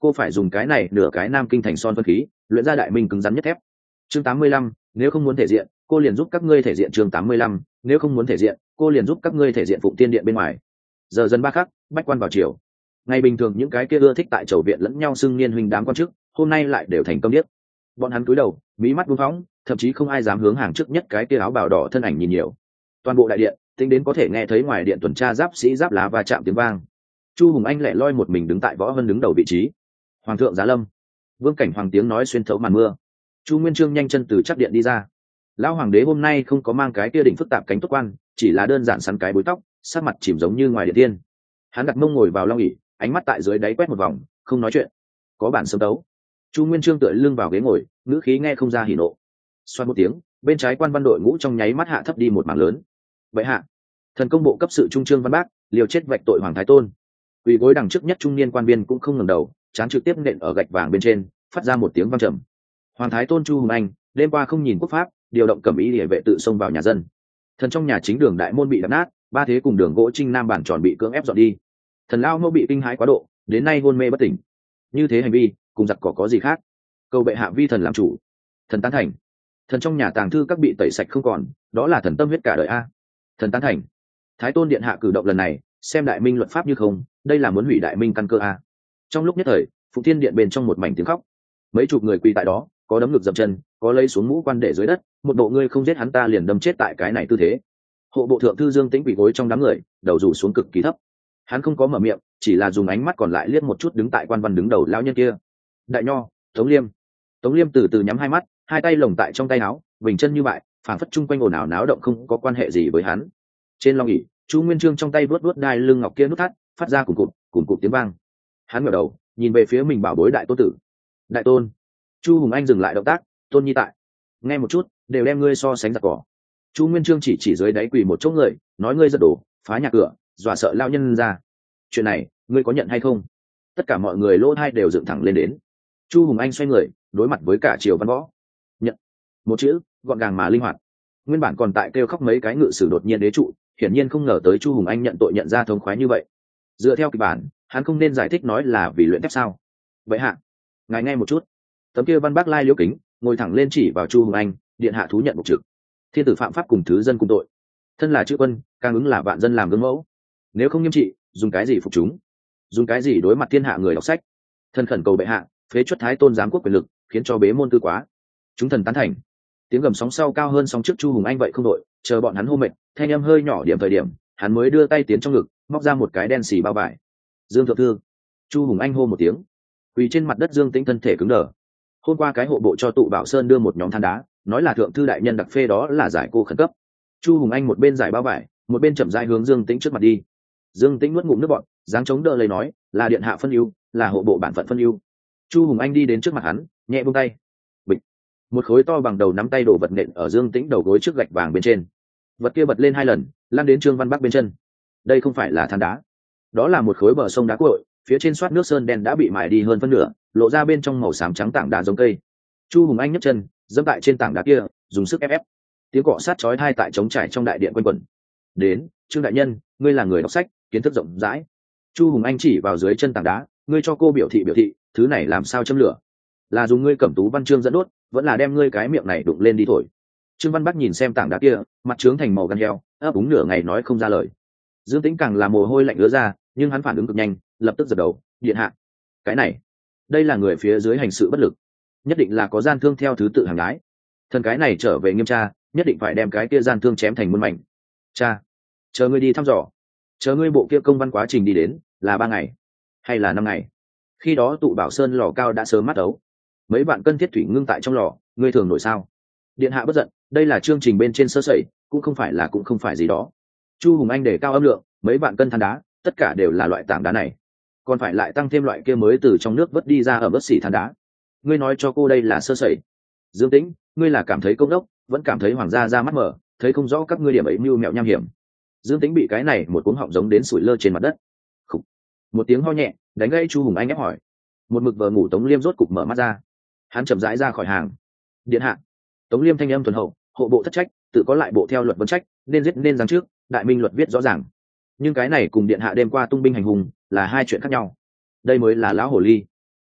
cô phải dùng cái này nửa cái nam kinh thành son phân khí luyện ra đại minh cứng rắn nhất thép. Chương tám mươi lăm, nếu không muốn thể diện cô liền giúp các ngươi thể diện. Chương tám mươi lăm, nếu không muốn thể diện cô liền giúp các ngươi thể diện. Phụng Tiên Điện bên ngoài, giờ dần ba khắc, bách quan vào chiều. Ngày bình thường những cái kia ưa thích tại chầu viện lẫn nhau xưng niên huynh đám quan chức, hôm nay lại đều thành công điếc. Bọn hắn cúi đầu, mí mắt buông phóng, thậm chí không ai dám hướng hàng trước nhất cái kia áo bào đỏ thân ảnh nhìn nhiều. Toàn bộ đại điện, tính đến có thể nghe thấy ngoài điện tuần tra giáp sĩ giáp lá va chạm tiếng vang. Chu Hùng Anh lẻ loi một mình đứng tại Võ Vân đứng đầu vị trí. Hoàng thượng giá lâm. Vương Cảnh Hoàng tiếng nói xuyên thấu màn mưa. Chu Nguyên Chương nhanh chân từ chắc điện đi ra. Lão hoàng đế hôm nay không có mang cái kia đỉnh phức tạp cánh tốt quan, chỉ là đơn giản sắn cái búi tóc, sắc mặt chìm giống như ngoài điện tiên. Hắn đặt mông ngồi vào long ỷ, ánh mắt tại dưới đáy quét một vòng, không nói chuyện. Có bản sớm đấu. Chu Nguyên Chương tựa lưng vào ghế ngồi, ngữ khí nghe không ra hỉ nộ. Xoan một tiếng, bên trái quan văn đội ngũ trong nháy mắt hạ thấp đi một mảng lớn. Vậy hạ, thần công bộ cấp sự trung trương văn bác, liều chết vạch tội hoàng thái tôn. Quỳ gối đằng trước nhất trung niên quan viên cũng không ngẩng đầu, chán trực tiếp nện ở gạch vàng bên trên, phát ra một tiếng vang trầm. Hoàng thái tôn Chu Hùng Anh đêm qua không nhìn quốc pháp, điều động cẩm ý để vệ tự xông vào nhà dân. Thần trong nhà chính đường đại môn bị đập nát, ba thế cùng đường gỗ trinh nam bản tròn bị cưỡng ép dọn đi. Thần lao mẫu bị kinh hãi quá độ, đến nay hôn mê bất tỉnh. Như thế hành vi cùng giặc cỏ có gì khác? Cầu bệ hạ vi thần làm chủ. Thần tán thành. Thần trong nhà tàng thư các bị tẩy sạch không còn, đó là thần tâm huyết cả đời a. Thần tán thành. Thái tôn điện hạ cử động lần này, xem đại minh luật pháp như không, đây là muốn hủy đại minh căn cơ a. Trong lúc nhất thời, Phụng Thiên Điện bên trong một mảnh tiếng khóc. Mấy chục người quỳ tại đó, có đấm ngực dậm chân, có lấy xuống mũ quan để dưới đất, một bộ ngươi không giết hắn ta liền đâm chết tại cái này tư thế. Hộ bộ thượng thư Dương Tĩnh quỳ gối trong đám người, đầu rủ xuống cực kỳ thấp. Hắn không có mở miệng, chỉ là dùng ánh mắt còn lại liếc một chút đứng tại quan văn đứng đầu lão nhân kia. Đại nho, Tống Liêm. Tống Liêm từ từ nhắm hai mắt, hai tay lồng tại trong tay áo, bình chân như vậy, phảng phất chung quanh ồn ào náo động không có quan hệ gì với hắn. Trên long ỷ, Chu Nguyên Chương trong tay vuốt vuốt đai lưng ngọc kia nút thắt, phát ra cùng cụt, cùng cụt tiếng vang. Hắn ngẩng đầu, nhìn về phía mình bảo bối đại tôn tử. Đại tôn. Chu Hùng Anh dừng lại động tác, tôn nhi tại. Nghe một chút, đều đem ngươi so sánh giặc cỏ. Chu Nguyên Chương chỉ chỉ dưới đáy quỳ một chỗ người, nói ngươi giật đổ, phá nhà cửa, dọa sợ lao nhân ra. Chuyện này, ngươi có nhận hay không? Tất cả mọi người lỗ tai đều dựng thẳng lên đến. Chu Hùng Anh xoay người, đối mặt với cả triều văn võ. Nhận. Một chữ, gọn gàng mà linh hoạt. Nguyên bản còn tại kêu khóc mấy cái ngự sử đột nhiên đế trụ, hiển nhiên không ngờ tới Chu Hùng Anh nhận tội nhận ra thống khoái như vậy. Dựa theo kịch bản, hắn không nên giải thích nói là vì luyện thép sao? Vậy hạ, ngài nghe một chút. Tấm kia văn bác lai liễu kính, ngồi thẳng lên chỉ vào Chu Hùng Anh, điện hạ thú nhận mục trực. Thiên tử phạm pháp cùng thứ dân cùng tội. Thân là chữ quân, càng ứng là vạn dân làm gương mẫu. Nếu không nghiêm trị, dùng cái gì phục chúng? Dùng cái gì đối mặt thiên hạ người đọc sách? Thân khẩn cầu bệ hạ, phế chuất thái tôn giám quốc quyền lực, khiến cho bế môn tư quá. Chúng thần tán thành. Tiếng gầm sóng sau cao hơn sóng trước Chu Hùng Anh vậy không đội, chờ bọn hắn hô mệt, thanh âm hơi nhỏ điểm thời điểm, hắn mới đưa tay tiến trong ngực, móc ra một cái đen xì bao vải. Dương thượng thư. Chu Hùng Anh hô một tiếng. Quỳ trên mặt đất Dương Tĩnh thân thể cứng đờ. Hôm qua cái hộ bộ cho tụ Bảo Sơn đưa một nhóm than đá, nói là thượng thư đại nhân đặc phê đó là giải cô khẩn cấp. Chu Hùng Anh một bên giải bao vải, một bên chậm rãi hướng Dương Tĩnh trước mặt đi. Dương Tĩnh nuốt ngụm nước bọt, dáng chống đỡ lấy nói, là điện hạ phân ưu, là hộ bộ bản phận phân ưu. Chu Hùng Anh đi đến trước mặt hắn, nhẹ buông tay. Bịch. Một khối to bằng đầu nắm tay đổ vật nện ở Dương Tĩnh đầu gối trước gạch vàng bên trên. Vật kia bật lên hai lần, lan đến Trương Văn Bắc bên chân. Đây không phải là than đá, đó là một khối bờ sông đá cuội, phía trên soát nước sơn đen đã bị mài đi hơn phân nửa, lộ ra bên trong màu xám trắng tảng đá giống cây. Chu Hùng Anh nhấc chân, dẫm tại trên tảng đá kia, dùng sức ép ép. Tiếng cọ sát chói tai tại trống trải trong đại điện quanh quẩn. Đến, Trương đại nhân, ngươi là người đọc sách, kiến thức rộng rãi. Chu Hùng Anh chỉ vào dưới chân tảng đá, ngươi cho cô biểu thị biểu thị, thứ này làm sao châm lửa? Là dùng ngươi cẩm tú văn chương dẫn đốt, vẫn là đem ngươi cái miệng này đụng lên đi thổi. Trương Văn Bắc nhìn xem tảng đá kia, mặt trướng thành màu gan heo, ấp úng nửa ngày nói không ra lời. Dương Tĩnh càng là mồ hôi lạnh ứa ra, nhưng hắn phản ứng cực nhanh, lập tức giật đầu, điện hạ. Cái này, đây là người phía dưới hành sự bất lực, nhất định là có gian thương theo thứ tự hàng gái. Thần cái này trở về nghiêm tra, nhất định phải đem cái kia gian thương chém thành muôn mảnh. Cha, chờ ngươi đi thăm dò, chờ ngươi bộ kia công văn quá trình đi đến, là ba ngày hay là năm ngày? Khi đó tụ Bảo Sơn lò cao đã sớm mắt ấu, mấy vạn cân thiết thủy ngưng tại trong lò, ngươi thường nổi sao? Điện hạ bất giận, đây là chương trình bên trên sơ sẩy, cũng không phải là cũng không phải gì đó. Chu Hùng Anh để cao âm lượng, mấy vạn cân than đá, tất cả đều là loại tảng đá này, còn phải lại tăng thêm loại kia mới từ trong nước vớt đi ra ở bất xỉ than đá. Ngươi nói cho cô đây là sơ sẩy? Dương Tĩnh, ngươi là cảm thấy công đốc, vẫn cảm thấy hoàng gia ra mắt mở, thấy không rõ các ngươi điểm ấy mưu mẹo nham hiểm. Dương Tĩnh bị cái này một cuống họng giống đến sủi lơ trên mặt đất. Khủ. Một tiếng ho nhẹ đánh gãy Chu Hùng Anh ép hỏi. Một mực vờ ngủ Tống Liêm rốt cục mở mắt ra, hắn chậm rãi ra khỏi hàng. Điện hạ. Tống Liêm thanh âm thuần hậu, hộ bộ thất trách, tự có lại bộ theo luật vấn trách, nên giết nên giáng trước, đại minh luật viết rõ ràng. Nhưng cái này cùng điện hạ đêm qua tung binh hành hùng là hai chuyện khác nhau. Đây mới là lão hồ ly.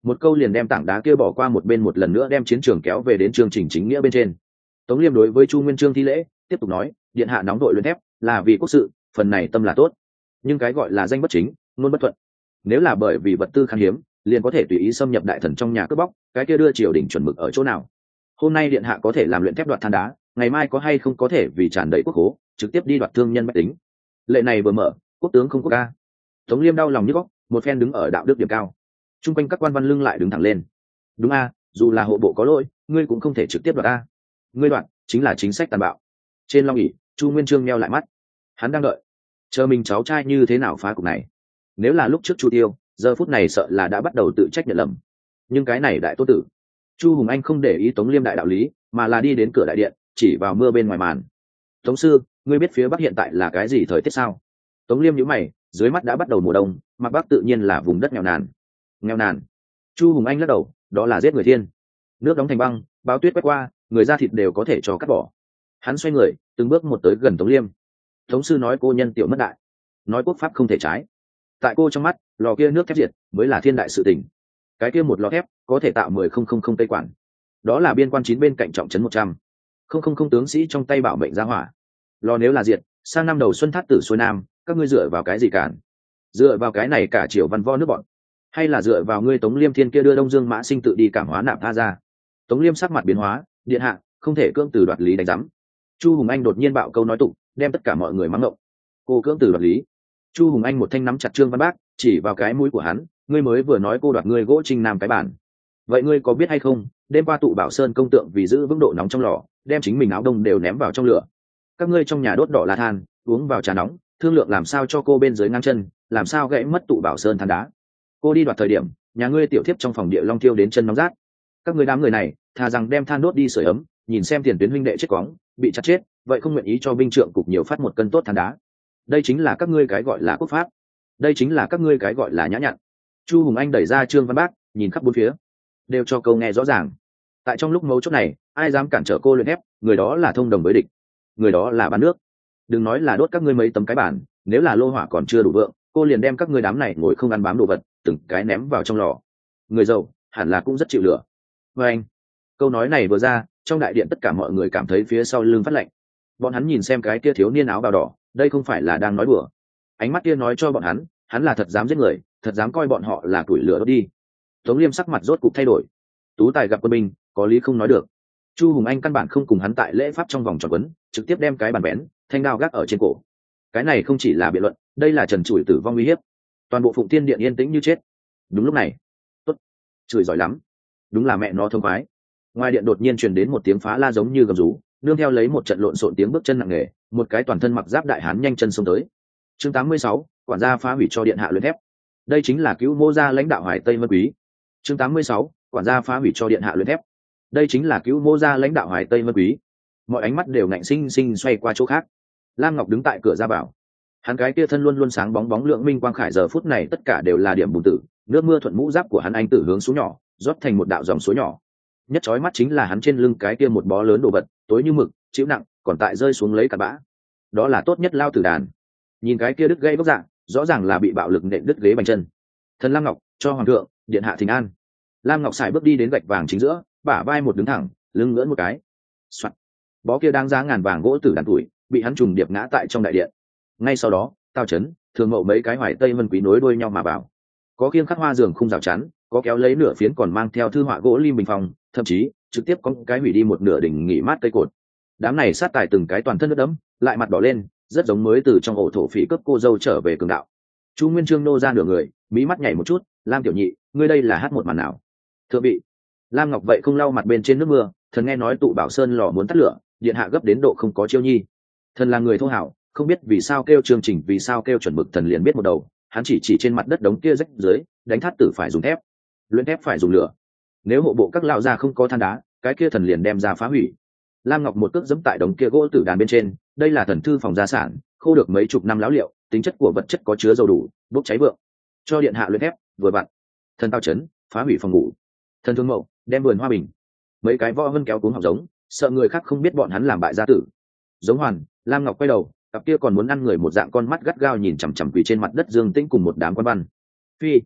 một câu liền đem tảng đá kia bỏ qua một bên, một lần nữa đem chiến trường kéo về đến chương trình chính nghĩa bên trên. Tống Liêm đối với Chu Nguyên Chương thi lễ, tiếp tục nói, điện hạ nóng đội luyện thép là vì quốc sự, phần này tâm là tốt, nhưng cái gọi là danh bất chính luôn bất thuận, nếu là bởi vì vật tư khan hiếm liền có thể tùy ý xâm nhập đại thần trong nhà cướp bóc, cái kia đưa triều đình chuẩn mực ở chỗ nào? Hôm nay điện hạ có thể làm luyện thép đoạt than đá, ngày mai có hay không có thể vì tràn đầy quốc hố trực tiếp đi đoạt thương nhân bách tính? Lệ này vừa mở, quốc tướng không quốc ca. Tống Liêm đau lòng như góc, một phen đứng ở đạo đức điểm cao. Trung quanh các quan văn lưng lại đứng thẳng lên. Đúng a, dù là hộ bộ có lỗi, ngươi cũng không thể trực tiếp đoạt a. Ngươi đoạt chính là chính sách tàn bạo. Trên long ỷ, Chu Nguyên Chương meo lại mắt, hắn đang đợi, chờ mình cháu trai như thế nào phá cục này. Nếu là lúc trước Chu Tiêu, giờ phút này sợ là đã bắt đầu tự trách nhận lầm. Nhưng cái này đại tô tử, Chu Hùng Anh không để ý Tống Liêm đại đạo lý, mà là đi đến cửa đại điện, chỉ vào mưa bên ngoài màn. Tống sư, ngươi biết phía bắc hiện tại là cái gì thời tiết sao? Tống Liêm nhíu mày, dưới mắt đã bắt đầu mùa đông, mặt bắc tự nhiên là vùng đất nghèo nàn. Nghèo nàn? Chu Hùng Anh lắc đầu, đó là giết người thiên. Nước đóng thành băng, báo tuyết quét qua, người da thịt đều có thể cho cắt bỏ. Hắn xoay người, từng bước một tới gần Tống Liêm. Tống sư nói cô nhân tiểu mất đại, nói quốc pháp không thể trái. Tại cô trong mắt, lò kia nước thép diệt mới là thiên đại sự tình. Cái kia một lò thép có thể tạo mười không không không cây quản, đó là biên quan chín bên cạnh trọng trấn một trăm không không không tướng sĩ trong tay bảo mệnh ra hỏa. Lò nếu là diệt, sang năm đầu xuân thát tử xuôi nam, các ngươi dựa vào cái gì cản? Dựa vào cái này cả triều văn võ nước bọn, hay là dựa vào ngươi Tống Liêm thiên kia đưa Đông Dương Mã Sinh tự đi cảm hóa nạp tha ra? Tống Liêm sắc mặt biến hóa, điện hạ không thể cưỡng từ đoạt lý đánh giám. Chu Hùng Anh đột nhiên bạo câu nói tục, đem tất cả mọi người mắng ngộng. Cô cưỡng từ đoạt lý? Chu Hùng Anh một thanh nắm chặt Trương Văn Bác, chỉ vào cái mũi của hắn, ngươi mới vừa nói cô đoạt ngươi gỗ Trinh Nam cái bản, vậy ngươi có biết hay không, đêm qua tụ Bảo Sơn công tượng vì giữ vững độ nóng trong lò, đem chính mình áo đông đều ném vào trong lửa. Các ngươi trong nhà đốt đỏ là than, uống vào trà nóng, thương lượng làm sao cho cô bên dưới ngang chân, làm sao gãy mất tụ Bảo Sơn than đá. Cô đi đoạt thời điểm, nhà ngươi tiểu thiếp trong phòng địa long thiêu đến chân nóng rát. Các ngươi đám người này, thà rằng đem than đốt đi sưởi ấm, nhìn xem tiền tuyến huynh đệ chết quóng, bị chặt chết, vậy không nguyện ý cho binh trượng cục nhiều phát một cân tốt than đá. Đây chính là các ngươi cái gọi là quốc pháp, đây chính là các ngươi cái gọi là nhã nhặn. Chu Hùng Anh đẩy ra Trương Văn Bác, nhìn khắp bốn phía, đều cho câu nghe rõ ràng. Tại trong lúc mấu chốt này, ai dám cản trở cô luyện thép, người đó là thông đồng với địch, người đó là bán nước. Đừng nói là đốt các ngươi mấy tấm cái bản, nếu là lô hỏa còn chưa đủ vượng, cô liền đem các ngươi đám này ngồi không ăn bám đồ vật, từng cái ném vào trong lò. Người giàu hẳn là cũng rất chịu lửa. Và anh, câu nói này vừa ra, trong đại điện tất cả mọi người cảm thấy phía sau lưng phát lạnh. Bọn hắn nhìn xem cái kia thiếu niên áo bào đỏ, đây không phải là đang nói đùa. Ánh mắt kia nói cho bọn hắn, hắn là thật dám giết người, thật dám coi bọn họ là củi lửa đốt đi. Tống Liêm sắc mặt rốt cục thay đổi. Tú tài gặp quân binh, có lý không nói được. Chu Hùng Anh căn bản không cùng hắn tại lễ pháp trong vòng tròn quấn, trực tiếp đem cái bàn bén, thanh đao gác ở trên cổ. Cái này không chỉ là biện luận, đây là trần trụi tử vong uy hiếp. Toàn bộ Phụng Thiên điện yên tĩnh như chết. Đúng lúc này, tốt, chửi giỏi lắm, đúng là mẹ nó thông khoái. Ngoài điện đột nhiên truyền đến một tiếng phá la giống như gầm rú, nương theo lấy một trận lộn xộn tiếng bước chân nặng nề, một cái toàn thân mặc giáp đại hán nhanh chân xông tới. Chương tám mươi sáu, quản gia phá hủy cho điện hạ luyện thép. Đây chính là cứu Mô gia lãnh đạo Hoài Tây Vân Quý. Chương tám mươi sáu, quản gia phá hủy cho điện hạ luyện thép. Đây chính là cứu Mô gia lãnh đạo Hoài Tây Vân Quý. Mọi ánh mắt đều ngạnh sinh sinh xoay qua chỗ khác. Lam Ngọc đứng tại cửa ra vào, hắn cái kia thân luôn luôn sáng bóng bóng lượng minh quang khải giờ phút này tất cả đều là điểm bùn tử, nước mưa thuận mũ giáp của hắn anh tử hướng xuống nhỏ, rót thành một đạo dòng suối nhỏ. Nhất chói mắt chính là hắn trên lưng cái kia một bó lớn đồ vật, tối như mực, chịu nặng, còn tại rơi xuống lấy cả bã. Đó là tốt nhất lao tử đàn. Nhìn cái kia đứt gãy gốc dạng, rõ ràng là bị bạo lực nện đứt ghế bành chân. Thần Lam Ngọc, cho hoàng thượng, điện hạ thỉnh an. Lam Ngọc xài bước đi đến gạch vàng chính giữa, bả vai một đứng thẳng, lưng ngưỡng một cái. Soạt. Bó kia đáng giá ngàn vàng gỗ tử đàn tuổi, bị hắn trùng điệp ngã tại trong đại điện. Ngay sau đó, Tào Chấn, Thường Mậu mấy cái Hoài Tây Vân Quý nối đuôi nhau mà vào. Có khiêng khắc hoa giường khung rào chắn, có kéo lấy nửa phiến còn mang theo thư họa gỗ lim bình phòng, thậm chí trực tiếp có cái hủy đi một nửa đỉnh nghỉ mát cây cột. Đám này sát tài từng cái toàn thân nước đẫm, lại mặt đỏ lên, rất giống mới từ trong ổ thổ phỉ cấp cô dâu trở về cường đạo. Chu Nguyên Chương nô ra nửa người, mí mắt nhảy một chút, Lam tiểu nhị, ngươi đây là hát một màn nào? Thượng vị. Lam Ngọc vậy không lau mặt bên trên nước mưa, thần nghe nói tụ Bảo Sơn lò muốn tắt lửa, điện hạ gấp đến độ không có chiêu nhi. Thần là người thô hảo, không biết vì sao kêu chương trình, vì sao kêu chuẩn mực, thần liền biết một đầu, hắn chỉ chỉ trên mặt đất đống kia rách dưới, đánh thát tử phải dùng thép, luyện thép phải dùng lửa. Nếu hộ bộ các lão gia không có than đá, cái kia thần liền đem ra phá hủy. Lam Ngọc một cước giẫm tại đống kia gỗ tử đàn bên trên, đây là thần thư phòng gia sản, khô được mấy chục năm lão liệu, tính chất của vật chất có chứa dầu đủ, bốc cháy vượng. Cho điện hạ luyện thép, vừa vặn. Thần Tào Chấn, phá hủy phòng ngủ. Thần Thương Mậu, đem vườn hoa bình. Mấy cái võ vân kéo cuống học giống, sợ người khác không biết bọn hắn làm bại gia tử. Giống Hoàn, Lam Ngọc quay đầu, cặp kia còn muốn ăn người một dạng con mắt gắt gao nhìn chằm chằm quỳ trên mặt đất Dương Tĩnh cùng một đám quan văn. Phi,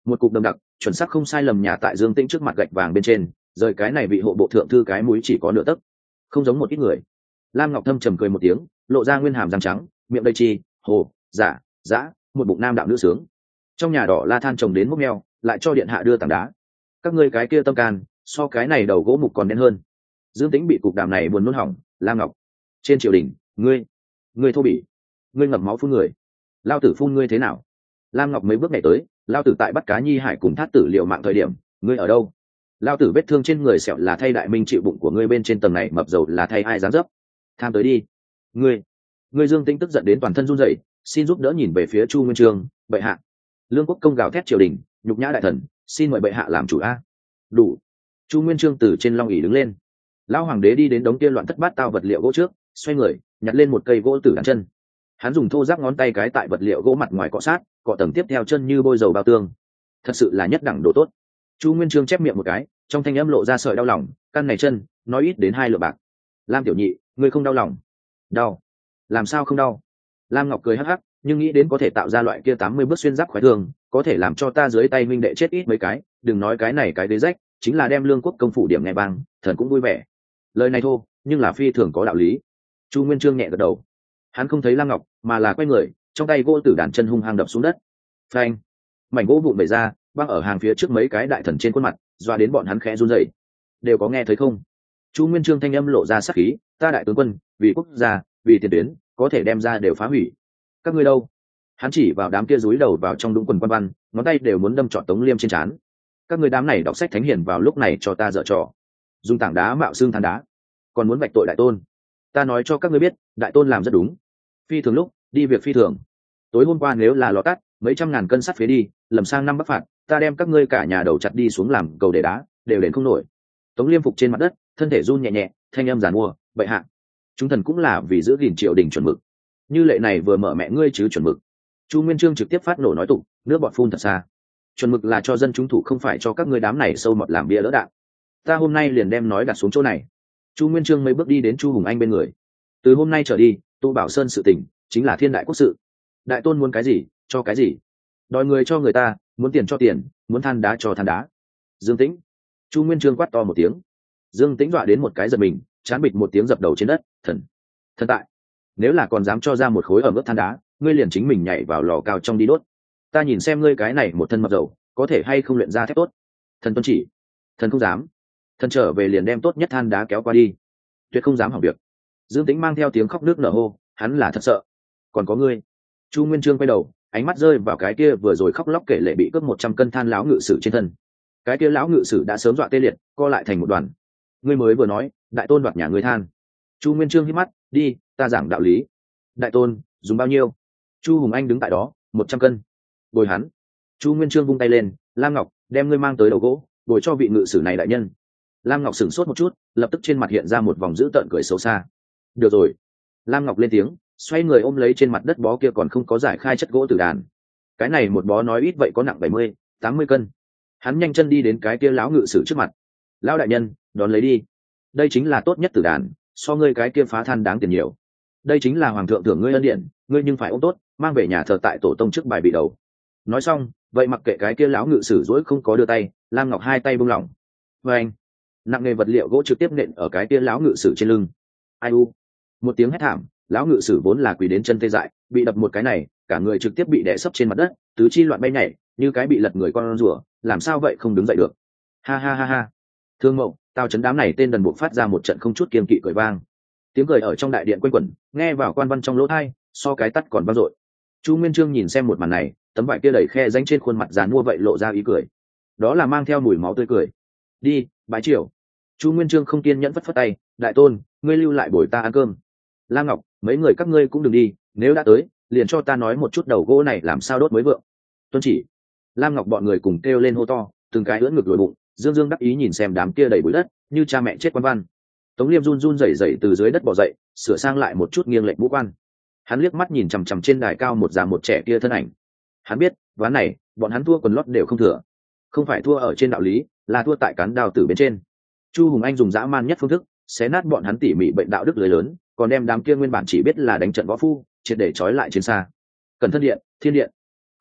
một cục đậm đặc chuẩn xác không sai lầm nhà tại Dương Tĩnh trước mặt gạch vàng bên trên, rời cái này vị hộ bộ thượng thư cái mũi chỉ có nửa tấc, không giống một ít người. Lam Ngọc Thâm trầm cười một tiếng, lộ ra nguyên hàm răng trắng, miệng đầy chi hồ giả dã, một bụng nam đạo nữ sướng. Trong nhà đỏ la than trồng đến mốc meo, lại cho điện hạ đưa tảng đá. Các ngươi cái kia tâm can so cái này đầu gỗ mục còn đen hơn. Dương Tĩnh bị cục đàm này buồn nôn hỏng. Lam Ngọc, trên triều đình ngươi ngươi thô bỉ, ngươi ngậm máu phun người, lao tử phun ngươi thế nào? Lam Ngọc mấy bước nhảy tới, lao tử tại bắt cá nhi hải cùng thát tử liệu mạng thời điểm, ngươi ở đâu? Lao tử vết thương trên người sẹo là thay đại minh chịu bụng của ngươi bên trên tầng này mập dầu là thay ai dám dấp? Tham tới đi. Ngươi, ngươi Dương Tĩnh tức giận đến toàn thân run rẩy, xin giúp đỡ nhìn về phía Chu Nguyên Chương, bệ hạ. Lương Quốc Công gào thét triều đình, nhục nhã đại thần, xin mời bệ hạ làm chủ a. Đủ. Chu Nguyên Chương từ trên long ỷ đứng lên. Lão hoàng đế đi đến đống kia loạn thất bát tao vật liệu gỗ trước, xoay người nhặt lên một cây gỗ tử đàn chân. Hắn dùng thô ráp ngón tay cái tại vật liệu gỗ mặt ngoài cọ sát, cọ tầng tiếp theo chân như bôi dầu bao tương. Thật sự là nhất đẳng đồ tốt. Chu Nguyên Chương chép miệng một cái, trong thanh âm lộ ra sợi đau lòng, căn này chân nói ít đến hai lượng bạc. Lam tiểu nhị, ngươi không đau lòng? Đau. Làm sao không đau? Lam Ngọc cười hắc hắc, nhưng nghĩ đến có thể tạo ra loại kia tám mươi bước xuyên giáp khoái thương, có thể làm cho ta dưới tay minh đệ chết ít mấy cái, đừng nói cái này cái ghế rách, chính là đem Lương Quốc Công phủ điểm nghe bang, thần cũng vui vẻ. Lời này thô, nhưng là phi thường có đạo lý. Chu Nguyên Chương nhẹ gật đầu. Hắn không thấy Lam Ngọc, mà là quay người, trong tay gỗ tử đàn chân hung hăng đập xuống đất. Phanh! Mảnh gỗ vụn bể ra, băng ở hàng phía trước mấy cái đại thần trên khuôn mặt, doa đến bọn hắn khẽ run rẩy. Đều có nghe thấy không? Chu Nguyên Chương thanh âm lộ ra sắc khí, ta đại tướng quân, vì quốc gia, vì tiền tuyến, có thể đem ra đều phá hủy. Các ngươi đâu? Hắn chỉ vào đám kia rúi đầu vào trong đũng quần quan văn, ngón tay đều muốn đâm trọn Tống Liêm trên trán. Các ngươi đám này đọc sách thánh hiền vào lúc này cho ta dở trò, dùng tảng đá mạo xương than đá, còn muốn vạch tội đại tôn. Ta nói cho các ngươi biết, đại tôn làm rất đúng. Phi thường lúc đi việc phi thường. Tối hôm qua nếu là lò tắt mấy trăm ngàn cân sắt phế đi, lầm sang năm bắc phạt, ta đem các ngươi cả nhà đầu chặt đi xuống làm cầu để đá, đều đến không nổi. Tống Liêm phục trên mặt đất, thân thể run nhẹ nhẹ, thanh âm giàn mua, bệ hạ, chúng thần cũng là vì giữ gìn triều đình chuẩn mực. Như lệ này vừa mở mẹ ngươi chứ chuẩn mực. Chu Nguyên Chương trực tiếp phát nổ nói tụng, nước bọt phun thật xa. Chuẩn mực là cho dân chúng thủ, không phải cho các ngươi đám này sâu mọt làm bia lỡ đạn. Ta hôm nay liền đem nói đặt xuống chỗ này. Chu Nguyên Chương mấy bước đi đến Chu Hùng Anh bên người. Từ hôm nay trở đi, tu Bảo Sơn sự tình chính là thiên đại quốc sự. Đại tôn muốn cái gì cho cái gì, đòi người cho người ta, muốn tiền cho tiền, muốn than đá cho than đá. Dương Tĩnh! Chu Nguyên Chương quát to một tiếng. Dương Tĩnh dọa đến một cái giật mình, chán bịch một tiếng dập đầu trên đất. Thần! Thần tại! Nếu là còn dám cho ra một khối ở mức than đá, ngươi liền chính mình nhảy vào lò cao trong đi đốt. Ta nhìn xem ngươi cái này một thân mập dầu, có thể hay không luyện ra thép tốt. Thần tuân chỉ. Thần không dám. Thần trở về liền đem tốt nhất than đá kéo qua đi, tuyệt không dám hỏng việc. Dương Tĩnh mang theo tiếng khóc nước nở hô, hắn là thật sợ. Còn có ngươi. Chu Nguyên Chương quay đầu, ánh mắt rơi vào cái kia vừa rồi khóc lóc kể lệ bị cướp một trăm cân than lão ngự sử trên thân. Cái kia lão ngự sử đã sớm dọa tê liệt, co lại thành một đoàn. Ngươi mới vừa nói, đại tôn đoạt nhà ngươi than. Chu Nguyên Chương hít mắt, đi, ta giảng đạo lý. Đại tôn dùng bao nhiêu? Chu Hùng Anh đứng tại đó, một trăm cân. Bồi hắn. Chu Nguyên Chương vung tay lên, Lam Ngọc, đem ngươi mang tới đầu gỗ, bồi cho vị ngự sử này đại nhân. Lam Ngọc sửng sốt một chút, lập tức trên mặt hiện ra một vòng dữ tợn cười xấu xa. Được rồi. Lam Ngọc lên tiếng, xoay người ôm lấy trên mặt đất bó kia còn không có giải khai chất gỗ tử đàn. Cái này một bó nói ít vậy có nặng bảy mươi, tám mươi cân. Hắn nhanh chân đi đến cái kia lão ngự sử trước mặt. Lão đại nhân, đón lấy đi. Đây chính là tốt nhất tử đàn, so ngươi cái kia phá than đáng tiền nhiều. Đây chính là hoàng thượng thưởng ngươi ân điện, ngươi nhưng phải ôm tốt, mang về nhà thờ tại tổ tông trước bài bị đầu. Nói xong, vậy mặc kệ cái kia lão ngự sử dỗi không có đưa tay, Lam Ngọc hai tay buông lỏng. Và anh, nặng nghề vật liệu gỗ trực tiếp nện ở cái kia lão ngự sử trên lưng. Ai u! Một tiếng hét thảm, lão ngự sử vốn là quỳ đến chân tê dại, bị đập một cái này, cả người trực tiếp bị đè sấp trên mặt đất, tứ chi loạn bay nhảy, như cái bị lật người con rùa, làm sao vậy không đứng dậy được. Ha ha ha ha! Thương Mậu, tao chấn đám này tên đần buộc phát ra một trận không chút kiêng kỵ cười vang. Tiếng cười ở trong đại điện quanh quẩn, nghe vào quan văn trong lỗ tai, so cái tắt còn vang dội. Chu Nguyên Chương nhìn xem một màn này, tấm vải kia đầy khe rãnh trên khuôn mặt giàn mua vậy lộ ra ý cười. Đó là mang theo mùi máu tươi cười. Đi, bái triều. Chu Nguyên Chương không kiên nhẫn phất phất tay, đại tôn, ngươi lưu lại bồi ta ăn cơm. Lam Ngọc, mấy người các ngươi cũng đừng đi, nếu đã tới, liền cho ta nói một chút đầu gỗ này làm sao đốt mới vượng. Tuân chỉ. Lam Ngọc bọn người cùng kêu lên hô to, từng cái ưỡn ngực lồi bụng, dương dương đắc ý nhìn xem đám kia đầy bụi đất, như cha mẹ chết quan văn. Tống Liêm run run rẩy rẩy từ dưới đất bò dậy, sửa sang lại một chút nghiêng lệch mũ quan. Hắn liếc mắt nhìn chằm chằm trên đài cao một già một trẻ kia thân ảnh. Hắn biết, ván này, bọn hắn thua quần lót đều không thừa. Không phải thua ở trên đạo lý, là thua tại cán đao tử bên trên. Chu Hùng Anh dùng dã man nhất phương thức, xé nát bọn hắn tỉ mỉ bệnh đạo đức lưới lớn, còn đem đám kia nguyên bản chỉ biết là đánh trận võ phu, triệt để trói lại chiến xa. Cẩn thân điện, thiên điện.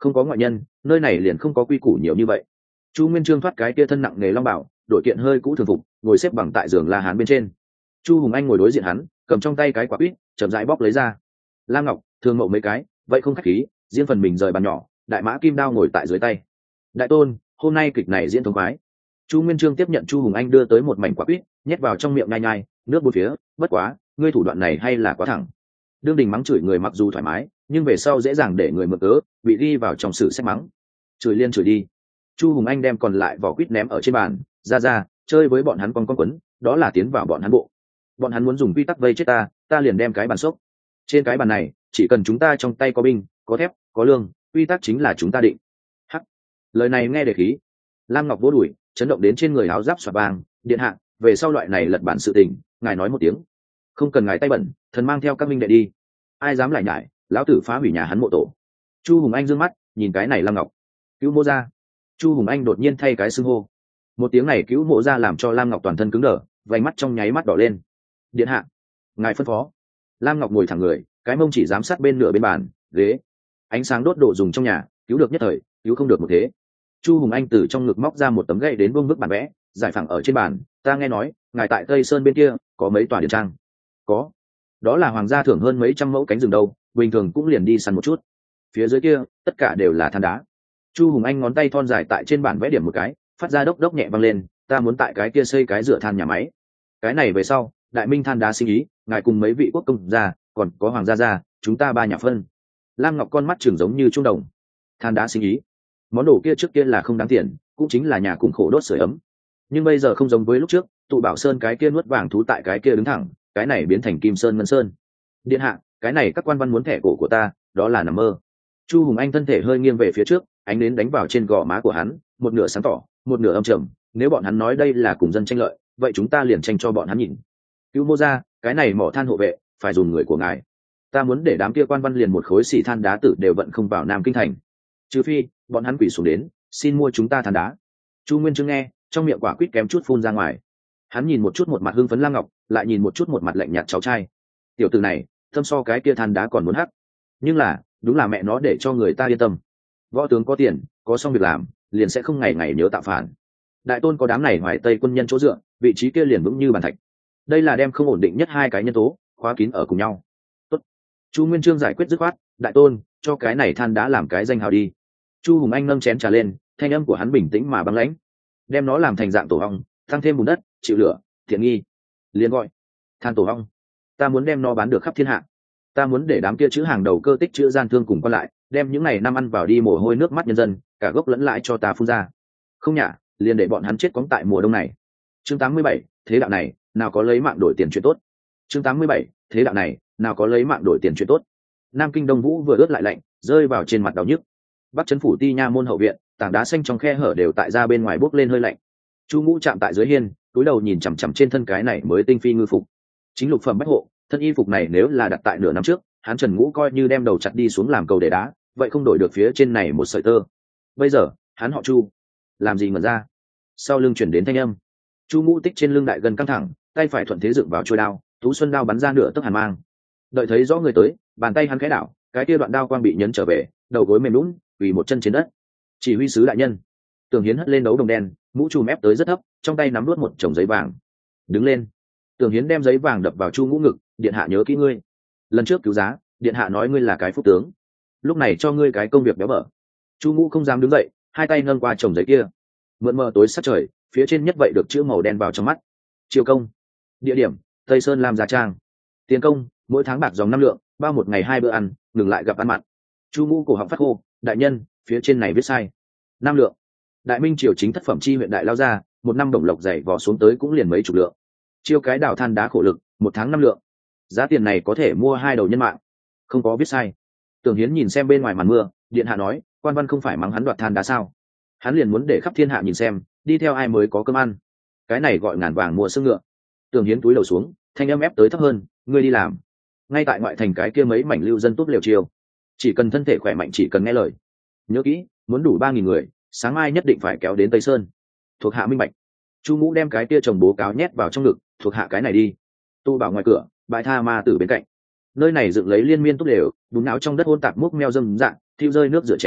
không có ngoại nhân nơi này liền không có quy củ nhiều như vậy. Chu Nguyên Chương thoát cái kia thân nặng nghề long bảo, đội kiện hơi cũ thường phục, ngồi xếp bằng tại giường La Hán bên trên. Chu Hùng Anh ngồi đối diện hắn, cầm trong tay cái quả quýt, chậm rãi bóc lấy ra. Lam Ngọc thường mậu mấy cái, vậy không khách khí, riêng phần mình rời bàn nhỏ, đại mã kim đao ngồi tại dưới tay. Đại tôn, hôm nay kịch này diễn thống khoái. Chu Nguyên Chương tiếp nhận Chu Hùng Anh đưa tới một mảnh quả quýt, nhét vào trong miệng nhai nhai, nước bốn phía, bất quá, ngươi thủ đoạn này hay là quá thẳng. Đương Đình mắng chửi người mặc dù thoải mái, nhưng về sau dễ dàng để người mượn cớ, bị ghi vào trong sử sách mắng. Chửi liên chửi đi. Chu Hùng Anh đem còn lại vỏ quýt ném ở trên bàn, ra ra, chơi với bọn hắn con con quấn, đó là tiến vào bọn hắn bộ. Bọn hắn muốn dùng quy tắc vây chết ta, ta liền đem cái bàn sốc. Trên cái bàn này, chỉ cần chúng ta trong tay có binh, có thép, có lương, quy tắc chính là chúng ta định. Hắc. Lời này nghe đề khí. Lam Ngọc vỗ đùi, chấn động đến trên người áo giáp xoạt vàng, điện hạ, về sau loại này lật bản sự tình, ngài nói một tiếng. Không cần ngài tay bẩn, thần mang theo các minh đệ đi. Ai dám lại nhải, lão tử phá hủy nhà hắn mộ tổ. Chu Hùng Anh dương mắt, nhìn cái này Lam Ngọc. Cứu mộ ra. Chu Hùng Anh đột nhiên thay cái xưng hô. Một tiếng này cứu mộ ra làm cho Lam Ngọc toàn thân cứng đờ, vành mắt trong nháy mắt đỏ lên. Điện hạ, ngài phân phó. Lam Ngọc ngồi thẳng người, cái mông chỉ giám sát bên nửa bên bàn ghế. Ánh sáng đốt đồ dùng trong nhà, cứu được nhất thời, cứu không được một thế. Chu Hùng Anh từ trong ngực móc ra một tấm gậy đến vương vức bản vẽ, giải phẳng ở trên bàn. Ta nghe nói, ngài tại Tây Sơn bên kia có mấy tòa điện trang. Có. Đó là hoàng gia thưởng hơn mấy trăm mẫu cánh rừng đâu, bình thường cũng liền đi săn một chút. Phía dưới kia, tất cả đều là than đá. Chu Hùng Anh ngón tay thon dài tại trên bản vẽ điểm một cái, phát ra đốc đốc nhẹ vang lên. Ta muốn tại cái kia xây cái rửa than nhà máy. Cái này về sau, đại minh than đá sinh ý, ngài cùng mấy vị quốc công gia, còn có hoàng gia gia, chúng ta ba nhà phân. Lam Ngọc con mắt trường giống như trung đồng. Than đá sinh ý, món đồ kia trước kia là không đáng tiền, cũng chính là nhà cùng khổ đốt sưởi ấm. Nhưng bây giờ không giống với lúc trước, tụ bảo sơn cái kia nuốt vàng thú tại cái kia đứng thẳng, cái này biến thành kim sơn ngân sơn. Điện hạ, cái này các quan văn muốn thẻ cổ của ta, đó là nằm mơ. Chu Hùng Anh thân thể hơi nghiêng về phía trước, ánh nến đánh vào trên gò má của hắn, một nửa sáng tỏ, một nửa âm trầm. Nếu bọn hắn nói đây là cùng dân tranh lợi, vậy chúng ta liền tranh cho bọn hắn nhìn. Cứu mô ra, cái này mỏ than hộ vệ, phải dùng người của ngài. Ta muốn để đám kia quan văn liền một khối xỉ than đá tử đều vận không vào Nam Kinh thành, trừ phi bọn hắn quỷ xuống đến, xin mua chúng ta than đá. Chu Nguyên Chương nghe, trong miệng quả quýt kém chút phun ra ngoài. Hắn nhìn một chút một mặt hưng phấn Lam Ngọc, lại nhìn một chút một mặt lạnh nhạt cháu trai. Tiểu tử này, thâm so cái kia than đá còn muốn hắc. Nhưng là, đúng là mẹ nó để cho người ta yên tâm. Võ tướng có tiền, có xong việc làm, liền sẽ không ngày ngày nhớ tạo phản. Đại tôn có đám này ngoài Tây quân nhân chỗ dựa, vị trí kia liền vững như bàn thạch. Đây là đem không ổn định nhất hai cái nhân tố, khóa kín ở cùng nhau. Tốt. Chu Nguyên Chương giải quyết dứt khoát, đại tôn, cho cái này than đá làm cái danh hào đi. Chu Hùng Anh nâng chén trà lên, thanh âm của hắn bình tĩnh mà băng lãnh. Đem nó làm thành dạng tổ ong, tăng thêm bùn đất, chịu lửa, thiện nghi. Liền gọi than tổ ong. Ta muốn đem nó bán được khắp thiên hạ. Ta muốn để đám kia chữ hàng đầu cơ tích chữ gian thương cùng quan lại, đem những này năm ăn vào đi mồ hôi nước mắt nhân dân, cả gốc lẫn lại cho ta phun ra. Không nhả, liền để bọn hắn chết cóng tại mùa đông này. Chương tám mươi bảy, thế đạo này, nào có lấy mạng đổi tiền chuyện tốt. Chương tám mươi bảy, thế đạo này, nào có lấy mạng đổi tiền chuyện tốt. Nam Kinh Đông Vũ vừa ướt lại lạnh, rơi vào trên mặt đau nhức. Bắc trấn phủ Ti Nha môn hậu viện, tảng đá xanh trong khe hở đều tại ra bên ngoài bốc lên hơi lạnh. Chu Ngũ chạm tại dưới hiên, cúi đầu nhìn chằm chằm trên thân cái này mới tinh phi ngư phục. Chính lục phẩm bách hộ, thân y phục này nếu là đặt tại nửa năm trước, hắn Trần Ngũ coi như đem đầu chặt đi xuống làm cầu để đá, vậy không đổi được phía trên này một sợi tơ. Bây giờ, hắn họ Chu, làm gì mà ra? Sau lưng chuyển đến thanh âm. Chu Ngũ tích trên lưng đại gần căng thẳng, tay phải thuận thế dựng vào chuôi đao, Tú Xuân đao bắn ra nửa tấc hàn mang. Đợi thấy rõ người tới, bàn tay hắn khẽ đảo, cái kia đoạn đao quang bị nhấn trở về, đầu gối mềm lún, quỳ một chân trên đất. Chỉ huy sứ đại nhân. Tường Hiến hất lên đấu đồng đen, mũ trùm ép tới rất thấp, trong tay nắm nuốt một chồng giấy vàng. Đứng lên. Tường Hiến đem giấy vàng đập vào Chu Ngũ ngực, điện hạ nhớ kỹ ngươi. Lần trước cứu giá, điện hạ nói ngươi là cái phúc tướng, lúc này cho ngươi cái công việc béo bở. Chu Ngũ không dám đứng dậy, hai tay nâng qua chồng giấy kia. Mượn mờ tối sát trời, phía trên nhất vậy được chữ màu đen vào trong mắt. Chiêu công. Địa điểm: Tây Sơn làm Gia Trang. Tiền công: mỗi tháng bạc dòng năm lượng, bao một ngày hai bữa ăn, ngừng lại gặp ăn mặn. Chu Ngũ cổ họng phát khô, đại nhân, phía trên này viết sai. Năm lượng. Đại Minh triều chính thất phẩm chi huyện đại lao ra, một năm đồng lộc dày vò xuống tới cũng liền mấy chục lượng. Chiêu cái đào than đá khổ lực, một tháng năm lượng. Giá tiền này có thể mua hai đầu nhân mạng. Không có viết sai. Tưởng Hiến nhìn xem bên ngoài màn mưa, điện hạ nói, quan văn không phải mắng hắn đoạt than đá sao? Hắn liền muốn để khắp thiên hạ nhìn xem, đi theo ai mới có cơm ăn. Cái này gọi ngàn vàng mua xương ngựa. Tưởng Hiến túi đầu xuống, thanh âm ép tới thấp hơn, ngươi đi làm. Ngay tại ngoại thành cái kia mấy mảnh lưu dân tốt liều chiều. Chỉ cần thân thể khỏe mạnh, chỉ cần nghe lời. Nhớ kỹ, muốn đủ ba nghìn người, sáng mai nhất định phải kéo đến Tây Sơn. Thuộc hạ minh bạch. Chu Ngũ đem cái kia chồng bố cáo nhét vào trong ngực, thuộc hạ cái này đi. Tu bảo ngoài cửa, bãi tha ma tử bên cạnh. Nơi này dựng lấy liên miên túc đều, đúng não trong đất hôn tạp múc meo dâm dạng, thiêu rơi nước rửa chén,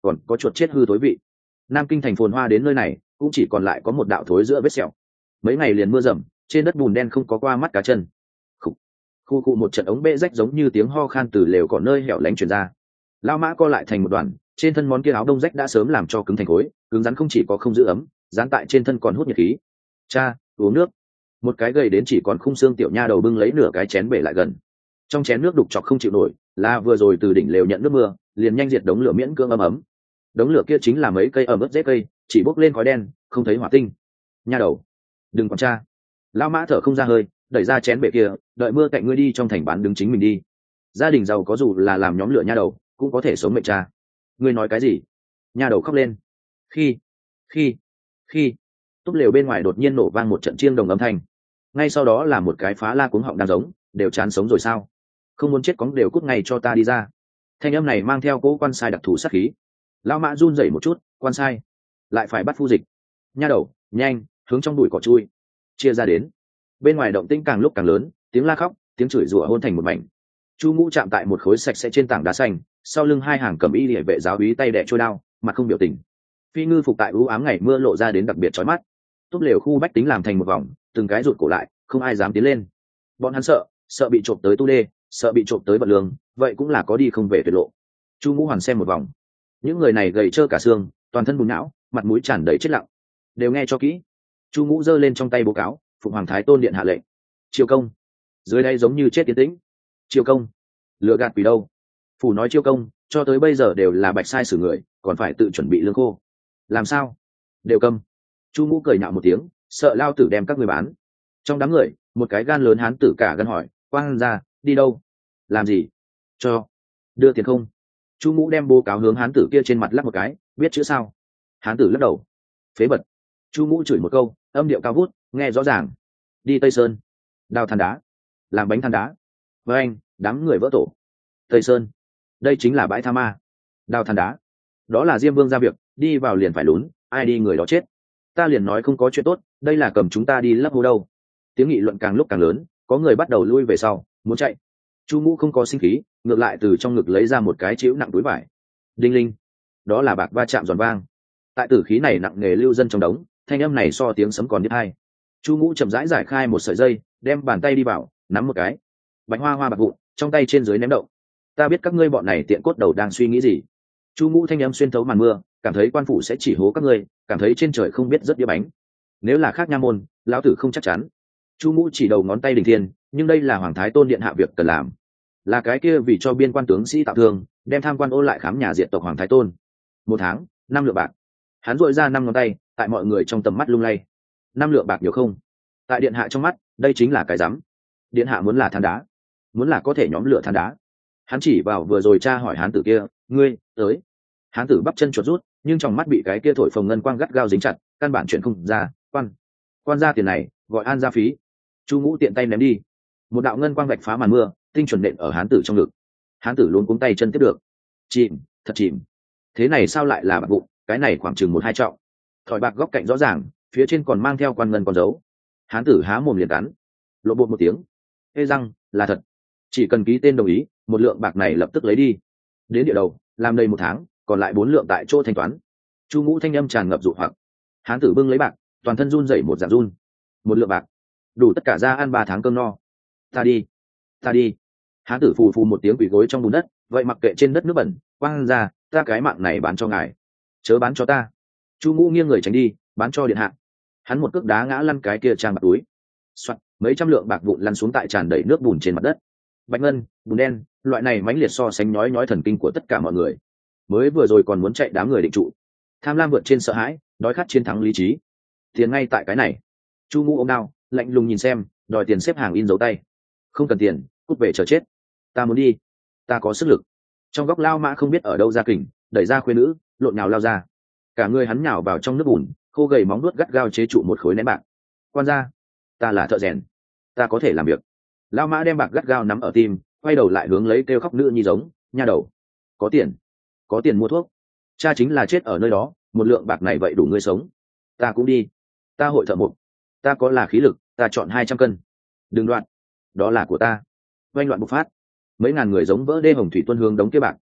còn có chuột chết hư tối vị. Nam Kinh thành phồn hoa đến nơi này cũng chỉ còn lại có một đạo thối giữa vết sẹo. Mấy ngày liền mưa rầm, trên đất bùn đen không có qua mắt cá chân. Khủ. Khu cụ một trận ống bê rách giống như tiếng ho khan từ lều cỏ nơi hẻo lánh truyền ra. Lao Mã co lại thành một đoàn, trên thân món kia áo đông rách đã sớm làm cho cứng thành khối, cứng rắn không chỉ có không giữ ấm, dán tại trên thân còn hút nhiệt khí. Cha, uống nước. Một cái gầy đến chỉ còn khung xương tiểu nha đầu bưng lấy nửa cái chén bể lại gần. Trong chén nước đục chọc không chịu nổi, là vừa rồi từ đỉnh lều nhận nước mưa, liền nhanh diệt đống lửa miễn cưỡng ấm ấm. Đống lửa kia chính là mấy cây ẩm ướt rễ cây, chỉ bốc lên khói đen, không thấy hỏa tinh. Nha đầu, đừng còn cha. Lão Mã thở không ra hơi, đẩy ra chén bể kia, đợi mưa cạnh ngươi đi trong thành bán đứng chính mình đi. Gia đình giàu có dù là làm nhóm lửa nha đầu, cũng có thể sống mệnh cha. Ngươi nói cái gì? Nha đầu khóc lên. Khi, khi, khi, túp lều bên ngoài đột nhiên nổ vang một trận chiêng đồng âm thanh. Ngay sau đó là một cái phá la cuống họng đang giống, đều chán sống rồi sao? Không muốn chết cóng đều cút ngay cho ta đi ra. Thanh âm này mang theo cỗ quan sai đặc thù sát khí. Lão Mã run rẩy một chút, quan sai, lại phải bắt phu dịch. Nha đầu, nhanh, hướng trong bụi cỏ chui. Chia ra đến. Bên ngoài động tĩnh càng lúc càng lớn, tiếng la khóc, tiếng chửi rủa hôn thành một mảnh. Chu Ngũ chạm tại một khối sạch sẽ trên tảng đá xanh, sau lưng hai hàng cầm y liễu vệ giáo úy tay đẻ trôi đao, mặt không biểu tình. Phi ngư phục tại u ám ngày mưa lộ ra đến đặc biệt chói mắt. Túp lều khu bách tính làm thành một vòng, từng cái rụt cổ lại, không ai dám tiến lên. Bọn hắn sợ, sợ bị trộm tới tu đê, sợ bị trộm tới bật lương, vậy cũng là có đi không về tuyệt lộ. Chu Ngũ hoàn xem một vòng, những người này gầy trơ cả xương, toàn thân bùn não, mặt mũi tràn đầy chết lặng. Đều nghe cho kỹ. Chu Ngũ giơ lên trong tay báo cáo, Phụng Hoàng Thái Tôn điện hạ lệnh. Chiêu công. Dưới đây giống như chết tiến tĩnh. Chiêu công. Lừa gạt quỷ đâu? Phủ nói chiêu công, cho tới bây giờ đều là bạch sai xử người, còn phải tự chuẩn bị lương khô. Làm sao? Đều câm. Chu Ngũ cười nhạo một tiếng, sợ lao tử đem các người bán. Trong đám người, một cái gan lớn hán tử cả gan hỏi, quang ra, đi đâu? Làm gì? Cho. Đưa tiền không? Chu Ngũ đem bố cáo hướng hán tử kia trên mặt lắc một cái, biết chữ sao? Hán tử lắc đầu. Phế bật. Chu Ngũ chửi một câu, âm điệu cao vút, nghe rõ ràng. Đi Tây Sơn. Đào than đá. Làm bánh than đá. Với anh, đám người vỡ tổ. Tây Sơn. Đây chính là bãi tha ma. Đào than đá. Đó là Diêm Vương ra việc, đi vào liền phải lún, ai đi người đó chết. Ta liền nói không có chuyện tốt, đây là cầm chúng ta đi lấp hố đâu. Tiếng nghị luận càng lúc càng lớn, có người bắt đầu lui về sau, muốn chạy. Chu Ngũ không có sinh khí, ngược lại từ trong ngực lấy ra một cái chĩu nặng túi vải. Đinh linh. Đó là bạc va chạm giòn vang. Tại tử khí này nặng nghề lưu dân trong đống, thanh âm này so tiếng sấm còn đứt hai. Chu Ngũ chậm rãi giải khai một sợi dây, đem bàn tay đi vào, nắm một cái. Bạch hoa hoa bạc vụn, trong tay trên dưới ném động. Ta biết các ngươi bọn này tiện cốt đầu đang suy nghĩ gì. Chu Ngũ thanh âm xuyên thấu màn mưa, cảm thấy quan phủ sẽ chỉ hố các ngươi, cảm thấy trên trời không biết rất đĩa bánh. Nếu là khác nha môn, lão tử không chắc chắn. Chu Ngũ chỉ đầu ngón tay Đình Thiên, nhưng đây là Hoàng Thái Tôn điện hạ việc cần làm. Là cái kia vì cho biên quan tướng sĩ tạo thương, đem tham quan ô lại khám nhà diệt tộc Hoàng Thái Tôn. Một tháng, năm lượng bạc. Hắn dội ra năm ngón tay, tại mọi người trong tầm mắt lung lay. Năm lượng bạc nhiều không? Tại điện hạ trong mắt, đây chính là cái rắm. Điện hạ muốn là than đá, muốn là có thể nhóm lửa than đá. Hắn chỉ vào vừa rồi cha hỏi hán tử kia, ngươi tới. Hán tử bắp chân chuột rút, nhưng trong mắt bị cái kia thổi phồng ngân quang gắt gao dính chặt, căn bản chuyện không ra. Quan, quan ra tiền này, gọi an gia phí. Chu Ngũ tiện tay ném đi, một đạo ngân quang vạch phá màn mưa, tinh chuẩn nện ở hán tử trong ngực. Hán tử luôn cuống tay chân tiếp được, chìm, thật chìm. Thế này sao lại là bạc vụn? Cái này khoảng chừng một hai trọng. Thỏi bạc góc cạnh rõ ràng, phía trên còn mang theo quan ngân con dấu. Hán tử há mồm liền cắn, lộ bột một tiếng. Ê răng, là thật. Chỉ cần ký tên đồng ý, một lượng bạc này lập tức lấy đi. Đến địa đầu, làm đầy một tháng, còn lại bốn lượng tại chỗ thanh toán. Chu Ngũ thanh âm tràn ngập dụ hoặc. Hán tử bưng lấy bạc, toàn thân run rẩy một dạng run. Một lượng bạc, đủ tất cả ra ăn ba tháng cơm no. Ta đi, ta đi. Hán tử phù phù một tiếng quỳ gối trong bùn đất, vậy mặc kệ trên đất nước bẩn, quang ra, ta cái mạng này bán cho ngài, chớ bán cho ta. Chu Ngũ nghiêng người tránh đi, bán cho điện hạ. Hắn một cước đá ngã lăn cái kia trang bạc túi. Soạt, mấy trăm lượng bạc vụn lăn xuống tại tràn đầy nước bùn trên mặt đất. Bạch ngân, bùn đen, loại này mãnh liệt so sánh nhói nhói thần kinh của tất cả mọi người. Mới vừa rồi còn muốn chạy đám người định trụ, tham lam vượt trên sợ hãi, đói khát chiến thắng lý trí. Tiền ngay tại cái này. Chu Ngũ ôm đao, lạnh lùng nhìn xem, đòi tiền xếp hàng in dấu tay. Không cần tiền, cút về chờ chết. Ta muốn đi, ta có sức lực. Trong góc Lao Mã không biết ở đâu ra kình, đẩy ra khuê nữ, lộn nhào lao ra. Cả người hắn nhào vào trong nước bùn, khô gầy móng nuốt gắt gao chế trụ một khối nén bạc. Quan gia, ta là thợ rèn, ta có thể làm việc. Lao Mã đem bạc gắt gao nắm ở tim, quay đầu lại hướng lấy kêu khóc nữ nhi giống, nha đầu, có tiền, có tiền mua thuốc. Cha chính là chết ở nơi đó, một lượng bạc này vậy đủ ngươi sống. Ta cũng đi, ta hội thợ mộc, ta có là khí lực, ta chọn hai trăm cân. Đừng đoạn, đó là của ta. Oanh loạn bộc phát, mấy ngàn người giống vỡ đê hồng thủy tuân hướng đống kia bạc.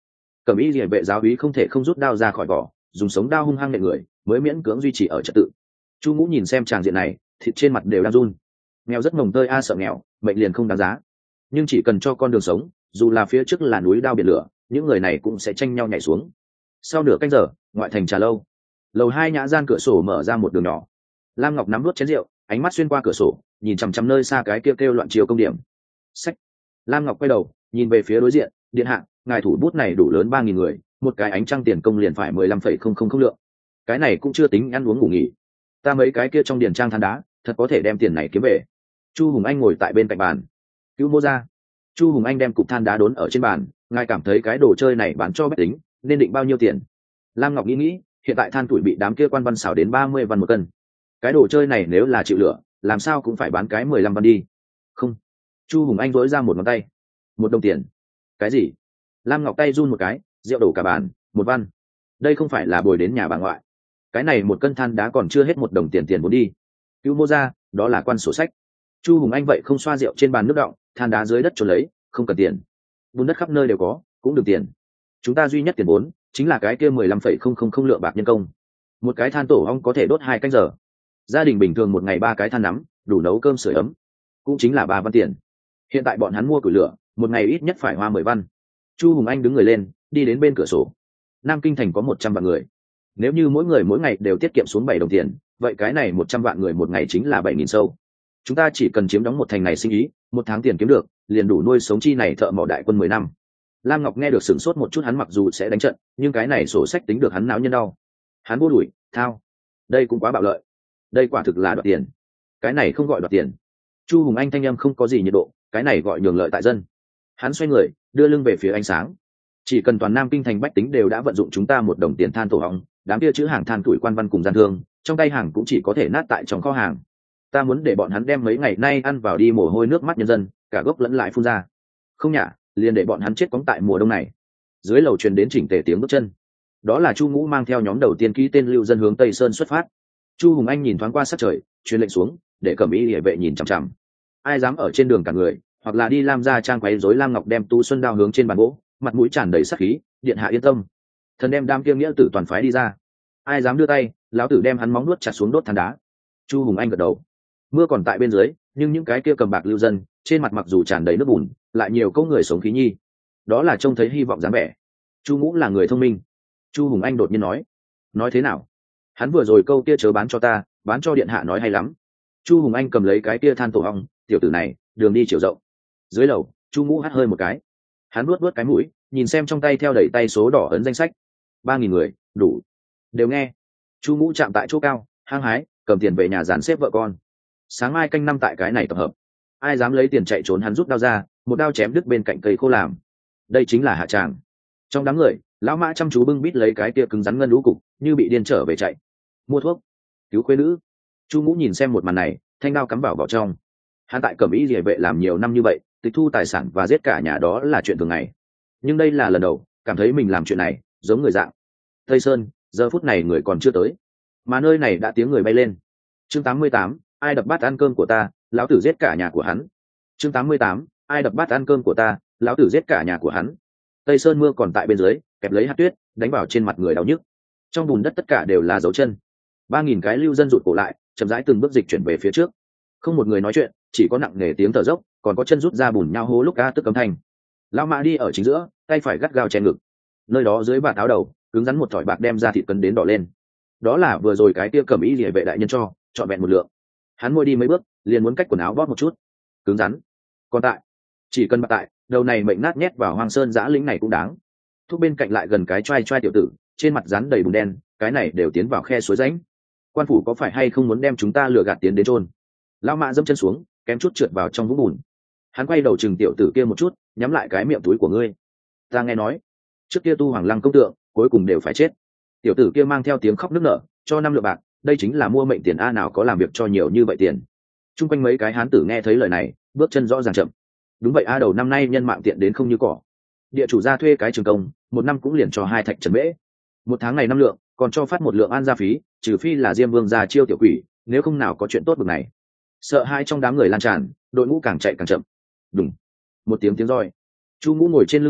cẩm y địa vệ giáo úy không thể không rút đao ra khỏi vỏ, dùng sống đao hung hăng nện người mới miễn cưỡng duy trì ở trật tự. Chu Ngũ nhìn xem tràng diện này, thịt trên mặt đều đang run. Nghèo rất mồng tơi a sợ nghèo, mệnh liền không đáng giá, nhưng chỉ cần cho con đường sống, dù là phía trước là núi đao biển lửa, những người này cũng sẽ tranh nhau nhảy xuống. Sau nửa canh giờ, ngoại thành trà lâu, lầu hai nhã gian cửa sổ mở ra một đường nhỏ. Lam Ngọc nắm nuốt chén rượu, ánh mắt xuyên qua cửa sổ, nhìn chằm chằm nơi xa cái kêu kêu loạn chiều công điểm. Sách. Lam Ngọc quay đầu, nhìn về phía đối diện, điện hạ, ngài thủ bút này đủ lớn ba nghìn người, một cái ánh trăng tiền công liền phải mười lăm phẩy không không không lượng. Cái này cũng chưa tính ăn uống ngủ nghỉ. Ta mấy cái kia trong điền trang than đá, thật có thể đem tiền này kiếm về. Chu Hùng Anh ngồi tại bên cạnh bàn. Cứu Mô ra. Chu Hùng Anh đem cục than đá đốn ở trên bàn, ngài cảm thấy cái đồ chơi này bán cho bách tính, nên định bao nhiêu tiền? Lam Ngọc nghĩ nghĩ, hiện tại than tuổi bị đám kia quan văn xảo đến ba mươi văn một cân. Cái đồ chơi này nếu là chịu lửa, làm sao cũng phải bán cái mười lăm văn đi. Không. Chu Hùng Anh rỗi ra một ngón tay. Một đồng tiền. Cái gì? Lam Ngọc tay run một cái, rượu đổ cả bàn, một văn. Đây không phải là bồi đến nhà bà ngoại. Cái này một cân than đá còn chưa hết một đồng tiền tiền vốn đi. Cứu Mô ra, đó là quan sổ sách. Chu Hùng Anh vậy không xoa rượu trên bàn nước đọng, than đá dưới đất trốn lấy, không cần tiền. Bùn đất khắp nơi đều có, cũng được tiền. Chúng ta duy nhất tiền vốn chính là cái kia mười lăm phẩy không không không lượng bạc nhân công. Một cái than tổ ong có thể đốt hai canh giờ. Gia đình bình thường một ngày ba cái than nắm, đủ nấu cơm sưởi ấm, cũng chính là ba văn tiền. Hiện tại bọn hắn mua củi lửa, một ngày ít nhất phải hoa mười văn. Chu Hùng Anh đứng người lên, đi đến bên cửa sổ. Nam Kinh thành có một trăm vạn người, nếu như mỗi người mỗi ngày đều tiết kiệm xuống bảy đồng tiền, vậy cái này một trăm vạn người một ngày chính là bảy nghìn sâu. Chúng ta chỉ cần chiếm đóng một thành này sinh ý, một tháng tiền kiếm được liền đủ nuôi sống chi này thợ mỏ đại quân mười năm. Lam Ngọc nghe được sửng sốt một chút, hắn mặc dù sẽ đánh trận, nhưng cái này sổ sách tính được hắn não nhân đau. Hắn vô đuổi, thao, đây cũng quá bạo lợi, đây quả thực là đoạt tiền. Cái này không gọi đoạt tiền. Chu Hùng Anh thanh âm không có gì nhiệt độ, cái này gọi nhường lợi tại dân. Hắn xoay người, đưa lưng về phía ánh sáng. Chỉ cần toàn Nam Kinh thành bách tính đều đã vận dụng chúng ta một đồng tiền than tổ hóng, đám kia chữ hàng than tuổi quan văn cùng gian thương, trong tay hàng cũng chỉ có thể nát tại trong kho hàng. Ta muốn để bọn hắn đem mấy ngày nay ăn vào đi mồ hôi nước mắt nhân dân, cả gốc lẫn lại phun ra. Không nhả, liền để bọn hắn chết cóng tại mùa đông này. Dưới lầu truyền đến chỉnh tề tiếng bước chân. Đó là Chu Ngũ mang theo nhóm đầu tiên ký tên lưu dân hướng Tây Sơn xuất phát. Chu Hùng Anh nhìn thoáng qua sát trời, truyền lệnh xuống, để Cẩm Y Liễu vệ nhìn chằm chằm. Ai dám ở trên đường cả người, hoặc là đi Lam gia trang quấy rối Lam Ngọc đem Tu Xuân đao hướng trên bàn gỗ, mặt mũi tràn đầy sát khí, điện hạ yên tâm. Thần đem đam kiêng nghĩa tử toàn phái đi ra. Ai dám đưa tay, lão tử đem hắn móng nuốt chặt xuống đốt than đá. Chu Hùng Anh gật đầu. Mưa còn tại bên dưới, nhưng những cái kia cầm bạc lưu dân, trên mặt mặc dù tràn đầy nước bùn, lại nhiều câu người sống khí nhi. Đó là trông thấy hy vọng dáng vẻ. Chu Ngũ là người thông minh. Chu Hùng Anh đột nhiên nói. Nói thế nào? Hắn vừa rồi câu kia chớ bán cho ta, bán cho điện hạ nói hay lắm. Chu Hùng Anh cầm lấy cái kia than tổ ong, tiểu tử này, đường đi chiều rộng. Dưới lầu, Chu Ngũ hắt hơi một cái. Hắn nuốt nuốt cái mũi, nhìn xem trong tay theo đẩy tay số đỏ ấn danh sách. Ba nghìn người, đủ. Đều nghe. Chu Ngũ chạm tại chỗ cao, hăng hái, cầm tiền về nhà dàn xếp vợ con. Sáng mai canh năm tại cái này tập hợp. Ai dám lấy tiền chạy trốn, hắn rút đao ra, một đao chém đứt bên cạnh cây khô làm. Đây chính là hạ tràng. Trong đám người, lão Mã chăm chú bưng bít lấy cái kia cứng rắn ngân lũ cục, như bị điên trở về chạy. Mua thuốc, cứu khuê nữ. Chu Ngũ nhìn xem một màn này, thanh đao cắm vào vào trong. Hắn tại Cẩm Y Liễu vệ làm nhiều năm như vậy, tịch thu tài sản và giết cả nhà đó là chuyện thường ngày. Nhưng đây là lần đầu cảm thấy mình làm chuyện này giống người dạng. Tây Sơn, giờ phút này người còn chưa tới, mà nơi này đã tiếng người bay lên. Chương tám mươi tám, ai đập bát ăn cơm của ta, lão tử giết cả nhà của hắn. Chương tám mươi tám, ai đập bát ăn cơm của ta, lão tử giết cả nhà của hắn. Tây Sơn mưa còn tại bên dưới, kẹp lấy hạt tuyết, đánh vào trên mặt người đau nhức. Trong bùn đất tất cả đều là dấu chân. Ba nghìn cái lưu dân rụt cổ lại, chậm rãi từng bước dịch chuyển về phía trước. Không một người nói chuyện, chỉ có nặng nề tiếng thở dốc, còn có chân rút ra bùn nhau hố lúc ca tức cấm thanh. Lão Mã đi ở chính giữa, tay phải gắt gao che ngực. Nơi đó dưới bạt áo đầu, cứng rắn một thỏi bạc đem ra thịt cấn đến đỏ lên. Đó là vừa rồi cái kia Cẩm Y Liễu vệ đại nhân cho, trọn vẹn một lượng. Hắn môi đi mấy bước, liền muốn cách quần áo bóp một chút. Cứng rắn. Còn tại, chỉ cần bạc tại, đầu này mệnh nát nhét vào hoang sơn giã lĩnh này cũng đáng. Thuốc bên cạnh lại gần cái trai trai tiểu tử, trên mặt rắn đầy bùn đen, cái này đều tiến vào khe suối rãnh. Quan phủ có phải hay không muốn đem chúng ta lừa gạt tiến đến chôn? Lão Mã dẫm chân xuống, kém chút trượt vào trong vũng bùn. Hắn quay đầu chừng tiểu tử kia một chút, nhắm lại cái miệng túi của ngươi. Ta nghe nói, trước kia tu Hoàng Lăng công tượng, cuối cùng đều phải chết. Tiểu tử kia mang theo tiếng khóc nức nở, cho năm lượng bạc, đây chính là mua mệnh tiền a, nào có làm việc cho nhiều như vậy tiền. Trung quanh mấy cái hán tử nghe thấy lời này, bước chân rõ ràng chậm. Đúng vậy a, đầu năm nay nhân mạng tiện đến không như cỏ. Địa chủ ra thuê cái trường công, một năm cũng liền cho hai thạch trần mễ. Một tháng này năm lượng, còn cho phát một lượng an gia phí, trừ phi là Diêm Vương gia chiêu tiểu quỷ, nếu không nào có chuyện tốt bực này. Sợ hai trong đám người lan tràn, đội ngũ càng chạy càng chậm. Đùng, một tiếng tiếng roi. Chu Ngũ ngồi trên lưng ngựa,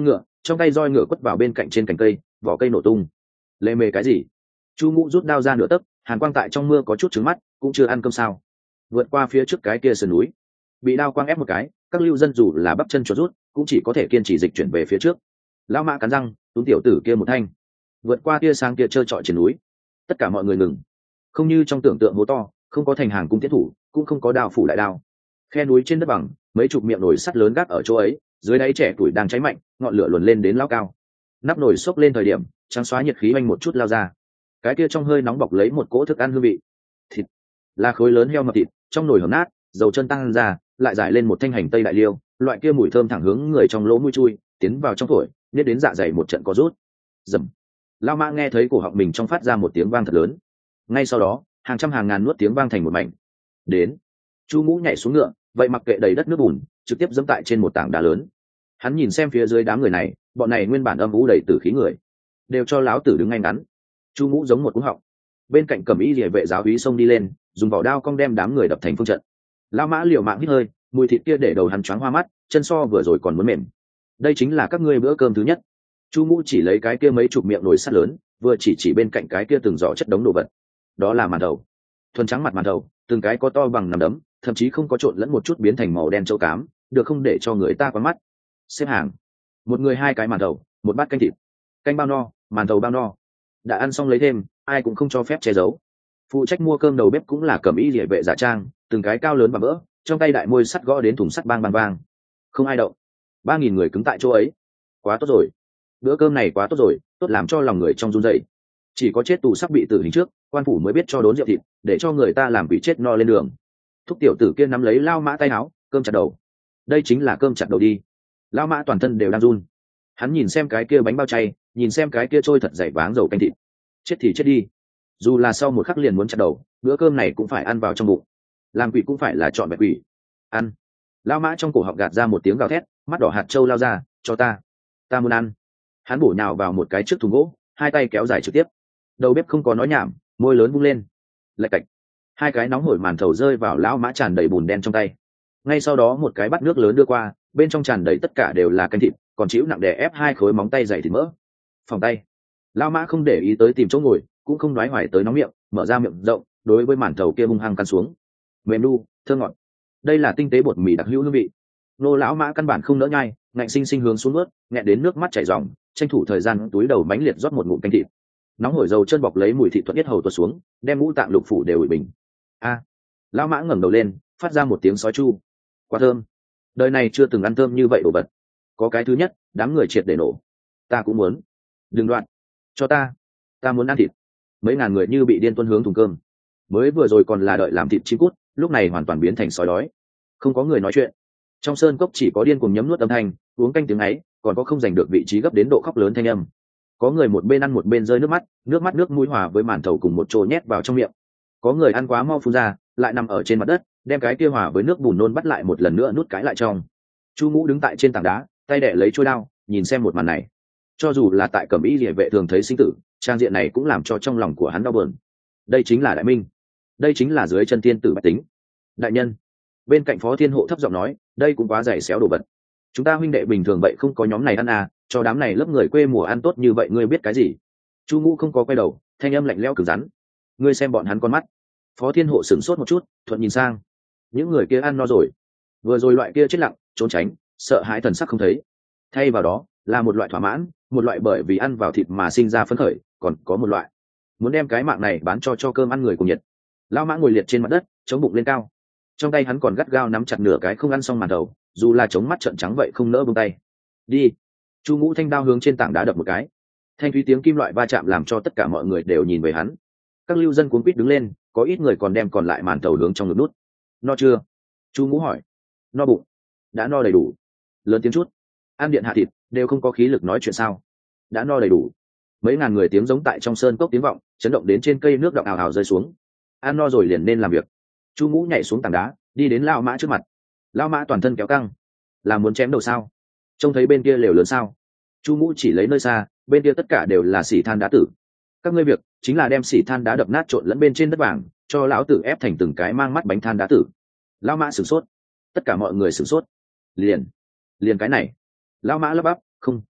trong tay roi ngựa quất vào bên cạnh trên cành cây, vỏ cây nổ tung. Lê mề cái gì? Chu Ngũ rút đao ra nửa tấc, hàn quang tại trong mưa có chút trứng mắt, cũng chưa ăn cơm sao? Vượt qua phía trước cái kia sườn núi, bị đao quang ép một cái, các lưu dân dù là bắp chân cho rút, cũng chỉ có thể kiên trì dịch chuyển về phía trước. Lão Mã cắn răng, túm tiểu tử kia một thanh, vượt qua tia sáng kia trơ trọi trên núi. Tất cả mọi người ngừng, không như trong tưởng tượng hố to, không có thành hàng cung tiến thủ, cũng không có đao phủ đại đao. Khe núi trên đất bằng, mấy chục miệng nồi sắt lớn gác ở chỗ ấy, dưới đáy trẻ tuổi đang cháy mạnh, ngọn lửa luồn lên đến lao cao. Nắp nồi xốc lên thời điểm, trắng xóa nhiệt khí oanh một chút lao ra. Cái kia trong hơi nóng bọc lấy một cỗ thức ăn hương vị. Thịt là khối lớn heo mập thịt, trong nồi hầm nát, dầu chân tăng ra, lại giải lên một thanh hành tây đại liêu, loại kia mùi thơm thẳng hướng người trong lỗ mũi chui, tiến vào trong phổi, nết đến dạ dày một trận có rút. Dầm. Lao Mã nghe thấy cổ họng mình trong phát ra một tiếng vang thật lớn. Ngay sau đó, hàng trăm hàng ngàn nuốt tiếng vang thành một mảnh. Đến. Chu Ngũ nhảy xuống ngựa, vậy mặc kệ đầy đất nước bùn, trực tiếp dẫm tại trên một tảng đá lớn. Hắn nhìn xem phía dưới đám người này, bọn này nguyên bản âm u đầy tử khí người, đều cho láo tử đứng ngay ngắn. Chu Ngũ giống một cú họng. Bên cạnh cầm ý liề vệ giáo úy xông đi lên, dùng vỏ đao cong đem đám người đập thành phương trận. Lao Mã liều mạng hít hơi, mùi thịt kia để đầu hắn choáng hoa mắt, chân so vừa rồi còn muốn mềm. Đây chính là các ngươi bữa cơm thứ nhất. Chu Ngũ chỉ lấy cái kia mấy chục miệng nồi sắt lớn, vừa chỉ chỉ bên cạnh cái kia từng giỏ chất đống đồ vật. Đó là màn thầu, thuần trắng mặt màn thầu, từng cái có to bằng nắm đấm, thậm chí không có trộn lẫn một chút biến thành màu đen châu cám, được không để cho người ta quán mắt. Xếp hàng, một người hai cái màn thầu, một bát canh thịt, canh bao no, màn thầu bao no. Đã ăn xong lấy thêm, ai cũng không cho phép che giấu. Phụ trách mua cơm đầu bếp cũng là cẩm y liề vệ giả trang, từng cái cao lớn và vỡ, trong tay đại môi sắt gõ đến thùng sắt bang bang bang. Không ai động. Ba nghìn người cứng tại chỗ ấy. Quá tốt rồi. Bữa cơm này quá tốt rồi, tốt làm cho lòng người trong run rẩy. Chỉ có chết tù sắp bị tử hình trước, quan phủ mới biết cho đốn rượu thịt, để cho người ta làm bị chết no lên đường. Thúc tiểu tử kia nắm lấy Lao Mã tay áo, cơm chặt đầu. Đây chính là cơm chặt đầu đi. Lao Mã toàn thân đều đang run. Hắn nhìn xem cái kia bánh bao chay, nhìn xem cái kia trôi thật dày váng dầu canh thịt. Chết thì chết đi. Dù là sau một khắc liền muốn chặt đầu, bữa cơm này cũng phải ăn vào trong bụng. Làm quỷ cũng phải là chọn bạch quỷ. Ăn. Lao Mã trong cổ họng gạt ra một tiếng gào thét, mắt đỏ hạt trâu lao ra, cho ta. Ta muốn ăn. Hắn bổ nhào vào một cái trước thùng gỗ, hai tay kéo dài trực tiếp. Đầu bếp không có nói nhảm, môi lớn vung lên. Lạch cạch. Hai cái nóng hổi màn thầu rơi vào Lão Mã tràn đầy bùn đen trong tay. Ngay sau đó một cái bát nước lớn đưa qua, bên trong tràn đầy tất cả đều là canh thịt, còn chịu nặng đè ép hai khối móng tay dày thịt mỡ. Phòng tay. Lão Mã không để ý tới tìm chỗ ngồi, cũng không nói hoài tới nóng miệng, mở ra miệng rộng, đối với màn thầu kia hung hăng căn xuống. Mềm nu, thơm ngọt. Đây là tinh tế bột mì đặc hữu hương vị. Nô lão Mã căn bản không nỡ nhai, ngạnh sinh sinh hướng xuống nuốt, nghẹn đến nước mắt chảy ròng, tranh thủ thời gian túi đầu bánh liệt rót một ngụm canh thịt. Nóng hổi dầu chân bọc lấy mùi thịt thuận nhất hầu tuột xuống, đem ngũ tạng lục phủ đều ủi bình. A. Lão Mã ngẩng đầu lên, phát ra một tiếng sói chu. Quá thơm. Đời này chưa từng ăn thơm như vậy đồ vật. Có cái thứ nhất, đám người triệt để nổ. Ta cũng muốn. Đừng đoạn. Cho ta. Ta muốn ăn thịt. Mấy ngàn người như bị điên tuân hướng thùng cơm. Mới vừa rồi còn là đợi làm thịt chim cút, lúc này hoàn toàn biến thành sói đói. Không có người nói chuyện. Trong sơn cốc chỉ có điên cuồng nhấm nuốt âm thanh, uống canh tiếng ấy, còn có không giành được vị trí gấp đến độ khóc lớn thanh âm. Có người một bên ăn một bên rơi nước mắt, nước mắt nước mũi hòa với màn thầu cùng một chỗ nhét vào trong miệng. Có người ăn quá mau phun ra, lại nằm ở trên mặt đất, đem cái kia hòa với nước bùn nôn bắt lại một lần nữa nuốt cái lại trong. Chu Ngũ đứng tại trên tảng đá, tay đẻ lấy chuôi đao, nhìn xem một màn này. Cho dù là tại cẩm y liề vệ thường thấy sinh tử, trang diện này cũng làm cho trong lòng của hắn đau buồn. Đây chính là đại minh, đây chính là dưới chân tiên tử bách tính. Đại nhân, bên cạnh Phó Thiên Hộ thấp giọng nói, đây cũng quá dày xéo đồ vật. Chúng ta huynh đệ bình thường vậy không có nhóm này ăn à, cho đám này lớp người quê mùa ăn tốt như vậy ngươi biết cái gì? Chu Ngũ không có quay đầu, thanh âm lạnh lẽo cứng rắn. Ngươi xem bọn hắn con mắt. Phó Thiên Hộ sửng sốt một chút, thuận nhìn sang. Những người kia ăn no rồi. Vừa rồi loại kia chết lặng, trốn tránh, sợ hãi thần sắc không thấy. Thay vào đó là một loại thỏa mãn, một loại bởi vì ăn vào thịt mà sinh ra phấn khởi, còn có một loại muốn đem cái mạng này bán cho cho cơm ăn người cùng nhiệt. Lão Mã ngồi liệt trên mặt đất, chống bụng lên cao. Trong tay hắn còn gắt gao nắm chặt nửa cái không ăn xong màn đầu, dù là chống mắt trợn trắng vậy không nỡ buông tay. Đi. Chu Ngũ thanh đao hướng trên tảng đá đập một cái. Thanh thúy tiếng kim loại va chạm làm cho tất cả mọi người đều nhìn về hắn. Các lưu dân cuống quýt đứng lên, có ít người còn đem còn lại màn tàu hướng trong ngực nút. No chưa? Chu Ngũ hỏi. No bụng. Đã no đầy đủ. Lớn tiếng chút. Ăn điện hạ thịt, đều không có khí lực nói chuyện sao? Đã no đầy đủ. Mấy ngàn người tiếng giống tại trong sơn cốc tiếng vọng, chấn động đến trên cây nước đọng ào ào rơi xuống. Ăn no rồi liền nên làm việc. Chu Ngũ nhảy xuống tảng đá, đi đến Lão Mã trước mặt. Lão Mã toàn thân kéo căng, là muốn chém đầu sao? Trông thấy bên kia lều lớn sao? Chu Ngũ chỉ lấy nơi xa, bên kia tất cả đều là xỉ than đá tử. Các ngươi việc chính là đem xỉ than đá đập nát trộn lẫn bên trên đất vàng, cho lão tử ép thành từng cái mang mắt bánh than đá tử. Lão Mã sửng sốt, tất cả mọi người sửng sốt. Liền, liền cái này. Lão Mã lắp bắp, không,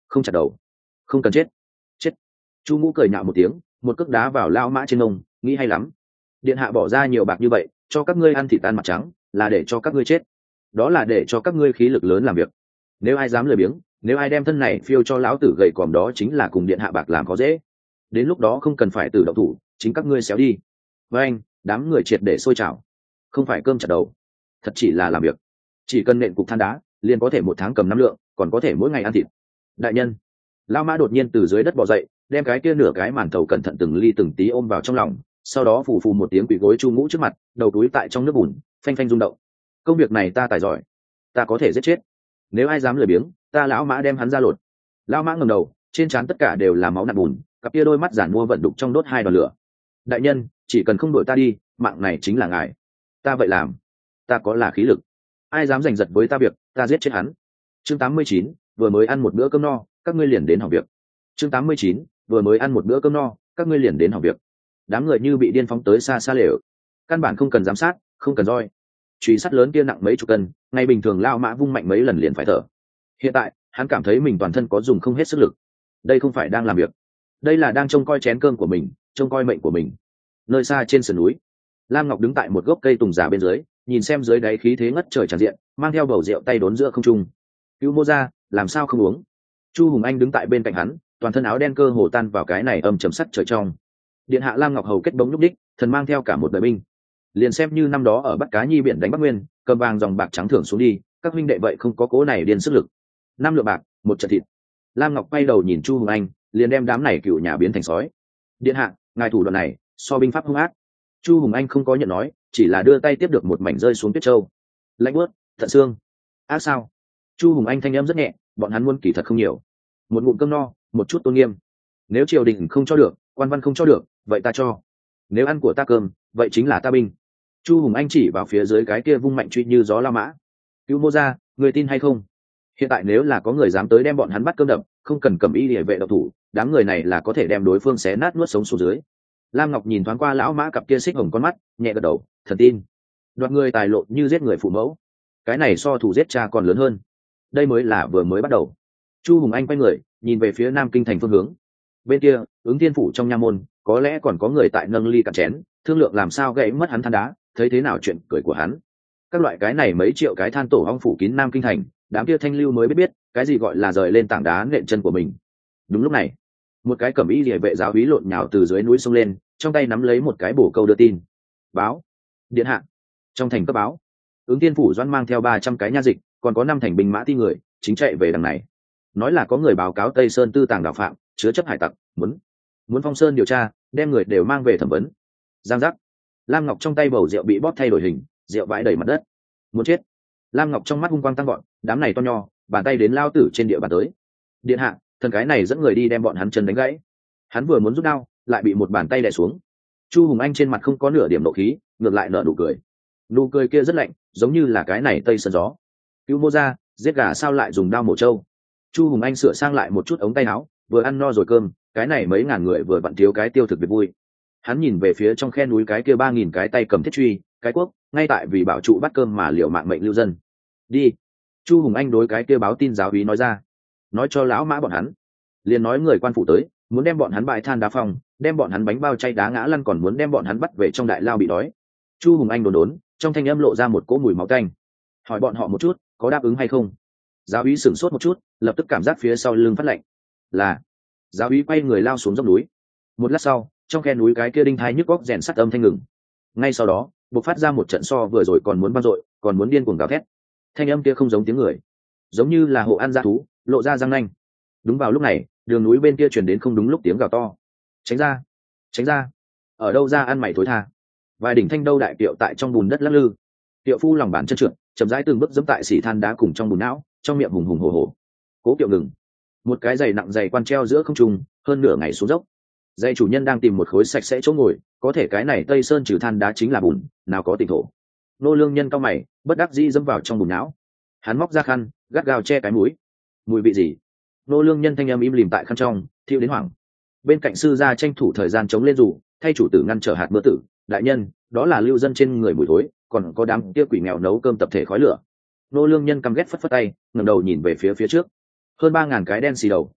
không chặt đầu, không cần chết. Chết. Chu Ngũ cười nhạo một tiếng, một cước đá vào lao mã trên ông, nghĩ hay lắm. Điện hạ bỏ ra nhiều bạc như vậy cho các ngươi ăn thịt ăn mặt trắng, là để cho các ngươi chết, đó là để cho các ngươi khí lực lớn làm việc. Nếu ai dám lười biếng, nếu ai đem thân này phiêu cho lão tử gầy còm, đó chính là cùng điện hạ bạc làm có dễ. Đến lúc đó không cần phải tự động thủ, chính các ngươi xéo đi. Với anh, đám người triệt để sôi trào. Không phải cơm chặt đầu, thật chỉ là làm việc. Chỉ cần nện cục than đá, liền có thể một tháng cầm năm lượng, còn có thể mỗi ngày ăn thịt. Đại nhân. Lão mã đột nhiên từ dưới đất bò dậy, đem cái kia nửa cái màn thầu cẩn thận từng ly từng tí ôm vào trong lòng, sau đó phù phù một tiếng quỳ gối Chu Ngũ trước mặt, đầu túi tại trong nước bùn, phanh phanh rung động. Công việc này ta tài giỏi, ta có thể giết chết. Nếu ai dám lười biếng, ta lão mã đem hắn ra lột. Lão mã ngẩng đầu, trên trán tất cả đều là máu nặn bùn, cặp kia đôi mắt giản mua vận đục trong đốt hai đoàn lửa. Đại nhân, chỉ cần không đuổi ta đi, mạng này chính là ngài. Ta vậy làm, ta có là khí lực. Ai dám giành giật với ta việc, ta giết chết hắn. Chương tám mươi chín, vừa mới ăn một bữa cơm no, các ngươi liền đến hỏng việc. Chương tám mươi chín, vừa mới ăn một bữa cơm no, các ngươi liền đến hỏng việc. Đám người như bị điên phóng tới xa xa lều, căn bản không cần giám sát, không cần roi. Chùy sắt lớn kia nặng mấy chục cân, ngày bình thường lao mã vung mạnh mấy lần liền phải thở. Hiện tại hắn cảm thấy mình toàn thân có dùng không hết sức lực. Đây không phải đang làm việc, đây là đang trông coi chén cơm của mình, trông coi mệnh của mình. Nơi xa trên sườn núi, Lam Ngọc đứng tại một gốc cây tùng già bên dưới, nhìn xem dưới đáy khí thế ngất trời tràn diện, mang theo bầu rượu tay đốn giữa không trung. Cứu Mô ra, làm sao không uống? Chu Hùng Anh đứng tại bên cạnh hắn, toàn thân áo đen cơ hồ tan vào cái này âm trầm sắt trời trong. Điện hạ Lam Ngọc hầu kết bóng nhúc đích, thần mang theo cả một đội binh, liền xem như năm đó ở Bắc Cá Nhi biển đánh Bắc Nguyên, cầm vàng dòng bạc trắng thưởng xuống đi, các huynh đệ vậy không có cố này điên sức lực. Năm lượng bạc, một trận thịt. Lam Ngọc quay đầu nhìn Chu Hùng Anh, liền đem đám này cựu nhà biến thành sói. Điện hạ, ngài thủ đoạn này so binh pháp hung ác. Chu Hùng Anh không có nhận nói, chỉ là đưa tay tiếp được một mảnh rơi xuống tuyết châu. Lạnh bớt, thận xương. Ác sao? Chu Hùng Anh thanh âm rất nhẹ, bọn hắn muốn kỳ thật không nhiều, một ngụm cơm no, một chút tôn nghiêm. Nếu triều đình không cho được, quan văn không cho được, vậy ta cho. Nếu ăn của ta cơm, vậy chính là ta binh. Chu Hùng Anh chỉ vào phía dưới cái kia vung mạnh truy như gió la mã. Cứu Mô ra, người tin hay không? Hiện tại nếu là có người dám tới đem bọn hắn bắt cơm đập, không cần cầm y địa vệ độc thủ, đám người này là có thể đem đối phương xé nát nuốt sống xuống dưới. Lam Ngọc nhìn thoáng qua lão mã cặp kia xích hồng con mắt, nhẹ gật đầu, thần tin. Đoạt người tài lộ như giết người phụ mẫu, cái này so thủ giết cha còn lớn hơn. Đây mới là vừa mới bắt đầu. Chu Hùng Anh quay người, nhìn về phía Nam Kinh thành phương hướng. Bên kia, Ứng Thiên phủ trong nha môn, có lẽ còn có người tại nâng ly cạn chén, thương lượng làm sao gãy mất hắn than đá, thấy thế nào chuyện cười của hắn. Các loại cái này mấy triệu cái than tổ ong phủ kín Nam Kinh thành, đám kia thanh lưu mới biết biết, cái gì gọi là rời lên tảng đá nện chân của mình. Đúng lúc này, một cái cẩm y liề vệ giáo úy lộn nhào từ dưới núi sông lên, trong tay nắm lấy một cái bổ câu đưa tin. Báo, điện hạ, trong thành cấp báo, Ứng Thiên phủ Doãn mang theo ba trăm cái nha dịch, còn có năm thành binh mã ti người, chính chạy về đằng này. Nói là có người báo cáo Tây Sơn tư tàng đạo phạm, chứa chấp hải tặc, muốn muốn phong sơn điều tra, đem người đều mang về thẩm vấn. Giang giác, Lam Ngọc trong tay bầu rượu bị bóp thay đổi hình, rượu vãi đầy mặt đất. Muốn chết. Lam Ngọc trong mắt hung quang tăng gọn, đám này to nho, bàn tay đến lao tử trên địa bàn tới. Điện hạ, thần cái này dẫn người đi đem bọn hắn chân đánh gãy. Hắn vừa muốn rút đao, lại bị một bàn tay đè xuống. Chu Hùng Anh trên mặt không có nửa điểm nộ khí, ngược lại nở nụ cười. Nụ cười kia rất lạnh, giống như là cái này tây sơn gió. Cứu Mô ra, giết gà sao lại dùng đao mổ trâu? Chu Hùng Anh sửa sang lại một chút ống tay áo, vừa ăn no rồi cơm, cái này mấy ngàn người vừa vặn thiếu cái tiêu thực việc vui. Hắn nhìn về phía trong khe núi cái kia ba nghìn cái tay cầm thiết truy, cái quốc, ngay tại vì bảo trụ bắt cơm mà liều mạng mệnh lưu dân. Đi. Chu Hùng Anh đối cái kia báo tin giáo úy nói ra, nói cho lão mã bọn hắn, liền nói người quan phủ tới, muốn đem bọn hắn bại than đá phòng, đem bọn hắn bánh bao chay đá ngã lăn, còn muốn đem bọn hắn bắt về trong đại lao bị đói. Chu Hùng Anh đồn đốn, trong thanh âm lộ ra một cỗ mùi máu tanh. Hỏi bọn họ một chút, có đáp ứng hay không? Giáo úy sửng sốt một chút, lập tức cảm giác phía sau lưng phát lạnh. Là. Giáo úy quay người lao xuống dốc núi. Một lát sau, trong khe núi cái kia đinh thai nhức góc rèn sắt âm thanh ngừng. Ngay sau đó, bộc phát ra một trận so vừa rồi còn muốn vang dội, còn muốn điên cuồng gào thét. Thanh âm kia không giống tiếng người, giống như là hộ ăn dã thú, lộ ra răng nanh. Đúng vào lúc này, đường núi bên kia truyền đến không đúng lúc tiếng gào to. Tránh ra, tránh ra, ở đâu ra ăn mày thối tha. Vài đỉnh thanh đâu đại kiệu tại trong bùn đất lắc lư. Tiệu phu lòng bàn chân trượt, chậm rãi từng bước dẫm tại xỉ than đá cùng trong bùn não, trong miệng hùng hùng hổ hổ. Cố kiệu ngừng. Một cái giày nặng giày quan treo giữa không trung, hơn nửa ngày xuống dốc. Dây chủ nhân đang tìm một khối sạch sẽ chỗ ngồi, có thể cái này Tây Sơn trừ than đá chính là bùn, nào có tỉnh thổ. Nô Lương Nhân cao mày, bất đắc dĩ dẫm vào trong bùn não. Hắn móc ra khăn, gắt gao che cái mũi. Mùi vị gì? Nô Lương Nhân thanh âm im lìm tại khăn trong, thiêu đến hoảng. Bên cạnh sư gia tranh thủ thời gian chống lên dù, thay chủ tử ngăn trở hạt mưa tử. Đại nhân, đó là lưu dân trên người mùi thối, còn có đám kia quỷ nghèo nấu cơm tập thể khói lửa. Nô Lương Nhân căm ghét phất phất tay, ngẩng đầu nhìn về phía phía trước. Hơn ba ngàn cái đen xì đầu,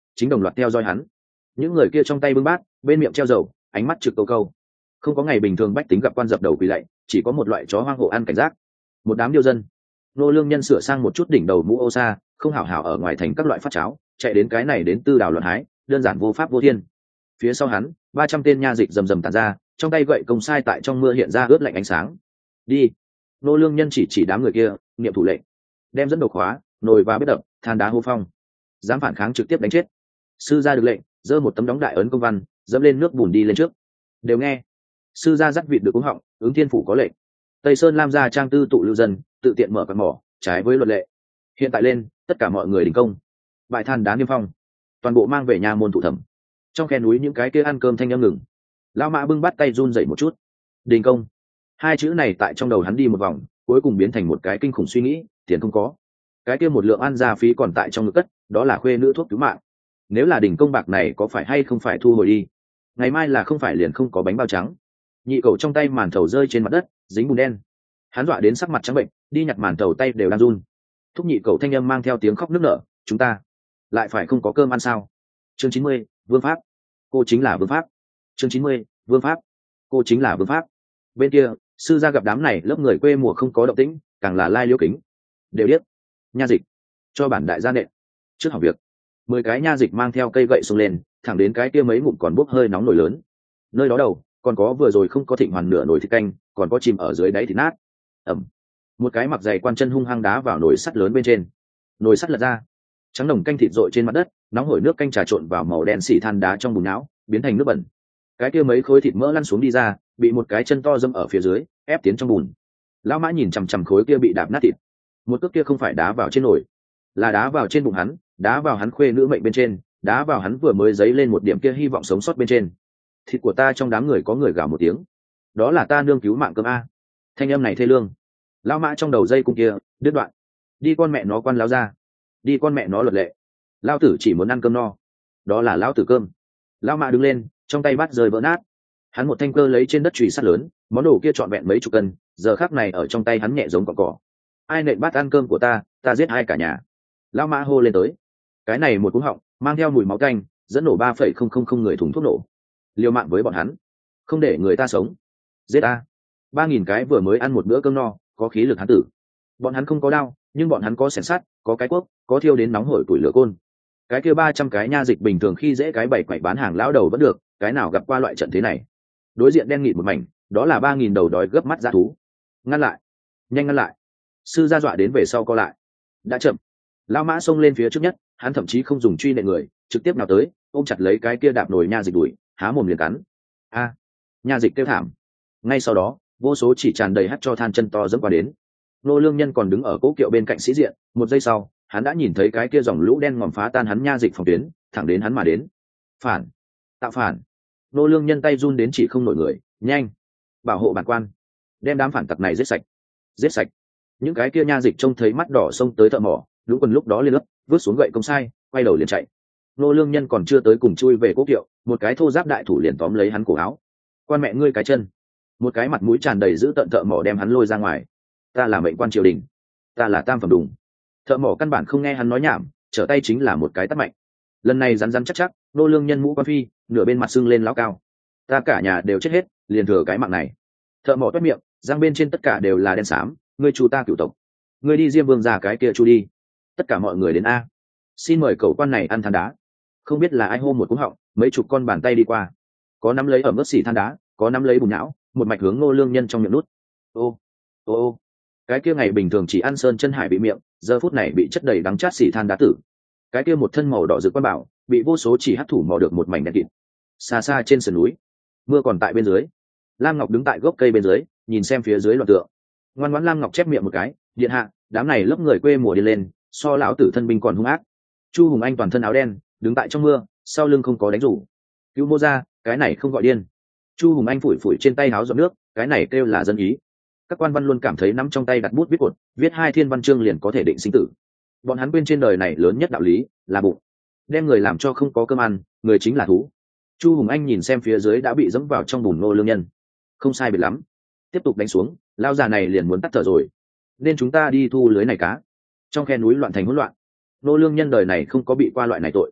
chính đồng loạt theo dõi hắn. Những người kia trong tay bưng bát, bên miệng treo dầu, ánh mắt trực câu câu. Không có ngày bình thường bách tính gặp quan dập đầu quỳ lạy, chỉ có một loại chó hoang hộ ăn cảnh giác. Một đám điêu dân. Nô Lương Nhân sửa sang một chút đỉnh đầu mũ ô sa, không hảo hảo ở ngoài thành các loại phát cháo, chạy đến cái này đến tư đào luận hái, đơn giản vô pháp vô thiên. Phía sau hắn, ba trăm tên nha dịch rầm rầm tản ra, trong tay gậy công sai tại trong mưa hiện ra ướt lạnh ánh sáng. Đi. Nô Lương Nhân chỉ chỉ đám người kia, niệm thủ lệnh, đem dẫn đầu khóa, nồi và bếp đập, than đá hô phong. Dám phản kháng trực tiếp đánh chết. Sư gia được lệnh, giơ một tấm đóng đại ấn công văn, dẫm lên nước bùn đi lên trước. Đều nghe. Sư gia dắt vịt được cúng họng, ứng thiên phủ có lệnh. Tây Sơn Lam gia trang tư tụ lưu dân, tự tiện mở quán mỏ, trái với luật lệ. Hiện tại lên, tất cả mọi người đình công. Bại than đá niêm phong, toàn bộ mang về nhà môn thủ thẩm. Trong khe núi những cái kia ăn cơm thanh âm ngừng. Lão Mã bưng bắt tay run rẩy một chút. Đình công. Hai chữ này tại trong đầu hắn đi một vòng, cuối cùng biến thành một cái kinh khủng suy nghĩ, tiền không có. Cái kia một lượng ăn gia phí còn tại trong ngực cất, đó là khuê nữ thuốc cứu mạng. Nếu là đình công bạc này có phải hay không phải thu hồi đi? Ngày mai là không phải liền không có bánh bao trắng. Nhị cầu trong tay màn thầu rơi trên mặt đất, dính bùn đen. Hắn dọa đến sắc mặt trắng bệnh, đi nhặt màn thầu tay đều đang run. Thúc nhị cầu thanh âm mang theo tiếng khóc nức nở, chúng ta lại phải không có cơm ăn sao? Chương chín mươi, Vương pháp. Cô chính là Vương pháp. Chương chín mươi, Vương pháp. Cô chính là Vương pháp. Bên kia, sư gia gặp đám này lớp người quê mùa không có động tĩnh, càng là lai liêu kính. Đều biết. Nha dịch, cho bản đại gia nện. Trước học việc, mười cái nha dịch mang theo cây gậy xông lên, thẳng đến cái kia mấy ngụm còn bốc hơi nóng nổi lớn. Nơi đó đầu, còn có vừa rồi không có thịnh hoàn nửa nồi thịt canh, còn có chìm ở dưới đáy thịt nát. Ẩm. Một cái mặc giày quan chân hung hăng đá vào nồi sắt lớn bên trên. Nồi sắt lật ra, trắng nồng canh thịt rội trên mặt đất, nóng hổi nước canh trà trộn vào màu đen xỉ than đá trong bùn não, biến thành nước bẩn. Cái kia mấy khối thịt mỡ lăn xuống đi ra, bị một cái chân to dâm ở phía dưới, ép tiến trong bùn. Lão Mã nhìn chằm chằm khối kia bị đạp nát thịt. Một cước kia không phải đá vào trên nồi, là đá vào trên bụng hắn, đá vào hắn khuê nữ mệnh bên trên, đá vào hắn vừa mới dấy lên một điểm kia hy vọng sống sót bên trên. Thịt của ta trong đám người có người gào một tiếng, đó là ta nương cứu mạng cơm a. Thanh âm này thê lương. Lão Mã trong đầu dây cung kia đứt đoạn. Đi con mẹ nó quan lão ra, đi con mẹ nó luật lệ. Lão tử chỉ muốn ăn cơm no, đó là lão tử cơm. Lão Mã đứng lên, trong tay bát rơi vỡ nát. Hắn một thanh cơ lấy trên đất chùy sắt lớn, món đồ kia trọn vẹn mấy chục cân, giờ khắc này ở trong tay hắn nhẹ giống cỏ cỏ. Ai nện bát ăn cơm của ta, ta giết hai cả nhà. Lão Mã hô lên tới. Cái này một cú họng mang theo mùi máu tanh, dẫn nổ ba phẩy không không không người thùng thuốc nổ. Liều mạng với bọn hắn, không để người ta sống. Giết a. Ba nghìn cái vừa mới ăn một bữa cơm no, có khí lực hắn tử. Bọn hắn không có đao, nhưng bọn hắn có xẻng sắt, có cái cuốc, có thiêu đến nóng hổi củi lửa côn. Cái kia ba trăm cái nha dịch bình thường khi dễ cái bảy quậy bán hàng lão đầu vẫn được, cái nào gặp qua loại trận thế này. Đối diện đen nghịt một mảnh, đó là ba nghìn đầu đói gấp mắt dã thú. Ngăn lại, nhanh ngăn lại. Sư gia dọa đến về sau co lại. Đã chậm. Lão Mã xông lên phía trước nhất, hắn thậm chí không dùng truy nện người, trực tiếp nào tới, ôm chặt lấy cái kia đạp nồi nha dịch đuổi, há mồm liền cắn. A. Nha dịch kêu thảm. Ngay sau đó, vô số chỉ tràn đầy hắt cho than chân to dẫm qua đến. Nô Lương Nhân còn đứng ở cố kiệu bên cạnh sĩ diện, một giây sau, hắn đã nhìn thấy cái kia dòng lũ đen ngòm phá tan hắn nha dịch phòng tuyến, thẳng đến hắn mà đến. Phản, tạo phản. Nô Lương Nhân tay run đến chỉ không nổi người, nhanh, bảo hộ bản quan, đem đám phản tặc này giết sạch, giết sạch. Những cái kia nha dịch trông thấy mắt đỏ xông tới thợ mỏ, lũ quần lúc đó liên ấp, vứt xuống gậy công sai, quay đầu liền chạy. Nô Lương Nhân còn chưa tới cùng chui về cố kiệu, một cái thô giáp đại thủ liền tóm lấy hắn cổ áo. Quan mẹ ngươi cái chân. Một cái mặt mũi tràn đầy giữ tận thợ mỏ đem hắn lôi ra ngoài. Ta là mệnh quan triều đình, ta là tam phẩm đùng. Thợ mỏ căn bản không nghe hắn nói nhảm, trở tay chính là một cái tát mạnh. Lần này rắn rắn chắc chắc, Nô Lương Nhân mũ quan phi, nửa bên mặt sưng lên lão cao. Ta cả nhà đều chết hết, liền thừa cái mạng này. Thợ mỏ toét miệng, răng bên trên tất cả đều là đen xám. Ngươi chu ta cửu tộc, ngươi đi diêm vương ra cái kia chu đi. Tất cả mọi người đến a. Xin mời cầu quan này ăn than đá. Không biết là ai hô một cú họng, mấy chục con bàn tay đi qua, có nắm lấy ở mức xỉ than đá, có nắm lấy bùn não, một mạch hướng Nô Lương Nhân trong miệng nút. Ô, ô ô, cái kia ngày bình thường chỉ ăn sơn chân hải bị miệng, giờ phút này bị chất đầy đắng chát xỉ than đá tử. Cái kia một thân màu đỏ rực quan bảo, bị vô số chỉ hắc thủ mò được một mảnh đen kịt. Xa xa trên sườn núi, mưa còn tại bên dưới. Lam Ngọc đứng tại gốc cây bên dưới, nhìn xem phía dưới loạn tượng. Ngoan ngoãn Lam Ngọc chép miệng một cái, điện hạ, đám này lớp người quê mùa đi lên, so lão tử thân binh còn hung ác. Chu Hùng Anh toàn thân áo đen, đứng tại trong mưa, sau lưng không có đánh rủ. Cứu Mô ra, cái này không gọi điên. Chu Hùng Anh phủi phủi trên tay áo giọt nước, cái này kêu là dân ý. Các quan văn luôn cảm thấy nắm trong tay đặt bút viết cột, viết hai thiên văn chương liền có thể định sinh tử. Bọn hắn quên trên đời này lớn nhất đạo lý là bụng, đem người làm cho không có cơm ăn, người chính là thú. Chu Hùng Anh nhìn xem phía dưới đã bị dẫm vào trong bùn Nô Lương Nhân, không sai biệt lắm, tiếp tục đánh xuống, lao già này liền muốn tắt thở rồi. Nên chúng ta đi thu lưới này cá. Trong khe núi loạn thành hỗn loạn, Nô Lương Nhân đời này không có bị qua loại này tội.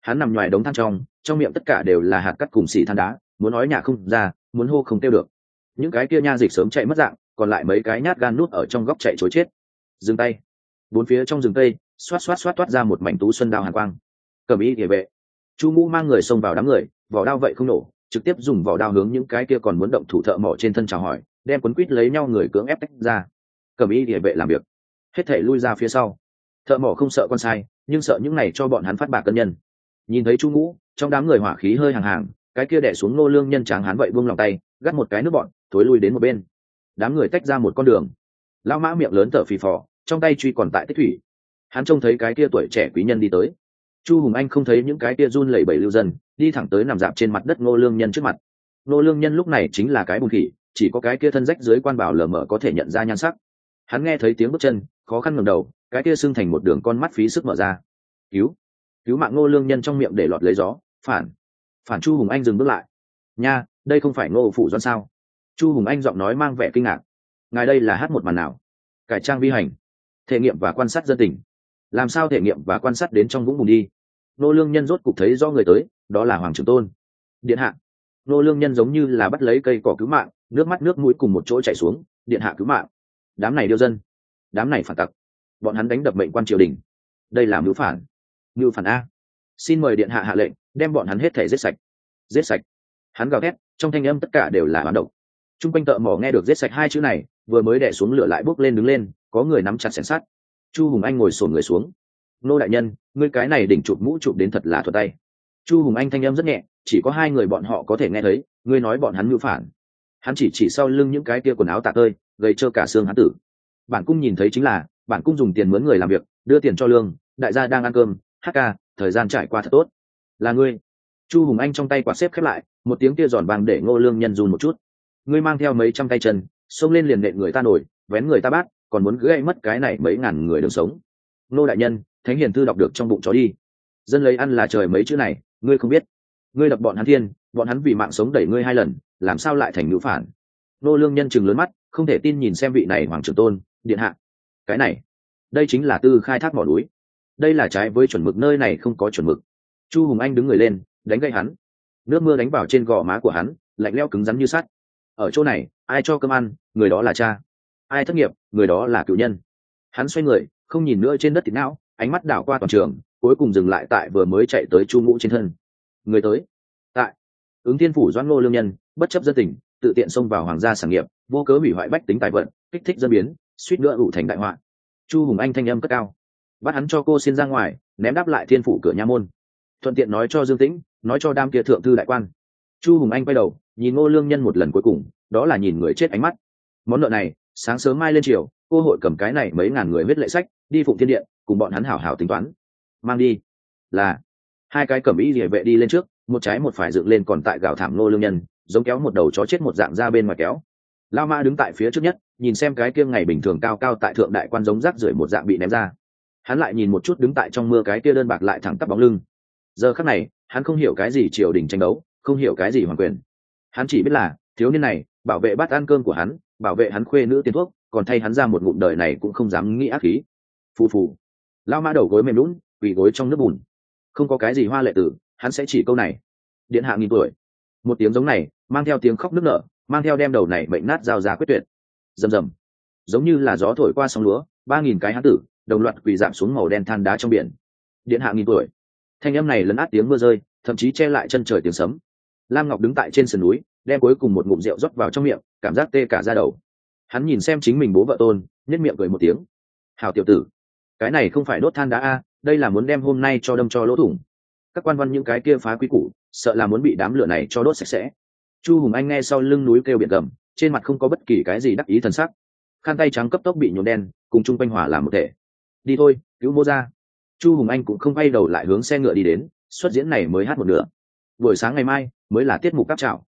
hắn nằm ngoài đống than trong trong miệng tất cả đều là hạt cát cùng xì than đá, muốn nói nhà không ra, muốn hô không tiêu được. Những cái kia nha dịch sớm chạy mất dạng, còn lại mấy cái nhát gan nút ở trong góc chạy chối chết. Dừng tay. Bốn phía trong rừng cây xoát xoát xoát toát ra một mảnh tú xuân đao hàn quang. Cẩm y địa vệ Chu Ngũ mang người xông vào đám người, vỏ đao vậy không nổ, trực tiếp dùng vỏ đao hướng những cái kia còn muốn động thủ thợ mỏ trên thân chào hỏi, đem cuốn quýt lấy nhau người cưỡng ép tách ra. Cẩm y địa vệ làm việc, hết thảy lui ra phía sau. Thợ mỏ không sợ con sai, nhưng sợ những này cho bọn hắn phát bạc cân nhân. Nhìn thấy Chu Ngũ, trong đám người hỏa khí hơi hàng hàng, cái kia đè xuống Nô Lương Nhân tráng hắn vậy buông lòng tay, gắt một cái nước bọn, thối lui đến một bên. Đám người tách ra một con đường. Lão Mã miệng lớn thở phì phò, trong tay truy còn tại tích thủy. Hắn trông thấy cái kia tuổi trẻ quý nhân đi tới. Chu Hùng Anh không thấy những cái kia run lẩy bẩy lưu dân, đi thẳng tới nằm dạp trên mặt đất Ngô Lương Nhân trước mặt. Ngô Lương Nhân lúc này chính là cái bùn khỉ, chỉ có cái kia thân rách dưới quan bảo lờ mờ có thể nhận ra nhan sắc. Hắn nghe thấy tiếng bước chân, khó khăn ngẩng đầu, cái kia sưng thành một đường con mắt phí sức mở ra. Cứu, cứu mạng Ngô Lương Nhân trong miệng để lọt lấy gió, phản, phản. Chu Hùng Anh dừng bước lại. Nha, đây không phải Ngô phủ doãn sao? Chu Hùng Anh giọng nói mang vẻ kinh ngạc. Ngài đây là hát một màn nào? Cải trang vi hành, thể nghiệm và quan sát dân tình. Làm sao thể nghiệm và quan sát đến trong vũng bùn đi? Nô Lương Nhân rốt cục thấy do người tới, đó là Hoàng Trường Tôn. Điện hạ. Nô Lương Nhân giống như là bắt lấy cây cỏ cứu mạng, nước mắt nước mũi cùng một chỗ chảy xuống. Điện hạ cứu mạng. Đám này điêu dân, đám này phản tặc, bọn hắn đánh đập mệnh quan triều đình, đây là mưu phản. Mưu phản a. Xin mời điện hạ hạ lệnh, đem bọn hắn hết thể giết sạch. Giết sạch. Hắn gào thét, trong thanh âm tất cả đều là oán độc. Trung quanh thợ mỏ nghe được giết sạch hai chữ này, vừa mới đè xuống lửa lại bốc lên đứng lên, có người nắm chặt xẻng sắt. Chu Hùng Anh ngồi xổm người xuống. Nô đại nhân, ngươi cái này đỉnh chụp mũ chụp đến thật là thuật tay. Chu Hùng Anh thanh âm rất nhẹ, chỉ có hai người bọn họ có thể nghe thấy. Ngươi nói bọn hắn mưu phản. Hắn chỉ chỉ sau lưng những cái kia quần áo tả tơi, gây trơ cả xương hắn tử. Bản cung nhìn thấy chính là, bản cung dùng tiền mướn người làm việc, đưa tiền cho lương, đại gia đang ăn cơm, hát ca, thời gian trải qua thật tốt. Là ngươi. Chu Hùng Anh trong tay quạt xếp khép lại, một tiếng kia giòn vang để Ngô Lương Nhân run một chút. Ngươi mang theo mấy trăm tay chân, xông lên liền nện người ta nổi, vén người ta bát, còn muốn gãy mất cái này mấy ngàn người đường sống. Nô đại nhân, thánh hiền thư đọc được trong bụng chó đi. Dân lấy ăn là trời mấy chữ này, ngươi không biết. Ngươi đập bọn hắn thiên, bọn hắn vì mạng sống đẩy ngươi hai lần, làm sao lại thành ngữ phản? Nô Lương Nhân chừng lớn mắt, không thể tin nhìn xem vị này Hoàng Trường Tôn, điện hạ. Cái này, đây chính là tư khai thác mỏ núi. Đây là trái với chuẩn mực, nơi này không có chuẩn mực. Chu Hùng Anh đứng người lên, đánh gãy hắn. Nước mưa đánh vào trên gò má của hắn, lạnh lẽo cứng rắn như sắt. Ở chỗ này, ai cho cơm ăn, người đó là cha. Ai thất nghiệp, người đó là cựu nhân. Hắn xoay người, không nhìn nữa trên đất thịt não, ánh mắt đảo qua toàn trường, cuối cùng dừng lại tại vừa mới chạy tới Chu Ngũ trên thân. Người tới. Tại Ứng Thiên phủ Doãn Ngô Lương Nhân, bất chấp dân tình, tự tiện xông vào hoàng gia sản nghiệp, vô cớ hủy hoại bách tính tài vận, kích thích dân biến, suýt nữa ủ thành đại họa. Chu Hùng Anh thanh âm cất cao, bắt hắn cho cô xin ra ngoài, ném đáp lại Thiên phủ cửa nha môn. Thuận tiện nói cho Dương Tĩnh, nói cho đám kia thượng thư đại quan. Chu Hùng Anh quay đầu, nhìn Ngô Lương Nhân một lần cuối cùng, đó là nhìn người chết ánh mắt. Món nợ này, sáng sớm mai lên chiều, cô hội cầm cái này mấy ngàn người viết lệ sách, đi Phụng Thiên Điện, cùng bọn hắn hảo hảo tính toán. Mang đi. Là. Hai cái cẩm y liề vệ đi lên trước, một trái một phải dựng lên còn tại gào thảm Ngô Lương Nhân, giống kéo một đầu chó chết một dạng ra bên ngoài kéo. Lao Mã đứng tại phía trước nhất, nhìn xem cái kia ngày bình thường cao cao tại thượng đại quan giống rác rưởi một dạng bị ném ra. Hắn lại nhìn một chút đứng tại trong mưa cái kia đơn bạc lại thẳng tắp bóng lưng. Giờ khắc này, hắn không hiểu cái gì triều đình tranh đấu, không hiểu cái gì hoàng quyền. Hắn chỉ biết là thiếu niên này bảo vệ bát ăn cơm của hắn, bảo vệ hắn khuê nữ tiền thuốc, còn thay hắn ra một ngụm đời này cũng không dám nghĩ ác khí. Phù phù. Lao Mã đầu gối mềm lún, quỳ gối trong nước bùn. Không có cái gì hoa lệ tử, hắn sẽ chỉ câu này. Điện hạ nghìn tuổi. Một tiếng giống này, mang theo tiếng khóc nức nở, mang theo đem đầu này mệnh nát giao ra quyết tuyệt. Rầm rầm. Giống như là gió thổi qua sóng lúa, ba nghìn cái hán tử đồng loạt quỳ giảm xuống màu đen than đá trong biển. Điện hạ nghìn tuổi. Thanh âm này lấn át tiếng mưa rơi, thậm chí che lại chân trời tiếng sấm. Lam Ngọc đứng tại trên sườn núi, đem cuối cùng một ngụm rượu rót vào trong miệng, cảm giác tê cả da đầu. Hắn nhìn xem chính mình bố vợ Tôn, nhếch miệng cười một tiếng. Hảo tiểu tử, cái này không phải đốt than đá a, đây là muốn đem hôm nay cho đâm cho lỗ thủng. Các quan văn những cái kia phá quý củ, sợ là muốn bị đám lửa này cho đốt sạch sẽ. Chu Hùng Anh nghe sau lưng núi kêu biển gầm, trên mặt không có bất kỳ cái gì đắc ý thần sắc. Khăn tay trắng cấp tốc bị nhuộm đen, cùng chung quanh hỏa làm một thể. Đi thôi, cứu Mô ra. Chu Hùng Anh cũng không quay đầu lại hướng xe ngựa đi đến, xuất diễn này mới hát một nửa. Buổi sáng ngày mai mới là tiết mục cáp trào.